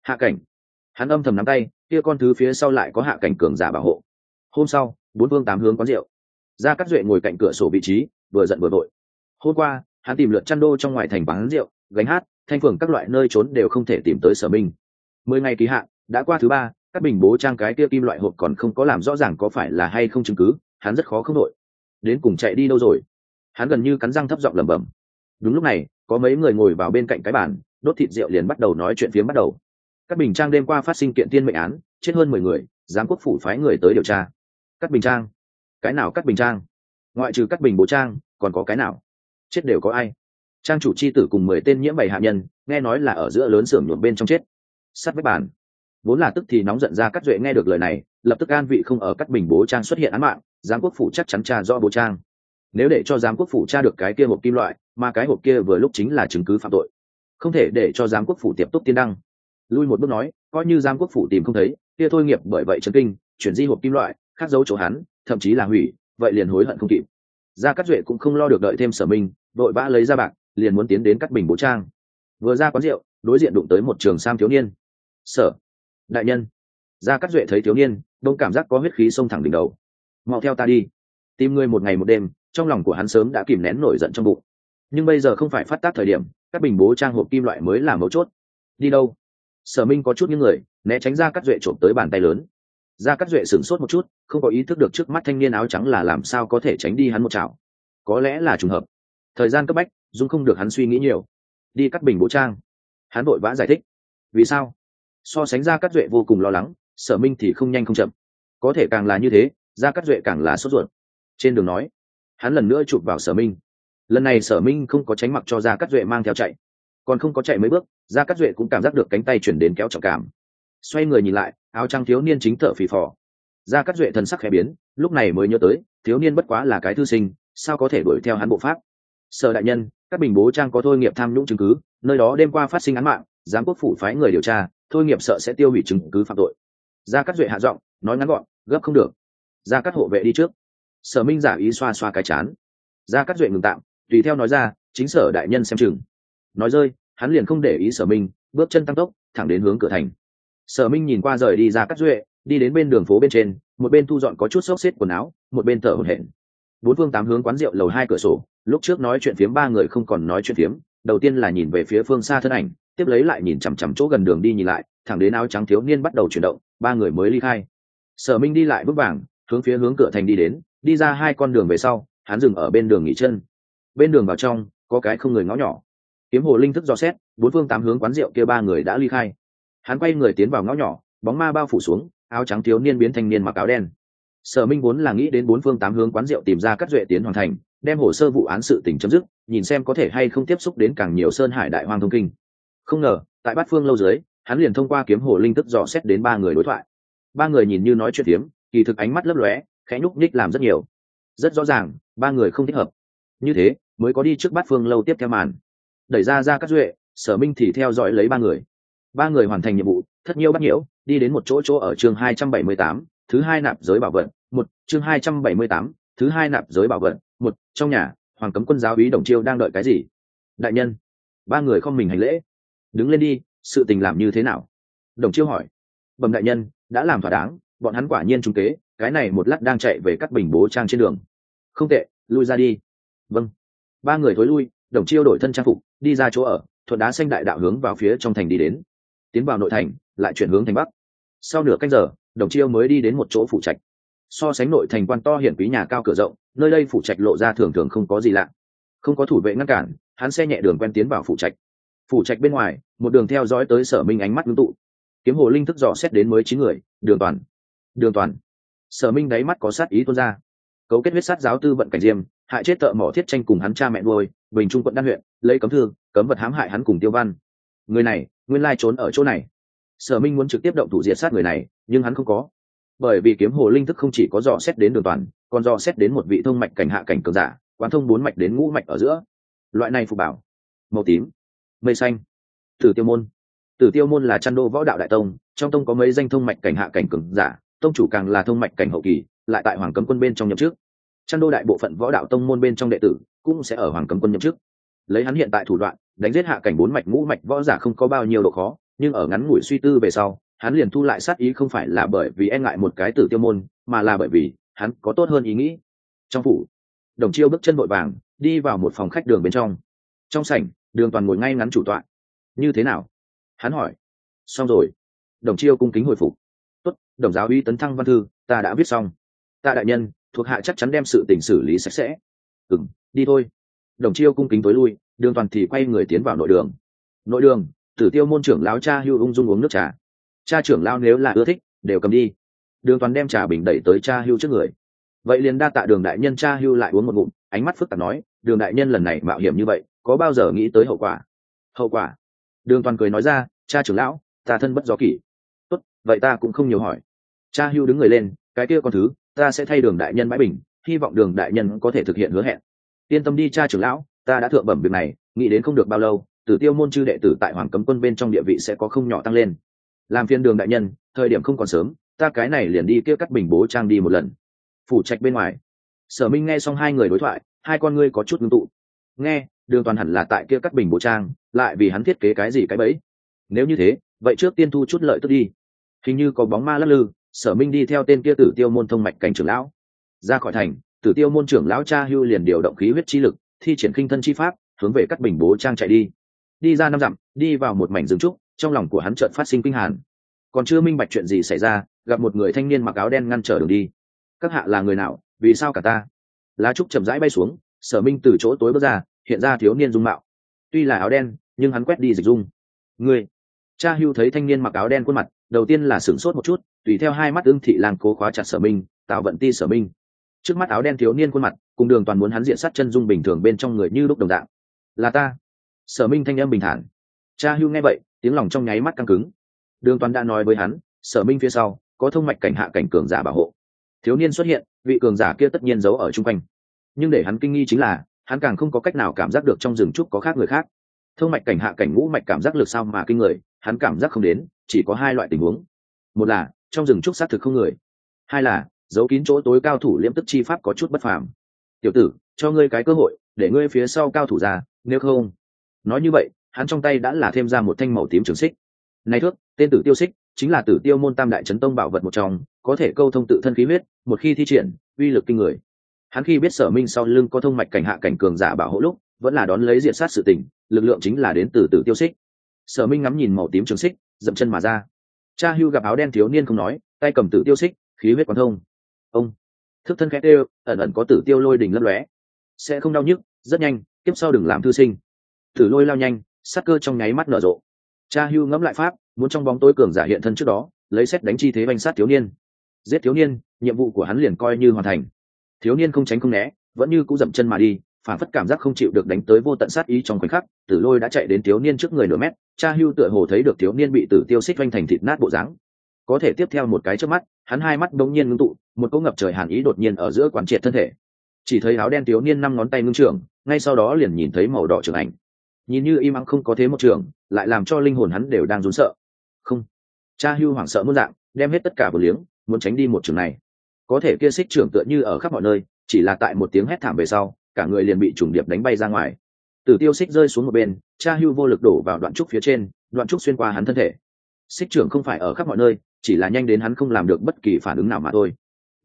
hạ cảnh. Hắn âm thầm nắm tay, kia con thứ phía sau lại có hạ cảnh cường giả bảo hộ. Hôm sau, bốn phương tám hướng quán rượu. Gia Cát Duệ ngồi cạnh cửa sổ vị trí, vừa giận vừa vội. Hôm qua, hắn tìm lượt chăn đô trong ngoài thành quán rượu, gánh hát, thanh phường các loại nơi trốn đều không thể tìm tới Sở Minh. 10 ngày kỳ hạn đã qua thứ ba, các bình bố trang cái kia kim loại hộp còn không có làm rõ ràng có phải là hay không chứng cứ, hắn rất khó không đội. Đến cùng chạy đi đâu rồi? Hắn gần như cắn răng thấp giọng lẩm bẩm. Đúng lúc này, có mấy người ngồi vào bên cạnh cái bàn, đốt thịt rượu liền bắt đầu nói chuyện phiếm bắt đầu. Các bình trang đêm qua phát sinh kiện tiên mệnh án, chết hơn 10 người, giám quốc phủ phái người tới điều tra. Các bình trang? Cái nào các bình trang? Ngoại trừ các bình bố trang, còn có cái nào? Chết đều có ai? Trang chủ chi tử cùng 10 tên nhiễm bầy hạ nhân, nghe nói là ở giữa lớn xưởng nhuộm bên trong chết. Sát với bàn. Vốn là tức thì nóng giận ra Cát Duệ nghe được lời này, lập tức an vị không ở các bình bố trang xuất hiện án mạng, giám quốc phủ chắc chắn tra rõ bố trang. Nếu để cho giám quốc phủ tra được cái kia hộp kim loại, mà cái hộp kia vừa lúc chính là chứng cứ phạm tội, không thể để cho giám quốc phủ tiếp tục tiên đăng. Lui một bước nói, coi như giám quốc phủ tìm không thấy, kia thôi nghiệp bởi vậy chấn kinh, chuyển di hộp kim loại, khắc dấu chỗ hắn, thậm chí là hủy, vậy liền hối hận không kịp. Gia Cát Duệ cũng không lo được đợi thêm Sở Minh, vội vã lấy ra bạc, liền muốn tiến đến cắt bình bố trang. Vừa ra quán rượu, đối diện đụng tới một trường sam thiếu niên. Sở đại nhân. Gia Cát Duệ thấy thiếu niên, đông cảm giác có huyết khí xông thẳng đỉnh đầu. Mau theo ta đi. Tìm ngươi một ngày một đêm, trong lòng của hắn sớm đã kìm nén nổi giận trong bụng. Nhưng bây giờ không phải phát tác thời điểm, các bình bố trang hộp kim loại mới là mấu chốt. Đi đâu? Sở Minh có chút những người né tránh Gia Cát Duệ trộm tới bàn tay lớn. Gia Cát Duệ sửng sốt một chút, không có ý thức được trước mắt thanh niên áo trắng là làm sao có thể tránh đi hắn một chảo. Có lẽ là trùng hợp. Thời gian cấp bách, dung không được hắn suy nghĩ nhiều. Đi cắt bình bố trang. Hắn vội vã giải thích. Vì sao? So sánh Gia Cát Duệ vô cùng lo lắng, Sở Minh thì không nhanh không chậm. Có thể càng là như thế, Gia Cát Duệ càng là sốt ruột. Trên đường nói, hắn lần nữa chụp vào Sở Minh. Lần này Sở Minh không có tránh mặc cho Gia Cát Duệ mang theo chạy, còn không có chạy mấy bước, Gia Cát Duệ cũng cảm giác được cánh tay chuyển đến kéo trọng cảm. Xoay người nhìn lại, áo trắng thiếu niên chính thở phì phò. Gia Cát Duệ thần sắc khẽ biến, lúc này mới nhớ tới, thiếu niên bất quá là cái thư sinh, sao có thể đuổi theo hắn bộ pháp? Sở đại nhân, các bình bố trang có thôi nghiệp tham nhũng chứng cứ, nơi đó đêm qua phát sinh án mạng, giám quốc phủ phái người điều tra, thôi nghiệp sợ sẽ tiêu hủy chứng cứ phạm tội. Gia Cát Duệ hạ giọng, nói ngắn gọn, gấp không được. Gia Cát hộ vệ đi trước. Sở Minh giả ý xoa xoa cái chán. Gia Cát Duệ ngừng tạm, tùy theo nói ra, chính Sở đại nhân xem chừng. Nói rơi, hắn liền không để ý Sở Minh, bước chân tăng tốc, thẳng đến hướng cửa thành. Sở Minh nhìn qua rời đi Gia Cát Duệ, đi đến bên đường phố bên trên, một bên thu dọn có chút xốc xếp quần áo, một bên thở hổn hển. Bốn phương tám hướng quán rượu lầu 2 cửa sổ, lúc trước nói chuyện phiếm ba người không còn nói chuyện phiếm, đầu tiên là nhìn về phía phương xa thân ảnh, tiếp lấy lại nhìn chằm chằm chỗ gần đường đi nhìn lại, thẳng đến áo trắng thiếu niên bắt đầu chuyển động, ba người mới ly khai. Sở Minh đi lại bước vàng, hướng cửa thành đi đến, đi ra 2 con đường về sau, hắn dừng ở bên đường nghỉ chân. Bên đường vào trong, có cái không người ngõ nhỏ. Kiếm Hồ linh thức dò xét, bốn phương tám hướng quán rượu kia ba người đã ly khai. Hắn quay người tiến vào ngõ nhỏ, bóng ma bao phủ xuống, áo trắng thiếu niên biến thành niên mặc áo đen. Sở Minh vốn là nghĩ đến bốn phương tám hướng quán rượu tìm ra Cát Duệ tiến hoàn thành, đem hồ sơ vụ án sự tình chấm dứt, nhìn xem có thể hay không tiếp xúc đến càng nhiều sơn hải đại hoang thông kinh. Không ngờ, tại Bát Phương lâu dưới, hắn liền thông qua kiếm hồ linh thức dò xét đến ba người đối thoại. Ba người nhìn như nói chuyện phiếm, kỳ thực ánh mắt lấp lóe, khẽ nhúc nhích làm rất nhiều. Rất rõ ràng, ba người không thích hợp. Như thế, mới có đi trước Bát Phương lâu tiếp theo màn. Đẩy ra Cát Duệ, Sở Minh thì theo dõi lấy ba người. Ba người hoàn thành nhiệm vụ, thất nhiễu bắt nhiễu, đi đến một chỗ ở chương 278, thứ 2 nạp giới bảo vật, một chương 278, thứ 2 nạp giới bảo vật, một trong nhà, Hoàng Cấm Quân giáo úy Đồng Chiêu đang đợi cái gì? Đại nhân. Ba người không mình hành lễ. Đứng lên đi, sự tình làm như thế nào? Đồng Chiêu hỏi. Bẩm đại nhân, đã làm thỏa đáng, bọn hắn quả nhiên trúng kế, cái này một lát đang chạy về các bình bố trang trên đường. Không tệ, lui ra đi. Vâng. Ba người thối lui, Đồng Chiêu đổi thân trang phục, đi ra chỗ ở, thuận đá xanh đại đạo hướng vào phía trong thành đi đến. Tiến vào nội thành, lại chuyển hướng thành bắc. Sau nửa canh giờ, Đồng Chiêu mới đi đến một chỗ phủ trạch. So sánh nội thành quan to hiển quý nhà cao cửa rộng, nơi đây phủ trạch lộ ra thường thường không có gì lạ. Không có thủ vệ ngăn cản, hắn xe nhẹ đường quen tiến vào phủ trạch. Phủ trạch bên ngoài, một đường theo dõi tới Sở Minh ánh mắt ngưng tụ. Kiếm Hồ linh thức dò xét đến mới 9 người, Đường Toàn. Đường Toàn. Sở Minh đáy mắt có sát ý tuôn ra. Cấu kết huyết sát giáo tư vận cảnh diêm, hại chết thợ mỏ Thiết Tranh cùng hắn cha mẹ nuôi, Bình Trung quận Đan huyện, lấy cấm thư, cấm vật hãm hại hắn cùng Tiêu Văn. Người này, nguyên lai trốn ở chỗ này. Sở Minh muốn trực tiếp động thủ diệt sát người này, nhưng hắn không có. Bởi vì kiếm hồ linh thức không chỉ có dò xét đến Đường Toàn, còn dò xét đến một vị thông mạch cảnh hạ cảnh cường giả, quán thông 4 mạch đến ngũ mạch ở giữa. Loại này phù bảo, màu tím, mây xanh. Tử Tiêu môn. Tử Tiêu môn là Chăn Đô Võ Đạo đại tông, trong tông có mấy danh thông mạch cảnh hạ cảnh cường giả, tông chủ càng là thông mạch cảnh hậu kỳ, lại tại Hoàng Cấm Quân bên trong nhậm chức. Chăn Đô đại bộ phận võ đạo tông môn bên trong đệ tử cũng sẽ ở Hoàng Cấm Quân nhậm chức. Lấy hắn hiện tại thủ đoạn, đánh giết hạ cảnh 4 mạch ngũ mạch võ giả không có bao nhiêu độ khó, nhưng ở ngắn ngủi suy tư về sau hắn liền thu lại sát ý, không phải là bởi vì e ngại một cái Tử Tiêu môn, mà là bởi vì hắn có tốt hơn ý nghĩ. Trong phủ, Đồng Chiêu bước chân vội vàng đi vào một phòng khách đường bên trong. Trong sảnh, Đường Toàn ngồi ngay ngắn chủ tọa. Như thế nào? Hắn hỏi. Xong rồi. Đồng Chiêu cung kính hồi phục. Tốt, Đồng giáo uy tấn thăng văn thư ta đã viết xong. Tạ đại nhân, thuộc hạ chắc chắn đem sự tình xử lý sạch sẽ. Đi thôi. Đồng Chiêu cung kính tối lui, Đường Toàn thì quay người tiến vào nội đường. Nội đường, Tử Tiêu môn trưởng lão Cha Hưu ung dung uống nước trà. Cha trưởng lão nếu là ưa thích, đều cầm đi. Đường Toàn đem trà bình đẩy tới Cha Hưu trước người. Vậy liền đa tạ Đường đại nhân. Cha Hưu lại uống một ngụm, ánh mắt phức tạp nói, Đường đại nhân lần này mạo hiểm như vậy, có bao giờ nghĩ tới hậu quả? Hậu quả? Đường Toàn cười nói ra, cha trưởng lão, ta thân bất do kỷ. Tốt, vậy ta cũng không nhiều hỏi. Cha Hưu đứng người lên, cái kia con thứ ta sẽ thay Đường đại nhân bãi bình, hy vọng Đường đại nhân có thể thực hiện hứa hẹn. Yên tâm đi cha trưởng lão, ta đã thượng bẩm việc này, nghĩ đến không được bao lâu, Tử Tiêu môn chư đệ tử tại Hoàng Cấm quân bên trong địa vị sẽ có không nhỏ tăng lên. Làm phiền Đường đại nhân, thời điểm không còn sớm, ta cái này liền đi kia cắt bình bố trang đi một lần. Phủ trạch bên ngoài, Sở Minh nghe xong hai người đối thoại, hai con ngươi có chút ngưng tụ. Nghe, Đường Toàn hẳn là tại kia cắt bình bố trang, lại vì hắn thiết kế cái gì cái bẫy. Nếu như thế, vậy trước tiên thu chút lợi tức đi. Hình như có bóng ma lắc lư, Sở Minh đi theo tên kia Tử Tiêu môn thông mạch cảnh trưởng lão ra khỏi thành. Tử Tiêu môn trưởng lão Cha Hưu liền điều động khí huyết chi lực, thi triển khinh thân chi pháp, hướng về cắt bình bố trang chạy đi. Đi ra 5 dặm, đi vào một mảnh rừng trúc, trong lòng của hắn chợt phát sinh kinh hàn. Còn chưa minh bạch chuyện gì xảy ra, gặp một người thanh niên mặc áo đen ngăn trở đường đi. Các hạ là người nào, vì sao cả ta? Lá trúc chậm rãi bay xuống, Sở Minh từ chỗ tối bước ra, hiện ra thiếu niên dung mạo. Tuy là áo đen, nhưng hắn quét đi dịch dung. Người. Cha Hưu thấy thanh niên mặc áo đen khuôn mặt, đầu tiên là sửng sốt một chút, tùy theo hai mắt ưng thị lang cố khóa chặt Sở Minh, tạo vận ti Sở Minh. Trước mắt áo đen thiếu niên khuôn mặt, cùng Đường Toàn muốn hắn diện sát chân dung bình thường bên trong người như lúc đồng dạng. Là ta. Sở Minh thanh âm bình thản. Cha Hưu nghe vậy, tiếng lòng trong nháy mắt căng cứng. Đường Toàn đã nói với hắn, Sở Minh phía sau có thông mạch cảnh hạ cảnh cường giả bảo hộ. Thiếu niên xuất hiện, vị cường giả kia tất nhiên giấu ở chung quanh. Nhưng để hắn kinh nghi chính là, hắn càng không có cách nào cảm giác được trong rừng trúc có khác người khác. Thông mạch cảnh hạ cảnh ngũ mạch cảm giác lực sao mà kinh người, hắn cảm giác không đến, chỉ có hai loại tình huống. Một là trong rừng trúc xác thực không người, hai là giấu kín chỗ tối cao thủ liễm tức chi pháp có chút bất phàm. Tiểu tử, cho ngươi cái cơ hội, để ngươi phía sau cao thủ ra, nếu không. Nói như vậy, hắn trong tay đã là thêm ra một thanh màu tím trường xích. Này thước, tên Tử Tiêu xích, chính là Tử Tiêu môn tam đại chấn tông bảo vật một trong, có thể câu thông tự thân khí huyết, một khi thi triển, uy lực kinh người. Hắn khi biết Sở Minh sau lưng có thông mạch cảnh hạ cảnh cường giả bảo hộ lúc, vẫn là đón lấy diện sát sự tình, lực lượng chính là đến từ Tử Tiêu xích. Sở Minh ngắm nhìn màu tím trường xích, dậm chân mà ra. Cha Hưu gặp áo đen thiếu niên không nói, tay cầm Tử Tiêu xích, khí huyết quán thông. Ông thức thân khẽ đều, ẩn ẩn có Tử Tiêu lôi đỉnh lấp lóe. Sẽ không đau nhức, rất nhanh, tiếp sau đừng làm thư sinh. Tử lôi lao nhanh, sát cơ trong nháy mắt nở rộ. Cha Hưu ngẫm lại pháp, muốn trong bóng tối cường giả hiện thân trước đó, lấy xét đánh chi thế banh sát thiếu niên. Giết thiếu niên, nhiệm vụ của hắn liền coi như hoàn thành. Thiếu niên không tránh không né, vẫn như cũ dậm chân mà đi, phản phất cảm giác không chịu được đánh tới vô tận sát ý trong khoảnh khắc, Tử lôi đã chạy đến thiếu niên trước người nửa mét. Cha Hưu tựa hồ thấy được thiếu niên bị Tử Tiêu xích vanh thành thịt nát bộ dáng. Có thể tiếp theo một cái trước mắt, hắn hai mắt bỗng nhiên ngưng tụ, một cỗ ngập trời hàn ý đột nhiên ở giữa quán triệt thân thể. Chỉ thấy áo đen thiếu niên 5 ngón tay ngưng trưởng, ngay sau đó liền nhìn thấy màu đỏ trường ảnh. Nhìn như im ắng không có thế một trường, lại làm cho linh hồn hắn đều đang run sợ. Không. Cha Hưu hoảng sợ muôn dạng, đem hết tất cả vừa liếng, muốn tránh đi một trường này. Có thể kia xích trưởng tựa như ở khắp mọi nơi, chỉ là tại một tiếng hét thảm về sau, cả người liền bị trùng điệp đánh bay ra ngoài. Tử Tiêu xích rơi xuống một bên, Cha Hưu vô lực đổ vào đoạn trúc phía trên, đoạn trúc xuyên qua hắn thân thể. Xích trưởng không phải ở khắp mọi nơi, chỉ là nhanh đến hắn không làm được bất kỳ phản ứng nào mà thôi.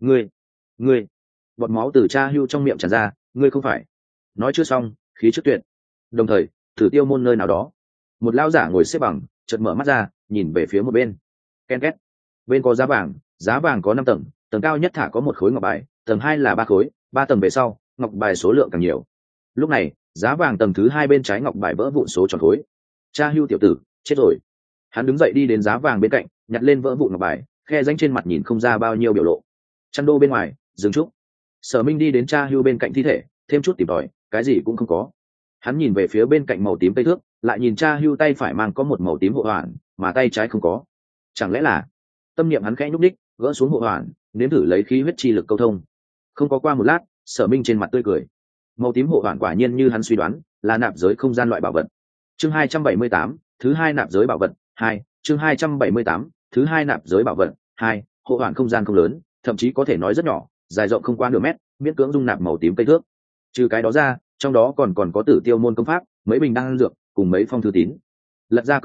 Ngươi, bọt máu từ Cha Hưu trong miệng tràn ra, ngươi không phải. Nói chưa xong, khí trước tuyệt. Đồng thời, Tử Tiêu môn nơi nào đó, một lão giả ngồi xếp bằng, chợt mở mắt ra, nhìn về phía một bên. Ken két. Bên có giá vàng có 5 tầng, tầng cao nhất thả có một khối ngọc bài, tầng 2 là 3 khối, 3 tầng về sau, ngọc bài số lượng càng nhiều. Lúc này, giá vàng tầng thứ 2 bên trái ngọc bài vỡ vụn số tròn khối. Cha Hưu tiểu tử, chết rồi. Hắn đứng dậy đi đến giá vàng bên cạnh, nhặt lên vỡ vụn ngọc bài, khe rãnh trên mặt nhìn không ra bao nhiêu biểu lộ. Chăn đô bên ngoài, dừng trúc. Sở Minh đi đến Cha Hưu bên cạnh thi thể, thêm chút tìm tòi, cái gì cũng không có. Hắn nhìn về phía bên cạnh màu tím cây thước, lại nhìn Cha Hưu tay phải mang có một màu tím hộ hoàn, mà tay trái không có. Chẳng lẽ là? Tâm niệm hắn khẽ nhúc đích, gỡ xuống hộ hoàn, nếm thử lấy khí huyết chi lực câu thông. Không có qua một lát, Sở Minh trên mặt tươi cười. Màu tím hộ hoàn quả nhiên như hắn suy đoán, là nạp giới không gian loại bảo vật. Chương 278, thứ 2 nạp giới bảo vật 2, chương 278, thứ 2 nạp giới bảo vật 2, hộ hoàn không gian không lớn, thậm chí có thể nói rất nhỏ, dài rộng không qua nửa mét, miễn cưỡng dung nạp màu tím cây thước. Trừ cái đó ra, trong đó còn có Tử Tiêu môn công pháp, mấy bình đan dược, cùng mấy phong thư tín. Lật ra công pháp,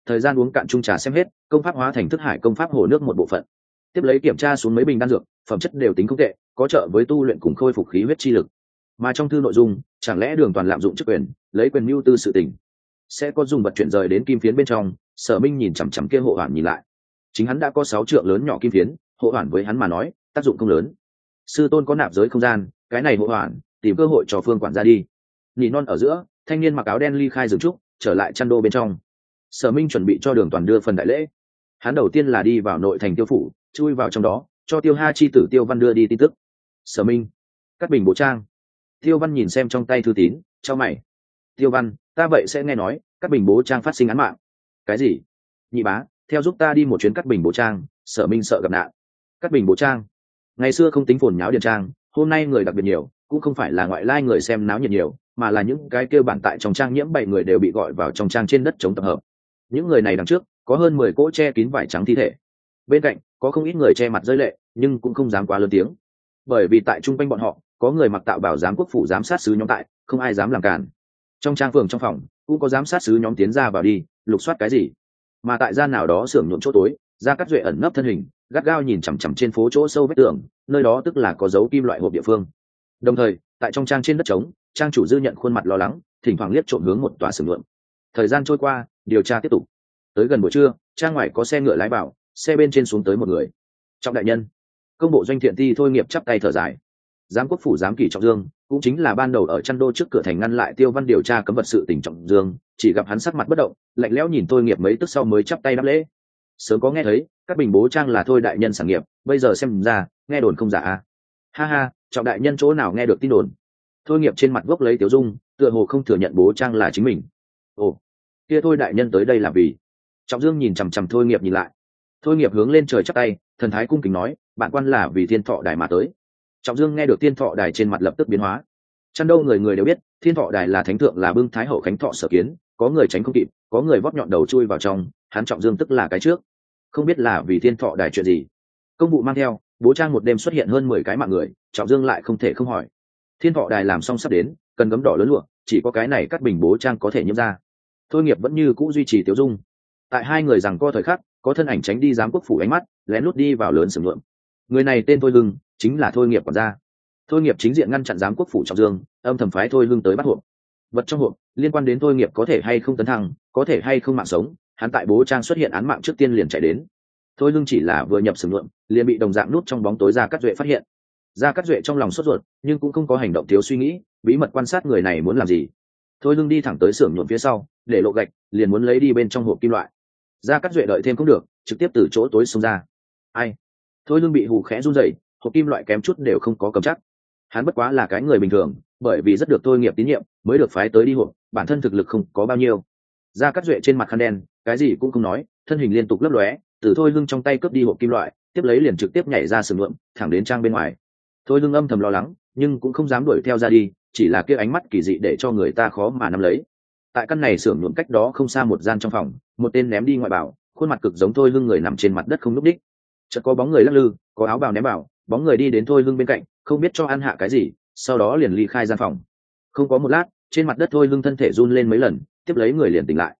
thời gian uống cạn chung trà xem hết, công pháp hóa thành thức hải công pháp hồ nước một bộ phận. Tiếp lấy kiểm tra xuống mấy bình đan dược, phẩm chất đều tính không tệ, có trợ với tu luyện cùng khôi phục khí huyết chi lực. Mà trong thư nội dung, chẳng lẽ Đường Toàn lạm dụng chức quyền, lấy quyền mưu tư sự tình, sẽ có dùng vật chuyển rời đến kim phiến bên trong. Sở Minh nhìn chằm chằm kia hộ hoàn nhìn lại, chính hắn đã có 6 trượng lớn nhỏ kim phiến, hộ hoàn với hắn mà nói tác dụng không lớn. Sư tôn có nạp giới không gian, cái này hộ hoàn tìm cơ hội cho Phương quản gia đi. Nỉ non ở giữa, thanh niên mặc áo đen ly khai rừng trúc, trở lại chăn đô bên trong. Sở Minh chuẩn bị cho Đường Toàn đưa phần đại lễ. Hắn đầu tiên là đi vào nội thành Tiêu phủ, chui vào trong đó, cho Tiêu Ha chi tử Tiêu Văn đưa đi tin tức. Sở Minh, Cát Bình Bố Trang. Tiêu Văn nhìn xem trong tay thư tín, chau mày. Tiêu Văn, ta vậy sẽ nghe nói Cát Bình Bố Trang phát sinh án mạng. Cái gì? Nhị bá, theo giúp ta đi một chuyến Cát Bình Bố Trang. Sở Minh sợ gặp nạn. Cát Bình Bố Trang, ngày xưa không tính phồn nháo điện trang, hôm nay người đặc biệt nhiều, cũng không phải là ngoại lai người xem náo nhiệt nhiều, mà là những cái kêu bản tại trong trang nhiễm 7 người đều bị gọi vào trong trang trên đất chống tập hợp. Những người này đằng trước có hơn 10 cỗ che kín vải trắng thi thể, bên cạnh có không ít người che mặt rơi lệ, nhưng cũng không dám quá lớn tiếng, bởi vì tại trung quanh bọn họ có người mặc tạo bảo giám quốc phủ giám sát sứ nhóm tại, không ai dám làm cản. Trong trang phường trong phòng cũng có giám sát sứ nhóm tiến ra vào đi, lục soát cái gì. Mà tại gian nào đó xưởng nhuộm chỗ tối, Gia Cát Duệ ẩn nấp thân hình, gắt gao nhìn chằm chằm trên phố chỗ sâu vách tường, nơi đó tức là có dấu kim loại hộp địa phương. Đồng thời, tại trong trang trên đất trống, trang chủ Dư Nhận khuôn mặt lo lắng, thỉnh thoảng liếc trộm hướng một tòa xưởng nhuộm. Thời gian trôi qua, điều tra tiếp tục. Tới gần buổi trưa, trang ngoài có xe ngựa lái vào, xe bên trên xuống tới một người. Trọng đại nhân. Công bộ Doanh Thiện Ti Thôi Nghiệp chắp tay thở dài. Giám quốc phủ giám kỷ Trọng Dương, cũng chính là ban đầu ở chăn đô trước cửa thành ngăn lại Tiêu Văn điều tra cấm vật sự tình Trọng Dương, chỉ gặp hắn sắc mặt bất động, lạnh lẽo nhìn Thôi Nghiệp mấy tức sau mới chắp tay đáp lễ. Sớm có nghe thấy Cát Bình Bố Trang là Thôi đại nhân sản nghiệp, bây giờ xem ra nghe đồn không giả a. Ha ha, Trọng đại nhân chỗ nào nghe được tin đồn. Thôi Nghiệp trên mặt gốc lấy Tiểu Dung, tựa hồ không thừa nhận Bố Trang là chính mình. Ồ, kia Thôi đại nhân tới đây là vì. Trọng Dương nhìn chằm chằm Thôi Nghiệp nhìn lại. Thôi Nghiệp hướng lên trời chắp tay, thần thái cung kính nói, bạn quan là vì Thiên Thọ Đài mà tới. Trọng Dương nghe được Thiên Thọ Đài trên mặt lập tức biến hóa. Chăn đâu người người đều biết, Thiên Thọ Đài là thánh thượng là Bưng Thái hậu Khánh Thọ sở kiến, có người tránh không kịp, có người vót nhọn đầu chui vào trong, hắn Trọng Dương tức là cái trước. Không biết là vì Thiên Thọ Đài chuyện gì. Công vụ mang theo, Bố Trang một đêm xuất hiện hơn 10 cái mạng người, Trọng Dương lại không thể không hỏi. Thiên Thọ Đài làm xong sắp đến, cần gấm đỏ lớn lụa, chỉ có cái này Cát Bình Bố Trang có thể nhiễm ra. Thôi Nghiệp vẫn như cũ duy trì Tiểu Dung. Tại hai người rằng co thời khắc, có thân ảnh tránh đi giám quốc phủ ánh mắt, lén lút đi vào lớn sưởng nhuộm. Người này tên Thôi Hưng, chính là Thôi Nghiệp quản gia. Thôi Nghiệp chính diện ngăn chặn giám quốc phủ Trọng Dương, âm thầm phái Thôi Hưng tới bắt hộp. Vật trong hộp liên quan đến Thôi Nghiệp có thể hay không tấn thăng, có thể hay không mạng sống, hắn tại Bố Trang xuất hiện án mạng trước tiên liền chạy đến. Thôi Hưng chỉ là vừa nhập sưởng nhuộm, liền bị đồng dạng nút trong bóng tối Gia Cát Duệ phát hiện. Gia Cát Duệ trong lòng sốt ruột, nhưng cũng không có hành động thiếu suy nghĩ, bí mật quan sát người này muốn làm gì. Thôi Hưng đi thẳng tới xưởng nhuộm phía sau, để lộ gạch, liền muốn lấy đi bên trong hộp kim loại. Gia Cát Duệ đợi thêm không được, trực tiếp từ chỗ tối xông ra. Ai? Thôi Hưng bị hù khẽ run rẩy, hộp kim loại kém chút đều không có cầm chắc. Hắn bất quá là cái người bình thường, bởi vì rất được Thôi Nghiệp tín nhiệm, mới được phái tới đi hộp, bản thân thực lực không có bao nhiêu. Gia Cát Duệ trên mặt khăn đen, cái gì cũng không nói, thân hình liên tục lấp lóe, từ Thôi Hưng trong tay cướp đi hộp kim loại, tiếp lấy liền trực tiếp nhảy ra sườn nhuộm, thẳng đến trang bên ngoài. Thôi Hưng âm thầm lo lắng, nhưng cũng không dám đuổi theo ra đi, chỉ là kia ánh mắt kỳ dị để cho người ta khó mà nắm lấy. Tại căn này xưởng nhuộm cách đó không xa một gian trong phòng, một tên ném đi ngoại bảo, khuôn mặt cực giống Thôi Hưng người nằm trên mặt đất không nhúc đích. Chợt có bóng người lắc lư, có áo bào ném vào, bóng người đi đến Thôi Hưng bên cạnh, không biết cho ăn hạ cái gì, sau đó liền ly khai gian phòng. Không có một lát, trên mặt đất Thôi Hưng thân thể run lên mấy lần, tiếp lấy người liền tỉnh lại.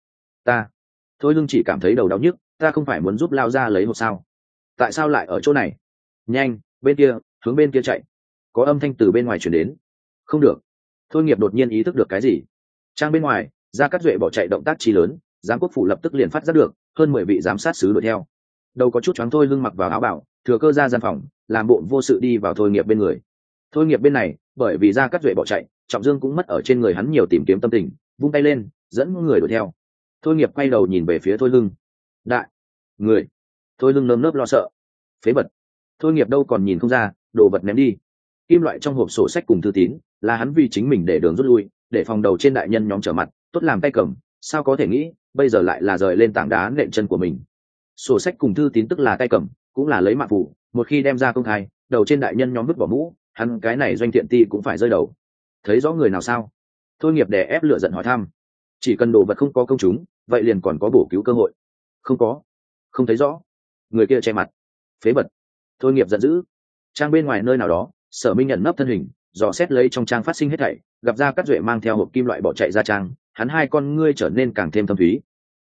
Thôi Hưng chỉ cảm thấy đầu đau nhức, ta không phải muốn giúp lao ra lấy hộp sao? Tại sao lại ở chỗ này? Nhanh, bên kia, hướng bên kia chạy. Có âm thanh từ bên ngoài truyền đến. Không được. Thôi Nghiệp đột nhiên ý thức được cái gì. Trang bên ngoài, Gia Cát Duệ bỏ chạy động tác chi lớn, giám quốc phủ lập tức liền phát giác được, hơn 10 vị giám sát sứ đuổi theo. Đầu có chút choáng Thôi Hưng mặc vào áo bảo, thừa cơ ra gian phòng, làm bộ vô sự đi vào Thôi Nghiệp bên người. Thôi Nghiệp bên này, bởi vì Gia Cát Duệ bỏ chạy, Trọng Dương cũng mất ở trên người hắn nhiều tìm kiếm tâm tình, vung tay lên, dẫn người đuổi theo. Thôi Nghiệp quay đầu nhìn về phía Thôi Hưng. Đại người. Thôi Hưng nơm nớp lo sợ. Phế vật. Thôi Nghiệp đâu còn nhìn không ra, đồ vật ném đi. Kim loại trong hộp sổ sách cùng thư tín là hắn vì chính mình để đường rút lui, để phòng đầu trên đại nhân nhóm trở mặt, tốt làm tay cầm, sao có thể nghĩ bây giờ lại là rời lên tảng đá nện chân của mình. Sổ sách cùng thư tín tức là tay cầm, cũng là lấy mạng phủ, một khi đem ra công khai, đầu trên đại nhân nhóm vứt bỏ mũ, hắn cái này Doanh Thiện Ti cũng phải rơi đầu. Thấy rõ người nào sao? Thôi Nghiệp đè ép lửa giận hỏi thăm. Chỉ cần đồ vật không có công chúng, vậy liền còn có bổ cứu cơ hội. Không có, không thấy rõ. Người kia che mặt. Phế vật. Thôi Nghiệp giận dữ. Trang bên ngoài nơi nào đó, Sở Minh nhận nấp thân hình, dò xét lấy trong trang phát sinh hết thảy, gặp Gia Cát Duệ mang theo hộp kim loại bỏ chạy ra trang, hắn hai con ngươi trở nên càng thêm thâm thúy.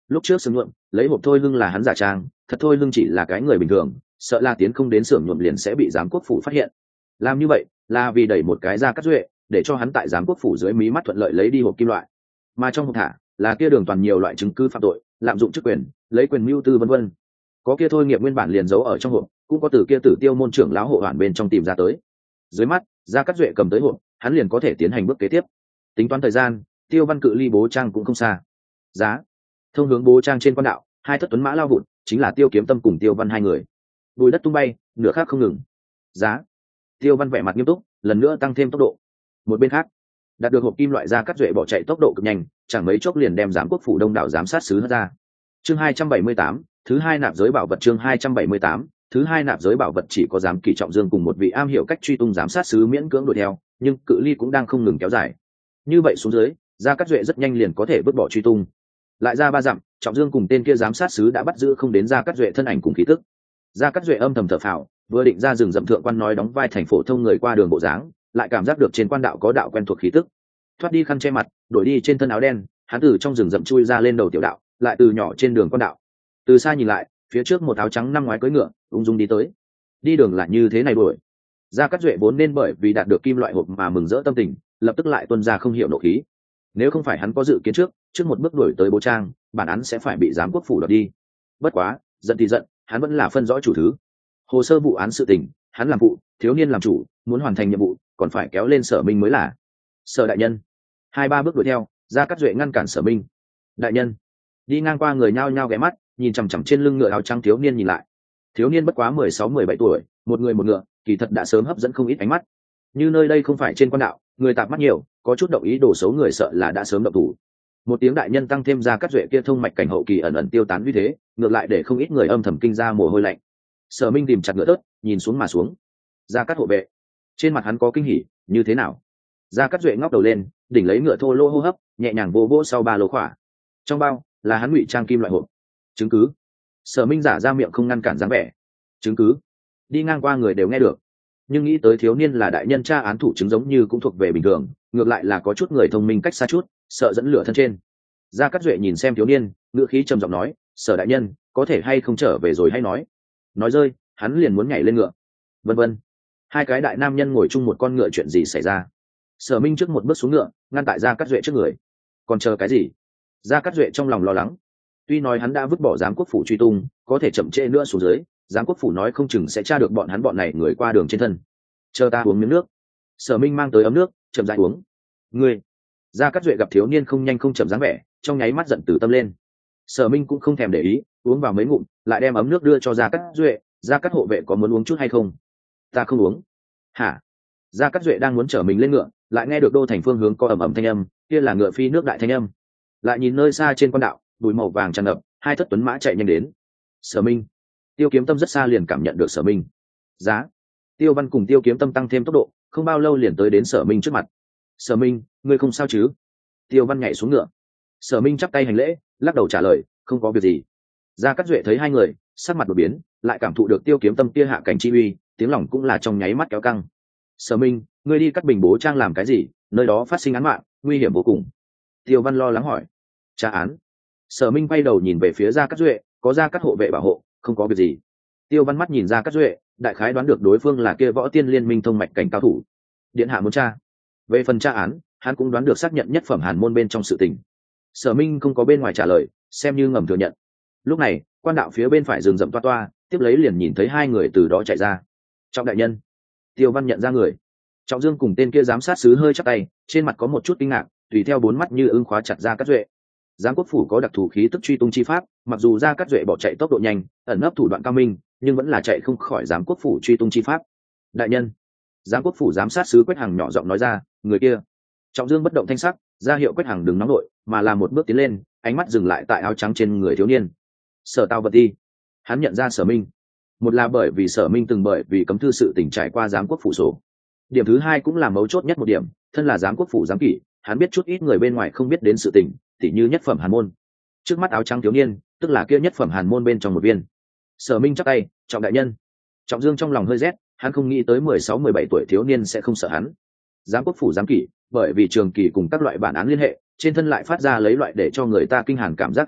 lúc trước xưởng nhuộm lấy hộp thôi lưng là hắn giả trang, thật thôi lưng chỉ là cái người bình thường, sợ là tiến không đến xưởng nhuộm liền sẽ bị giám quốc phủ phát hiện. Làm như vậy là vì đẩy một cái Gia Cát Duệ, để cho hắn tại giám quốc phủ dưới mí mắt thuận lợi lấy đi hộp kim loại, mà trong hộp thả là kia Đường Toàn nhiều loại chứng cứ phạm tội, lạm dụng chức quyền, lấy quyền mưu tư vân vân. Có kia thôi nghiệp nguyên bản liền giấu ở trong hộp, cũng có từ kia Tử Tiêu môn trưởng lão hộ hoàn bên trong tìm ra tới. Dưới mắt Gia Cát Duệ cầm tới hộp, hắn liền có thể tiến hành bước kế tiếp. Tính toán thời gian, Tiêu Văn cự ly Bố Trang cũng không xa. Giá thông hướng Bố Trang trên quan đạo, hai thất tuấn mã lao vụt, chính là Tiêu Kiếm Tâm cùng Tiêu Văn hai người. Bùi đất tung bay, nửa khác không ngừng. Giá Tiêu Văn vẻ mặt nghiêm túc, lần nữa tăng thêm tốc độ. Một bên khác, đạt được hộp kim loại Gia Cát Duệ bỏ chạy tốc độ cực nhanh, chẳng mấy chốc liền đem giám quốc phủ đông đảo giám sát sứ hất ra. Chương 278, thứ hai nạp giới bảo vật. Chương 278, thứ hai nạp giới bảo vật. Chỉ có giám kỳ Trọng Dương cùng một vị am hiểu cách truy tung giám sát sứ miễn cưỡng đuổi theo, nhưng cự ly cũng đang không ngừng kéo dài. Như vậy xuống dưới, Gia Cát Duệ rất nhanh liền có thể vứt bỏ truy tung. Lại ra 3 dặm, Trọng Dương cùng tên kia giám sát sứ đã bắt giữ không đến Gia Cát Duệ thân ảnh cùng khí tức. Gia Cát Duệ âm thầm thở phào, vừa định ra rừng rậm thượng quan nói đóng vai thành phổ thông người qua đường bộ dáng, lại cảm giác được trên quan đạo có đạo quen thuộc khí tức. Thoát đi khăn che mặt, đổi đi trên thân áo đen, hắn từ trong rừng rậm chui ra lên đầu tiểu đạo, lại từ nhỏ trên đường quan đạo. Từ xa nhìn lại, phía trước một áo trắng năm ngoái cưỡi ngựa, ung dung đi tới. Đi đường là như thế này đuổi. Gia Cát Duệ vốn nên bởi vì đạt được kim loại hộp mà mừng rỡ tâm tình, lập tức lại tuôn ra không hiểu nộ khí. Nếu không phải hắn có dự kiến trước một bước đuổi tới Bố Trang, bản án sẽ phải bị giám quốc phủ đoạt đi. Bất quá, giận thì giận, hắn vẫn là phân rõ chủ thứ. Hồ sơ vụ án sự tình, hắn làm vụ, thiếu niên làm chủ, muốn hoàn thành nhiệm vụ, còn phải kéo lên Sở Minh mới là. Sở đại nhân. 2-3 bước đuổi theo, Gia Cát Duệ ngăn cản Sở Minh. Đại nhân. Đi ngang qua người nhao nhao ghé mắt, nhìn chằm chằm trên lưng ngựa áo trắng thiếu niên nhìn lại. Thiếu niên bất quá 16-17 tuổi, một người một ngựa, kỳ thật đã sớm hấp dẫn không ít ánh mắt. Như nơi đây không phải trên quan đạo, người tạp mắt nhiều, có chút động ý đồ xấu người sợ là đã sớm động thủ. Một tiếng đại nhân tăng thêm Gia Cát Duệ kia thông mạch cảnh hậu kỳ ẩn ẩn tiêu tán uy thế, ngược lại để không ít người âm thầm kinh ra mồ hôi lạnh. Sở Minh tìm chặt ngựa tớt, nhìn xuống mà xuống. Gia Cát hộ vệ, trên mặt hắn có kinh hỉ, như thế nào? Gia Cát Duệ ngóc đầu lên, đỉnh lấy ngựa thô lô hô hấp, nhẹ nhàng vô vô sau ba lô khỏa. Trong bao là hắn ngụy trang kim loại hộp. Chứng cứ. Sở Minh giả ra miệng không ngăn cản dáng vẻ. Chứng cứ. Đi ngang qua người đều nghe được, nhưng nghĩ tới thiếu niên là đại nhân tra án thủ chứng giống như cũng thuộc về bình thường, ngược lại là có chút người thông minh cách xa chút, sợ dẫn lửa thân trên. Gia Cát Duệ nhìn xem thiếu niên, ngữ khí trầm giọng nói, Sở đại nhân, có thể hay không trở về rồi hay nói. Nói rơi, hắn liền muốn nhảy lên ngựa. Vân vân. Hai cái đại nam nhân ngồi chung một con ngựa, chuyện gì xảy ra? Sở Minh trước một bước xuống ngựa, ngăn tại Gia Cát Duệ trước người. Còn chờ cái gì? Gia Cát Duệ trong lòng lo lắng. Tuy nói hắn đã vứt bỏ giám quốc phủ truy tung, có thể chậm trễ nữa xuống dưới, giám quốc phủ nói không chừng sẽ tra được bọn hắn bọn này người qua đường trên thân. Chờ ta uống miếng nước. Sở Minh mang tới ấm nước, chậm rãi uống. Ngươi. Gia Cát Duệ gặp thiếu niên không nhanh không chậm dáng vẻ, trong nháy mắt giận từ tâm lên. Sở Minh cũng không thèm để ý, uống vào mấy ngụm, lại đem ấm nước đưa cho Gia Cát Duệ. Gia Cát hộ vệ có muốn uống chút hay không? Ta không uống. Hả? Gia Cát Duệ đang muốn chở mình lên ngựa, lại nghe được đô thành phương hướng có ầm ầm thanh âm, kia là ngựa phi nước đại thanh âm. Lại nhìn nơi xa trên quan đạo, bụi màu vàng tràn ngập, hai thất tuấn mã chạy nhanh đến. Sở Minh. Tiêu Kiếm Tâm rất xa liền cảm nhận được Sở Minh. Giá. Tiêu Văn cùng Tiêu Kiếm Tâm tăng thêm tốc độ, không bao lâu liền tới đến Sở Minh trước mặt. Sở Minh, ngươi không sao chứ? Tiêu Văn nhảy xuống ngựa. Sở Minh chắp tay hành lễ, lắc đầu trả lời, không có việc gì. Gia Cát Duệ thấy hai người, sắc mặt đột biến, lại cảm thụ được Tiêu Kiếm Tâm kia hạ cảnh chi uy, tiếng lòng cũng là trong nháy mắt kéo căng. Sở Minh, ngươi đi Cát Bình Bố Trang làm cái gì? Nơi đó phát sinh án mạng, nguy hiểm vô cùng. Tiêu Văn lo lắng hỏi. Tra án. Sở Minh quay đầu nhìn về phía Gia Cát Duệ, có Gia Cát hộ vệ bảo hộ, không có việc gì. Tiêu Văn mắt nhìn Gia Cát Duệ, đại khái đoán được đối phương là kia Võ Tiên Liên Minh thông mạch cảnh cao thủ. Điện hạ muốn tra. Về phần tra án, hắn cũng đoán được xác nhận nhất phẩm hàn môn bên trong sự tình. Sở Minh không có bên ngoài trả lời, xem như ngầm thừa nhận. Lúc này, quan đạo phía bên phải rừng rậm toa toa, tiếp lấy liền nhìn thấy hai người từ đó chạy ra. Trọng đại nhân. Tiêu Văn nhận ra người. Trọng Dương cùng tên kia giám sát sứ hơi chắp tay, trên mặt có một chút kinh ngạc, tùy theo bốn mắt như ưng khóa chặt Gia Cát Duệ. Giám quốc phủ có đặc thù khí tức truy tung chi pháp, mặc dù Gia Cát Duệ bỏ chạy tốc độ nhanh, ẩn nấp thủ đoạn cao minh, nhưng vẫn là chạy không khỏi giám quốc phủ truy tung chi pháp. Đại nhân. Giám quốc phủ giám sát sứ Quách Hằng nhỏ giọng nói ra, người kia. Trọng Dương bất động thanh sắc, ra hiệu Quách Hằng đừng nóng nổi, mà làm một bước tiến lên, ánh mắt dừng lại tại áo trắng trên người thiếu niên. Sở Tào Vật Ti. Hắn nhận ra Sở Minh. Một là bởi vì Sở Minh từng bởi vì cấm thư sự tình trải qua giám quốc phủ sổ. Điểm thứ hai cũng là mấu chốt nhất một điểm, thân là giám quốc phủ giám kỷ, hắn biết chút ít người bên ngoài không biết đến sự tình, tỉ như nhất phẩm hàn môn. Trước mắt áo trắng thiếu niên, tức là kia nhất phẩm hàn môn bên trong một viên. Sở Minh chắp tay, Trọng đại nhân. Trọng Dương trong lòng hơi rét, hắn không nghĩ tới 16-17 tuổi thiếu niên sẽ không sợ hắn. Giám quốc phủ giám kỷ, bởi vì trường kỳ cùng các loại bản án liên hệ, trên thân lại phát ra lấy loại để cho người ta kinh hàn cảm giác áp bách,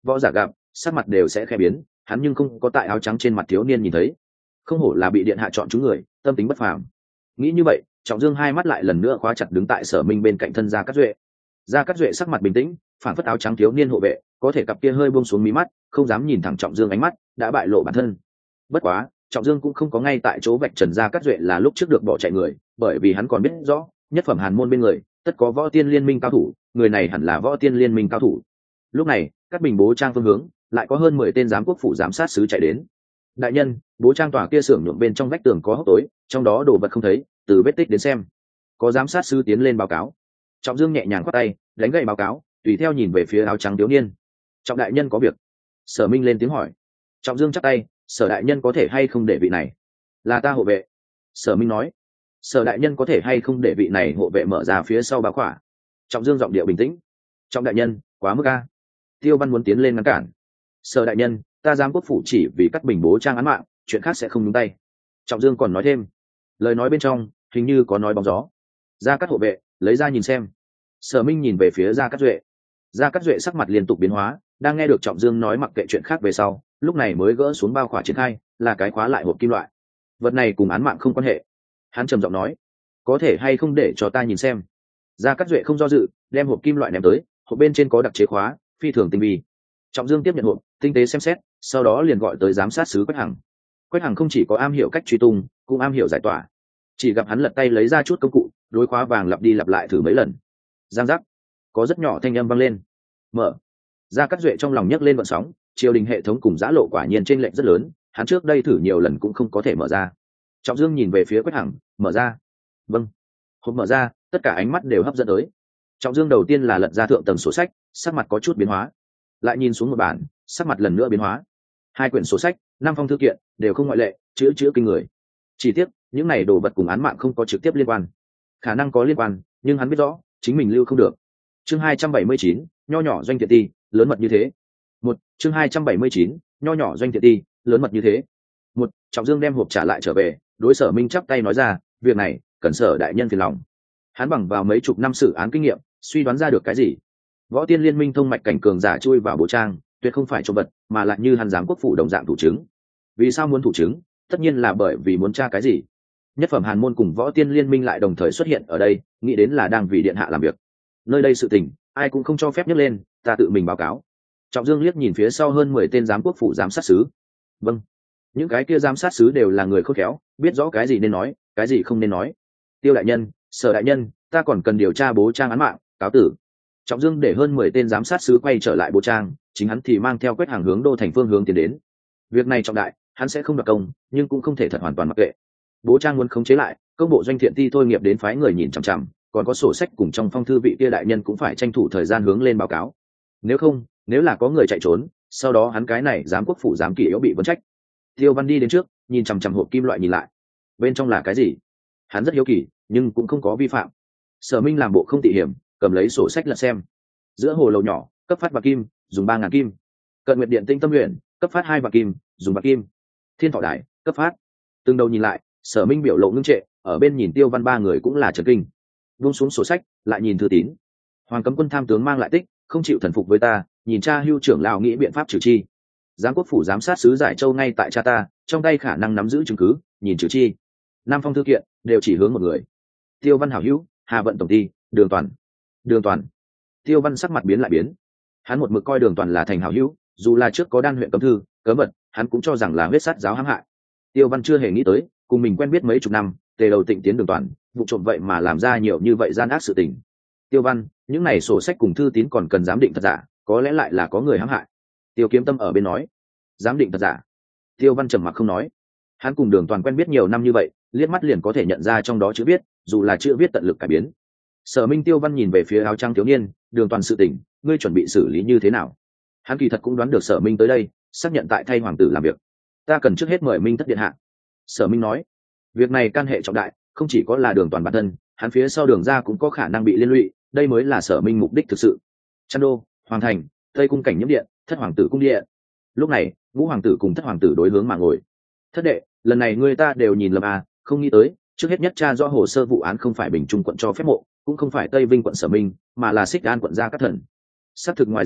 võ giả gặp sắc mặt đều sẽ khẽ biến, hắn nhưng không có tại áo trắng trên mặt thiếu niên nhìn thấy. Không hổ là bị điện hạ chọn chúng người, tâm tính bất phàm. Nghĩ như vậy, Trọng Dương hai mắt lại lần nữa khóa chặt đứng tại Sở Minh bên cạnh thân Gia Cát Duệ. Gia Cát Duệ sắc mặt bình tĩnh, phản phất áo trắng thiếu niên hộ vệ, có thể cặp kia hơi buông xuống mí mắt, không dám nhìn thẳng Trọng Dương ánh mắt, đã bại lộ bản thân. Bất quá, Trọng Dương cũng không có ngay tại chỗ vạch trần Gia Cát Duệ là lúc trước được bỏ chạy người, bởi vì hắn còn biết rõ, nhất phẩm Hàn môn bên người, tất có Võ Tiên Liên Minh cao thủ, người này hẳn là Võ Tiên Liên Minh cao thủ. Lúc này, các bình bố trang phương hướng, lại có hơn 10 tên giám quốc phủ giám sát sứ chạy đến. Đại nhân, bố trang tòa kia xưởng nhuộm bên trong vách tường có hốc tối, trong đó đồ vật không thấy, từ vết tích đến xem, có giám sát sứ tiến lên báo cáo. Trọng Dương nhẹ nhàng khoát tay, đánh gậy báo cáo, tùy theo nhìn về phía áo trắng thiếu niên. Trọng đại nhân có việc. Sở Minh lên tiếng hỏi. Trọng Dương chắp tay, Sở đại nhân có thể hay không để vị này? Là ta hộ vệ. Sở Minh nói. Sở đại nhân có thể hay không để vị này hộ vệ mở ra phía sau báo khỏa? Trọng Dương giọng điệu bình tĩnh. Trọng đại nhân, quá mức a. Tiêu Văn muốn tiến lên ngăn cản. Sở đại nhân, ta giám quốc phủ chỉ vì cắt bình bố trang án mạng, chuyện khác sẽ không nhúng tay. Trọng Dương còn nói thêm, lời nói bên trong hình như có nói bóng gió. Gia Cát hộ vệ lấy ra nhìn xem. Sở Minh nhìn về phía Gia Cát Duệ. Gia Cát Duệ sắc mặt liên tục biến hóa, đang nghe được Trọng Dương nói mặc kệ chuyện khác về sau, lúc này mới gỡ xuống bao khỏa triển khai, là cái khóa lại hộp kim loại. Vật này cùng án mạng không quan hệ. Hắn trầm giọng nói, có thể hay không để cho ta nhìn xem. Gia Cát Duệ không do dự, đem hộp kim loại ném tới, hộp bên trên có đặc chế khóa, phi thường tinh vi. Trọng Dương tiếp nhận hộp, tinh tế xem xét, sau đó liền gọi tới giám sát sứ Quách Hằng. Quách Hằng không chỉ có am hiểu cách truy tung, cũng am hiểu giải tỏa. Chỉ gặp hắn lật tay lấy ra chút công cụ, đối khóa vàng lặp đi lặp lại thử mấy lần. Giang giác, có rất nhỏ thanh âm vang lên. Mở. Gia Cát Duệ trong lòng nhấc lên vận sóng, triều đình hệ thống cùng giã lộ quả nhiên chênh lệch rất lớn, hắn trước đây thử nhiều lần cũng không có thể mở ra. Trọng Dương nhìn về phía Quách Hằng, mở ra. Vâng. Hộp mở ra, tất cả ánh mắt đều hấp dẫn tới. Trọng Dương đầu tiên là lật ra thượng tầng sổ sách, sắc mặt có chút biến hóa. Lại nhìn xuống một bản, sắc mặt lần nữa biến hóa. 2 quyển sổ sách, 5 phong thư kiện, đều không ngoại lệ, chữ kinh người. Chỉ tiếc, những này đồ vật cùng án mạng không có trực tiếp liên quan. Khả năng có liên quan, nhưng hắn biết rõ, chính mình lưu không được. Chương 279, nho nhỏ doanh thiện ti, lớn mật như thế. Chương 279, nho nhỏ doanh thiện ti, lớn mật như thế. Trọng Dương đem hộp trả lại trở về, đối Sở Minh chắp tay nói ra, việc này cần Sở đại nhân phiền lòng. Hắn bằng vào mấy chục năm xử án kinh nghiệm, suy đoán ra được cái gì. Võ Tiên Liên Minh thông mạch cảnh cường giả chui vào bố trang, tuyệt không phải trộm vật, mà lại như hắn giám quốc phủ đồng dạng thủ chứng. Vì sao muốn thủ chứng? Tất nhiên là bởi vì muốn tra cái gì. Nhất phẩm Hàn môn cùng Võ Tiên Liên Minh lại đồng thời xuất hiện ở đây, nghĩ đến là đang vì điện hạ làm việc. Nơi đây sự tình, ai cũng không cho phép nhắc lên, ta tự mình báo cáo. Trọng Dương liếc nhìn phía sau hơn 10 tên giám quốc phủ giám sát sứ. Vâng. Những cái kia giám sát sứ đều là người khôn khéo, biết rõ cái gì nên nói, cái gì không nên nói. Tiêu đại nhân, Sở đại nhân, ta còn cần điều tra bố trang án mạng, cáo tử. Trọng Dương để hơn 10 tên giám sát sứ quay trở lại bố trang, chính hắn thì mang theo Quách Hàng hướng đô thành phương hướng tiến đến. Việc này trọng đại, hắn sẽ không đoạt công, nhưng cũng không thể thật hoàn toàn mặc kệ. Bố trang muốn khống chế lại, công bộ doanh thiện ti thôi nghiệp đến phái người nhìn chằm chằm, còn có sổ sách cùng trong phong thư vị kia đại nhân cũng phải tranh thủ thời gian hướng lên báo cáo. Nếu không, nếu là có người chạy trốn, sau đó hắn cái này giám quốc phủ giám kỷ yếu bị vấn trách. Tiêu Văn đi đến trước, nhìn chằm chằm hộp kim loại nhìn lại. Bên trong là cái gì? Hắn rất hiếu kỳ, nhưng cũng không có vi phạm. Sở Minh làm bộ không tỉ hiểm, cầm lấy sổ sách lật xem. Giữa hồ lầu nhỏ, cấp phát bạc kim, dùng 3.000 kim. Cận Nguyệt Điện Tinh Tâm Nguyện, cấp phát 2 bạc kim, dùng bạc kim. Thiên Thọ Đài, cấp phát. Từng đầu nhìn lại, Sở Minh biểu lộ ngưng trệ, ở bên nhìn Tiêu Văn ba người cũng là chấn kinh. Buông xuống sổ sách, lại nhìn thư tín. Hoàng cấm quân tham tướng mang lại tích, không chịu thần phục với ta, nhìn cha hưu trưởng lão nghĩ biện pháp trừ chi. Giám quốc phủ giám sát sứ Giải Châu ngay tại cha ta, trong tay khả năng nắm giữ chứng cứ, nhìn trừ chi. 5 phong thư kiện đều chỉ hướng một người. Tiêu Văn hảo hữu, Hà vận tổng ty, Đường Toàn. Đường Toàn. Tiêu Văn sắc mặt biến lại biến. Hắn một mực coi Đường Toàn là thành hảo hữu, dù là trước có đan huyện cấm thư, cấm vật, hắn cũng cho rằng là huyết sát giáo hãm hại. Tiêu Văn chưa hề nghĩ tới, cùng mình quen biết mấy chục năm, tề đầu tịnh tiến Đường Toàn, vụ trộm vậy mà làm ra nhiều như vậy gian ác sự tình. Tiêu Văn, những này sổ sách cùng thư tín còn cần giám định thật giả, có lẽ lại là có người hãm hại. Tiêu Kiếm Tâm ở bên nói, giám định thật giả. Tiêu Văn trầm mặc không nói. Hắn cùng Đường Toàn quen biết nhiều năm như vậy, liếc mắt liền có thể nhận ra trong đó chữ viết, dù là chữ viết tận lực cải biến. Sở Minh Tiêu Văn nhìn về phía áo trắng thiếu niên, Đường Toàn sự tình, ngươi chuẩn bị xử lý như thế nào? Hắn kỳ thật cũng đoán được Sở Minh tới đây, xác nhận tại thay hoàng tử làm việc. Ta cần trước hết mời Minh thất điện hạ. Sở Minh nói, việc này can hệ trọng đại, không chỉ có là Đường Toàn bản thân, hắn phía sau Đường gia cũng có khả năng bị liên lụy, đây mới là Sở Minh mục đích thực sự. Trăn đô, hoàng thành, tây cung cảnh nhiễm điện, thất hoàng tử cung điện. Lúc này, ngũ hoàng tử cùng thất hoàng tử đối hướng mà ngồi. Thất đệ, lần này ngươi ta đều nhìn lầm à, không nghĩ tới, trước hết nhất tra rõ hồ sơ vụ án không phải Bình Trung quận cho phép mộ, cũng không phải Tây Vinh quận Sở Minh, mà là Xích An quận Gia Cát Thần. Xác thực ngoài dự liệu,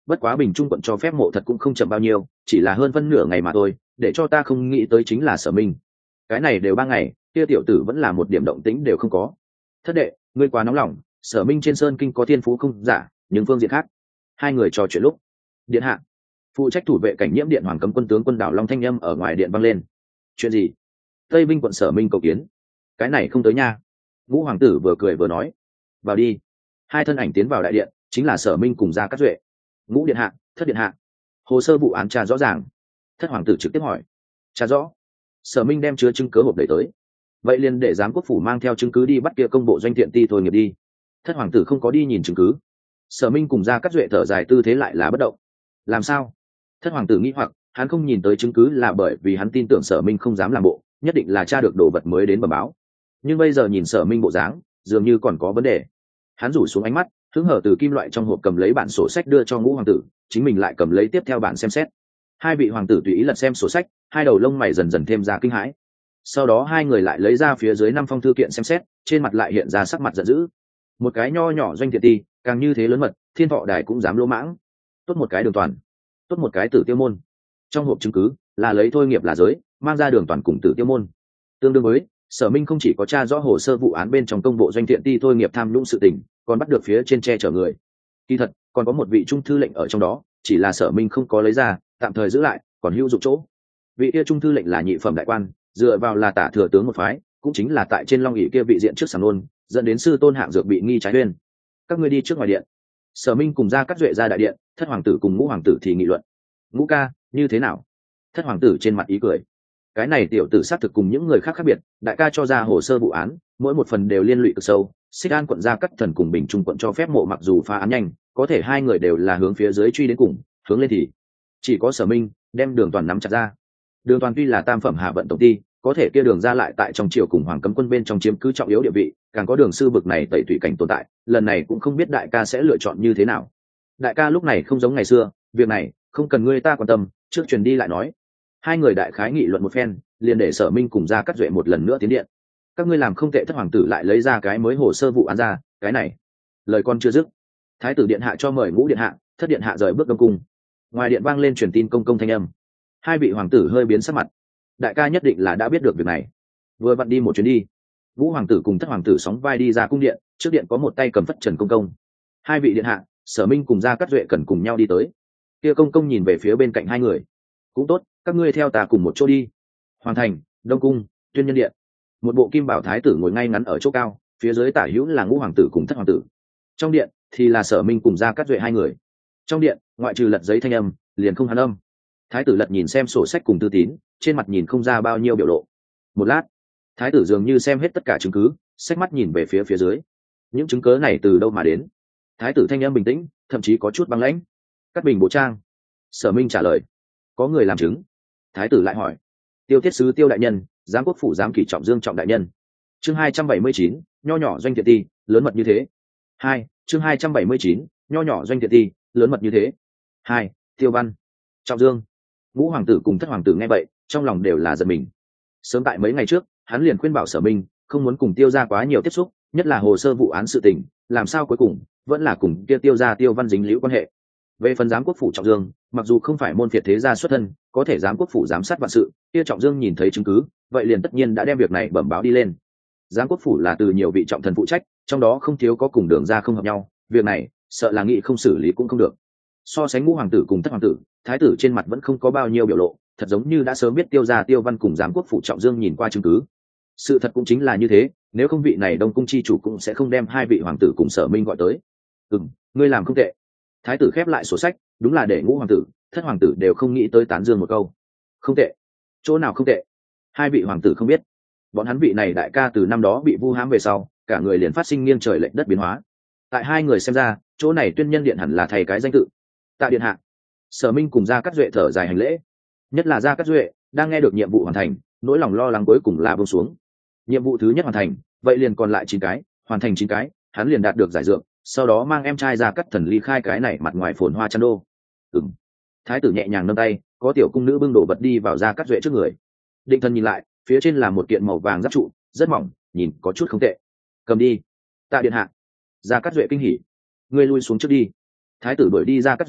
bất quá Bình Trung quận cho phép mộ thật cũng không chậm bao nhiêu, chỉ là hơn phân nửa ngày mà thôi, để cho ta không nghĩ tới chính là Sở Minh. Cái này đều 3 ngày, kia tiểu tử vẫn là một điểm động tĩnh đều không có. Thất đệ, ngươi quá nóng lòng, Sở Minh trên sơn kinh có thiên phú không giả, nhưng phương diện khác. Hai người trò chuyện lúc, điện hạ, phụ trách thủ vệ cảnh nhiễm điện hoàng cấm quân tướng quân đảo Long thanh âm ở ngoài điện vang lên. Chuyện gì? Tây Vinh quận Sở Minh cầu kiến. Cái này không tới nha. Ngũ hoàng tử vừa cười vừa nói. Vào đi. Hai thân ảnh tiến vào đại điện, chính là Sở Minh cùng Gia Cát Duệ. Ngũ điện hạ, Thất điện hạ, hồ sơ vụ án tra rõ ràng. Thất hoàng tử trực tiếp hỏi. Tra rõ. Sở Minh đem chứa chứng cứ hộp đẩy tới. Vậy liền để giám quốc phủ mang theo chứng cứ đi bắt kia công bộ doanh thiện ti thôi nghiệp đi. Thất hoàng tử không có đi nhìn chứng cứ. Sở Minh cùng Gia Cát Duệ thở dài, tư thế lại là bất động. Làm sao? Thất hoàng tử nghĩ hoặc, hắn không nhìn tới chứng cứ là bởi vì hắn tin tưởng Sở Minh không dám làm bộ, nhất định là tra được đồ vật mới đến bẩm báo. Nhưng bây giờ nhìn Sở Minh bộ dáng, dường như còn có vấn đề. Hắn rủ xuống ánh mắt, hứng hở từ kim loại trong hộp cầm lấy bản sổ sách đưa cho Ngũ hoàng tử, chính mình lại cầm lấy tiếp theo bản xem xét. Hai vị hoàng tử tùy ý lật xem sổ sách, hai đầu lông mày dần dần thêm ra kinh hãi. Sau đó hai người lại lấy ra phía dưới 5 phong thư kiện xem xét, trên mặt lại hiện ra sắc mặt giận dữ. Một cái nho nhỏ doanh thiện ti, càng như thế lớn mật, Thiên Thọ Đài cũng dám lỗ mãng. Tốt một cái Đường Toàn, tốt một cái Tử Tiêu môn. Trong hộp chứng cứ là lấy thôi nghiệp là giới, mang ra Đường Toàn cùng Tử Tiêu môn. Tương đương với Sở Minh không chỉ có tra rõ hồ sơ vụ án bên trong công bộ doanh thiện ti thôi nghiệp tham nhũng sự tình, còn bắt được phía trên che chở người. Kỳ thật còn có một vị trung thư lệnh ở trong đó, chỉ là Sở Minh không có lấy ra, tạm thời giữ lại, còn hữu dụng chỗ. Vị kia trung thư lệnh là nhị phẩm đại quan, dựa vào là tả thừa tướng một phái, cũng chính là tại trên long ỷ kia vị diện trước sàn luôn, dẫn đến sư tôn hạng dược bị nghi trái uyên. Các ngươi đi trước ngoài điện. Sở Minh cùng Gia Cát Duệ ra đại điện, Thất hoàng tử cùng Ngũ hoàng tử thì nghị luận. Ngũ ca, như thế nào? Thất hoàng tử trên mặt ý cười. Cái này tiểu tử xác thực cùng những người khác khác biệt, đại ca cho ra hồ sơ vụ án, mỗi một phần đều liên lụy cực sâu. Xích An quận Gia Cát Thần cùng Bình Trung quận cho phép mộ mặc dù phá án nhanh, có thể hai người đều là hướng phía dưới truy đến cùng, hướng lên thì chỉ có Sở Minh đem Đường Toàn nắm chặt ra. Đường Toàn tuy là tam phẩm hạ vận tổng ty, có thể kia Đường ra lại tại trong triều cùng hoàng cấm quân bên trong chiếm cứ trọng yếu địa vị, càng có Đường sư bực này tẩy tủy cảnh tồn tại, lần này cũng không biết đại ca sẽ lựa chọn như thế nào. Đại ca lúc này không giống ngày xưa, việc này không cần ngươi ta quan tâm, trước truyền đi lại nói. Hai người đại khái nghị luận một phen, liền để Sở Minh cùng Gia Cát Duệ một lần nữa tiến điện. Các ngươi làm không tệ. Thất hoàng tử lại lấy ra cái mới hồ sơ vụ án ra, cái này lời con chưa dứt, thái tử điện hạ cho mời Ngũ điện hạ, Thất điện hạ rời bước đông cung. Ngoài điện vang lên truyền tin công công thanh âm. Hai vị hoàng tử hơi biến sắc mặt. Đại ca nhất định là đã biết được việc này, vừa vặn đi một chuyến đi. Ngũ hoàng tử cùng Thất hoàng tử sóng vai đi ra cung điện, trước điện có một tay cầm phất trần công công. Hai vị điện hạ, Sở Minh cùng Gia Cát Duệ cần cùng nhau đi tới. Kia công công nhìn về phía bên cạnh hai người. Cũng tốt, các ngươi theo ta cùng một chỗ đi. Hoàng thành, Đông cung, Tuyên nhân điện. Một bộ kim bảo thái tử ngồi ngay ngắn ở chỗ cao, phía dưới tả hữu là Ngũ hoàng tử cùng Thất hoàng tử. Trong điện thì là Sở Minh cùng Gia Cát Duệ hai người. Trong điện ngoại trừ lật giấy thanh âm, liền không hàn âm. Thái tử lật nhìn xem sổ sách cùng thư tín, trên mặt nhìn không ra bao nhiêu biểu lộ. Một lát, thái tử dường như xem hết tất cả chứng cứ, xách mắt nhìn về phía dưới. Những chứng cứ này từ đâu mà đến? Thái tử thanh âm bình tĩnh, thậm chí có chút băng lãnh. Cát Bình bộ trang. Sở Minh trả lời. Có người làm chứng. Thái tử lại hỏi. Tiêu tiết sứ Tiêu đại nhân, giám quốc phủ giám kỷ Trọng Dương Trọng đại nhân. Chương 279, nho nhỏ doanh thiện ti, lớn mật như thế. 2, chương 279, nho nhỏ doanh thiện ti, lớn mật như thế. 2, Tiêu Văn, Trọng Dương. Ngũ hoàng tử cùng Thất hoàng tử nghe vậy, trong lòng đều là giật mình. Sớm tại mấy ngày trước, hắn liền khuyên bảo Sở Minh không muốn cùng Tiêu gia quá nhiều tiếp xúc, nhất là hồ sơ vụ án sự tình, làm sao cuối cùng vẫn là cùng kia Tiêu gia Tiêu Văn dính liễu quan hệ. Về phần giám quốc phủ Trọng Dương, mặc dù không phải môn phiệt thế gia xuất thân, có thể giám quốc phủ giám sát vạn sự, kia Trọng Dương nhìn thấy chứng cứ, vậy liền tất nhiên đã đem việc này bẩm báo đi lên. Giám quốc phủ là từ nhiều vị trọng thần phụ trách, trong đó không thiếu có cùng Đường gia không hợp nhau, việc này sợ là nghị không xử lý cũng không được. So sánh Ngũ hoàng tử cùng Thất hoàng tử, thái tử trên mặt vẫn không có bao nhiêu biểu lộ, thật giống như đã sớm biết Tiêu gia Tiêu Văn cùng giám quốc phủ Trọng Dương nhìn qua chứng cứ. Sự thật cũng chính là như thế, nếu không vị này Đông cung chi chủ cũng sẽ không đem hai vị hoàng tử cùng Sở Minh gọi tới. Ngươi làm không tệ. Thái tử khép lại sổ sách, đúng là để Ngũ hoàng tử, Thất hoàng tử đều không nghĩ tới tán dương một câu. Không tệ. Chỗ nào không tệ? Hai vị hoàng tử không biết, bọn hắn vị này đại ca từ năm đó bị vu hãm về sau, cả người liền phát sinh nghiêng trời lệch đất biến hóa. Tại hai người xem ra, chỗ này Tuyên nhân điện hẳn là thầy cái danh tự. Tạ điện hạ. Sở Minh cùng Gia Cát Duệ thở dài hành lễ. Nhất là Gia Cát Duệ đang nghe được nhiệm vụ hoàn thành, nỗi lòng lo lắng cuối cùng là buông xuống. Nhiệm vụ thứ nhất hoàn thành, vậy liền còn lại 9 cái, hoàn thành 9 cái, hắn liền đạt được giải dược, sau đó mang em trai Gia Cát Thần ly khai cái này mặt ngoài phồn hoa chăn đô. Thái tử nhẹ nhàng nâng tay, có tiểu cung nữ bưng đồ vật đi vào Gia Cát Duệ trước người. Định thần nhìn lại, phía trên là một kiện màu vàng giáp trụ, rất mỏng, nhìn có chút không tệ. Cầm đi. Tạ điện hạ. Gia Cát Duệ kinh hỉ. Ngươi lui xuống trước đi. Thái tử đuổi đi Gia Cát Duệ,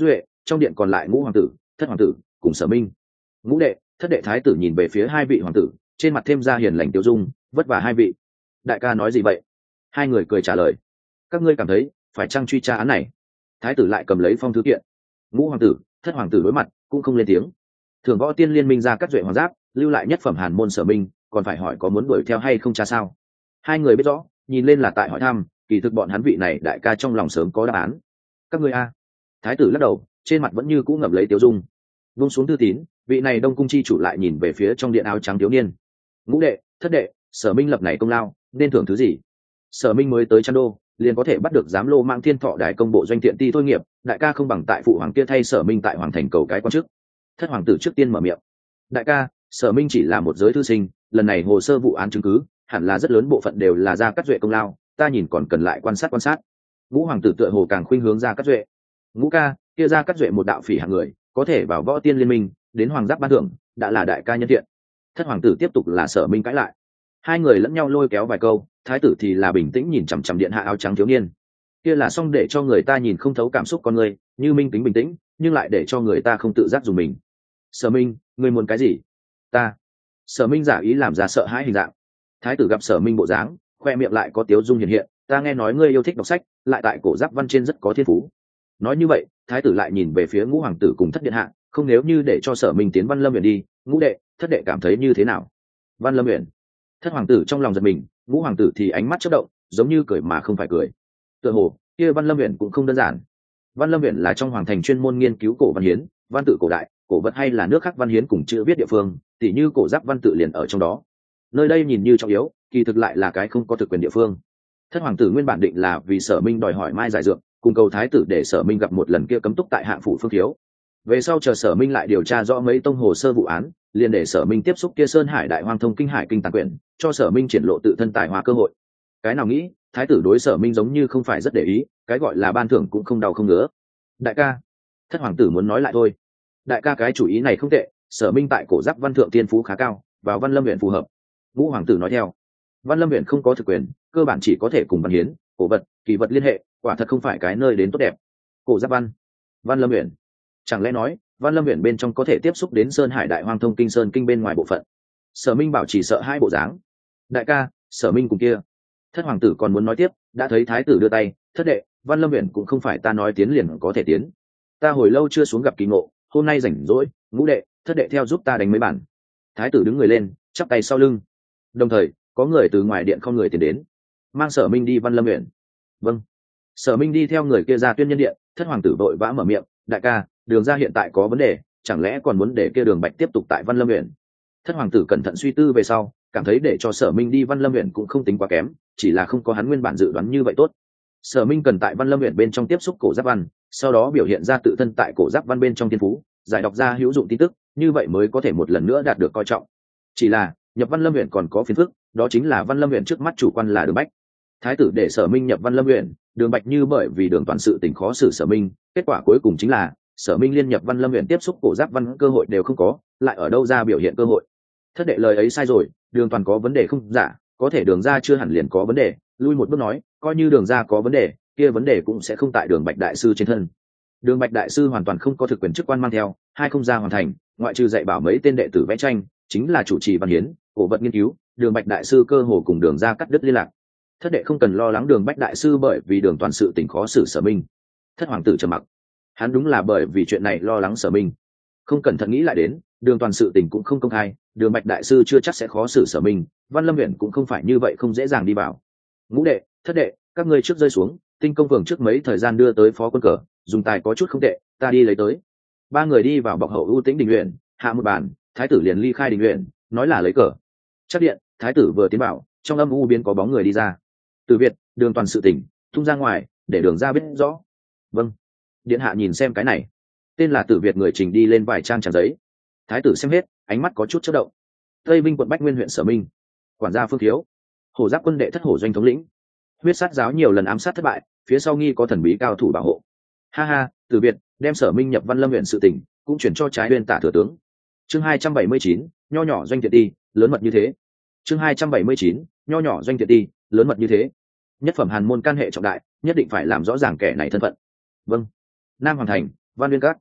trong điện còn lại ngũ hoàng tử, thất hoàng tử cùng Sở Minh. Ngũ đệ, thất đệ thái tử nhìn về phía hai vị hoàng tử, trên mặt thêm ra hiền lành tiêu dung, vất vả hai vị. Đại ca nói gì vậy? Hai người cười trả lời. Các ngươi cảm thấy phải chăng truy tra án này? Thái tử lại cầm lấy phong thư kiện. Ngũ hoàng tử, thất hoàng tử đối mặt cũng không lên tiếng. Thường Võ Tiên liên minh ra cắt duệ hoàng giáp, lưu lại nhất phẩm Hàn môn Sở Minh, còn phải hỏi có muốn đuổi theo hay không cha sao? Hai người biết rõ, nhìn lên là tại hỏi thăm, kỳ thực bọn hắn vị này đại ca trong lòng sớm có đáp án. Các ngươi a? Thái tử lắc đầu, trên mặt vẫn như cũ ngậm lấy tiêu dung. Vung xuống thư tín, vị này Đông cung chi chủ lại nhìn về phía trong điện áo trắng thiếu niên. Ngũ đệ, thất đệ, Sở Minh lập này công lao, nên thưởng thứ gì? Sở Minh mới tới Trăn Đô, liền có thể bắt được giám lô mang thiên thọ đại công bộ doanh thiện ti thôi nghiệp, đại ca không bằng tại phụ hoàng kia thay Sở Minh tại hoàng thành cầu cái quan chức. Thất hoàng tử trước tiên mở miệng. Đại ca, Sở Minh chỉ là một giới thư sinh, lần này hồ sơ vụ án chứng cứ hẳn là rất lớn bộ phận đều là Gia Cát Duệ công lao, ta nhìn còn cần lại quan sát. Ngũ hoàng tử tựa hồ càng khuynh hướng Gia Cát Duệ. Ngũ ca, kia Gia Cát Duệ một đạo phỉ hạng người, có thể vào Võ Tiên liên minh, đến hoàng giáp ban thưởng, đã là đại ca nhân thiện. Thất hoàng tử tiếp tục là Sở Minh cãi lại. Hai người lẫn nhau lôi kéo vài câu, thái tử thì là bình tĩnh nhìn chằm chằm điện hạ áo trắng thiếu niên. Kia là xong để cho người ta nhìn không thấu cảm xúc con người, như minh tính bình tĩnh, nhưng lại để cho người ta không tự giác dùng mình. Sở Minh, ngươi muốn cái gì? Ta. Sở Minh giả ý làm ra sợ hãi hình dạng. Thái tử gặp Sở Minh bộ dáng, khoe miệng lại có tiếu dung hiện hiện. Ta nghe nói ngươi yêu thích đọc sách, lại tại cổ giáp văn trên rất có thiên phú. Nói như vậy, thái tử lại nhìn về phía ngũ hoàng tử cùng thất điện hạ, không nếu như để cho Sở Minh tiến Văn Lâm Viện đi, ngũ đệ, thất đệ cảm thấy như thế nào? Văn Lâm Viện. Thất hoàng tử trong lòng giật mình, ngũ hoàng tử thì ánh mắt chớp động, giống như cười mà không phải cười. Tựa hồ, kia Văn Lâm Viện cũng không đơn giản. Văn Lâm Viện là trong hoàng thành chuyên môn nghiên cứu cổ văn hiến, văn tự cổ đại, cổ vật hay là nước khác văn hiến cùng chữ viết địa phương, tỉ như cổ giáp văn tự liền ở trong đó. Nơi đây nhìn như trọng yếu, kỳ thực lại là cái không có thực quyền địa phương. Thất hoàng tử nguyên bản định là vì Sở Minh đòi hỏi mai giải dược, cùng cầu thái tử để Sở Minh gặp một lần kia cấm túc tại hạng phủ Phương Thiếu. Về sau chờ Sở Minh lại điều tra rõ mấy tông hồ sơ vụ án, liền để Sở Minh tiếp xúc kia Sơn Hải Đại Hoang Thông Kinh Hải Kinh Tàng Quyển, cho Sở Minh triển lộ tự thân tài hoa cơ hội. Cái nào nghĩ, thái tử đối Sở Minh giống như không phải rất để ý, cái gọi là ban thưởng cũng không đau không ngứa. Đại ca, thất hoàng tử muốn nói lại thôi. Đại ca cái chủ ý này không tệ, Sở Minh tại cổ giáp văn thượng tiên phú khá cao, vào Văn Lâm Viện phù hợp. Ngũ hoàng tử nói theo. Văn Lâm Viện không có thực quyền, cơ bản chỉ có thể cùng văn hiến, cổ vật, kỳ vật liên hệ, quả thật không phải cái nơi đến tốt đẹp. Cổ giáp văn, Văn Lâm Viện. Chẳng lẽ nói, Văn Lâm Viện bên trong có thể tiếp xúc đến Sơn Hải Đại Hoang Thông Kinh Sơn Kinh bên ngoài bộ phận? Sở Minh bảo chỉ sợ hai bộ dáng. Đại ca, Sở Minh cùng kia. Thất hoàng tử còn muốn nói tiếp, đã thấy thái tử đưa tay, thất đệ, Văn Lâm Viện cũng không phải ta nói tiến liền có thể tiến. Ta hồi lâu chưa xuống gặp kỳ ngộ, hôm nay rảnh rỗi, ngũ đệ, thất đệ theo giúp ta đánh mấy bản. Thái tử đứng người lên, chắp tay sau lưng. Đồng thời, có người từ ngoài điện không người tiến đến, mang Sở Minh đi Văn Lâm Viện. Vâng. Sở Minh đi theo người kia ra Tuyên Nhân điện, thất hoàng tử vội vã mở miệng, đại ca, đường ra hiện tại có vấn đề, chẳng lẽ còn muốn để kia Đường Bạch tiếp tục tại Văn Lâm Viện? Thất hoàng tử cẩn thận suy tư về sau, cảm thấy để cho Sở Minh đi Văn Lâm Viện cũng không tính quá kém, chỉ là không có hắn nguyên bản dự đoán như vậy tốt. Sở Minh cần tại Văn Lâm Viện bên trong tiếp xúc cổ giáp văn, sau đó biểu hiện ra tự thân tại cổ giáp văn bên trong thiên phú, giải đọc ra hữu dụng tin tức, như vậy mới có thể một lần nữa đạt được coi trọng. Chỉ là nhập Văn Lâm Viện còn có phiền phức, đó chính là Văn Lâm Viện trước mắt chủ quan là Đường Bách. Thái tử để Sở Minh nhập Văn Lâm Viện, Đường Bạch như bởi vì Đường toàn sự tình khó xử Sở Minh, kết quả cuối cùng chính là Sở Minh liên nhập Văn Lâm Viện tiếp xúc cổ giáp văn cơ hội đều không có, lại ở đâu ra biểu hiện cơ hội? Thất đệ lời ấy sai rồi, Đường toàn có vấn đề không giả, có thể Đường ra chưa hẳn liền có vấn đề, lui một bước nói, coi như Đường ra có vấn đề, kia vấn đề cũng sẽ không tại Đường Bạch đại sư trên thân. Đường Bạch đại sư hoàn toàn không có thực quyền chức quan mang theo, hai không ra hoàn thành, ngoại trừ dạy bảo mấy tên đệ tử vẽ tranh, chính là chủ trì văn hiến, cổ vật nghiên cứu, Đường Bạch đại sư cơ hồ cùng Đường ra cắt đứt liên lạc. Thất đệ không cần lo lắng Đường Bách đại sư bởi vì Đường toàn sự tình khó xử Sở Minh. Thất hoàng tử trầm mặc, hắn đúng là bởi vì chuyện này lo lắng Sở Minh. Không cẩn thận nghĩ lại đến, Đường toàn sự tình cũng không công khai, Đường Bạch đại sư chưa chắc sẽ khó xử Sở Minh, Văn Lâm Viện cũng không phải như vậy không dễ dàng đi vào. Ngũ đệ, thất đệ, các ngươi trước rơi xuống, Tinh công phường trước mấy thời gian đưa tới phó quân cờ, dùng tài có chút không tệ, ta đi lấy tới. Ba người đi vào bọc hậu ưu tĩnh đình luyện, hạ một bàn, thái tử liền ly khai đình luyện, nói là lấy cờ. Chắc điện, thái tử vừa tiến vào, trong âm u biến có bóng người đi ra. Từ Việt, Đường toàn sự tình, tung ra ngoài, để Đường ra biết rõ. Vâng. Điện hạ nhìn xem cái này. Tên là Tử Việt người trình đi lên vài trang tràng giấy. Thái tử xem hết, ánh mắt có chút chớp động. Tây Vinh quận Bách Nguyên huyện Sở Minh, quản gia Phương Thiếu, Hổ Giáp quân đệ thất hổ doanh thống lĩnh. Huyết sát giáo nhiều lần ám sát thất bại, phía sau nghi có thần bí cao thủ bảo hộ. Ha ha, Tử Việt đem Sở Minh nhập Văn Lâm huyện sự tình, cũng chuyển cho trái Uyên Tả thừa tướng. Chương 279, nho nhỏ doanh thiện đi, lớn mật như thế. Chương 279, nho nhỏ doanh thiện đi, lớn mật như thế. Nhất phẩm Hàn môn can hệ trọng đại, nhất định phải làm rõ ràng kẻ này thân phận. Vâng. Nam Hoàng thành, Văn Uyên Các.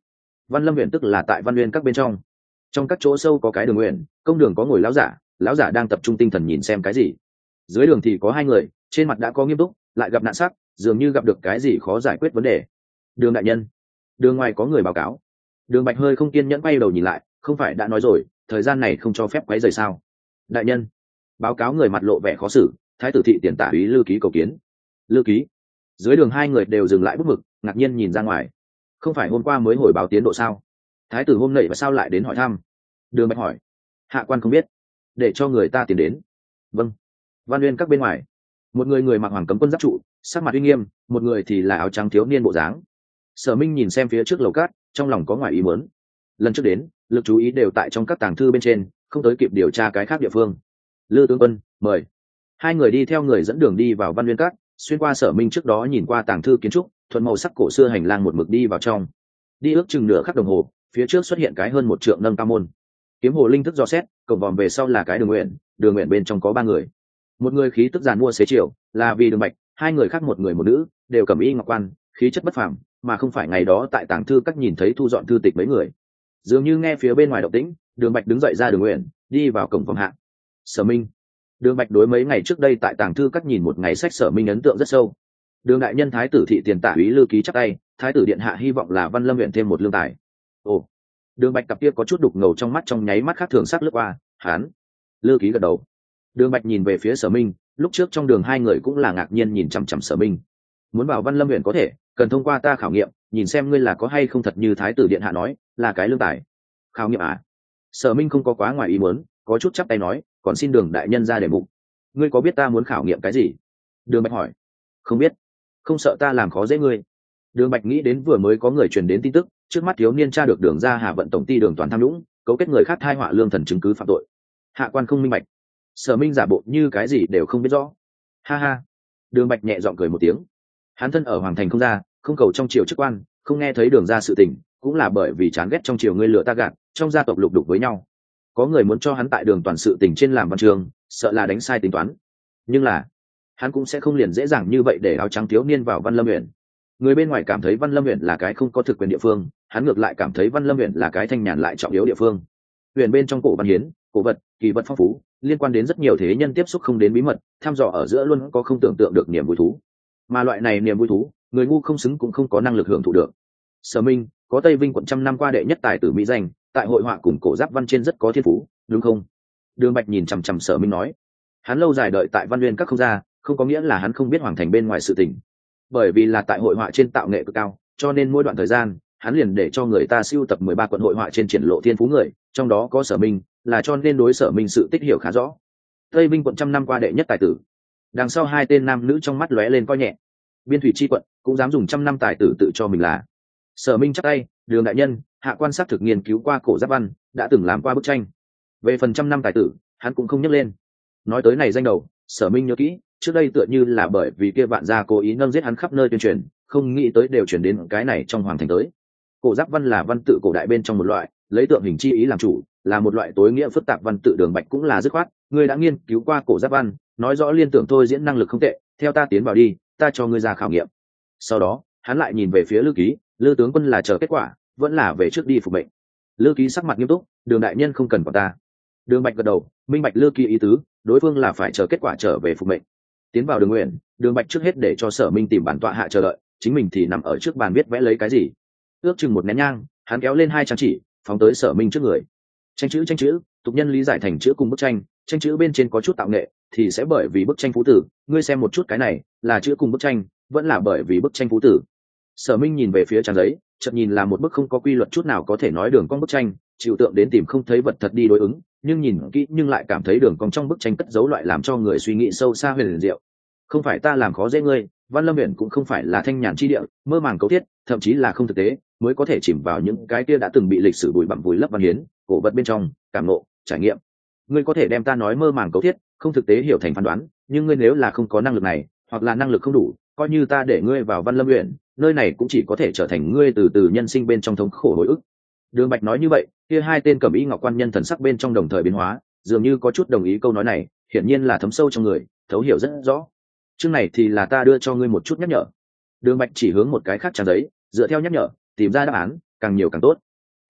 Văn Lâm huyện tức là tại Văn Nguyên các bên trong các chỗ sâu có cái đường nguyện, công đường có ngồi lão giả đang tập trung tinh thần nhìn xem cái gì. Dưới đường thì có hai người, trên mặt đã có nghiêm túc, lại gặp nạn sắc, dường như gặp được cái gì khó giải quyết vấn đề. Đường đại nhân, đường ngoài có người báo cáo. Đường Bạch hơi không kiên nhẫn quay đầu nhìn lại, không phải đã nói rồi, thời gian này không cho phép quấy rầy sao? Đại nhân, báo cáo người mặt lộ vẻ khó xử, thái tử thị tiền tả úy Lư Ký cầu kiến. Lư Ký. Dưới đường hai người đều dừng lại bút mực, ngạc nhiên nhìn ra ngoài. Không phải hôm qua mới hồi báo tiến độ sao? Thái tử hôm nay và sao lại đến hỏi thăm? Đường Bạch hỏi. Hạ quan không biết, để cho người ta tiến đến. Vâng. Văn Nguyên các bên ngoài, một người mặc hoàng cấm quân giáp trụ, sắc mặt uy nghiêm, một người thì là áo trắng thiếu niên bộ dáng. Sở Minh nhìn xem phía trước lầu cát, trong lòng có ngoài ý muốn. Lần trước đến, lực chú ý đều tại trong các tàng thư bên trên, không tới kịp điều tra cái khác địa phương. Lư tướng quân, mời. Hai người đi theo người dẫn đường đi vào Văn Nguyên các, xuyên qua Sở Minh trước đó nhìn qua tàng thư kiến trúc, thuận màu sắc cổ xưa hành lang một mực đi vào trong. Đi ước chừng nửa khắc đồng hồ, phía trước xuất hiện cái hơn một trượng nâng cao môn. Kiếm hồ linh thức dò xét, cổng vòm về sau là cái đường nguyện bên trong có ba người. Một người khí tức giàn mua xế chiều, là vì Đường Bạch, hai người khác một người một nữ, đều cầm y ngọc quan, khí chất bất phàm, mà không phải ngày đó tại tàng thư các nhìn thấy thu dọn thư tịch mấy người. Dường như nghe phía bên ngoài động tĩnh, Đường Bạch đứng dậy ra đường nguyện, đi vào cổng phòng hạ. Sở Minh. Đường Bạch đối mấy ngày trước đây tại tàng thư các nhìn một ngày sách Sở Minh ấn tượng rất sâu. Đường đại nhân thái tử thị tiền tả úy Lư Ký chắp tay, thái tử điện hạ hy vọng là Văn Lâm huyện thêm một lương tài. Ồ. Đường Bạch cặp kia có chút đục ngầu trong mắt trong nháy mắt khác thường sắc lướt qua, hán. Lư Ký gật đầu. Đường Bạch nhìn về phía Sở Minh, lúc trước trong đường hai người cũng là ngạc nhiên nhìn chằm chằm Sở Minh. Muốn vào Văn Lâm huyện có thể, cần thông qua ta khảo nghiệm, nhìn xem ngươi là có hay không thật như thái tử điện hạ nói, là cái lương tài. Khảo nghiệm à? Sở Minh không có quá ngoài ý muốn, có chút chắp tay nói, còn xin Đường đại nhân ra đề mục. Ngươi có biết ta muốn khảo nghiệm cái gì? Đường Bạch hỏi. Không biết. Không sợ ta làm khó dễ ngươi. Đường Bạch nghĩ đến vừa mới có người truyền đến tin tức, trước mắt thiếu niên tra được Đường ra Hà vận tổng ty Đường toàn tham nhũng, cấu kết người khác thai họa lương thần chứng cứ phạm tội. Hạ quan không minh bạch. Sở Minh giả bộ như cái gì đều không biết rõ. Ha ha. Đường Bạch nhẹ giọng cười một tiếng. Hắn thân ở hoàng thành không ra, không cầu trong triều chức quan, không nghe thấy Đường ra sự tình, cũng là bởi vì chán ghét trong triều ngươi lừa ta gạt, trong gia tộc lục đục với nhau. Có người muốn cho hắn tại Đường toàn sự tình trên làm văn trường, sợ là đánh sai tính toán. Nhưng là, hắn cũng sẽ không liền dễ dàng như vậy để áo trắng thiếu niên vào Văn Lâm huyện. Người bên ngoài cảm thấy Văn Lâm huyện là cái không có thực quyền địa phương, hắn ngược lại cảm thấy Văn Lâm huyện là cái thanh nhàn lại trọng yếu địa phương. Huyện bên trong cổ văn hiến, cổ vật, kỳ vật phong phú, liên quan đến rất nhiều thế nhân tiếp xúc không đến bí mật, thăm dò ở giữa luôn có không tưởng tượng được niềm vui thú. Mà loại này niềm vui thú, người ngu không xứng cũng không có năng lực hưởng thụ được. Sở Minh, có Tây Vinh quận trăm năm qua đệ nhất tài tử mỹ danh, tại hội họa cùng cổ giáp văn trên rất có thiên phú, đúng không? Đường Bạch nhìn chằm chằm Sở Minh nói, hắn lâu dài đợi tại Văn Nguyên các không ra, không có nghĩa là hắn không biết hoàng thành bên ngoài sự tình. Bởi vì là tại hội họa trên tạo nghệ cực cao, cho nên mỗi đoạn thời gian, hắn liền để cho người ta sưu tập 13 quận hội họa trên triển lộ thiên phú người, trong đó có Sở Minh, là cho nên đối Sở Minh sự tích hiểu khá rõ. Tây Vinh quận trăm năm qua đệ nhất tài tử. Đằng sau hai tên nam nữ trong mắt lóe lên coi nhẹ. Biên Thủy chi quận cũng dám dùng trăm năm tài tử tự cho mình là. Sở Minh chắp tay, Đường đại nhân, hạ quan sát thực nghiên cứu qua cổ giáp văn, đã từng làm qua bức tranh. Về phần trăm năm tài tử, hắn cũng không nhắc lên. Nói tới này danh đầu, Sở Minh nhớ kỹ, trước đây tựa như là bởi vì kia vạn gia cố ý nâng giết hắn khắp nơi tuyên truyền, không nghĩ tới đều chuyển đến cái này trong hoàng thành tới. Cổ giáp văn là văn tự cổ đại bên trong một loại, lấy tượng hình chi ý làm chủ, là một loại tối nghĩa phức tạp văn tự. Đường Bạch cũng là dứt khoát, ngươi đã nghiên cứu qua cổ giáp văn, nói rõ liên tưởng thôi diễn năng lực không tệ, theo ta tiến vào đi, ta cho ngươi ra khảo nghiệm. Sau đó, hắn lại nhìn về phía Lư Ký, Lư tướng quân là chờ kết quả, vẫn là về trước đi phục mệnh. Lư Ký sắc mặt nghiêm túc, Đường đại nhân không cần vào ta. Đường Bạch gật đầu, minh bạch Lư Ký ý tứ, đối phương là phải chờ kết quả trở về phục mệnh. Tiến vào Đường nguyện, Đường Bạch trước hết để cho Sở Minh tìm bản tọa hạ chờ đợi, chính mình thì nằm ở trước bàn viết vẽ lấy cái gì. Ước chừng một nén nhang, hắn kéo lên hai trang chỉ, phóng tới Sở Minh trước người. Tranh chữ, tục nhân lý giải thành chữ cùng bức tranh, tranh chữ bên trên có chút tạo nghệ, thì sẽ bởi vì bức tranh phú tử, ngươi xem một chút cái này, là chữ cùng bức tranh, vẫn là bởi vì bức tranh phú tử. Sở Minh nhìn về phía trang giấy, chợt nhìn là một bức không có quy luật chút nào có thể nói đường cong bức tranh, chịu tượng đến tìm không thấy vật thật đi đối ứng, nhưng nhìn kỹ nhưng lại cảm thấy đường cong trong bức tranh cất giấu loại làm cho người suy nghĩ sâu xa huyền diệu. Không phải ta làm khó dễ ngươi, Văn Lâm huyện cũng không phải là thanh nhàn chi địa, mơ màng cấu thiết, thậm chí là không thực tế, mới có thể chìm vào những cái kia đã từng bị lịch sử bụi bặm vùi lấp văn hiến, cổ vật bên trong, cảm ngộ, trải nghiệm. Ngươi có thể đem ta nói mơ màng cấu thiết, không thực tế hiểu thành phán đoán, nhưng ngươi nếu là không có năng lực này, hoặc là năng lực không đủ, coi như ta để ngươi vào Văn Lâm huyện, nơi này cũng chỉ có thể trở thành ngươi từ từ nhân sinh bên trong thống khổ hồi ức. Đường Bạch nói như vậy, kia hai tên cẩm y ngọc quan nhân thần sắc bên trong đồng thời biến hóa, dường như có chút đồng ý câu nói này, hiển nhiên là thấm sâu trong người, thấu hiểu rất rõ. Chương này thì là ta đưa cho ngươi một chút nhắc nhở. Đường Bạch chỉ hướng một cái khác trang giấy, dựa theo nhắc nhở, tìm ra đáp án, càng nhiều càng tốt.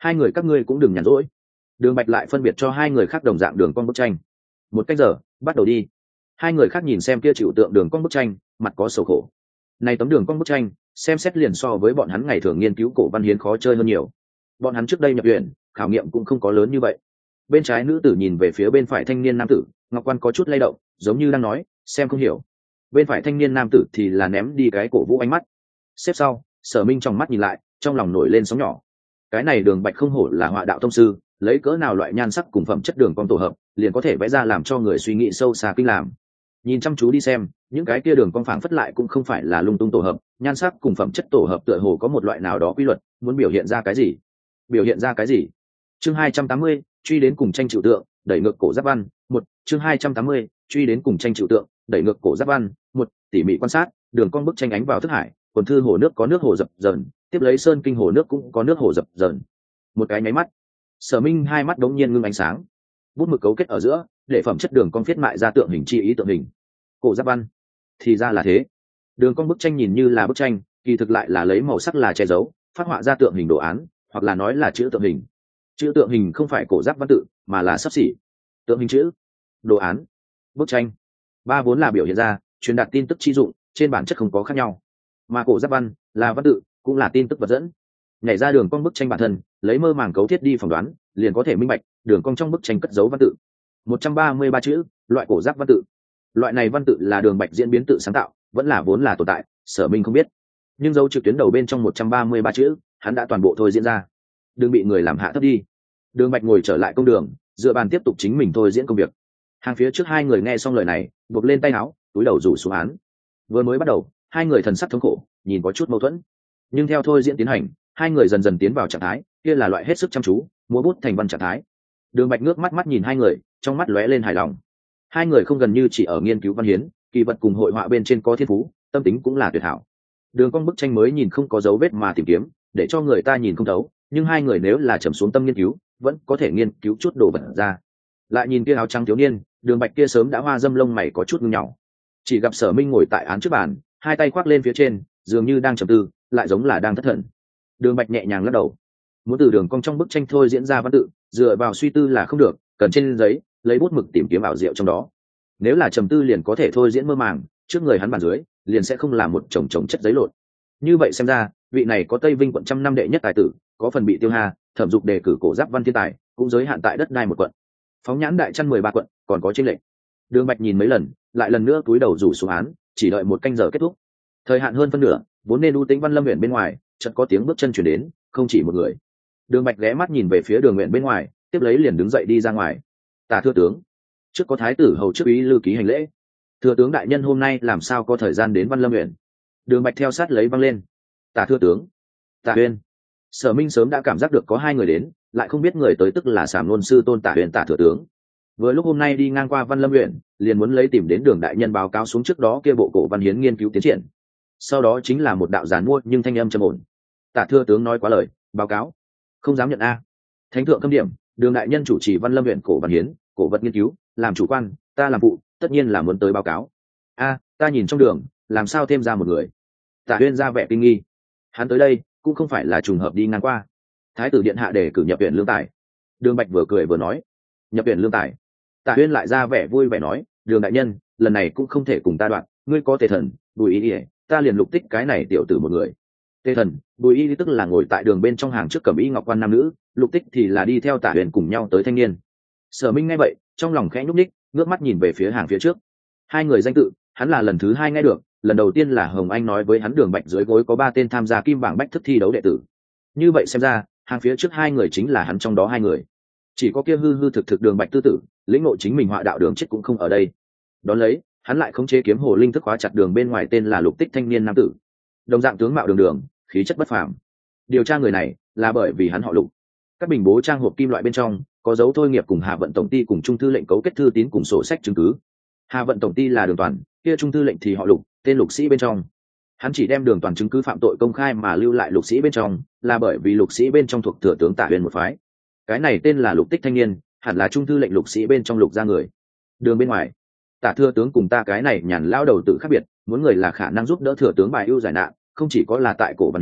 hai người các ngươi cũng đừng nhàn rỗi. Đường Bạch lại phân biệt cho hai người khác đồng dạng đường cong bức tranh. Một cách giờ bắt đầu đi. Hai người khác nhìn xem kia chịu tượng đường cong bức tranh, mặt có sầu khổ. Này tấm đường cong bức tranh xem xét liền so với bọn hắn ngày thường nghiên cứu cổ văn hiến khó chơi hơn nhiều. Bọn hắn trước đây nhập viện khảo nghiệm cũng không có lớn như vậy. Bên trái nữ tử nhìn về phía bên phải thanh niên nam tử, ngọc quan có chút lay động, giống như đang nói xem không hiểu. Bên phải thanh niên nam tử thì là ném đi cái cổ vũ ánh mắt. Xếp sau, Sở Minh trong mắt nhìn lại, trong lòng nổi lên sóng nhỏ. Cái này Đường Bạch không hổ là họa đạo thông sư, lấy cỡ nào loại nhan sắc cùng phẩm chất đường cong tổ hợp, liền có thể vẽ ra làm cho người suy nghĩ sâu xa kinh làm. Nhìn chăm chú đi xem, những cái kia đường cong phảng phất lại cũng không phải là lung tung tổ hợp, nhan sắc cùng phẩm chất tổ hợp tựa hồ có một loại nào đó quy luật, muốn biểu hiện ra cái gì? Biểu hiện ra cái gì? Chương 280, truy đến cùng tranh chịu tượng, đẩy ngược cổ giáp văn, một chương 280, truy đến cùng tranh chịu tượng, đẩy ngược cổ giáp văn, một tỉ mỉ quan sát, đường cong bức tranh ánh vào thức hải, quần thư hồ nước có nước hồ dập dờn, tiếp lấy sơn kinh hồ nước cũng có nước hồ dập dờn. Một cái nháy mắt, Sở Minh hai mắt đống nhiên ngưng ánh sáng. Bút mực cấu kết ở giữa, để phẩm chất đường cong viết mại ra tượng hình chi ý tượng hình. Cổ giáp văn, thì ra là thế. Đường cong bức tranh nhìn như là bức tranh, kỳ thực lại là lấy màu sắc là che giấu, phát họa ra tượng hình đồ án, hoặc là nói là chữ tượng hình. Chữ tượng hình không phải cổ giáp văn tự, mà là xấp xỉ. Tượng hình chữ, đồ án, bức tranh, ba vốn là biểu hiện ra, truyền đạt tin tức chi dụng, trên bản chất không có khác nhau. Mà cổ giáp văn là văn tự, cũng là tin tức vật dẫn. Nhảy ra đường cong bức tranh bản thân, lấy mơ màng cấu thiết đi phỏng đoán, liền có thể minh bạch, đường cong trong bức tranh cất dấu văn tự. 133 chữ, loại cổ giáp văn tự. Loại này văn tự là Đường Bạch diễn biến tự sáng tạo, vẫn là vốn là tồn tại, Sở Minh không biết. Nhưng dấu trực tuyến đầu bên trong 133 chữ, hắn đã toàn bộ thôi diễn ra. Đừng bị người làm hạ thấp đi. Đường Bạch ngồi trở lại công đường, dựa bàn tiếp tục chính mình thôi diễn công việc. Hàng phía trước hai người nghe xong lời này, buộc lên tay áo, túi đầu rủ xuống án. Vừa mới bắt đầu, hai người thần sắc thống khổ, nhìn có chút mâu thuẫn. Nhưng theo thôi diễn tiến hành, hai người dần dần tiến vào trạng thái, kia là loại hết sức chăm chú, múa bút thành văn trạng thái. Đường Bạch ngước mắt nhìn hai người, trong mắt lóe lên hài lòng. Hai người không gần như chỉ ở nghiên cứu văn hiến, kỳ vật cùng hội họa bên trên có thiên phú, tâm tính cũng là tuyệt hảo. Đường cong bức tranh mới nhìn không có dấu vết mà tìm kiếm, để cho người ta nhìn không thấu, nhưng hai người nếu là trầm xuống tâm nghiên cứu, vẫn có thể nghiên cứu chút đồ vật ra. Lại nhìn kia áo trắng thiếu niên, Đường Bạch kia sớm đã hoa dâm lông mày có chút ngưng nhỏ. Chỉ gặp Sở Minh ngồi tại án trước bàn, hai tay khoác lên phía trên, dường như đang trầm tư, lại giống là đang thất thần. Đường Bạch nhẹ nhàng lắc đầu. Muốn từ đường cong trong bức tranh thôi diễn ra văn tự, dựa vào suy tư là không được, cần trên giấy lấy bút mực tìm kiếm ảo diệu trong đó. Nếu là trầm tư liền có thể thôi diễn mơ màng, trước người hắn bàn dưới liền sẽ không là một chồng chất giấy lộn. Như vậy xem ra, vị này có Tây Vinh quận trăm năm đệ nhất tài tử, có phần bị Tiêu Hà thẩm dục đề cử cổ giáp văn thiên tài, cũng giới hạn tại đất đai một quận. Phóng nhãn đại chăn 13 quận, còn có chênh lệch. Đường Bạch nhìn mấy lần, lại lần nữa cúi đầu rủ xuống án, chỉ đợi một canh giờ kết thúc. Thời hạn hơn phân nửa, vốn nên ưu tĩnh Văn Lâm huyện bên ngoài, chợt có tiếng bước chân chuyển đến, không chỉ một người. Đường Bạch ghé mắt nhìn về phía Đường Nguyện bên ngoài, tiếp lấy liền đứng dậy đi ra ngoài. Tả thưa tướng, trước có thái tử hầu trước ý lưu ký hành lễ. Thưa tướng đại nhân hôm nay làm sao có thời gian đến Văn Lâm huyện? Đường Bạch theo sát lấy văng lên. Tả thưa tướng, Tả Huyên. Sở Minh sớm đã cảm giác được có hai người đến, lại không biết người tới tức là Sảm Luân sư tôn Tả Huyên Tả thừa tướng. Vừa lúc hôm nay đi ngang qua Văn Lâm huyện, liền muốn lấy tìm đến Đường đại nhân báo cáo xuống trước đó kia bộ cổ văn hiến nghiên cứu tiến triển. Sau đó chính là một đạo giàn mua nhưng thanh âm trầm ổn. Tả thưa tướng nói quá lời, báo cáo không dám nhận a. Thánh thượng khâm điểm, Đường đại nhân chủ trì Văn Lâm huyện cổ văn hiến, cổ vật nghiên cứu, làm chủ quan, ta làm phụ, tất nhiên là muốn tới báo cáo. A, ta nhìn trong đường, làm sao thêm ra một người? Tả Huyên ra vẻ kinh nghi. Hắn tới đây cũng không phải là trùng hợp đi ngang qua. Thái tử điện hạ để cử nhập viện lương tài. Đường Bạch vừa cười vừa nói, nhập viện lương tài. Tả Huyên lại ra vẻ vui vẻ nói, Đường đại nhân, lần này cũng không thể cùng ta đoạn, ngươi có Tề Thần, Bùi Y, ta liền lục tích cái này tiểu tử một người. Tề Thần, Bùi Y tức là ngồi tại đường bên trong hàng trước cẩm y ngọc quan nam nữ, lục tích thì là đi theo Tả Huyên cùng nhau tới thanh niên. Sở Minh nghe vậy, trong lòng khẽ nhúc nhích, ngước mắt nhìn về phía hàng phía trước. Hai người danh tự, hắn là lần thứ hai nghe được, lần đầu tiên là Hồng Anh nói với hắn Đường Bạch dưới gối có 3 tên tham gia kim bảng bách thức thi đấu đệ tử. Như vậy xem ra, hàng phía trước hai người chính là hắn trong đó hai người. Chỉ có kia hư hư thực thực Đường Bạch tư tử, lĩnh ngộ chính mình họa đạo đường chết cũng không ở đây. Đón lấy, hắn lại khống chế kiếm hồ linh thức khóa chặt đường bên ngoài tên là Lục Tích thanh niên nam tử. Đồng dạng tướng mạo đường đường, khí chất bất phàm. Điều tra người này là bởi vì hắn họ Lục. Các bình bố trang hộp kim loại bên trong có dấu thôi nghiệp cùng Hà vận tổng ty cùng trung thư lệnh cấu kết thư tín cùng sổ sách chứng cứ. Hà vận tổng ty là Đường Toàn, kia trung thư lệnh thì họ Lục, tên Lục Sĩ bên trong. Hắn chỉ đem Đường Toàn chứng cứ phạm tội công khai mà lưu lại Lục Sĩ bên trong, là bởi vì Lục Sĩ bên trong thuộc thừa tướng Tả Huyền một phái. Cái này tên là Lục Tích thanh niên, hẳn là trung thư lệnh Lục Sĩ bên trong Lục ra người. Đường bên ngoài, Tả thừa tướng cùng ta cái này nhàn lao đầu tự khác biệt, muốn người là khả năng giúp đỡ thừa tướng bài ưu giải nạn, không chỉ có là tại cổ văn hiến,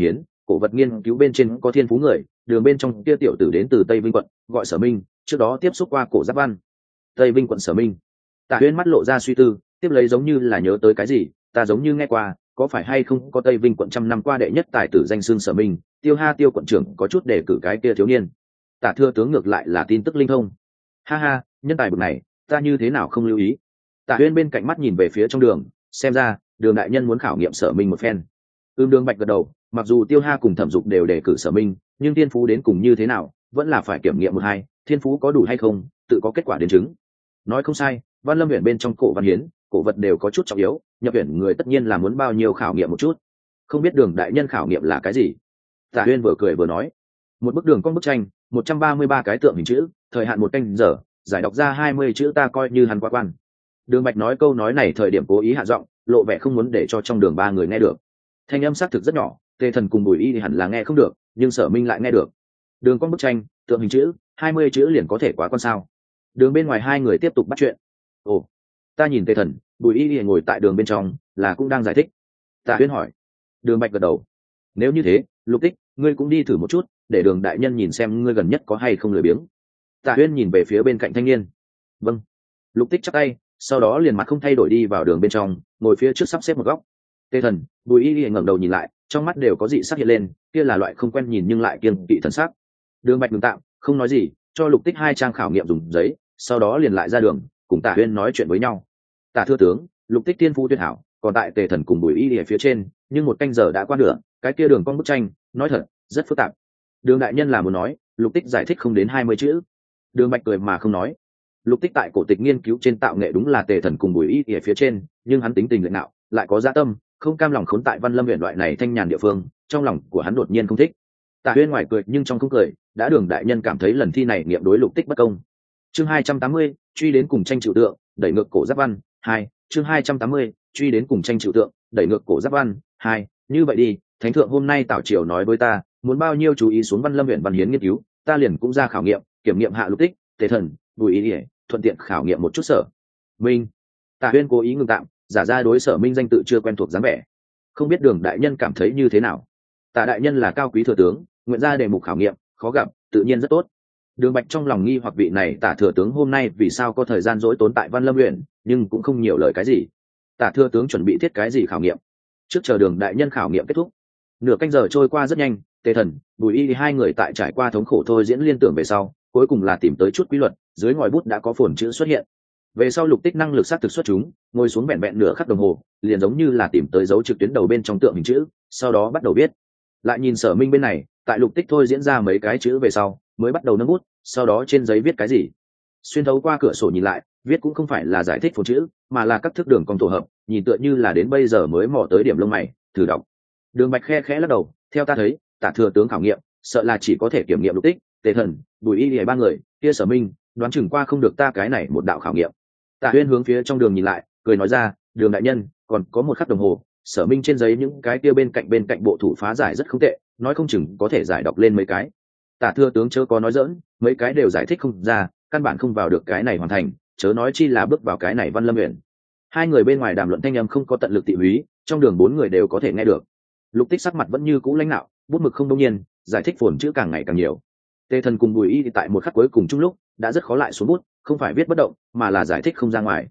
cổ vật nghiên cứu bên trên có thiên phú người, đường bên trong kia tiểu tử đến từ Tây Vinh quận, gọi Sở Minh, trước đó tiếp xúc qua cổ giáp văn. Tây Vinh quận Sở Minh. Tạ Huyên mắt lộ ra suy tư, tiếp lấy giống như là nhớ tới cái gì, ta giống như nghe qua, có phải hay không có Tây Vinh quận trăm năm qua đệ nhất tài tử danh xưng Sở Minh, Tiêu quận trưởng có chút đề cử cái kia thiếu niên. Tạ Thừa tướng ngược lại là tin tức linh thông. Ha ha, nhân tài bậc này, ta như thế nào không lưu ý. Tạ Huyên bên cạnh mắt nhìn về phía trong đường, xem ra đường đại nhân muốn khảo nghiệm Sở Minh một phen. Đường Bạch gật đầu, mặc dù Tiêu Ha cùng Thẩm Dục đều đề cử Sở Minh, nhưng thiên phú đến cùng như thế nào, vẫn là phải kiểm nghiệm một hai, thiên phú có đủ hay không, tự có kết quả đến chứng. Nói không sai, Văn Lâm Uyển bên trong cổ văn hiến, cổ vật đều có chút trọng yếu, nhập viện người tất nhiên là muốn bao nhiêu khảo nghiệm một chút. Không biết đường đại nhân khảo nghiệm là cái gì? Tạ Huyên vừa cười vừa nói, một bức đường con bức tranh, 133 cái tượng hình chữ, thời hạn 1 canh giờ, giải đọc ra 20 chữ ta coi như hắn qua quan. Đường Bạch nói câu nói này thời điểm cố ý hạ giọng, lộ vẻ không muốn để cho trong đường ba người nghe được. Thanh âm xác thực rất nhỏ, Tề Thần cùng Bùi Y thì hẳn là nghe không được, nhưng Sở Minh lại nghe được. Đường con bức tranh, tượng hình chữ, 20 chữ liền có thể quá quan sao? Đường bên ngoài hai người tiếp tục bắt chuyện. Ồ, ta nhìn Tề Thần, Bùi Y ngồi tại đường bên trong, là cũng đang giải thích. Tạ Huyên hỏi. Đường Bạch gật đầu. Nếu như thế, Lục Tích, ngươi cũng đi thử một chút, để Đường đại nhân nhìn xem ngươi gần nhất có hay không lười biếng. Tạ Huyên nhìn về phía bên cạnh thanh niên. Vâng. Lục Tích chắp tay, sau đó liền mặt không thay đổi đi vào đường bên trong, ngồi phía trước sắp xếp một góc. Tề Thần, Bùi Y ngẩng đầu nhìn lại, trong mắt đều có dị sắc hiện lên, kia là loại không quen nhìn nhưng lại kiêng kỵ thần sắc. Đường Bạch ngừng tạm, không nói gì, cho Lục Tích 2 trang khảo nghiệm dùng giấy, sau đó liền lại ra đường, cùng Tạ Huyên nói chuyện với nhau. Tạ Thừa tướng, Lục Tích tiên phu tuyệt hảo, còn tại Tề Thần cùng Bùi Y ở phía trên, nhưng 1 canh giờ đã qua nửa, cái kia đường con bức tranh, nói thật, rất phức tạp. Đường đại nhân là muốn nói, Lục Tích giải thích không đến 20 chữ. Đường Bạch cười mà không nói. Lục Tích tại cổ tịch nghiên cứu trên tạo nghệ đúng là Tề Thần cùng Bùi Y ở phía trên, nhưng hắn tính tình lạnh nạo, lại có dạ tâm, không cam lòng khốn tại Văn Lâm Uyển loại này thanh nhàn địa phương, trong lòng của hắn đột nhiên không thích. Tạ Huyên ngoài cười nhưng trong không cười, đã Đường đại nhân cảm thấy lần thi này nghiệm đối Lục Tích bất công. Chương 280, truy đến cùng tranh chịu tượng, đẩy ngược cổ giáp văn 2. Chương 280, truy đến cùng tranh chịu tượng, đẩy ngược cổ giáp văn 2. Như vậy đi, thánh thượng hôm nay tảo triều nói với ta, muốn bao nhiêu chú ý xuống Văn Lâm Uyển văn hiến nghiên cứu, ta liền cũng ra khảo nghiệm, kiểm nghiệm hạ Lục Tích, Tề Thần, Bùi Y, thuận tiện khảo nghiệm một chút Sở Minh. Tạ Huyên cố ý ngừng tạm, giả ra đối Sở Minh danh tự chưa quen thuộc dáng vẻ. Không biết Đường đại nhân cảm thấy như thế nào? Tạ đại nhân là cao quý thừa tướng, nguyện ra đề mục khảo nghiệm, khó gặp, tự nhiên rất tốt. Đường Bạch trong lòng nghi hoặc vị này Tạ thừa tướng hôm nay vì sao có thời gian dỗi tốn tại Văn Lâm Uyển, nhưng cũng không nhiều lời cái gì. Tạ thừa tướng chuẩn bị thiết cái gì khảo nghiệm? Trước chờ Đường đại nhân khảo nghiệm kết thúc. Nửa canh giờ trôi qua rất nhanh, Tề Thần, Bùi Y thì hai người tại trải qua thống khổ thôi diễn liên tưởng về sau, cuối cùng là tìm tới chút quy luật, dưới ngòi bút đã có phồn chữ xuất hiện. Về sau Lục Tích năng lực xác thực xuất chúng, ngồi xuống vẹn vẹn nửa khắc đồng hồ, liền giống như là tìm tới dấu trực tuyến đầu bên trong tượng hình chữ, sau đó bắt đầu viết. Lại nhìn Sở Minh bên này, tại Lục Tích thôi diễn ra mấy cái chữ về sau, mới bắt đầu nâng bút, sau đó trên giấy viết cái gì. Xuyên thấu qua cửa sổ nhìn lại, viết cũng không phải là giải thích phồn chữ, mà là các thước đường cong tổ hợp, nhìn tựa như là đến bây giờ mới mò tới điểm lông mày, thử đọc. Đường Bạch khe khẽ lắc đầu, theo ta thấy, Tạ thừa tướng khảo nghiệm, sợ là chỉ có thể kiểm nghiệm Lục Tích, Tề Thần, Bùi Y ba người, kia Sở Minh, đoán chừng qua không được ta cái này một đạo khảo nghiệm. Tạ Huyên hướng phía trong đường nhìn lại, cười nói ra, Đường đại nhân, còn có 1 khắc đồng hồ, Sở Minh trên giấy những cái kia bên cạnh bộ thủ phá giải rất không tệ, nói không chừng có thể giải đọc lên mấy cái. Tạ thừa tướng chớ có nói dỡn, mấy cái đều giải thích không ra, căn bản không vào được cái này hoàn thành, chớ nói chi là bước vào cái này Văn Lâm Uyển. Hai người bên ngoài đàm luận thanh âm không có tận lực tị húy, trong đường 4 người đều có thể nghe được. Lục Tích sắc mặt vẫn như cũ lãnh nạo, bút mực không đông nhiên, giải thích phồn chữ càng ngày càng nhiều. Tề Thần cùng Bùi Y thì tại 1 khắc cuối cùng chung lúc đã rất khó lại xuống bút, không phải viết bất động, mà là giải thích không ra ngoài.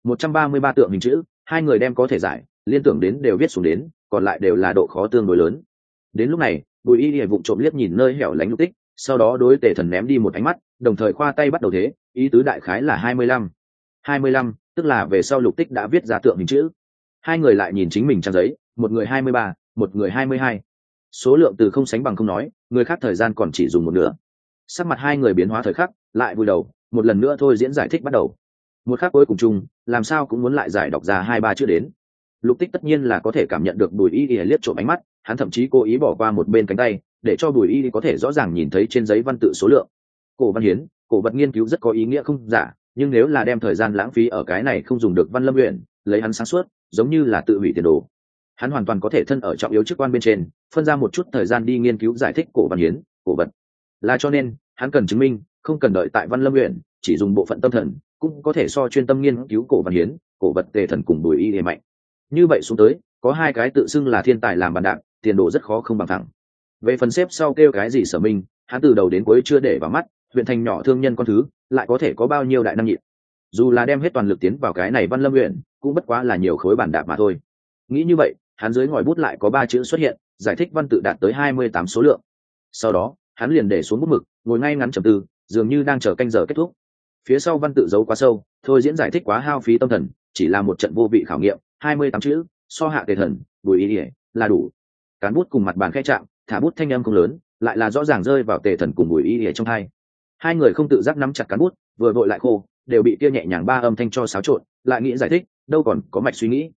133 tượng hình chữ, hai người đem có thể giải, liên tưởng đến đều viết xuống đến, còn lại đều là độ khó tương đối lớn. Đến lúc này, Bùi Y vụng trộm liếc nhìn nơi hẻo lánh Lục Tích, sau đó đối Tề Thần ném đi một ánh mắt, đồng thời khoa tay bắt đầu thế, ý tứ đại khái là 25. 25, tức là về sau Lục Tích đã viết ra tượng hình chữ. Hai người lại nhìn chính mình trang giấy, một người 23, một người 22. Số lượng từ không sánh bằng không nói, người khác thời gian còn chỉ dùng một nửa. Sắc mặt hai người biến hóa thời khắc, lại vui đầu, một lần nữa thôi diễn giải thích bắt đầu. 1 khắc cuối cùng chung, làm sao cũng muốn lại giải đọc ra 2-3 chữ đến. Lục Tích tất nhiên là có thể cảm nhận được Bùi Y liếc trộm ánh mắt, hắn thậm chí cố ý bỏ qua một bên cánh tay, để cho Bùi Y có thể rõ ràng nhìn thấy trên giấy văn tự số lượng. Cổ văn hiến, cổ vật nghiên cứu rất có ý nghĩa không giả, nhưng nếu là đem thời gian lãng phí ở cái này không dùng được Văn Lâm Uyển, lấy hắn sáng suốt, giống như là tự hủy tiền đồ. Hắn hoàn toàn có thể thân ở trọng yếu chức quan bên trên, phân ra một chút thời gian đi nghiên cứu giải thích cổ văn hiến, cổ vật. Là cho nên, hắn cần chứng minh, không cần đợi tại Văn Lâm Uyển, chỉ dùng bộ phận tâm thần, cũng có thể so chuyên tâm nghiên cứu cổ văn hiến, cổ vật Tề Thần cùng Bùi Y mạnh. Như vậy xuống tới, có 2 cái tự xưng là thiên tài làm bàn đạp, tiền đồ rất khó không bằng thẳng. Về phần xếp sau kêu cái gì Sở Minh, hắn từ đầu đến cuối chưa để vào mắt, huyện thành nhỏ thương nhân con thứ lại có thể có bao nhiêu đại năng nhịn. Dù là đem hết toàn lực tiến vào cái này Văn Lâm huyện, cũng bất quá là nhiều khối bản đạp mà thôi. Nghĩ như vậy, hắn dưới ngòi bút lại có 3 chữ xuất hiện, giải thích văn tự đạt tới 28 số lượng. Sau đó hắn liền để xuống bút mực, ngồi ngay ngắn trầm tư, dường như đang chờ canh giờ kết thúc. Phía sau văn tự giấu quá sâu, thôi diễn giải thích quá hao phí tâm thần, chỉ là một trận vô vị khảo nghiệm. 28 chữ so hạ tề thần Bùi Ý Ỉa là đủ. Cán bút cùng mặt bàn khẽ chạm, thả bút thanh âm không lớn, lại là rõ ràng rơi vào tề thần cùng Bùi Ý Ỉa trong hai. Hai người không tự giác nắm chặt cán bút, vừa vội lại khô, đều bị kia nhẹ nhàng 3 âm thanh cho xáo trộn, lại nghĩ giải thích, đâu còn có mạch suy nghĩ.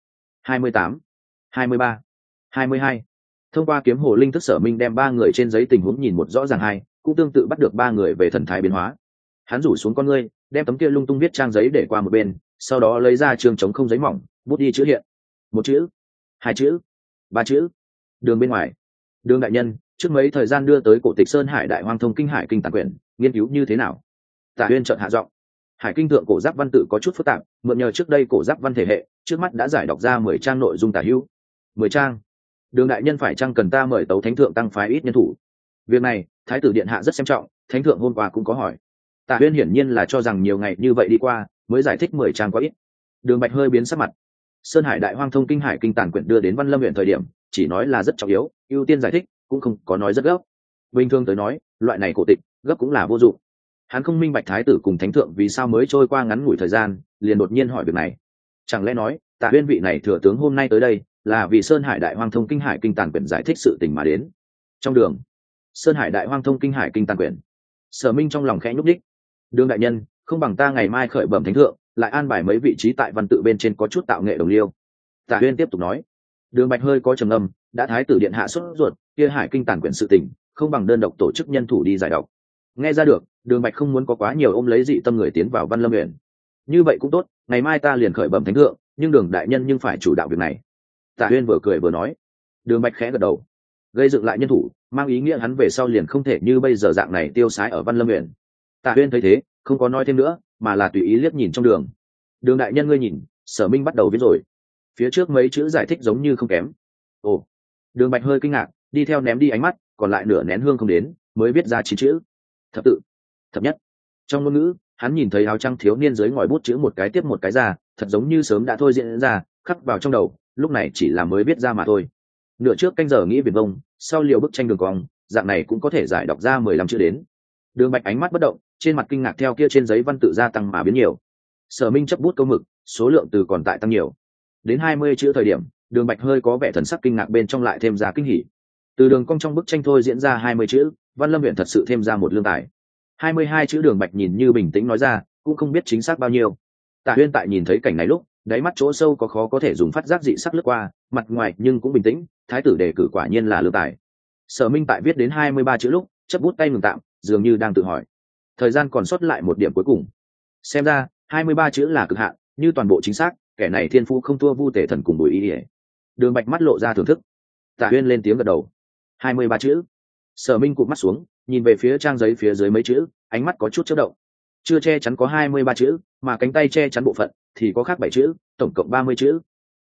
28, 23, 22. Thông qua kiếm hồ linh thức Sở Minh đem 3 người trên giấy tình huống nhìn một rõ ràng hai, cũng tương tự bắt được 3 người về thần thái biến hóa. Hắn rủ xuống con ngươi, đem tấm kia lung tung viết trang giấy để qua một bên, sau đó lấy ra trường trống không giấy mỏng, bút đi chữ hiện. 1 chữ, 2 chữ, 3 chữ. Đường bên ngoài. Đường đại nhân, trước mấy thời gian đưa tới cổ tịch Sơn Hải Đại Hoang Thông Kinh Hải Kinh tản quyển, nghiên cứu như thế nào? Tạ Uyên chợt hạ giọng. Hải Kinh thượng cổ giáp văn tự có chút phức tạp, mượn nhờ trước đây cổ giáp văn thể hệ, trước mắt đã giải đọc ra 10 trang nội dung tả hữu. 10 trang. Đường đại nhân phải chăng cần ta mời Tấu Thánh thượng tăng phái ít nhân thủ? Việc này, Thái tử điện hạ rất xem trọng, Thánh thượng hôm qua cũng có hỏi. Tạ Uyên hiển nhiên là cho rằng nhiều ngày như vậy đi qua, mới giải thích 10 trang quá ít. Đường Bạch hơi biến sắc mặt. Sơn Hải Đại Hoang Thông Kinh Hải Kinh tản quyển đưa đến Văn Lâm huyện thời điểm, chỉ nói là rất trọng yếu, ưu tiên giải thích, cũng không có nói rất gấp. Bình thường tới nói, loại này cổ tịch, gấp cũng là vô dụng. Hắn không minh bạch Thái tử cùng Thánh thượng vì sao mới trôi qua ngắn ngủi thời gian, liền đột nhiên hỏi việc này. Chẳng lẽ nói, Tạ Uyên vị này thừa tướng hôm nay tới đây, là vì Sơn Hải Đại Hoang Thông Kinh Hải Kinh tản quyển giải thích sự tình mà đến. Trong đường, Sơn Hải Đại Hoang Thông Kinh Hải Kinh tản quyển. Sở Minh trong lòng khẽ nhúc nhích. Đường đại nhân, không bằng ta ngày mai khởi bẩm Thánh thượng, lại an bài mấy vị trí tại văn tự bên trên có chút tạo nghệ đồng liêu. Tạ Uyên tiếp tục nói. Đường Bạch hơi có trầm ngâm, đã Thái tử điện hạ sốt ruột, kia Hải Kinh tản quyển sự tình, không bằng đơn độc tổ chức nhân thủ đi giải đọc. Nghe ra được, Đường Bạch không muốn có quá nhiều ôm lấy dị tâm người tiến vào Văn Lâm huyện. Như vậy cũng tốt, ngày mai ta liền khởi bẩm Thánh thượng, nhưng Đường đại nhân nhưng phải chủ đạo việc này. Tạ Uyên vừa cười vừa nói. Đường Bạch khẽ gật đầu. Gây dựng lại nhân thủ, mang ý nghĩa hắn về sau liền không thể như bây giờ dạng này tiêu sái ở Văn Lâm huyện. Tạ Uyên thấy thế, không có nói thêm nữa, mà là tùy ý liếc nhìn trong đường. Đường đại nhân ngươi nhìn, Sở Minh bắt đầu viết rồi. Phía trước mấy chữ giải thích giống như không kém. Ồ. Đường Bạch hơi kinh ngạc, đi theo ném đi ánh mắt, còn lại nửa nén hương không đến, mới viết ra 9 chữ. Thập tự, thập nhất. Trong ngôn ngữ, hắn nhìn thấy áo trắng thiếu niên dưới ngòi bút chữ một cái tiếp một cái ra, thật giống như sớm đã thôi diễn ra, khắc vào trong đầu, lúc này chỉ là mới viết ra mà thôi. Nửa trước canh giờ nghĩ viền vông, sau liều bức tranh đường cong, dạng này cũng có thể giải đọc ra 15 chữ đến. Đường Bạch ánh mắt bất động, trên mặt kinh ngạc theo kia trên giấy văn tự gia tăng mà biến nhiều. Sở Minh chấp bút câu mực, số lượng từ còn tại tăng nhiều. Đến 20 chữ thời điểm, Đường Bạch hơi có vẻ thần sắc kinh ngạc bên trong lại thêm ra kinh hỉ. Từ đường cong trong bức tranh thôi diễn ra 20 chữ, Văn Lâm huyện thật sự thêm ra một lương tài. 22 chữ Đường Bạch nhìn như bình tĩnh nói ra, cũng không biết chính xác bao nhiêu. Tạ Uyên tại nhìn thấy cảnh này lúc, đáy mắt chỗ sâu có khó có thể dùng phát giác dị sắc lướt qua, mặt ngoài nhưng cũng bình tĩnh, thái tử đề cử quả nhiên là lương tài. Sở Minh tại viết đến 23 chữ lúc, chấp bút tay ngừng tạm, dường như đang tự hỏi. Thời gian còn sót lại một điểm cuối cùng. Xem ra, 23 chữ là cực hạn, như toàn bộ chính xác, kẻ này thiên phú không thua Vu Tể Thần cùng Bùi Ý Ỉa. Đường Bạch mắt lộ ra thưởng thức. Tạ Uyên lên tiếng gật đầu. 23 chữ. Sở Minh cụp mắt xuống, nhìn về phía trang giấy phía dưới mấy chữ, ánh mắt có chút chớp động. Chưa che chắn có 23 chữ, mà cánh tay che chắn bộ phận thì có khác 7 chữ, tổng cộng 30 chữ.